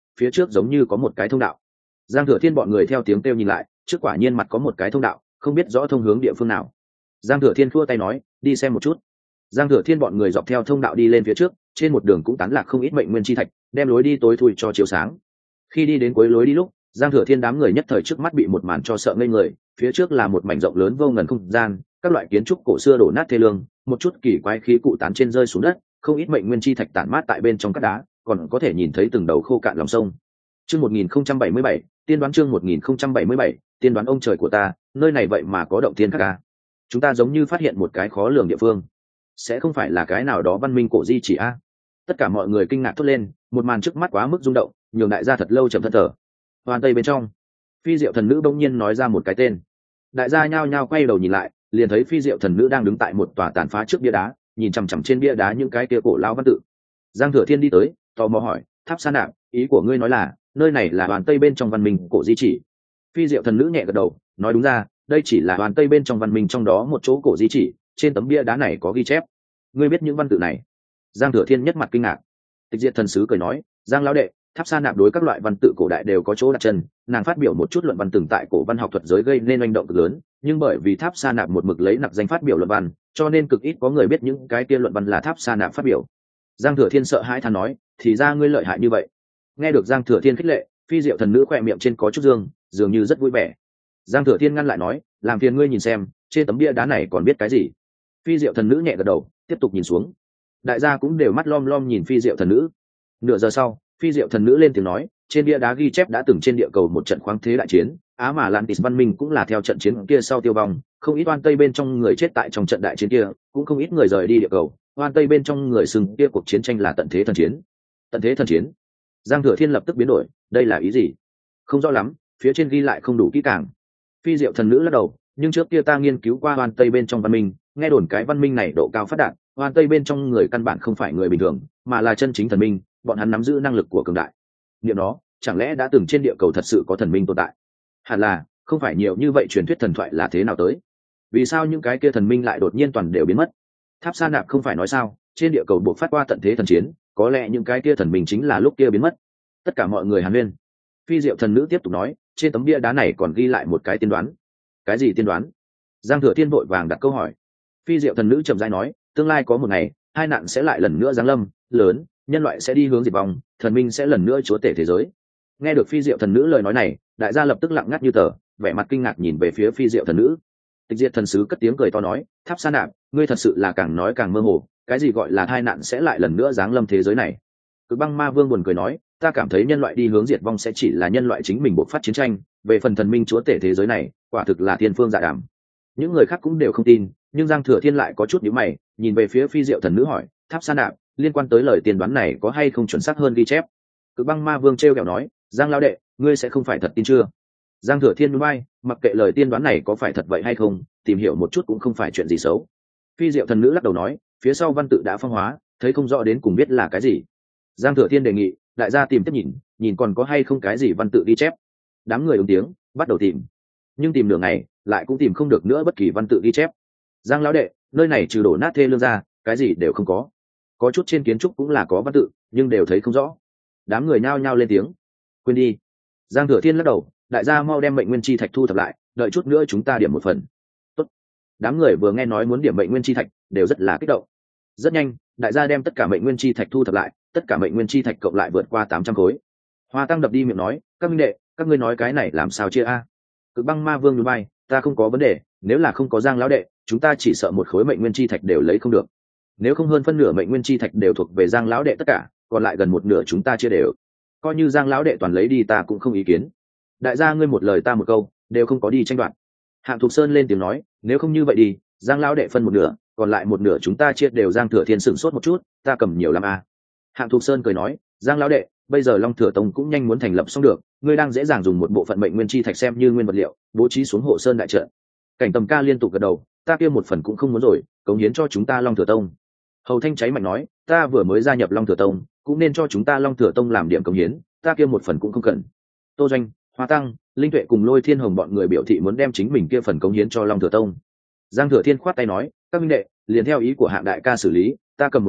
phía trước giống như có một cái thông đạo. Giang Thừa Thiên bọn người theo tiếng kêu nhìn lại, trước quả nhiên mặt có một cái thông đạo, không biết rõ thông hướng địa phương nào. Giang Thừa Thiên khua tay nói, đi xem một chút. Giang Thừa Thiên bọn người dọc theo thông đạo đi lên phía trước, trên một đường cũng tán lạc không ít mệnh nguyên chi thạch, đem lối đi tối thui cho chiếu sáng. Khi đi đến cuối lối đi lúc, Giang Thừa Thiên đám người nhất thời trước mắt bị một màn cho sợ ngây người, phía trước là một mảnh rộng lớn vô ngần không gian, các loại kiến trúc cổ xưa đổ nát thê lương, một chút kỳ quái khí cụ tán trên rơi xuống đất, không ít mệnh nguyên chi thạch tản mát tại bên trong các đá, còn có thể nhìn thấy từng đầu khô cạn lòng sông. Chương một nghìn không trăm bảy mươi bảy, tiên đoán chương một nghìn không trăm bảy mươi bảy, tiên đoán ông trời của ta, nơi này vậy mà có động tiên khác à? Chúng ta giống như phát hiện một cái khó lường địa phương. Sẽ không phải là cái nào đó văn minh cổ di chỉ a? À? Tất cả mọi người kinh ngạc thốt lên, một màn trước mắt quá mức rung động, nhường đại gia thật lâu chậm thân thở. Hoàn tây bên trong, Phi Diệu thần nữ bỗng nhiên nói ra một cái tên. Đại gia nhao nhao quay đầu nhìn lại, liền thấy Phi Diệu thần nữ đang đứng tại một tòa tàn phá trước bia đá, nhìn chằm chằm trên bia đá những cái kia cổ lao văn tự. Giang Thừa Thiên đi tới, tò mò hỏi, Tháp Sa Nạp, ý của ngươi nói là nơi này là hoàn tây bên trong văn minh cổ di chỉ? Phi Diệu thần nữ nhẹ gật đầu, nói đúng ra, đây chỉ là hoàn tây bên trong văn minh trong đó một chỗ cổ di chỉ, trên tấm bia đá này có ghi chép. Ngươi biết những văn tự này? Giang Thừa Thiên nhất mặt kinh ngạc. Tịch Diệt thần sứ cười nói, Giang lão đệ, Tháp Sa Nạp đối các loại văn tự cổ đại đều có chỗ đặt chân, nàng phát biểu một chút luận văn từng tại cổ văn học thuật giới gây nên oanh động cực lớn, nhưng bởi vì Tháp Sa Nạp một mực lấy nặc danh phát biểu luận văn, cho nên cực ít có người biết những cái kia luận văn là Tháp Sa Nạp phát biểu. Giang Thừa Thiên sợ hãi than nói, thì ra ngươi lợi hại như vậy. Nghe được Giang Thừa Thiên khích lệ, Phi Diệu thần nữ khỏe miệng trên có chút dương, dường như rất vui vẻ. Giang Thừa Thiên ngăn lại nói, làm phiền ngươi nhìn xem, trên tấm bia đá này còn biết cái gì? Phi Diệu thần nữ nhẹ gật đầu, tiếp tục nhìn xuống. Đại gia cũng đều mắt lom lom nhìn Phi Diệu thần nữ. Nửa giờ sau, Phi Diệu thần nữ lên tiếng nói, trên bia đá ghi chép đã từng trên địa cầu một trận khoáng thế đại chiến, Á mà Atlantis văn minh cũng là theo trận chiến kia sau tiêu vong, không ít oan tây bên trong người chết tại trong trận đại chiến kia, cũng không ít người rời đi địa cầu, oan tây bên trong người xưng kia cuộc chiến tranh là tận thế thần chiến. Tận thế thần chiến? Giang Thừa Thiên lập tức biến đổi, đây là ý gì? Không rõ lắm, phía trên ghi lại không đủ kỹ càng. Phi Diệu thần nữ lắc đầu, nhưng trước kia ta nghiên cứu qua oan tây bên trong văn minh, nghe đồn cái văn minh này độ cao phát đạt, oan tây bên trong người căn bản không phải người bình thường, mà là chân chính thần minh, bọn hắn nắm giữ năng lực của cường đại. Niệm đó, chẳng lẽ đã từng trên địa cầu thật sự có thần minh tồn tại? Hẳn là, không phải nhiều như vậy truyền thuyết thần thoại là thế nào tới? Vì sao những cái kia thần minh lại đột nhiên toàn đều biến mất? Tháp Sa Nạp không phải nói sao, trên địa cầu buộc phát qua tận thế thần chiến, có lẽ những cái kia thần minh chính là lúc kia biến mất. Tất cả mọi người hàn huyên. Phi Diệu thần nữ tiếp tục nói, trên tấm bia đá này còn ghi lại một cái tiên đoán. Cái gì tiên đoán? Giang Thừa Thiên vội vàng đặt câu hỏi. Phi Diệu thần nữ trầm rãi nói, tương lai có một ngày, hai nạn sẽ lại lần nữa giáng lâm, lớn, nhân loại sẽ đi hướng diệt vong, thần minh sẽ lần nữa chúa tể thế giới. Nghe được Phi Diệu thần nữ lời nói này, đại gia lập tức lặng ngắt như tờ, vẻ mặt kinh ngạc nhìn về phía Phi Diệu thần nữ. Tịch Diệt thần sứ cất tiếng cười to nói, Tháp Sa Nạp, ngươi thật sự là càng nói càng mơ hồ, cái gì gọi là hai nạn sẽ lại lần nữa giáng lâm thế giới này? Cực Băng Ma Vương buồn cười nói, ta cảm thấy nhân loại đi hướng diệt vong sẽ chỉ là nhân loại chính mình buộc phát chiến tranh, về phần thần minh chúa tể thế giới này, quả thực là thiên phương dạ đàm. Những người khác cũng đều không tin, nhưng Giang Thừa Thiên lại có chút nhíu mày, nhìn về phía Phi Diệu thần nữ hỏi, Tháp Sa Nạp, liên quan tới lời tiên đoán này có hay không chuẩn xác hơn ghi chép? Cực Băng Ma Vương trêu ghẹo nói, Giang lão đệ, ngươi sẽ không phải thật tin chưa? Giang Thừa Thiên nhún vai, mặc kệ lời tiên đoán này có phải thật vậy hay không, tìm hiểu một chút cũng không phải chuyện gì xấu. Phi Diệu thần nữ lắc đầu nói, phía sau văn tự đã phong hóa, thấy không rõ đến cùng biết là cái gì. Giang Thừa Thiên đề nghị, đại gia tìm tiếp nhìn, nhìn còn có hay không cái gì văn tự ghi chép. Đám người ứng tiếng, bắt đầu tìm. Nhưng tìm nửa ngày, lại cũng tìm không được nữa bất kỳ văn tự ghi chép. Giang lão đệ, nơi này trừ đổ nát thê lương ra, cái gì đều không có. Có chút trên kiến trúc cũng là có văn tự, nhưng đều thấy không rõ. Đám người nhao nhao lên tiếng. Quên đi. Giang Thừa Thiên lắc đầu, đại gia mau đem mệnh nguyên chi thạch thu thập lại, đợi chút nữa chúng ta điểm một phần. Tốt. Đám người vừa nghe nói muốn điểm mệnh nguyên chi thạch, đều rất là kích động. Rất nhanh, đại gia đem tất cả mệnh nguyên chi thạch thu thập lại, tất cả mệnh nguyên chi thạch cộng lại vượt qua tám trăm khối. Hoa Tăng đập đi miệng nói, các minh đệ, các ngươi nói cái này làm sao chia a? Cực Băng Ma Vương nhún vai, ta không có vấn đề, nếu là không có Giang lão đệ, chúng ta chỉ sợ một khối mệnh nguyên chi thạch đều lấy không được. Nếu không hơn phân nửa mệnh nguyên chi thạch đều thuộc về Giang lão đệ tất cả, còn lại gần một nửa chúng ta chia đều. Coi như Giang lão đệ toàn lấy đi ta cũng không ý kiến. Đại gia ngươi một lời ta một câu, đều không có đi tranh đoạt. Hạng Thục Sơn lên tiếng nói, nếu không như vậy đi, Giang lão đệ phân một nửa, còn lại một nửa chúng ta chia đều. Giang Thừa Thiên sửng sốt một chút, ta cầm nhiều lắm à. Hạng Thục Sơn cười nói, Giang lão đệ, bây giờ Long Thừa Tông cũng nhanh muốn thành lập xong được, ngươi đang dễ dàng dùng một bộ phận mệnh nguyên chi thạch xem như nguyên vật liệu, bố trí xuống hộ sơn đại trận. Cảnh Tầm Ca liên tục gật đầu, ta kia một phần cũng không muốn rồi, cống hiến cho chúng ta Long Thừa Tông. Hầu Thanh cháy mạnh nói, ta vừa mới gia nhập Long Thừa Tông, cũng nên cho chúng ta Long Thừa Tông làm điểm cống hiến, ta kia một phần cũng không cần. Tô Doanh, Hoa Tăng, Linh Tuệ cùng Lôi Thiên Hồng bọn người biểu thị muốn đem chính mình kia phần cống hiến cho Long Thừa Tông. Giang Thừa Thiên khoát tay nói, các minh đệ, liền theo ý của Hạng đại ca xử lý, ta cầm một nửa,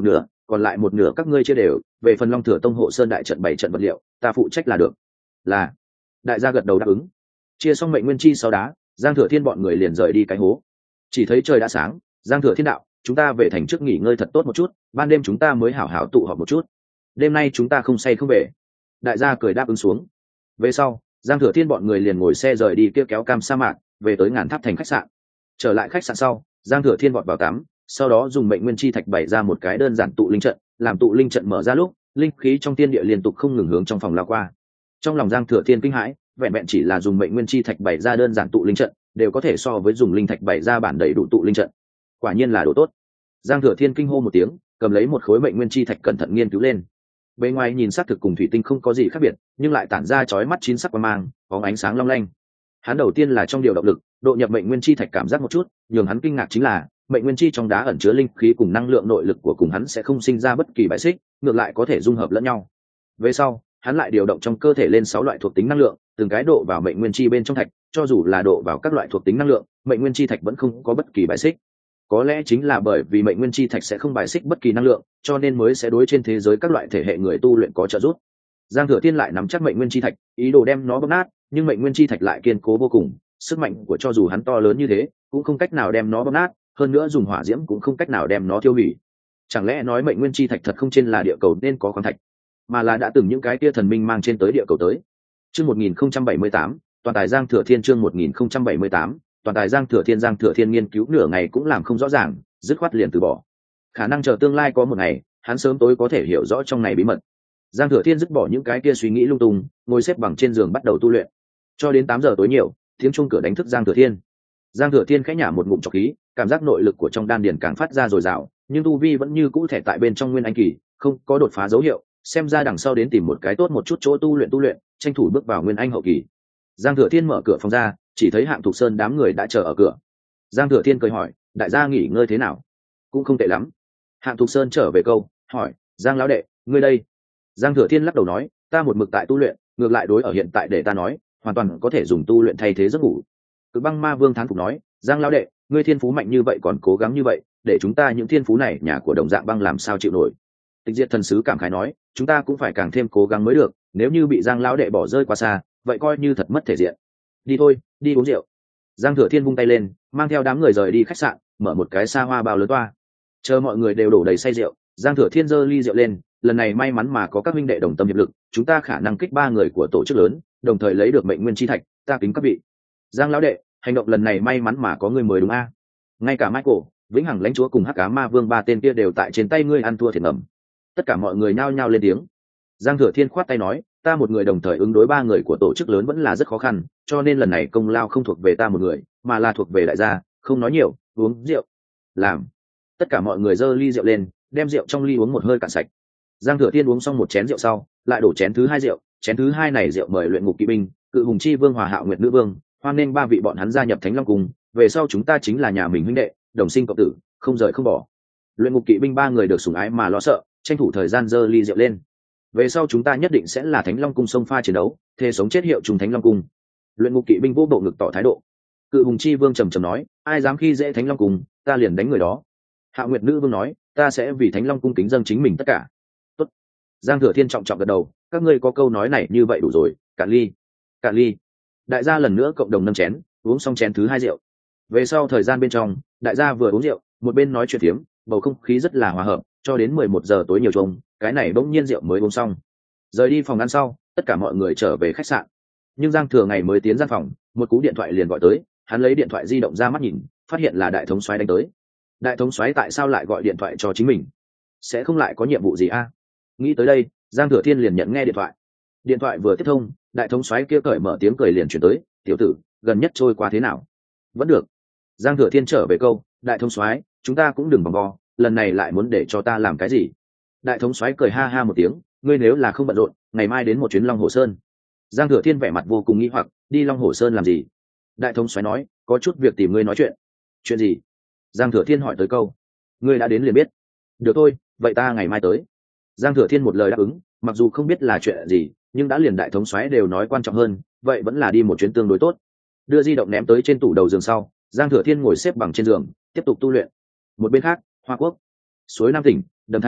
còn lại một nửa các ngươi chia đều, về phần Long Thừa Tông hộ sơn đại trận bảy trận vật liệu ta phụ trách là được. Là. Đại gia gật đầu đáp ứng. Chia xong mệnh nguyên chi sau đá, Giang Thừa Thiên bọn người liền rời đi cái hố. Chỉ thấy trời đã sáng, Giang Thừa Thiên đạo, chúng ta về thành trước nghỉ ngơi thật tốt một chút, ban đêm chúng ta mới hảo hảo tụ họp một chút. Đêm nay chúng ta không say không về. Đại gia cười đáp ứng xuống. Về sau, Giang Thừa Thiên bọn người liền ngồi xe rời đi kia kéo cam sa mạc, về tới Ngàn Tháp thành khách sạn. Trở lại khách sạn sau, Giang Thừa Thiên vọt vào tắm, sau đó dùng mệnh nguyên chi thạch bày ra một cái đơn giản tụ linh trận, làm tụ linh trận mở ra lúc, linh khí trong thiên địa liên tục không ngừng hướng trong phòng lao qua. Trong lòng Giang Thừa Thiên kinh hãi, vẹn vẹn chỉ là dùng mệnh nguyên chi thạch bày ra đơn giản tụ linh trận, đều có thể so với dùng linh thạch bày ra bản đầy đủ tụ linh trận. Quả nhiên là đồ tốt. Giang Thừa Thiên kinh hô một tiếng, cầm lấy một khối mệnh nguyên chi thạch cẩn thận nghiên cứu lên. Bề ngoài nhìn sắc thực cùng thủy tinh không có gì khác biệt, nhưng lại tản ra chói mắt chín sắc quang mang, có ánh sáng long lanh. Hắn đầu tiên là trong điều động lực, độ nhập mệnh nguyên chi thạch cảm giác một chút, nhường hắn kinh ngạc chính là, mệnh nguyên chi trong đá ẩn chứa linh khí cùng năng lượng nội lực của cùng hắn sẽ không sinh ra bất kỳ bãi xích, ngược lại có thể dung hợp lẫn nhau. Về sau, hắn lại điều động trong cơ thể lên sáu loại thuộc tính năng lượng, từng cái độ vào mệnh nguyên chi bên trong thạch, cho dù là độ vào các loại thuộc tính năng lượng, mệnh nguyên chi thạch vẫn không có bất kỳ bãi xích. Có lẽ chính là bởi vì mệnh nguyên chi thạch sẽ không bài xích bất kỳ năng lượng, cho nên mới sẽ đối trên thế giới các loại thể hệ người tu luyện có trợ giúp. Giang Thừa Thiên lại nắm chắc mệnh nguyên chi thạch, ý đồ đem nó bóp nát, nhưng mệnh nguyên chi thạch lại kiên cố vô cùng, sức mạnh của cho dù hắn to lớn như thế, cũng không cách nào đem nó bóp nát, hơn nữa dùng hỏa diễm cũng không cách nào đem nó tiêu hủy. Chẳng lẽ nói mệnh nguyên chi thạch thật không trên là địa cầu nên có khoáng thạch, mà là đã từng những cái kia thần minh mang trên tới địa cầu tới. Chương một nghìn không trăm bảy mươi tám, toàn tài Giang Thừa Thiên chương một nghìn không trăm bảy mươi tám, toàn tài Giang Thừa Thiên Giang Thừa Thiên nghiên cứu nửa ngày cũng làm không rõ ràng, dứt khoát liền từ bỏ. Khả năng chờ tương lai có một ngày, hắn sớm tối có thể hiểu rõ trong này bí mật. Giang Thừa Thiên dứt bỏ những cái kia suy nghĩ lung tung, ngồi xếp bằng trên giường bắt đầu tu luyện. Cho đến tám giờ tối nhiều, tiếng chuông cửa đánh thức Giang Thừa Thiên. Giang Thừa Thiên khẽ nhả một ngụm trọc khí, cảm giác nội lực của trong đan điền càng phát ra dồi dào, nhưng tu vi vẫn như cũ thể tại bên trong nguyên anh kỳ, không có đột phá dấu hiệu, xem ra đằng sau đến tìm một cái tốt một chút chỗ tu luyện tu luyện, tranh thủ bước vào nguyên anh hậu kỳ. Giang Thừa Thiên mở cửa phòng ra, chỉ thấy Hạng Thục Sơn đám người đã chờ ở cửa. Giang Thừa Thiên cười hỏi, đại gia nghỉ ngơi thế nào? Cũng không tệ lắm. Hạng Thục Sơn trở về câu, hỏi, Giang lão đệ, ngươi đây? Giang Thừa Thiên lắc đầu nói, ta một mực tại tu luyện, ngược lại đối ở hiện tại để ta nói, hoàn toàn có thể dùng tu luyện thay thế giấc ngủ. Cực Băng Ma Vương thán phục nói, Giang lão đệ, ngươi thiên phú mạnh như vậy còn cố gắng như vậy, để chúng ta những thiên phú này nhà của đồng dạng băng làm sao chịu nổi. Tịch Diệt thần sứ cảm khái nói, chúng ta cũng phải càng thêm cố gắng mới được, nếu như bị Giang lão đệ bỏ rơi quá xa, vậy coi như thật mất thể diện. Đi thôi, đi uống rượu. Giang Thừa Thiên vung tay lên, mang theo đám người rời đi khách sạn, mở một cái xa hoa bao lớn toa. Chờ mọi người đều đổ đầy say rượu, Giang Thừa Thiên giơ ly rượu lên, lần này may mắn mà có các huynh đệ đồng tâm hiệp lực, chúng ta khả năng kích ba người của tổ chức lớn, đồng thời lấy được mệnh nguyên chi thạch, ta kính các vị. Giang lão đệ, hành động lần này may mắn mà có người mới đúng a. Ngay cả Michael, Vĩnh Hằng lãnh chúa cùng Hắc Ám Ma Vương ba tên kia đều tại trên tay ngươi ăn thua thiệt ngầm. Tất cả mọi người nhao nhao lên tiếng. Giang Thừa Thiên khoát tay nói, ta một người đồng thời ứng đối ba người của tổ chức lớn vẫn là rất khó khăn, cho nên lần này công lao không thuộc về ta một người, mà là thuộc về đại gia, không nói nhiều, uống rượu. Làm. Tất cả mọi người giơ ly rượu lên, đem rượu trong ly uống một hơi cạn sạch. Giang Thừa Thiên uống xong một chén rượu sau, lại đổ chén thứ hai rượu, chén thứ hai này rượu mời luyện ngục kỵ binh, Cự Hùng Chi Vương Hòa Hạo Nguyệt Nữ Vương, hoan nên ba vị bọn hắn gia nhập Thánh Long Cung, về sau chúng ta chính là nhà mình huynh đệ, đồng sinh cộng tử, không rời không bỏ. Luyện ngục kỵ binh ba người được sủng ái mà lo sợ, tranh thủ thời gian giơ ly rượu lên. Về sau chúng ta nhất định sẽ là Thánh Long Cung sông pha chiến đấu, thề sống chết hiệu trùng Thánh Long Cung. Luyện ngục kỵ binh vô bộ ngực tỏ thái độ. Cự Hùng Chi Vương trầm trầm nói, ai dám khi dễ Thánh Long Cung, ta liền đánh người đó. Hạo Nguyệt Nữ Vương nói, ta sẽ vì Thánh Long Cung kính dâng chính mình tất cả. Tốt. Giang Thừa Thiên trọng trọng gật đầu, các ngươi có câu nói này như vậy đủ rồi, cạn ly. Cạn ly. Đại gia lần nữa cộng đồng nâng chén, uống xong chén thứ hai rượu. Về sau thời gian bên trong, đại gia vừa uống rượu, một bên nói chuyện thiếm, bầu không khí rất là hòa hợp, cho đến mười một giờ tối nhiều trông, cái này bỗng nhiên rượu mới uống xong. Rời đi phòng ăn sau, tất cả mọi người trở về khách sạn. Nhưng Giang Thừa ngày mới tiến gian phòng, một cú điện thoại liền gọi tới, hắn lấy điện thoại di động ra mắt nhìn, phát hiện là đại thống soái đánh tới. Đại thống soái tại sao lại gọi điện thoại cho chính mình? Sẽ không lại có nhiệm vụ gì a? Nghĩ tới đây, Giang Thừa Thiên liền nhận nghe điện thoại. Điện thoại vừa tiếp thông, đại thống soái kia cởi mở tiếng cười liền chuyển tới, tiểu tử, gần nhất trôi qua thế nào? Vẫn được. Giang Thừa Thiên trở về câu, đại thống soái, chúng ta cũng đừng vòng vo, lần này lại muốn để cho ta làm cái gì? Đại thống soái cười ha ha một tiếng, ngươi nếu là không bận rộn, ngày mai đến một chuyến Long Hồ Sơn. Giang Thừa Thiên vẻ mặt vô cùng nghi hoặc, đi Long Hồ Sơn làm gì? Đại thống soái nói, có chút việc tìm ngươi nói chuyện. Chuyện gì? Giang Thừa Thiên hỏi tới câu, ngươi đã đến liền biết. Được thôi, vậy ta ngày mai tới. Giang Thừa Thiên một lời đáp ứng, mặc dù không biết là chuyện gì, nhưng đã liền đại thống soái đều nói quan trọng hơn, vậy vẫn là đi một chuyến tương đối tốt. Đưa di động ném tới trên tủ đầu giường sau, Giang Thừa Thiên ngồi xếp bằng trên giường, tiếp tục tu luyện. Một bên khác, Hoa Quốc, suối Nam tỉnh, Đầm Thành,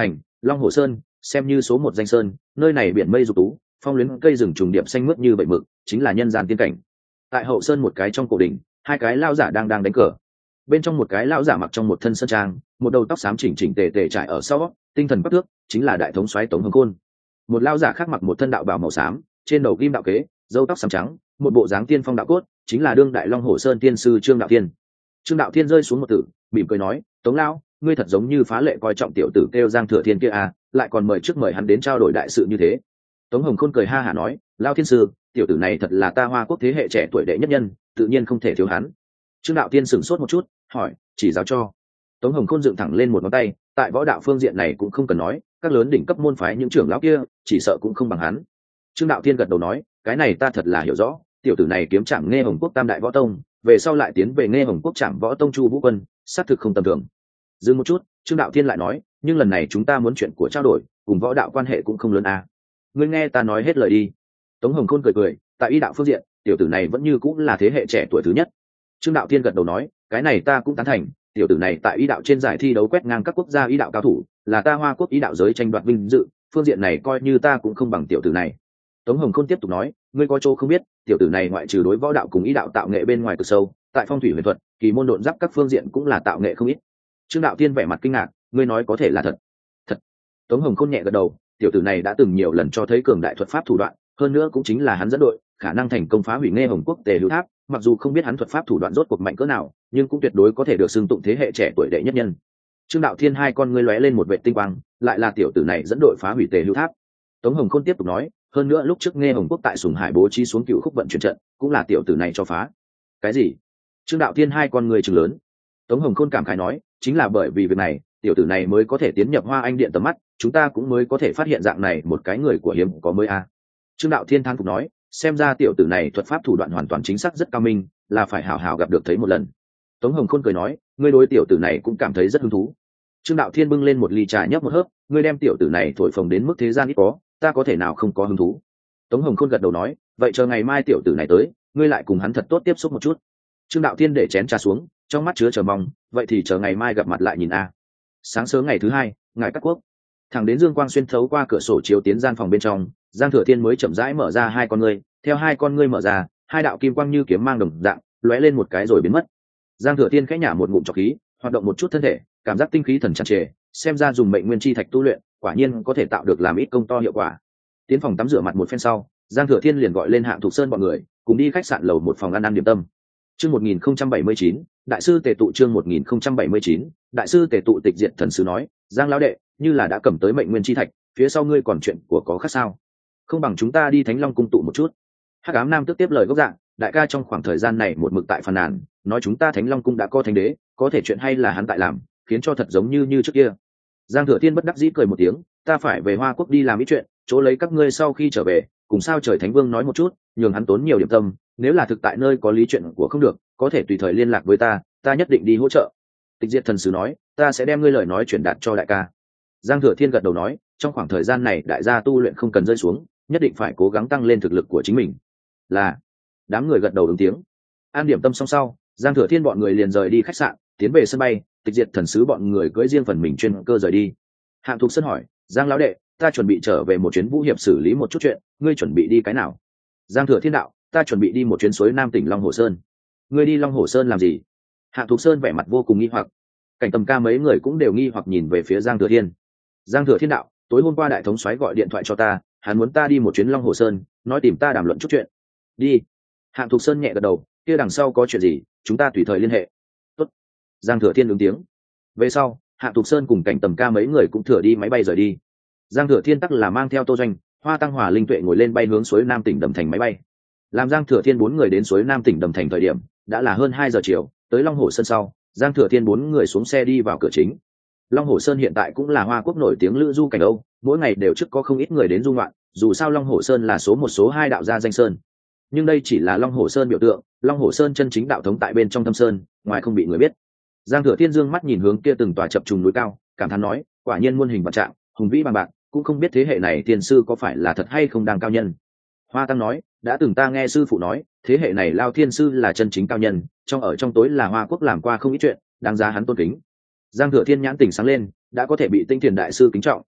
Long Hồ Sơn xem như số một danh sơn, nơi này biển mây dục tú, phong luyến cây rừng trùng điệp xanh mướt như vậy mực, chính là nhân gian tiên cảnh. Tại hậu sơn một cái trong cổ đỉnh, hai cái lao giả đang đang đánh cờ. Bên trong một cái lão giả mặc trong một thân sơn trang, một đầu tóc xám chỉnh chỉnh tề tề trải ở sau, tinh thần bắc tước, chính là đại thống soái Tống Hồng Khôn. Một lão giả khác mặc một thân đạo bào màu xám, trên đầu kim đạo kế, râu tóc xám trắng, một bộ dáng tiên phong đạo cốt, chính là đương đại Long Hồ Sơn tiên sư Trương Đạo Thiên. Trương Đạo Thiên rơi xuống một tử, mỉm cười nói, Tống lão, ngươi thật giống như phá lệ coi trọng tiểu tử kêu Giang Thừa Thiên kia à, lại còn mời trước mời hắn đến trao đổi đại sự như thế. Tống Hồng Khôn cười ha hả nói, Lão thiên sư, tiểu tử này thật là ta Hoa Quốc thế hệ trẻ tuổi đệ nhất nhân, tự nhiên không thể thiếu hắn. Trương Đạo Thiên sửng sốt một chút, hỏi, chỉ giáo cho. Tống Hồng Khôn dựng thẳng lên một ngón tay, tại võ đạo phương diện này cũng không cần nói, các lớn đỉnh cấp môn phái những trưởng lão kia, chỉ sợ cũng không bằng hắn. Trương Đạo Thiên gật đầu nói, cái này ta thật là hiểu rõ, tiểu tử này kiếm Trảm Nghe Hồng Quốc Tam đại võ tông, về sau lại tiến về Nghe Hồng Quốc Trảm võ tông Chu Vũ Quân, xác thực không tầm thường. Dừng một chút, Trương Đạo Thiên lại nói, nhưng lần này chúng ta muốn chuyện của trao đổi, cùng võ đạo quan hệ cũng không lớn à. Ngươi nghe ta nói hết lời đi. Tống Hồng Khôn cười cười, tại y đạo phương diện, tiểu tử này vẫn như cũng là thế hệ trẻ tuổi thứ nhất. Trương Đạo Thiên gật đầu nói, cái này ta cũng tán thành, tiểu tử này tại y đạo trên giải thi đấu quét ngang các quốc gia y đạo cao thủ, là ta Hoa Quốc y đạo giới tranh đoạt vinh dự, phương diện này coi như ta cũng không bằng tiểu tử này. Tống Hồng Khôn tiếp tục nói, ngươi có chỗ không biết, tiểu tử này ngoại trừ đối võ đạo cùng y đạo tạo nghệ bên ngoài cực sâu, tại phong thủy huyền thuật, kỳ môn độn giáp các phương diện cũng là tạo nghệ không ít. Trương Đạo Thiên vẻ mặt kinh ngạc, ngươi nói có thể là thật? Thật. Tống Hồng Khôn nhẹ gật đầu, tiểu tử này đã từng nhiều lần cho thấy cường đại thuật pháp thủ đoạn, hơn nữa cũng chính là hắn dẫn đội, khả năng thành công phá hủy Nghe Hồng Quốc Tề Hữu Tháp, mặc dù không biết hắn thuật pháp thủ đoạn rốt cuộc mạnh cỡ nào, nhưng cũng tuyệt đối có thể được xưng tụng thế hệ trẻ tuổi đệ nhất nhân. Trương Đạo Thiên hai con ngươi lóe lên một vệ tinh quang, lại là tiểu tử này dẫn đội phá hủy Tề Hữu Tháp. Tống Hồng Khôn tiếp tục nói, hơn nữa lúc trước Nghe Hồng Quốc tại Sùng Hải bố trí xuống cựu khúc vận chuyển trận, cũng là tiểu tử này cho phá. Cái gì? Trương Đạo Thiên hai con ngươi trừng lớn. Tống Hồng Khôn cảm khái nói, chính là bởi vì việc này, tiểu tử này mới có thể tiến nhập Hoa Anh Điện tầm mắt, chúng ta cũng mới có thể phát hiện dạng này một cái người của hiếm có mới a. À. Trương Đạo Thiên thán phục nói, xem ra tiểu tử này thuật pháp thủ đoạn hoàn toàn chính xác rất cao minh, là phải hảo hảo gặp được thấy một lần. Tống Hồng Khôn cười nói, ngươi đối tiểu tử này cũng cảm thấy rất hứng thú. Trương Đạo Thiên bưng lên một ly trà nhấp một hớp, ngươi đem tiểu tử này thổi phồng đến mức thế gian ít có, ta có thể nào không có hứng thú. Tống Hồng Khôn gật đầu nói, vậy chờ ngày mai tiểu tử này tới, ngươi lại cùng hắn thật tốt tiếp xúc một chút. Trương Đạo Thiên để chén trà xuống, trong mắt chứa chờ mong, vậy thì chờ ngày mai gặp mặt lại nhìn a. Sáng sớm ngày thứ hai, ngài Cát Quốc, thẳng đến dương quang xuyên thấu qua cửa sổ chiếu tiến gian phòng bên trong, Giang Thừa Thiên mới chậm rãi mở ra hai con ngươi, theo hai con ngươi mở ra, hai đạo kim quang như kiếm mang đồng dạng, lóe lên một cái rồi biến mất. Giang Thừa Thiên khẽ nhả một ngụm trọc khí, hoạt động một chút thân thể, cảm giác tinh khí thần tràn trề, xem ra dùng mệnh nguyên chi thạch tu luyện, quả nhiên có thể tạo được làm ít công to hiệu quả. Tiến phòng tắm rửa mặt một phen sau, Giang Thừa Thiên liền gọi lên Hạng Thục Sơn bọn người, cùng đi khách sạn lầu một phòng ăn ăn điểm tâm. Chương một nghìn không trăm bảy mươi chín, đại sư Tề tụ chương một nghìn không trăm bảy mươi chín, đại sư Tề tụ tịch diệt thần sứ nói, Giang lão đệ, như là đã cầm tới mệnh nguyên chi thạch, phía sau ngươi còn chuyện của có khác sao? Không bằng chúng ta đi Thánh Long cung tụ một chút. Hắc Ám Nam tức tiếp lời gốc dạng, đại ca trong khoảng thời gian này một mực tại phàn nàn, nói chúng ta Thánh Long cung đã có thánh đế, có thể chuyện hay là hắn tại làm, khiến cho thật giống như như trước kia. Giang Thừa Thiên bất đắc dĩ cười một tiếng, ta phải về Hoa Quốc đi làm ít chuyện, chỗ lấy các ngươi sau khi trở về, cùng sao trời Thánh Vương nói một chút, nhường hắn tốn nhiều điểm tâm, nếu là thực tại nơi có lý chuyện của không được, có thể tùy thời liên lạc với ta, ta nhất định đi hỗ trợ. Tịch diệt thần sứ nói, ta sẽ đem ngươi lời nói truyền đạt cho đại ca. Giang Thừa Thiên gật đầu nói, trong khoảng thời gian này đại gia tu luyện không cần rơi xuống, nhất định phải cố gắng tăng lên thực lực của chính mình. Là. Đám người gật đầu ứng tiếng. An điểm tâm xong sau, Giang Thừa Thiên bọn người liền rời đi khách sạn, tiến về sân bay, tịch diệt thần sứ bọn người cưỡi riêng phần mình chuyên cơ rời đi. Hạng Thục Sơn hỏi, Giang lão đệ, ta chuẩn bị trở về một chuyến vũ hiệp xử lý một chút chuyện, ngươi chuẩn bị đi cái nào? Giang Thừa Thiên đạo, ta chuẩn bị đi một chuyến suối Nam tỉnh Long Hồ Sơn. Ngươi đi Long Hồ Sơn làm gì? Hạng Thục Sơn vẻ mặt vô cùng nghi hoặc. Cảnh Tầm Ca mấy người cũng đều nghi hoặc nhìn về phía Giang Thừa Thiên. Giang Thừa Thiên đạo, tối hôm qua đại thống soái gọi điện thoại cho ta, hắn muốn ta đi một chuyến Long Hồ Sơn, nói tìm ta đàm luận chút chuyện. Đi. Hạng Thục Sơn nhẹ gật đầu, kia đằng sau có chuyện gì, chúng ta tùy thời liên hệ. Tốt. Giang Thừa Thiên ứng tiếng. Về sau, Hạng Thục Sơn cùng Cảnh Tầm Ca mấy người cũng thừa đi máy bay rời đi. Giang Thừa Thiên tắc là mang theo Tô Doanh, Hoa Tăng Hòa Linh Tuệ ngồi lên bay hướng suối Nam tỉnh Đầm Thành máy bay. Làm Giang Thừa Thiên bốn người đến suối Nam tỉnh Đầm Thành thời điểm, đã là hơn hai giờ chiều, tới Long Hồ Sơn sau, Giang Thừa Thiên bốn người xuống xe đi vào cửa chính. Long Hồ Sơn hiện tại cũng là Hoa Quốc nổi tiếng lữ du cảnh Âu, mỗi ngày đều trước có không ít người đến du ngoạn, dù sao Long Hồ Sơn là số một số hai đạo gia danh sơn. Nhưng đây chỉ là Long Hồ Sơn biểu tượng, Long Hồ Sơn chân chính đạo thống tại bên trong thâm sơn, ngoài không bị người biết. Giang Thừa Thiên dương mắt nhìn hướng kia từng tòa chập trùng núi cao, cảm thán nói, quả nhiên muôn hình vạn trạng, hùng vĩ bằng bạc, cũng không biết thế hệ này tiên sư có phải là thật hay không đang cao nhân. Hoa Tăng nói, đã từng ta nghe sư phụ nói, thế hệ này Lao Thiên sư là chân chính cao nhân, trong ở trong tối là Hoa Quốc làm qua không ít chuyện, đáng giá hắn tôn kính. Giang Thừa Thiên nhãn tỉnh sáng lên, đã có thể bị Tinh Thiền đại sư kính trọng,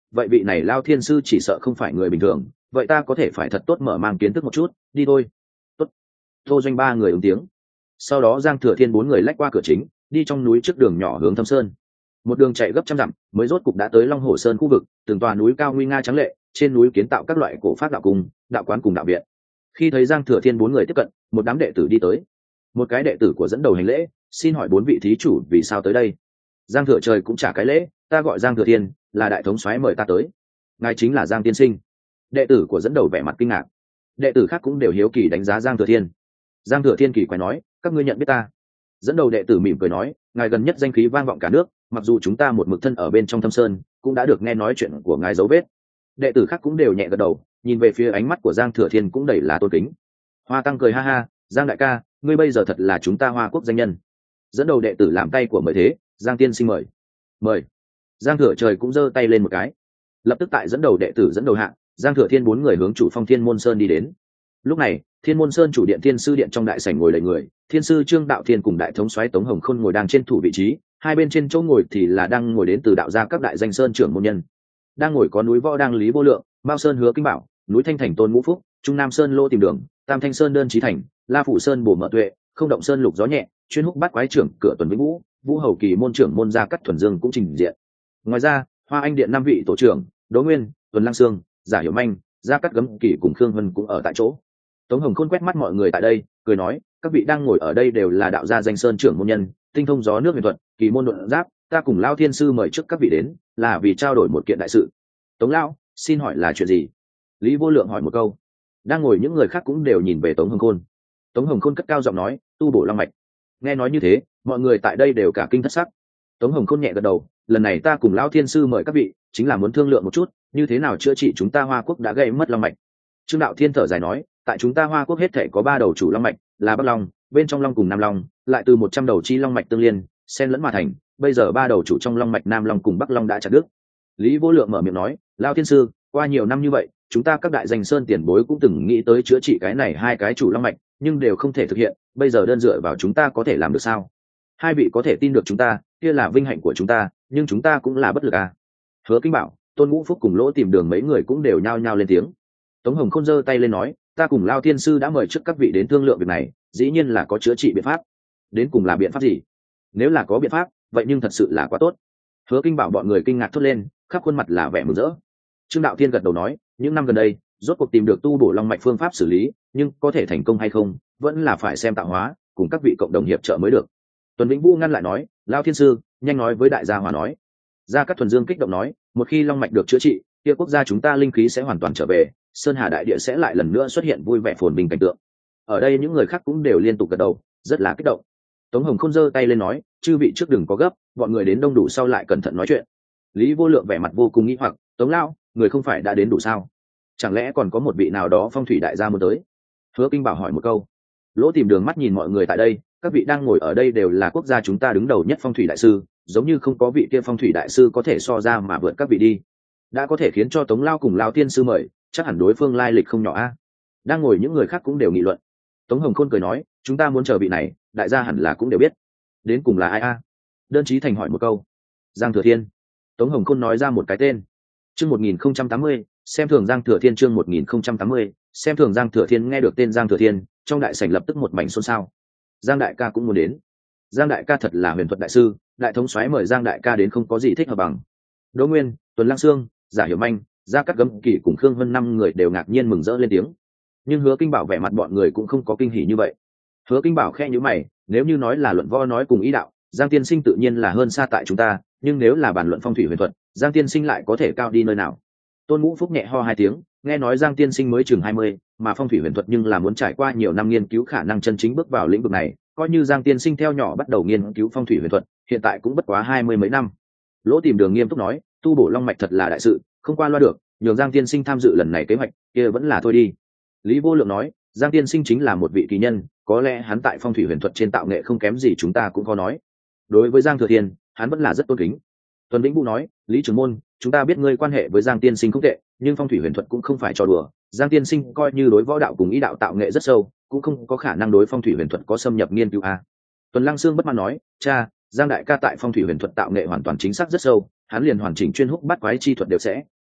vậy vị này Lao thiên sư chỉ sợ không phải người bình thường, vậy ta có thể phải thật tốt mở mang kiến thức một chút, đi thôi. Tốt. Tô Doanh ba người ứng tiếng. Sau đó Giang Thừa Thiên bốn người lách qua cửa chính, đi trong núi trước đường nhỏ hướng Thâm Sơn. Một đường chạy gấp trăm dặm, mới rốt cục đã tới Long Hổ Sơn khu vực, từng tòa núi cao nguy nga trắng lệ, trên núi kiến tạo các loại cổ pháp đạo cung, đạo quán cùng đạo viện. Khi thấy Giang Thừa Thiên bốn người tiếp cận, một đám đệ tử đi tới. Một cái đệ tử của dẫn đầu hành lễ, xin hỏi bốn vị thí chủ vì sao tới đây. Giang Thừa Trời cũng trả cái lễ, ta gọi Giang Thừa Thiên, là đại thống soái mời ta tới. Ngài chính là Giang tiên sinh. Đệ tử của dẫn đầu vẻ mặt kinh ngạc. Đệ tử khác cũng đều hiếu kỳ đánh giá Giang Thừa Thiên. Giang Thừa Thiên kỳ quái nói, các ngươi nhận biết ta. Dẫn đầu đệ tử mỉm cười nói, ngài gần nhất danh khí vang vọng cả nước, mặc dù chúng ta một mực thân ở bên trong Thâm Sơn, cũng đã được nghe nói chuyện của ngài dấu vết. Đệ tử khác cũng đều nhẹ gật đầu, nhìn về phía ánh mắt của Giang Thừa Thiên cũng đầy là tôn kính. Hoa Tăng cười ha ha, Giang đại ca, ngươi bây giờ thật là chúng ta Hoa Quốc danh nhân. Dẫn đầu đệ tử làm tay của mời thế, Giang tiên sinh mời. Mời. Giang Thừa Trời cũng giơ tay lên một cái. Lập tức tại dẫn đầu đệ tử dẫn đầu hạng, Giang Thừa Thiên bốn người hướng chủ phong Thiên Môn Sơn đi đến. Lúc này, Thiên Môn Sơn chủ điện Thiên sư điện trong đại sảnh ngồi đầy người, Thiên sư Trương Đạo Thiên cùng đại thống soái Tống Hồng Khôn ngồi đang trên thủ vị trí, hai bên trên chỗ ngồi thì là đang ngồi đến từ đạo gia các đại danh sơn trưởng môn nhân. Đang ngồi có núi Võ Đang Lý Vô Lượng, Mao Sơn Hứa Kinh Bảo, núi Thanh Thành Tôn Ngũ Phúc, Trung Nam Sơn Lô Tìm Đường, Tam Thanh Sơn Đơn Chí Thành, La Phủ Sơn Bổ Mở Tuệ, Không Động Sơn Lục Gió Nhẹ, Chuyên Húc Bát Quái trưởng Cửa Tuần Vĩnh Vũ, Vũ Hầu Kỳ môn trưởng môn gia Cắt Thuần Dương cũng trình diện. Ngoài ra, Hoa Anh điện năm vị tổ trưởng, Đỗ Nguyên, Tuần Lăng Sương, Giả Hiểu Manh, Gia Cắt Gấm Kỳ cùng Khương Vân cũng ở tại chỗ. Tống Hồng Khôn quét mắt mọi người tại đây, cười nói, các vị đang ngồi ở đây đều là đạo gia danh sơn trưởng môn nhân, tinh thông gió nước huyền thuật, kỳ môn luận giáp, ta cùng Lao thiên sư mời trước các vị đến, là vì trao đổi một kiện đại sự. Tống lão, xin hỏi là chuyện gì? Lý Vô Lượng hỏi một câu. Đang ngồi những người khác cũng đều nhìn về Tống Hồng Khôn. Tống Hồng Khôn cất cao giọng nói, tu bổ long mạch. Nghe nói như thế, mọi người tại đây đều cả kinh thất sắc. Tống Hồng Khôn nhẹ gật đầu, lần này ta cùng Lão thiên sư mời các vị, chính là muốn thương lượng một chút, như thế nào chữa trị chúng ta Hoa Quốc đã gây mất long mạch. Trương Đạo Thiên thở dài nói, tại chúng ta Hoa Quốc hết thể có ba đầu chủ long mạch, là Bắc Long, bên trong Long cùng Nam Long, lại từ một trăm đầu chi long mạch tương liên, xen lẫn mà thành, bây giờ ba đầu chủ trong long mạch Nam Long cùng Bắc Long đã chặt đứt. Lý Vô Lượng mở miệng nói, Lão thiên sư, qua nhiều năm như vậy, chúng ta các đại danh sơn tiền bối cũng từng nghĩ tới chữa trị cái này hai cái chủ long mạch, nhưng đều không thể thực hiện, bây giờ đơn dựa vào chúng ta có thể làm được sao? Hai vị có thể tin được chúng ta, kia là vinh hạnh của chúng ta, nhưng chúng ta cũng là bất lực à. Hứa Kinh Bảo, Tôn Ngũ Phúc cùng Lỗ Tìm Đường mấy người cũng đều nhao nhao lên tiếng. Tống Hồng Khôn giơ tay lên nói, ta cùng Lao thiên sư đã mời trước các vị đến thương lượng việc này, dĩ nhiên là có chữa trị biện pháp. Đến cùng là biện pháp gì? Nếu là có biện pháp, vậy nhưng thật sự là quá tốt. Hứa Kinh Bảo bọn người kinh ngạc thốt lên, khắp khuôn mặt là vẻ mừng rỡ. Trương Đạo Thiên gật đầu nói, những năm gần đây, rốt cuộc tìm được tu bổ long mạch phương pháp xử lý, nhưng có thể thành công hay không, vẫn là phải xem tạo hóa, cùng các vị cộng đồng hiệp trợ mới được. Tuần Vĩnh Vũ ngăn lại nói, Lao thiên sư, nhanh nói với đại gia Hòa nói. Gia Cát Thuần Dương kích động nói, một khi long mạch được chữa trị, kia quốc gia chúng ta linh khí sẽ hoàn toàn trở về, Sơn Hà đại địa sẽ lại lần nữa xuất hiện vui vẻ phồn bình cảnh tượng. Ở đây những người khác cũng đều liên tục gật đầu, rất là kích động. Tống Hồng Khôn giơ tay lên nói, chư vị trước đừng có gấp, bọn người đến đông đủ sau lại cẩn thận nói chuyện. Lý Vô Lượng vẻ mặt vô cùng nghi hoặc, Tống lão, người không phải đã đến đủ sao? Chẳng lẽ còn có một vị nào đó phong thủy đại gia muốn tới? Hứa Kinh Bảo hỏi một câu. Lỗ Tìm Đường mắt nhìn mọi người tại đây, các vị đang ngồi ở đây đều là quốc gia chúng ta đứng đầu nhất phong thủy đại sư, giống như không có vị kia phong thủy đại sư có thể so ra mà vượt các vị đi. Đã có thể khiến cho Tống Lao cùng Lao tiên sư mời, chắc hẳn đối phương lai lịch không nhỏ a. Đang ngồi những người khác cũng đều nghị luận. Tống Hồng Khôn cười nói, chúng ta muốn chờ vị này, đại gia hẳn là cũng đều biết. Đến cùng là ai a? Đơn Chí Thành hỏi một câu. Giang Thừa Thiên. Tống Hồng Khôn nói ra một cái tên. Chương một nghìn không trăm tám mươi, xem thường Giang Thừa Thiên. Chương một nghìn không trăm tám mươi, xem thường Giang Thừa Thiên. Nghe được tên Giang Thừa Thiên, trong đại sảnh lập tức một mảnh xôn xao. Giang đại ca cũng muốn đến. Giang đại ca thật là huyền thuật đại sư, đại thống soái mời Giang đại ca đến không có gì thích hợp bằng. Đỗ Nguyên, Tuần Lăng Sương, Giả Hiểu Manh, Gia Cát Gấm Kỳ cùng Khương Vân năm người đều ngạc nhiên mừng rỡ lên tiếng. Nhưng Hứa Kinh Bảo vẻ mặt bọn người cũng không có kinh hỉ như vậy. Hứa Kinh Bảo khẽ nhíu mày, nếu như nói là luận võ nói cùng ý đạo, Giang tiên sinh tự nhiên là hơn xa tại chúng ta, nhưng nếu là bàn luận phong thủy huyền thuật, Giang tiên sinh lại có thể cao đi nơi nào? Tôn Ngũ Phúc nhẹ ho hai tiếng, nghe nói Giang tiên sinh mới chừng hai mươi, mà phong thủy huyền thuật nhưng là muốn trải qua nhiều năm nghiên cứu khả năng chân chính bước vào lĩnh vực này, coi như Giang tiên sinh theo nhỏ bắt đầu nghiên cứu phong thủy huyền thuật, hiện tại cũng bất quá hai mươi mấy năm. Lỗ Tìm Đường nghiêm túc nói, tu bổ long mạch thật là đại sự, không qua loa được, nhường Giang tiên sinh tham dự lần này kế hoạch, kia vẫn là thôi đi. Lý Vô Lượng nói, Giang tiên sinh chính là một vị kỳ nhân, có lẽ hắn tại phong thủy huyền thuật trên tạo nghệ không kém gì chúng ta cũng có nói. Đối với Giang Thừa Thiên, hắn vẫn là rất tôn kính. Tuần Vĩnh Vũ nói, Lý trưởng môn, chúng ta biết ngươi quan hệ với Giang tiên sinh không tệ, nhưng phong thủy huyền thuật cũng không phải trò đùa, Giang tiên sinh coi như đối võ đạo cùng ý đạo tạo nghệ rất sâu, cũng không có khả năng đối phong thủy huyền thuật có xâm nhập nghiên cứu a. Tuần Lăng Sương bất mãn nói, cha, Giang đại ca tại phong thủy huyền thuật tạo nghệ hoàn toàn chính xác rất sâu, hắn liền hoàn chỉnh chuyên húc bắt quái chi thuật đều sẽ,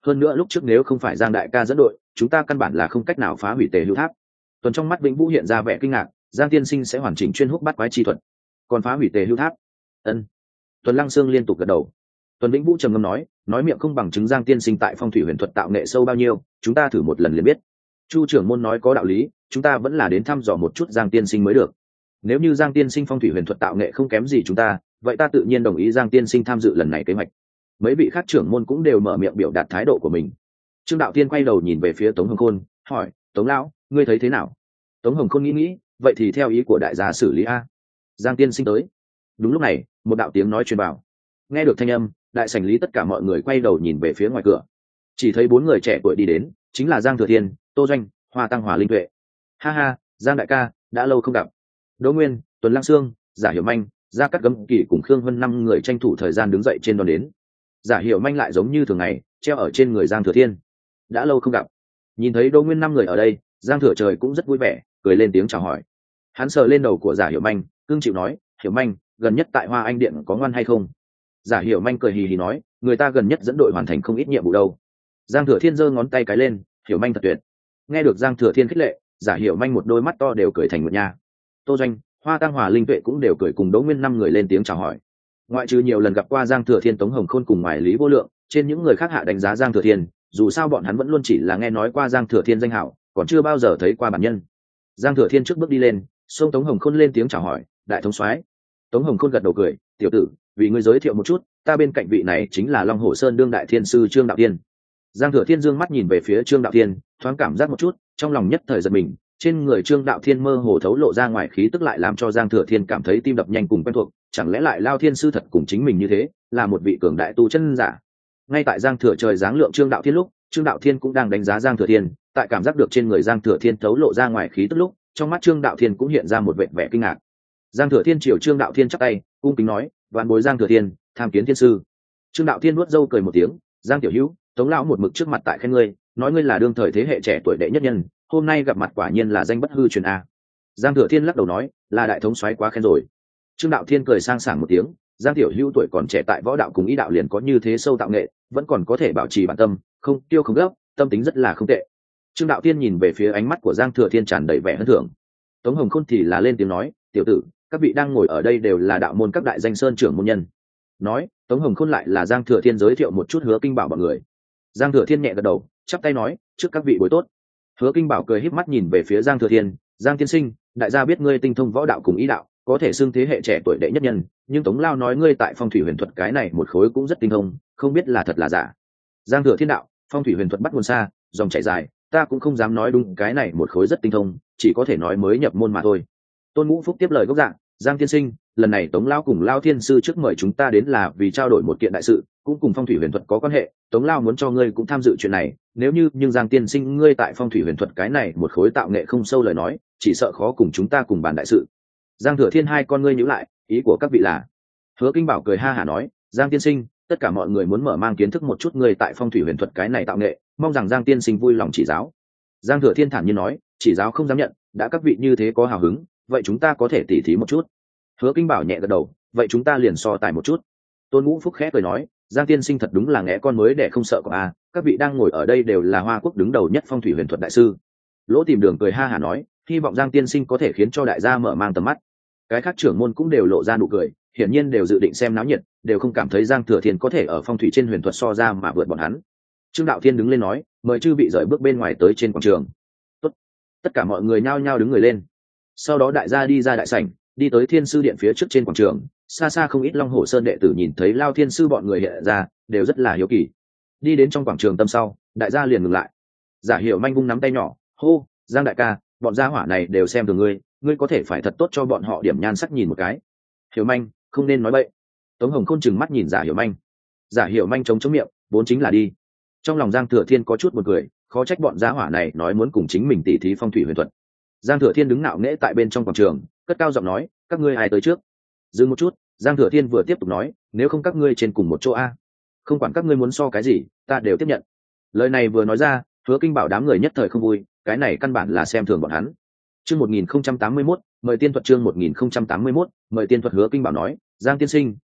hơn nữa lúc trước nếu không phải Giang đại ca dẫn đội chúng ta căn bản là không cách nào phá hủy Tề Hưu Tháp. Tuần trong mắt Vĩnh Vũ hiện ra vẻ kinh ngạc, Giang tiên sinh sẽ hoàn chỉnh chuyên húc bắt quái chi thuật, còn phá hủy Tề Hưu Tháp? Ân. Tuần Lăng Sương liên tục gật đầu. Tuần Vĩnh Vũ trầm ngâm nói, nói miệng không bằng chứng Giang tiên sinh tại phong thủy huyền thuật tạo nghệ sâu bao nhiêu, chúng ta thử một lần liền biết. Chu trưởng môn nói có đạo lý, chúng ta vẫn là đến thăm dò một chút Giang tiên sinh mới được. Nếu như Giang tiên sinh phong thủy huyền thuật tạo nghệ không kém gì chúng ta, vậy ta tự nhiên đồng ý Giang tiên sinh tham dự lần này kế hoạch. Mấy vị khác trưởng môn cũng đều mở miệng biểu đạt thái độ của mình. Trương đạo tiên quay đầu nhìn về phía Tống Hồng Khôn, hỏi, Tống lão, ngươi thấy thế nào? Tống Hồng Khôn nghĩ nghĩ, vậy thì theo ý của đại gia xử lý a. Giang tiên sinh tới. Đúng lúc này, một đạo tiếng nói truyền vào. Nghe được thanh âm, đại sảnh lý tất cả mọi người quay đầu nhìn về phía ngoài cửa. Chỉ thấy bốn người trẻ tuổi đi đến, chính là Giang Thừa Thiên, Tô Doanh, Hoa Tăng Hòa Linh Tuệ. Ha ha, Giang đại ca, đã lâu không gặp. Đỗ Nguyên, Tuần Lăng Sương, Giả Hiểu Manh, Gia Cát Gấm Kỳ cùng Khương Vân năm người tranh thủ thời gian đứng dậy trên đón đến. Giả Hiểu Manh lại giống như thường ngày, treo ở trên người Giang Thừa Thiên. Đã lâu không gặp. Nhìn thấy Đỗ Nguyên năm người ở đây, Giang Thừa Trời cũng rất vui vẻ, cười lên tiếng chào hỏi. Hắn sờ lên đầu của Giả Hiểu Manh, cương chịu nói, Hiểu Manh, gần nhất tại Hoa Anh Điện có ngoan hay không? Giả Hiểu Manh cười hì hì nói, người ta gần nhất dẫn đội hoàn thành không ít nhiệm vụ đâu. Giang Thừa Thiên giơ ngón tay cái lên, Hiểu Manh thật tuyệt. Nghe được Giang Thừa Thiên khích lệ, Giả Hiểu Manh một đôi mắt to đều cười thành một nha. Tô Doanh, Hoa Tăng Hòa Linh Tuệ cũng đều cười cùng Đỗ Nguyên năm người lên tiếng chào hỏi. Ngoại trừ nhiều lần gặp qua Giang Thừa Thiên, Tống Hồng Khôn cùng ngoài Lý Vô Lượng, trên những người khác hạ đánh giá Giang Thừa Thiên, dù sao bọn hắn vẫn luôn chỉ là nghe nói qua Giang Thừa Thiên danh hảo, còn chưa bao giờ thấy qua bản nhân. Giang Thừa Thiên trước bước đi lên, xông Tống Hồng Khôn lên tiếng chào hỏi, đại thống soái. Tống Hồng Khôn gật đầu cười, tiểu tử, vì ngươi giới thiệu một chút, ta bên cạnh vị này chính là Long Hồ Sơn đương đại thiên sư Trương Đạo Thiên. Giang Thừa Thiên dương mắt nhìn về phía Trương Đạo Thiên, thoáng cảm giác một chút, trong lòng nhất thời giật mình, trên người Trương Đạo Thiên mơ hồ thấu lộ ra ngoài khí tức lại làm cho Giang Thừa Thiên cảm thấy tim đập nhanh cùng quen thuộc, chẳng lẽ lại Lao Thiên sư thật cùng chính mình như thế, là một vị cường đại tu chân giả. Ngay tại Giang Thừa Trời giáng lượng Trương Đạo Thiên lúc, Trương Đạo Thiên cũng đang đánh giá Giang Thừa Thiên, tại cảm giác được trên người Giang Thừa Thiên thấu lộ ra ngoài khí tức lúc, trong mắt Trương Đạo Thiên cũng hiện ra một vẻ vẻ kinh ngạc. Giang Thừa Thiên chiều Trương Đạo Thiên chắp tay, cung kính nói, "Vạn bối Giang Thừa Thiên, tham kiến thiên sư." Trương Đạo Thiên nuốt râu cười một tiếng, "Giang tiểu hữu, Tống lão một mực trước mặt tại khen ngươi, nói ngươi là đương thời thế hệ trẻ tuổi đệ nhất nhân, hôm nay gặp mặt quả nhiên là danh bất hư truyền a." Giang Thừa Thiên lắc đầu nói, "Là đại thống soái quá khen rồi." Trương Đạo Thiên cười sang sảng một tiếng, "Giang tiểu hữu tuổi còn trẻ tại võ đạo cùng ý đạo liền có như thế sâu tạo nghệ, vẫn còn có thể bảo trì bản tâm, không tiêu không gấp, tâm tính rất là không tệ." Trương Đạo Thiên nhìn về phía ánh mắt của Giang Thừa Thiên tràn đầy vẻ hân thưởng. Tống Hồng Khôn thì là lên tiếng nói, "Tiểu tử, các vị đang ngồi ở đây đều là đạo môn các đại danh sơn trưởng môn nhân." Nói, Tống Hồng Khôn lại là Giang Thừa Thiên giới thiệu một chút Hứa Kinh Bảo bọn người. Giang Thừa Thiên nhẹ gật đầu, chắp tay nói, "Trước các vị buổi tốt." Hứa Kinh Bảo cười híp mắt nhìn về phía Giang Thừa Thiên, "Giang tiên sinh, đại gia biết ngươi tinh thông võ đạo cùng ý đạo, có thể xưng thế hệ trẻ tuổi đệ nhất nhân, nhưng Tống lao nói ngươi tại phong thủy huyền thuật cái này một khối cũng rất tinh thông, không biết là thật là giả." Giang Thừa Thiên đạo, "Phong thủy huyền thuật bắt nguồn xa, dòng chảy dài, ta cũng không dám nói đúng cái này một khối rất tinh thông, chỉ có thể nói mới nhập môn mà thôi." Tôn Ngũ Phúc tiếp lời gốc dạng, "Giang tiên sinh, lần này Tống lao cùng Lao thiên sư trước mời chúng ta đến là vì trao đổi một kiện đại sự, cũng cùng phong thủy huyền thuật có quan hệ, Tống lao muốn cho ngươi cũng tham dự chuyện này, nếu như nhưng Giang tiên sinh ngươi tại phong thủy huyền thuật cái này một khối tạo nghệ không sâu lời nói, chỉ sợ khó cùng chúng ta cùng bàn đại sự." Giang Thừa Thiên hai con ngươi nhíu lại, "Ý của các vị là?" Hứa Kinh Bảo cười ha hả nói, "Giang tiên sinh, tất cả mọi người muốn mở mang kiến thức một chút ngươi tại phong thủy huyền thuật cái này tạo nghệ, mong rằng Giang tiên sinh vui lòng chỉ giáo." Giang Thừa Thiên thản nhiên nói, "Chỉ giáo không dám nhận, đã các vị như thế có hào hứng, vậy chúng ta có thể tỉ thí một chút." Hứa Kinh Bảo nhẹ gật đầu, "Vậy chúng ta liền so tài một chút." Tôn Ngũ Phúc khẽ cười nói, "Giang tiên sinh thật đúng là ngẽ con mới để không sợ có a, các vị đang ngồi ở đây đều là Hoa Quốc đứng đầu nhất phong thủy huyền thuật đại sư." Lỗ Tìm Đường cười ha hả nói, "Hy vọng Giang tiên sinh có thể khiến cho đại gia mở mang tầm mắt." Cái khác trưởng môn cũng đều lộ ra nụ cười, hiển nhiên đều dự định xem náo nhiệt, đều không cảm thấy Giang Thừa Thiên có thể ở phong thủy trên huyền thuật so ra mà vượt bọn hắn. Trương Đạo Thiên đứng lên nói, "Mời chư vị rời bước bên ngoài tới trên quảng trường." Tốt. Tất cả mọi người nhao nhao đứng người lên. Sau đó đại gia đi ra đại sảnh, đi tới Thiên sư điện phía trước trên quảng trường, xa xa không ít Long Hổ Sơn đệ tử nhìn thấy Lao Thiên sư bọn người hiện ra, đều rất là hiếu kỳ. Đi đến trong quảng trường tâm sau, đại gia liền ngừng lại. Giả Hiểu Manh vung nắm tay nhỏ, hô, "Giang đại ca, bọn gia hỏa này đều xem thường ngươi, ngươi có thể phải thật tốt cho bọn họ điểm nhan sắc nhìn một cái." Hiểu Manh, không nên nói bậy. Tống Hồng Khôn trừng mắt nhìn Giả Hiểu Manh. Giả Hiểu Manh chống chống miệng, vốn chính là đi. Trong lòng Giang Thừa Thiên có chút buồn cười, khó trách bọn gia hỏa này nói muốn cùng chính mình tỉ thí phong thủy huyền thuật. Giang Thừa Thiên đứng ngạo nghễ tại bên trong quảng trường, cất cao giọng nói, "Các ngươi ai tới trước?" Dừng một chút, Giang Thừa Thiên vừa tiếp tục nói, "Nếu không các ngươi trên cùng một chỗ a, không quản các ngươi muốn so cái gì, ta đều tiếp nhận." Lời này vừa nói ra, Hứa Kinh Bảo đám người nhất thời không vui, cái này căn bản là xem thường bọn hắn. Chương một nghìn không trăm tám mươi mốt, mời tiên thuật chương một nghìn không trăm tám mươi mốt, mời tiên thuật. Hứa Kinh Bảo nói, "Giang tiên sinh,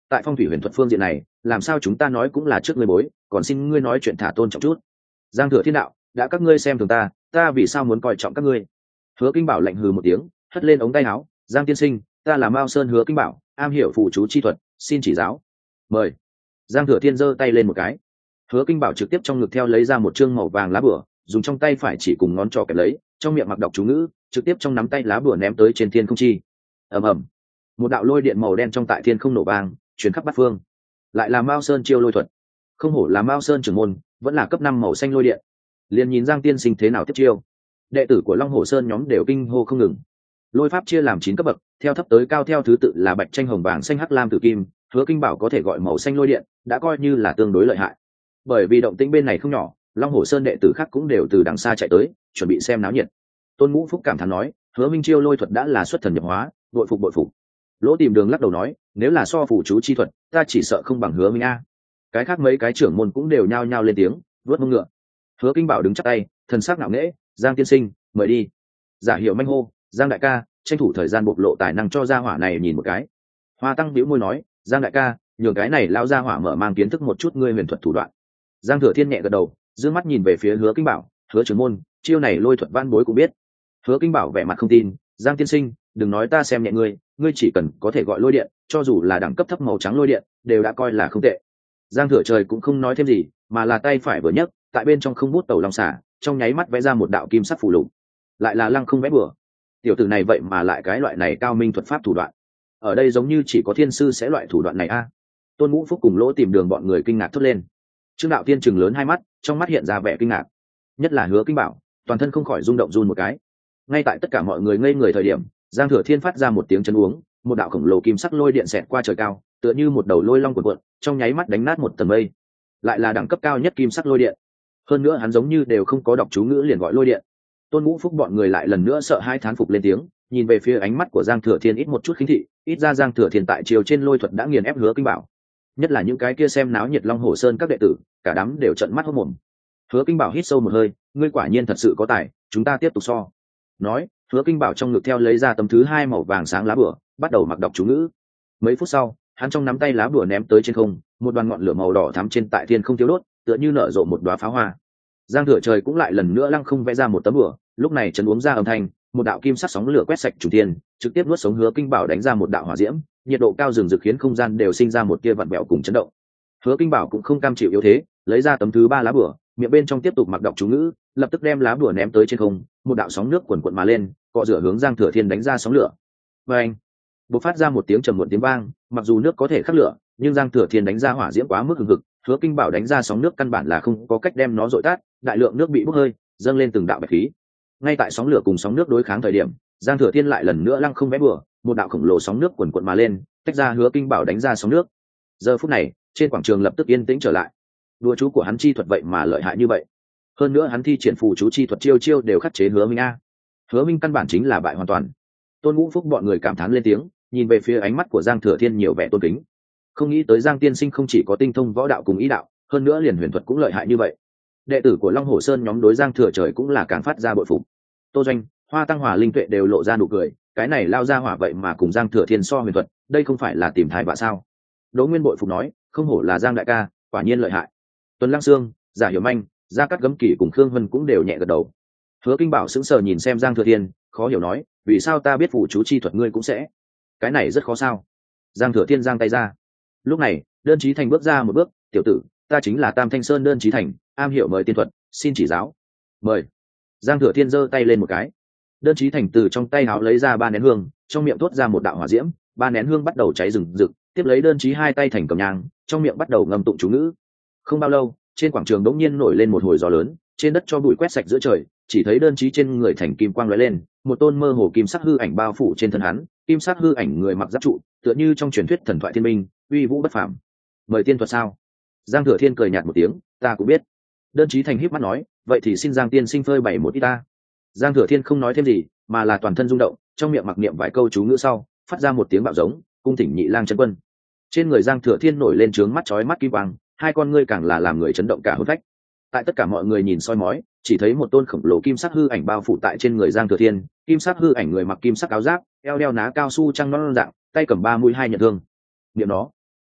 tại phong thủy huyền thuật phương diện này làm sao chúng ta nói cũng là trước ngươi bối, còn xin ngươi nói chuyện thả tôn trọng chút. Giang Thừa Thiên đạo, đã các ngươi xem thường ta, ta vì sao muốn coi trọng các ngươi? Hứa Kinh Bảo lạnh hừ một tiếng, hất lên ống tay áo, Giang tiên sinh, ta là Mao Sơn Hứa Kinh Bảo, am hiểu phù chú chi thuật, xin chỉ giáo. Mời. Giang Thừa Thiên giơ tay lên một cái. Hứa Kinh Bảo trực tiếp trong ngực theo lấy ra một chương màu vàng lá bửa, dùng trong tay phải chỉ cùng ngón trỏ kẹp lấy, trong miệng mặc đọc chú ngữ, trực tiếp trong nắm tay lá bửa ném tới trên thiên không chi. Ầm ầm. Một đạo lôi điện màu đen trong tại thiên không nổ vang, truyền khắp bát phương. Lại là Mao Sơn chiêu lôi thuật. Không hổ là Mao Sơn trưởng môn, vẫn là cấp năm màu xanh lôi điện. Liền nhìn Giang tiên sinh thế nào tiếp chiêu. Đệ tử của Long Hổ Sơn nhóm đều kinh hô không ngừng. Lôi pháp chia làm chín cấp bậc, theo thấp tới cao theo thứ tự là bạch tranh hồng vàng xanh hắc lam tử kim, Hứa Kinh Bảo có thể gọi màu xanh lôi điện, đã coi như là tương đối lợi hại. Bởi vì động tĩnh bên này không nhỏ, Long Hổ Sơn đệ tử khác cũng đều từ đằng xa chạy tới, chuẩn bị xem náo nhiệt. Tôn Ngũ Phúc cảm thán nói, Hứa Minh chiêu lôi thuật đã là xuất thần nhập hóa, bội phục bội phục. Lỗ Tìm Đường lắc đầu nói, nếu là so phủ chú chi thuật, ta chỉ sợ không bằng Hứa Minh a. Cái khác mấy cái trưởng môn cũng đều nhao nhao lên tiếng, vớt mông ngựa. Hứa Kinh Bảo đứng chắp tay, thần sắc ngạo nghễ, Giang tiên sinh, mời đi. Giả hiệu manh hô, Giang đại ca, tranh thủ thời gian bộc lộ tài năng cho gia hỏa này nhìn một cái. Hoa Tăng bĩu môi nói, Giang đại ca, nhường cái này lao gia hỏa mở mang kiến thức một chút ngươi huyền thuật thủ đoạn. Giang Thừa Thiên nhẹ gật đầu, dương mắt nhìn về phía Hứa Kinh Bảo, Hứa trưởng môn, chiêu này lôi thuật văn bối cũng biết. Hứa Kinh Bảo vẻ mặt không tin, Giang tiên sinh, đừng nói ta xem nhẹ ngươi, ngươi chỉ cần có thể gọi lôi điện, cho dù là đẳng cấp thấp màu trắng lôi điện, đều đã coi là không tệ. Giang Thừa Trời cũng không nói thêm gì, mà là tay phải vừa nhấc, tại bên trong không bút tẩu long xả, trong nháy mắt vẽ ra một đạo kim sắc phù lục. Lại là lăng không vẽ bừa. Tiểu tử này vậy mà lại cái loại này cao minh thuật pháp thủ đoạn. Ở đây giống như chỉ có thiên sư sẽ loại thủ đoạn này a. Tôn Ngũ Phúc cùng Lỗ Tìm Đường bọn người kinh ngạc thốt lên. Trương Đạo Tiên trừng lớn hai mắt, trong mắt hiện ra vẻ kinh ngạc. Nhất là Hứa Kinh Bảo, toàn thân không khỏi rung động run một cái. Ngay tại tất cả mọi người ngây người thời điểm, Giang Thừa Thiên phát ra một tiếng chấn uống, một đạo khổng lồ kim sắc lôi điện xẹt qua trời cao, tựa như một đầu lôi long cuộn cuộn, trong nháy mắt đánh nát một tầng mây. Lại là đẳng cấp cao nhất kim sắc lôi điện. Hơn nữa hắn giống như đều không có đọc chú ngữ liền gọi lôi điện. Tôn Ngũ Phúc bọn người lại lần nữa sợ hai thán phục lên tiếng, nhìn về phía ánh mắt của Giang Thừa Thiên ít một chút khinh thị, ít ra Giang Thừa Thiên tại chiều trên lôi thuật đã nghiền ép Hứa Kinh Bảo. Nhất là những cái kia xem náo nhiệt Long Hổ Sơn các đệ tử, cả đám đều trợn mắt hốt mồm. Hứa Kinh Bảo hít sâu một hơi, ngươi quả nhiên thật sự có tài, chúng ta tiếp tục so. Nói, Hứa Kinh Bảo trong ngực theo lấy ra tấm thứ hai màu vàng sáng lá bửa, bắt đầu mặc đọc chú ngữ. Mấy phút sau, hắn trong nắm tay lá bửa ném tới trên không, một đoàn ngọn lửa màu đỏ thắm trên tại thiên không thiếu đốt, tựa như nở rộ một đóa pháo hoa. Giang Thừa Trời cũng lại lần nữa lăng không vẽ ra một tấm bửa, lúc này chấn uống ra âm thanh, một đạo kim sắc sóng lửa quét sạch chủ thiên, trực tiếp nuốt sống Hứa Kinh Bảo đánh ra một đạo hỏa diễm, nhiệt độ cao rừng rực khiến không gian đều sinh ra một tia vặn vẹo cùng chấn động. Hứa Kinh Bảo cũng không cam chịu yếu thế, lấy ra tấm thứ ba lá bửa, miệng bên trong tiếp tục mặc đọc chú ngữ, lập tức đem lá bửa ném tới trên không, một đạo sóng nước cuồn cuộn mà lên, cọ rửa hướng Giang Thừa Thiên đánh ra sóng lửa. Và anh, bộc phát ra một tiếng trầm muộn tiếng vang, mặc dù nước có thể khắc lửa, nhưng Giang Thừa Thiên đánh ra hỏa diễm quá mức hừng hực, Hứa Kinh Bảo đánh ra sóng nước căn bản là không có cách đem nó dội tắt, đại lượng nước bị bốc hơi, dâng lên từng đạo bạch khí. Ngay tại sóng lửa cùng sóng nước đối kháng thời điểm, Giang Thừa Thiên lại lần nữa lăng không vẽ bừa, một đạo khổng lồ sóng nước cuồn cuộn mà lên, tách ra Hứa Kinh Bảo đánh ra sóng nước. Giờ phút này, trên quảng trường lập tức yên tĩnh trở lại. Đùa chú của hắn chi thuật vậy mà lợi hại như vậy. Hơn nữa hắn thi triển phù chú chi thuật chiêu chiêu đều khắc chế Hứa Minh a. Hứa Minh căn bản chính là bại hoàn toàn. Tôn Ngũ Phúc bọn người cảm thán lên tiếng, nhìn về phía ánh mắt của Giang Thừa Thiên nhiều vẻ tôn kính. Không nghĩ tới Giang tiên sinh không chỉ có tinh thông võ đạo cùng ý đạo, hơn nữa liền huyền thuật cũng lợi hại như vậy. Đệ tử của Long Hổ Sơn nhóm đối Giang Thừa Trời cũng là càng phát ra bội phục. Tô Doanh, Hoa Tăng Hòa Linh Tuệ đều lộ ra nụ cười, cái này lao ra hỏa vậy mà cùng Giang Thừa Thiên so huyền thuật, đây không phải là tìm thai vạ sao? Đỗ Nguyên bội phục nói, không hổ là Giang đại ca, quả nhiên lợi hại. Tuần Lăng Sương, Giả Hiểu Manh, Gia Cát Gấm Kỷ cùng Khương Vân cũng đều nhẹ gật đầu. Hứa Kinh Bảo sững sờ nhìn xem Giang Thừa Thiên, khó hiểu nói, vì sao ta biết phù chú chi thuật ngươi cũng sẽ? Cái này rất khó sao? Giang Thừa Thiên giang tay ra. Lúc này, Đơn Chí Thành bước ra một bước, tiểu tử, ta chính là Tam Thanh Sơn Đơn Chí Thành, am hiểu mời tiên thuật, xin chỉ giáo. Mời. Giang Thừa Thiên giơ tay lên một cái. Đơn Chí Thành từ trong tay áo lấy ra ba nén hương, trong miệng thốt ra một đạo hỏa diễm, ba nén hương bắt đầu cháy rừng rực, tiếp lấy Đơn Chí hai tay thành cầm nhang, trong miệng bắt đầu ngâm tụng chú ngữ. Không bao lâu, trên quảng trường đống nhiên nổi lên một hồi gió lớn, trên đất cho bụi quét sạch giữa trời, chỉ thấy Đơn Chí trên người thành kim quang lóe lên, một tôn mơ hồ kim sắc hư ảnh bao phủ trên thân hắn, kim sắc hư ảnh người mặc giáp trụ, tựa như trong truyền thuyết thần thoại thiên minh, uy vũ bất phàm. Mời tiên thuật sao? Giang Thừa Thiên cười nhạt một tiếng, ta cũng biết. Đơn Chí Thành híp mắt nói, vậy thì xin Giang tiên sinh phơi bày một ít ta. Giang Thừa Thiên không nói thêm gì, mà là toàn thân rung động, trong miệng mặc niệm vài câu chú ngữ sau, phát ra một tiếng bạo giống, cung thỉnh nhị lang chân quân. Trên người Giang Thừa Thiên nổi lên trướng mắt chói mắt kim quang, hai con ngươi càng là làm người chấn động cả hồn phách. Tại tất cả mọi người nhìn soi mói, chỉ thấy một tôn khổng lồ kim sắc hư ảnh bao phủ tại trên người Giang Thừa Thiên, kim sắc hư ảnh người mặc kim sắc áo giáp, eo đeo ná cao su trăng non dạng, tay cầm ba mũi hai nhận thương. Niệm nó.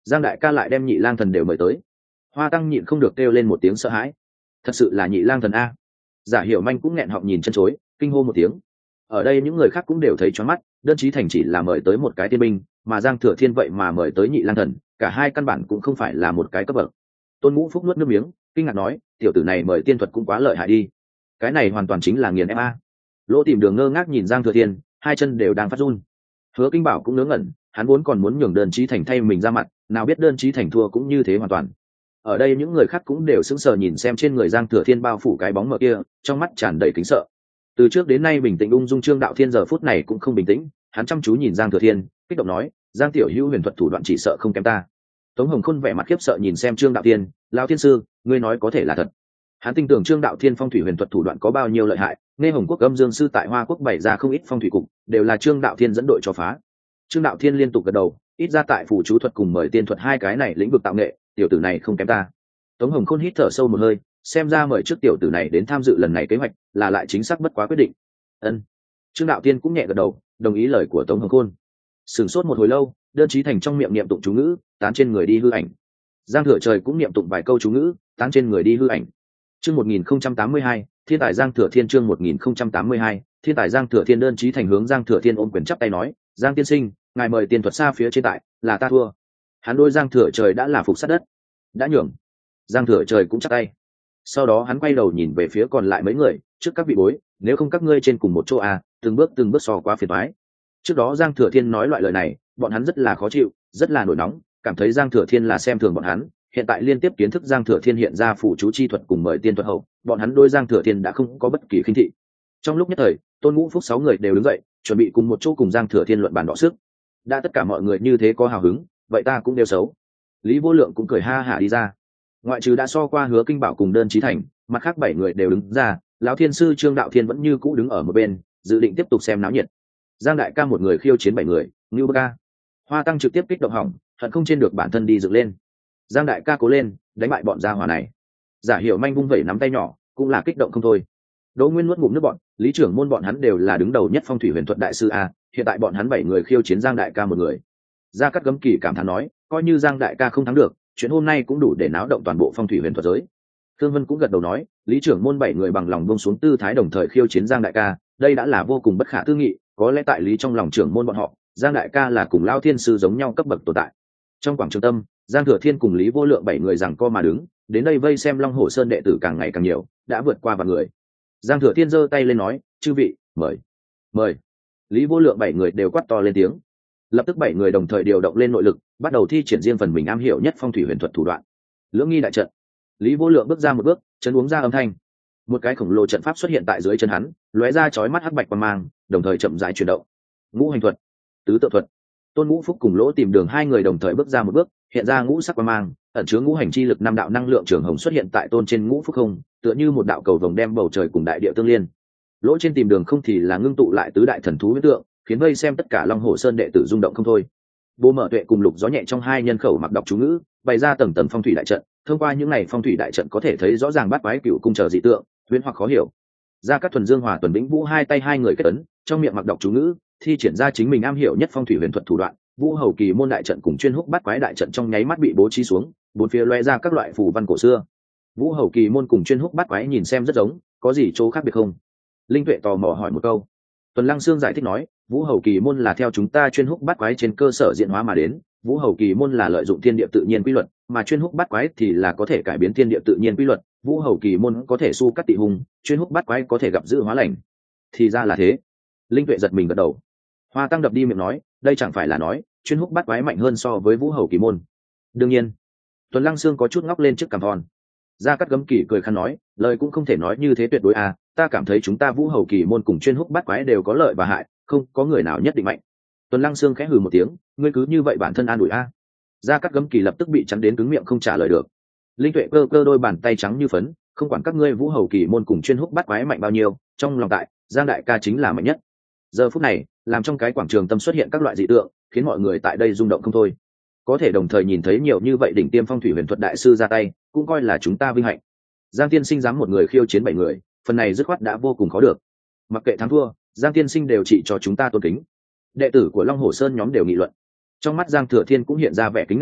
Giang đại ca lại đem nhị lang thần đều mời tới. Hoa tăng nhịn không được kêu lên một tiếng sợ hãi. Thật sự là nhị lang thần a. Giả Hiểu Manh cũng nghẹn họng nhìn chân chối, kinh hô một tiếng. Ở đây những người khác cũng đều thấy choáng mắt, đơn chí thành chỉ là mời tới một cái tiên binh, mà Giang Thừa Thiên vậy mà mời tới nhị lang thần, cả hai căn bản cũng không phải là một cái cấp bậc. Tôn Ngũ Phúc nuốt nước miếng, kinh ngạc nói, tiểu tử này mời tiên thuật cũng quá lợi hại đi. Cái này hoàn toàn chính là nghiền ép a. Lỗ Tìm Đường ngơ ngác nhìn Giang Thừa Thiên, hai chân đều đang phát run. Hứa Kinh Bảo cũng ngớ ngẩn, hắn vốn còn muốn nhường đơn chí thành thay mình ra mặt, nào biết đơn chí thành thua cũng như thế hoàn toàn. Ở đây những người khác cũng đều sững sờ nhìn xem trên người Giang Thừa Thiên bao phủ cái bóng mờ kia, trong mắt tràn đầy kính sợ. Từ trước đến nay bình tĩnh ung dung Trương Đạo Thiên giờ phút này cũng không bình tĩnh, hắn chăm chú nhìn Giang Thừa Thiên, kích động nói, Giang tiểu hữu huyền thuật thủ đoạn chỉ sợ không kém ta. Tống Hồng Khôn vẻ mặt khiếp sợ nhìn xem Trương Đạo Thiên, lão thiên sư, ngươi nói có thể là thật. Hắn tin tưởng Trương Đạo Thiên phong thủy huyền thuật thủ đoạn có bao nhiêu lợi hại, nghe Hồng Quốc Âm Dương sư tại Hoa Quốc bày ra không ít phong thủy cục, đều là Trương Đạo Thiên dẫn đội cho phá. Trương Đạo Thiên liên tục gật đầu, ít ra tại phủ chú thuật cùng mời tiên thuật hai cái này lĩnh vực tạo nghệ, tiểu tử này không kém ta. Tống Hồng Khôn hít thở sâu một hơi, xem ra mời trước tiểu tử này đến tham dự lần này kế hoạch là lại chính xác bất quá quyết định. Ân. Trương Đạo Thiên cũng nhẹ gật đầu, đồng ý lời của Tống Hồng Khôn. Sửng sốt một hồi lâu, đơn chí thành trong miệng niệm tụng chú ngữ, tán trên người đi hư ảnh. Giang Thừa Trời cũng niệm tụng vài câu chú ngữ, tán trên người đi hư ảnh. Chương một nghìn không trăm tám mươi hai, Thiên tài Giang Thừa Thiên chương một nghìn không trăm tám mươi hai, Thiên tài Giang Thừa Thiên đơn chí thành hướng Giang Thừa Thiên ôm quyền chắp tay nói, Giang tiên sinh, ngài mời tiền thuật xa phía trên tại, là ta thua. Hắn đôi Giang Thừa Trời đã là phục sát đất, đã nhường. Giang Thừa Trời cũng chắp tay. Sau đó hắn quay đầu nhìn về phía còn lại mấy người, trước các vị bối, nếu không các ngươi trên cùng một chỗ à, từng bước từng bước so quá phiền toái. Trước đó Giang Thừa Thiên nói loại lời này, bọn hắn rất là khó chịu, rất là nổi nóng, cảm thấy Giang Thừa Thiên là xem thường bọn hắn. Hiện tại liên tiếp kiến thức Giang Thừa Thiên hiện ra phụ chú chi thuật cùng mời tiên thuật hậu, bọn hắn đôi Giang Thừa Thiên đã không có bất kỳ khinh thị. Trong lúc nhất thời, Tôn Ngũ Phúc sáu người đều đứng dậy, chuẩn bị cùng một chỗ cùng Giang Thừa Thiên luận bàn đọ sức. Đã tất cả mọi người như thế có hào hứng, vậy ta cũng đều xấu. Lý Vô Lượng cũng cười ha hả đi ra. Ngoại trừ đã so qua Hứa Kinh Bảo cùng đơn chí thành, mặt khác bảy người đều đứng ra, lão thiên sư Trương Đạo Thiên vẫn như cũ đứng ở một bên, dự định tiếp tục xem náo nhiệt. Giang đại ca một người khiêu chiến bảy người, Ngưu ca. Hoa tăng trực tiếp kích động hỏng, hận không trên được bản thân đi dựng lên. Giang đại ca cố lên, đánh bại bọn gia hỏa này. Giả Hiểu Manh vung vẩy nắm tay nhỏ, cũng là kích động không thôi. Đỗ Nguyên nuốt ngụm nước bọn, Lý trưởng môn bọn hắn đều là đứng đầu nhất phong thủy huyền thuật đại sư a, hiện tại bọn hắn bảy người khiêu chiến Giang đại ca một người. Gia Cát Gấm Kỳ cảm thán nói, coi như Giang đại ca không thắng được, chuyện hôm nay cũng đủ để náo động toàn bộ phong thủy huyền thuật giới. Thương Vân cũng gật đầu nói, Lý trưởng môn bảy người bằng lòng buông xuống tư thái đồng thời khiêu chiến Giang đại ca, đây đã là vô cùng bất khả tư nghị, có lẽ tại lý trong lòng trưởng môn bọn họ, Giang đại ca là cùng Lão thiên sư giống nhau cấp bậc tồn tại. Trong quảng trường tâm, Giang Thừa Thiên cùng Lý Vô Lượng bảy người giằng co mà đứng, đến đây vây xem Long Hổ Sơn đệ tử càng ngày càng nhiều, đã vượt qua vài người. Giang Thừa Thiên giơ tay lên nói, chư vị, mời, mời. Lý Vô Lượng bảy người đều quát to lên tiếng. Lập tức bảy người đồng thời điều động lên nội lực, bắt đầu thi triển riêng phần mình am hiểu nhất phong thủy huyền thuật thủ đoạn. Lưỡng nghi đại trận. Lý Vô Lượng bước ra một bước, chân uống ra âm thanh. Một cái khổng lồ trận pháp xuất hiện tại dưới chân hắn, lóe ra chói mắt hắc bạch quang mang, đồng thời chậm rãi chuyển động. Ngũ hành thuật, tứ tự thuật. Tôn Ngũ Phúc cùng Lỗ Tìm Đường hai người đồng thời bước ra một bước, hiện ra ngũ sắc quang mang, ẩn chứa ngũ hành chi lực năm đạo năng lượng trường hồng xuất hiện tại tôn trên Ngũ Phúc không, tựa như một đạo cầu vồng đem bầu trời cùng đại địa tương liên. Lỗ trên Tìm Đường không thì là ngưng tụ lại tứ đại thần thú huyết tượng, khiến vây xem tất cả Long Hồ Sơn đệ tử rung động không thôi. Bố Mở Tuệ cùng Lục Gió Nhẹ trong hai nhân khẩu mặc đọc chú ngữ, bày ra tầng tầng phong thủy đại trận, thông qua những này phong thủy đại trận có thể thấy rõ ràng bát quái cựu cung chờ dị tượng, huyễn hoặc khó hiểu. Ra các thuần dương hòa tuần vĩnh vũ hai tay hai người kết ấn, trong miệng mặc đọc chú ngữ, thi triển ra chính mình am hiểu nhất phong thủy huyền thuật thủ đoạn. Vũ Hầu Kỳ môn đại trận cùng chuyên húc bát quái đại trận trong nháy mắt bị bố trí xuống, bốn phía lóe ra các loại phù văn cổ xưa. Vũ Hầu Kỳ môn cùng chuyên húc bát quái nhìn xem rất giống, có gì chỗ khác biệt không? Linh Tuệ tò mò hỏi một câu. Tuần Lăng Sương giải thích nói, Vũ Hầu Kỳ môn là theo chúng ta chuyên húc bát quái trên cơ sở diễn hóa mà đến, Vũ Hầu Kỳ môn là lợi dụng thiên địa tự nhiên quy luật, mà chuyên húc bát quái thì là có thể cải biến thiên địa tự nhiên quy luật, Vũ Hầu Kỳ môn có thể su cắt tị hung, chuyên húc bát quái có thể gặp dự hóa lành. Thì ra là thế. Linh Tuệ giật mình gật đầu. Hoa Tăng đập đi miệng nói, đây chẳng phải là nói chuyên húc bát quái mạnh hơn so với Vũ Hầu Kỳ môn. Đương nhiên. Tuần Lăng Sương có chút ngóc lên trước cằm thon. Gia Cát Gấm Kỳ cười khăn nói, lời cũng không thể nói như thế tuyệt đối à, ta cảm thấy chúng ta Vũ Hầu Kỳ môn cùng chuyên húc bát quái đều có lợi và hại, không có người nào nhất định mạnh. Tuần Lăng Sương khẽ hừ một tiếng, ngươi cứ như vậy bản thân an ủi a. Gia Cát Gấm Kỳ lập tức bị chắn đến cứng miệng không trả lời được. Linh Tuệ cơ cơ đôi bàn tay trắng như phấn, không quản các ngươi Vũ Hầu Kỳ môn cùng chuyên húc bát quái mạnh bao nhiêu, trong lòng tại Giang đại ca chính là mạnh nhất. Giờ phút này, làm trong cái quảng trường tâm xuất hiện các loại dị tượng, khiến mọi người tại đây rung động không thôi. Có thể đồng thời nhìn thấy nhiều như vậy đỉnh tiêm phong thủy huyền thuật đại sư ra tay, cũng coi là chúng ta vinh hạnh. Giang tiên sinh dám một người khiêu chiến bảy người, phần này dứt khoát đã vô cùng khó được. Mặc kệ thắng thua, Giang tiên sinh đều chỉ cho chúng ta tôn kính. Đệ tử của Long Hổ Sơn nhóm đều nghị luận. Trong mắt Giang Thừa Thiên cũng hiện ra vẻ kính nể,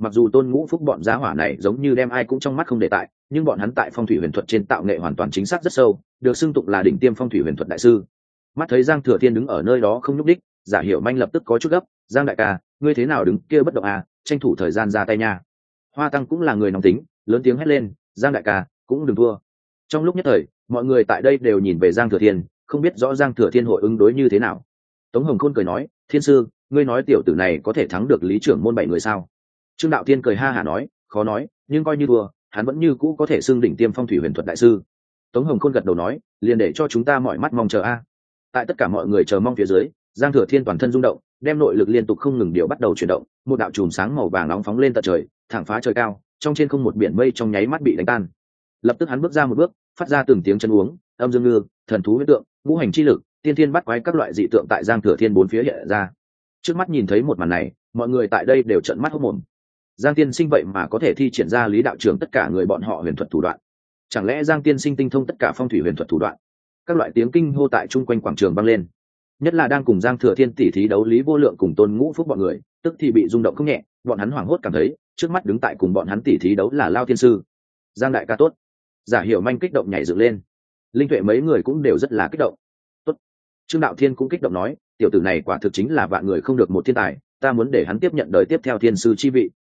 mặc dù Tôn Ngũ Phúc bọn gia hỏa này giống như đem ai cũng trong mắt không để tại, nhưng bọn hắn tại phong thủy huyền thuật trên tạo nghệ hoàn toàn chính xác rất sâu, được xưng tụng là đỉnh tiêm phong thủy huyền thuật đại sư. Mắt thấy Giang Thừa Thiên đứng ở nơi đó không nhúc đích, Giả Hiểu Manh lập tức có chút gấp. Giang đại ca, ngươi thế nào đứng kia bất động à, tranh thủ thời gian ra tay nha. Hoa Tăng cũng là người nóng tính, lớn tiếng hét lên. Giang đại ca, cũng đừng thua. Trong lúc nhất thời, mọi người tại đây đều nhìn về Giang Thừa Thiên, không biết rõ Giang Thừa Thiên hội ứng đối như thế nào. Tống Hồng Khôn cười nói, Thiên sư, ngươi nói tiểu tử này có thể thắng được lý trưởng môn bảy người sao? Trương Đạo Thiên cười ha hả nói, khó nói, nhưng coi như thua, hắn vẫn như cũ có thể xưng đỉnh tiêm phong thủy huyền thuật đại sư. Tống Hồng Khôn gật đầu nói, liền để cho chúng ta mọi mắt mong chờ a. Tại tất cả mọi người chờ mong phía dưới, Giang Thừa Thiên toàn thân rung động, đem nội lực liên tục không ngừng điều bắt đầu chuyển động, một đạo chùm sáng màu vàng nóng phóng lên tận trời, thẳng phá trời cao, trong trên không một biển mây trong nháy mắt bị đánh tan. Lập tức hắn bước ra một bước, phát ra từng tiếng chân uống, âm dương ngư, thần thú huyết tượng, ngũ hành chi lực, tiên thiên bắt quái các loại dị tượng tại Giang Thừa Thiên bốn phía hiện ra. Trước mắt nhìn thấy một màn này, mọi người tại đây đều trợn mắt hốt mồm. Giang Tiên Sinh vậy mà có thể thi triển ra lý đạo trưởng tất cả người bọn họ huyền thuật thủ đoạn. Chẳng lẽ Giang Tiên Sinh tinh thông tất cả phong thủy huyền thuật thủ đoạn? Các loại tiếng kinh hô tại chung quanh quảng trường vang lên. Nhất là đang cùng Giang Thừa Thiên tỉ thí đấu Lý Vô Lượng cùng Tôn Ngũ Phúc bọn người, tức thì bị rung động không nhẹ, bọn hắn hoảng hốt cảm thấy, trước mắt đứng tại cùng bọn hắn tỉ thí đấu là Lao Thiên sư. Giang đại ca tốt. Giả Hiểu Manh kích động nhảy dựng lên. Linh Tuệ mấy người cũng đều rất là kích động. Tốt. Trương Đạo Thiên cũng kích động nói, tiểu tử này quả thực chính là vạn người không được một thiên tài, ta muốn để hắn tiếp nhận đời tiếp theo thiên sư chi vị.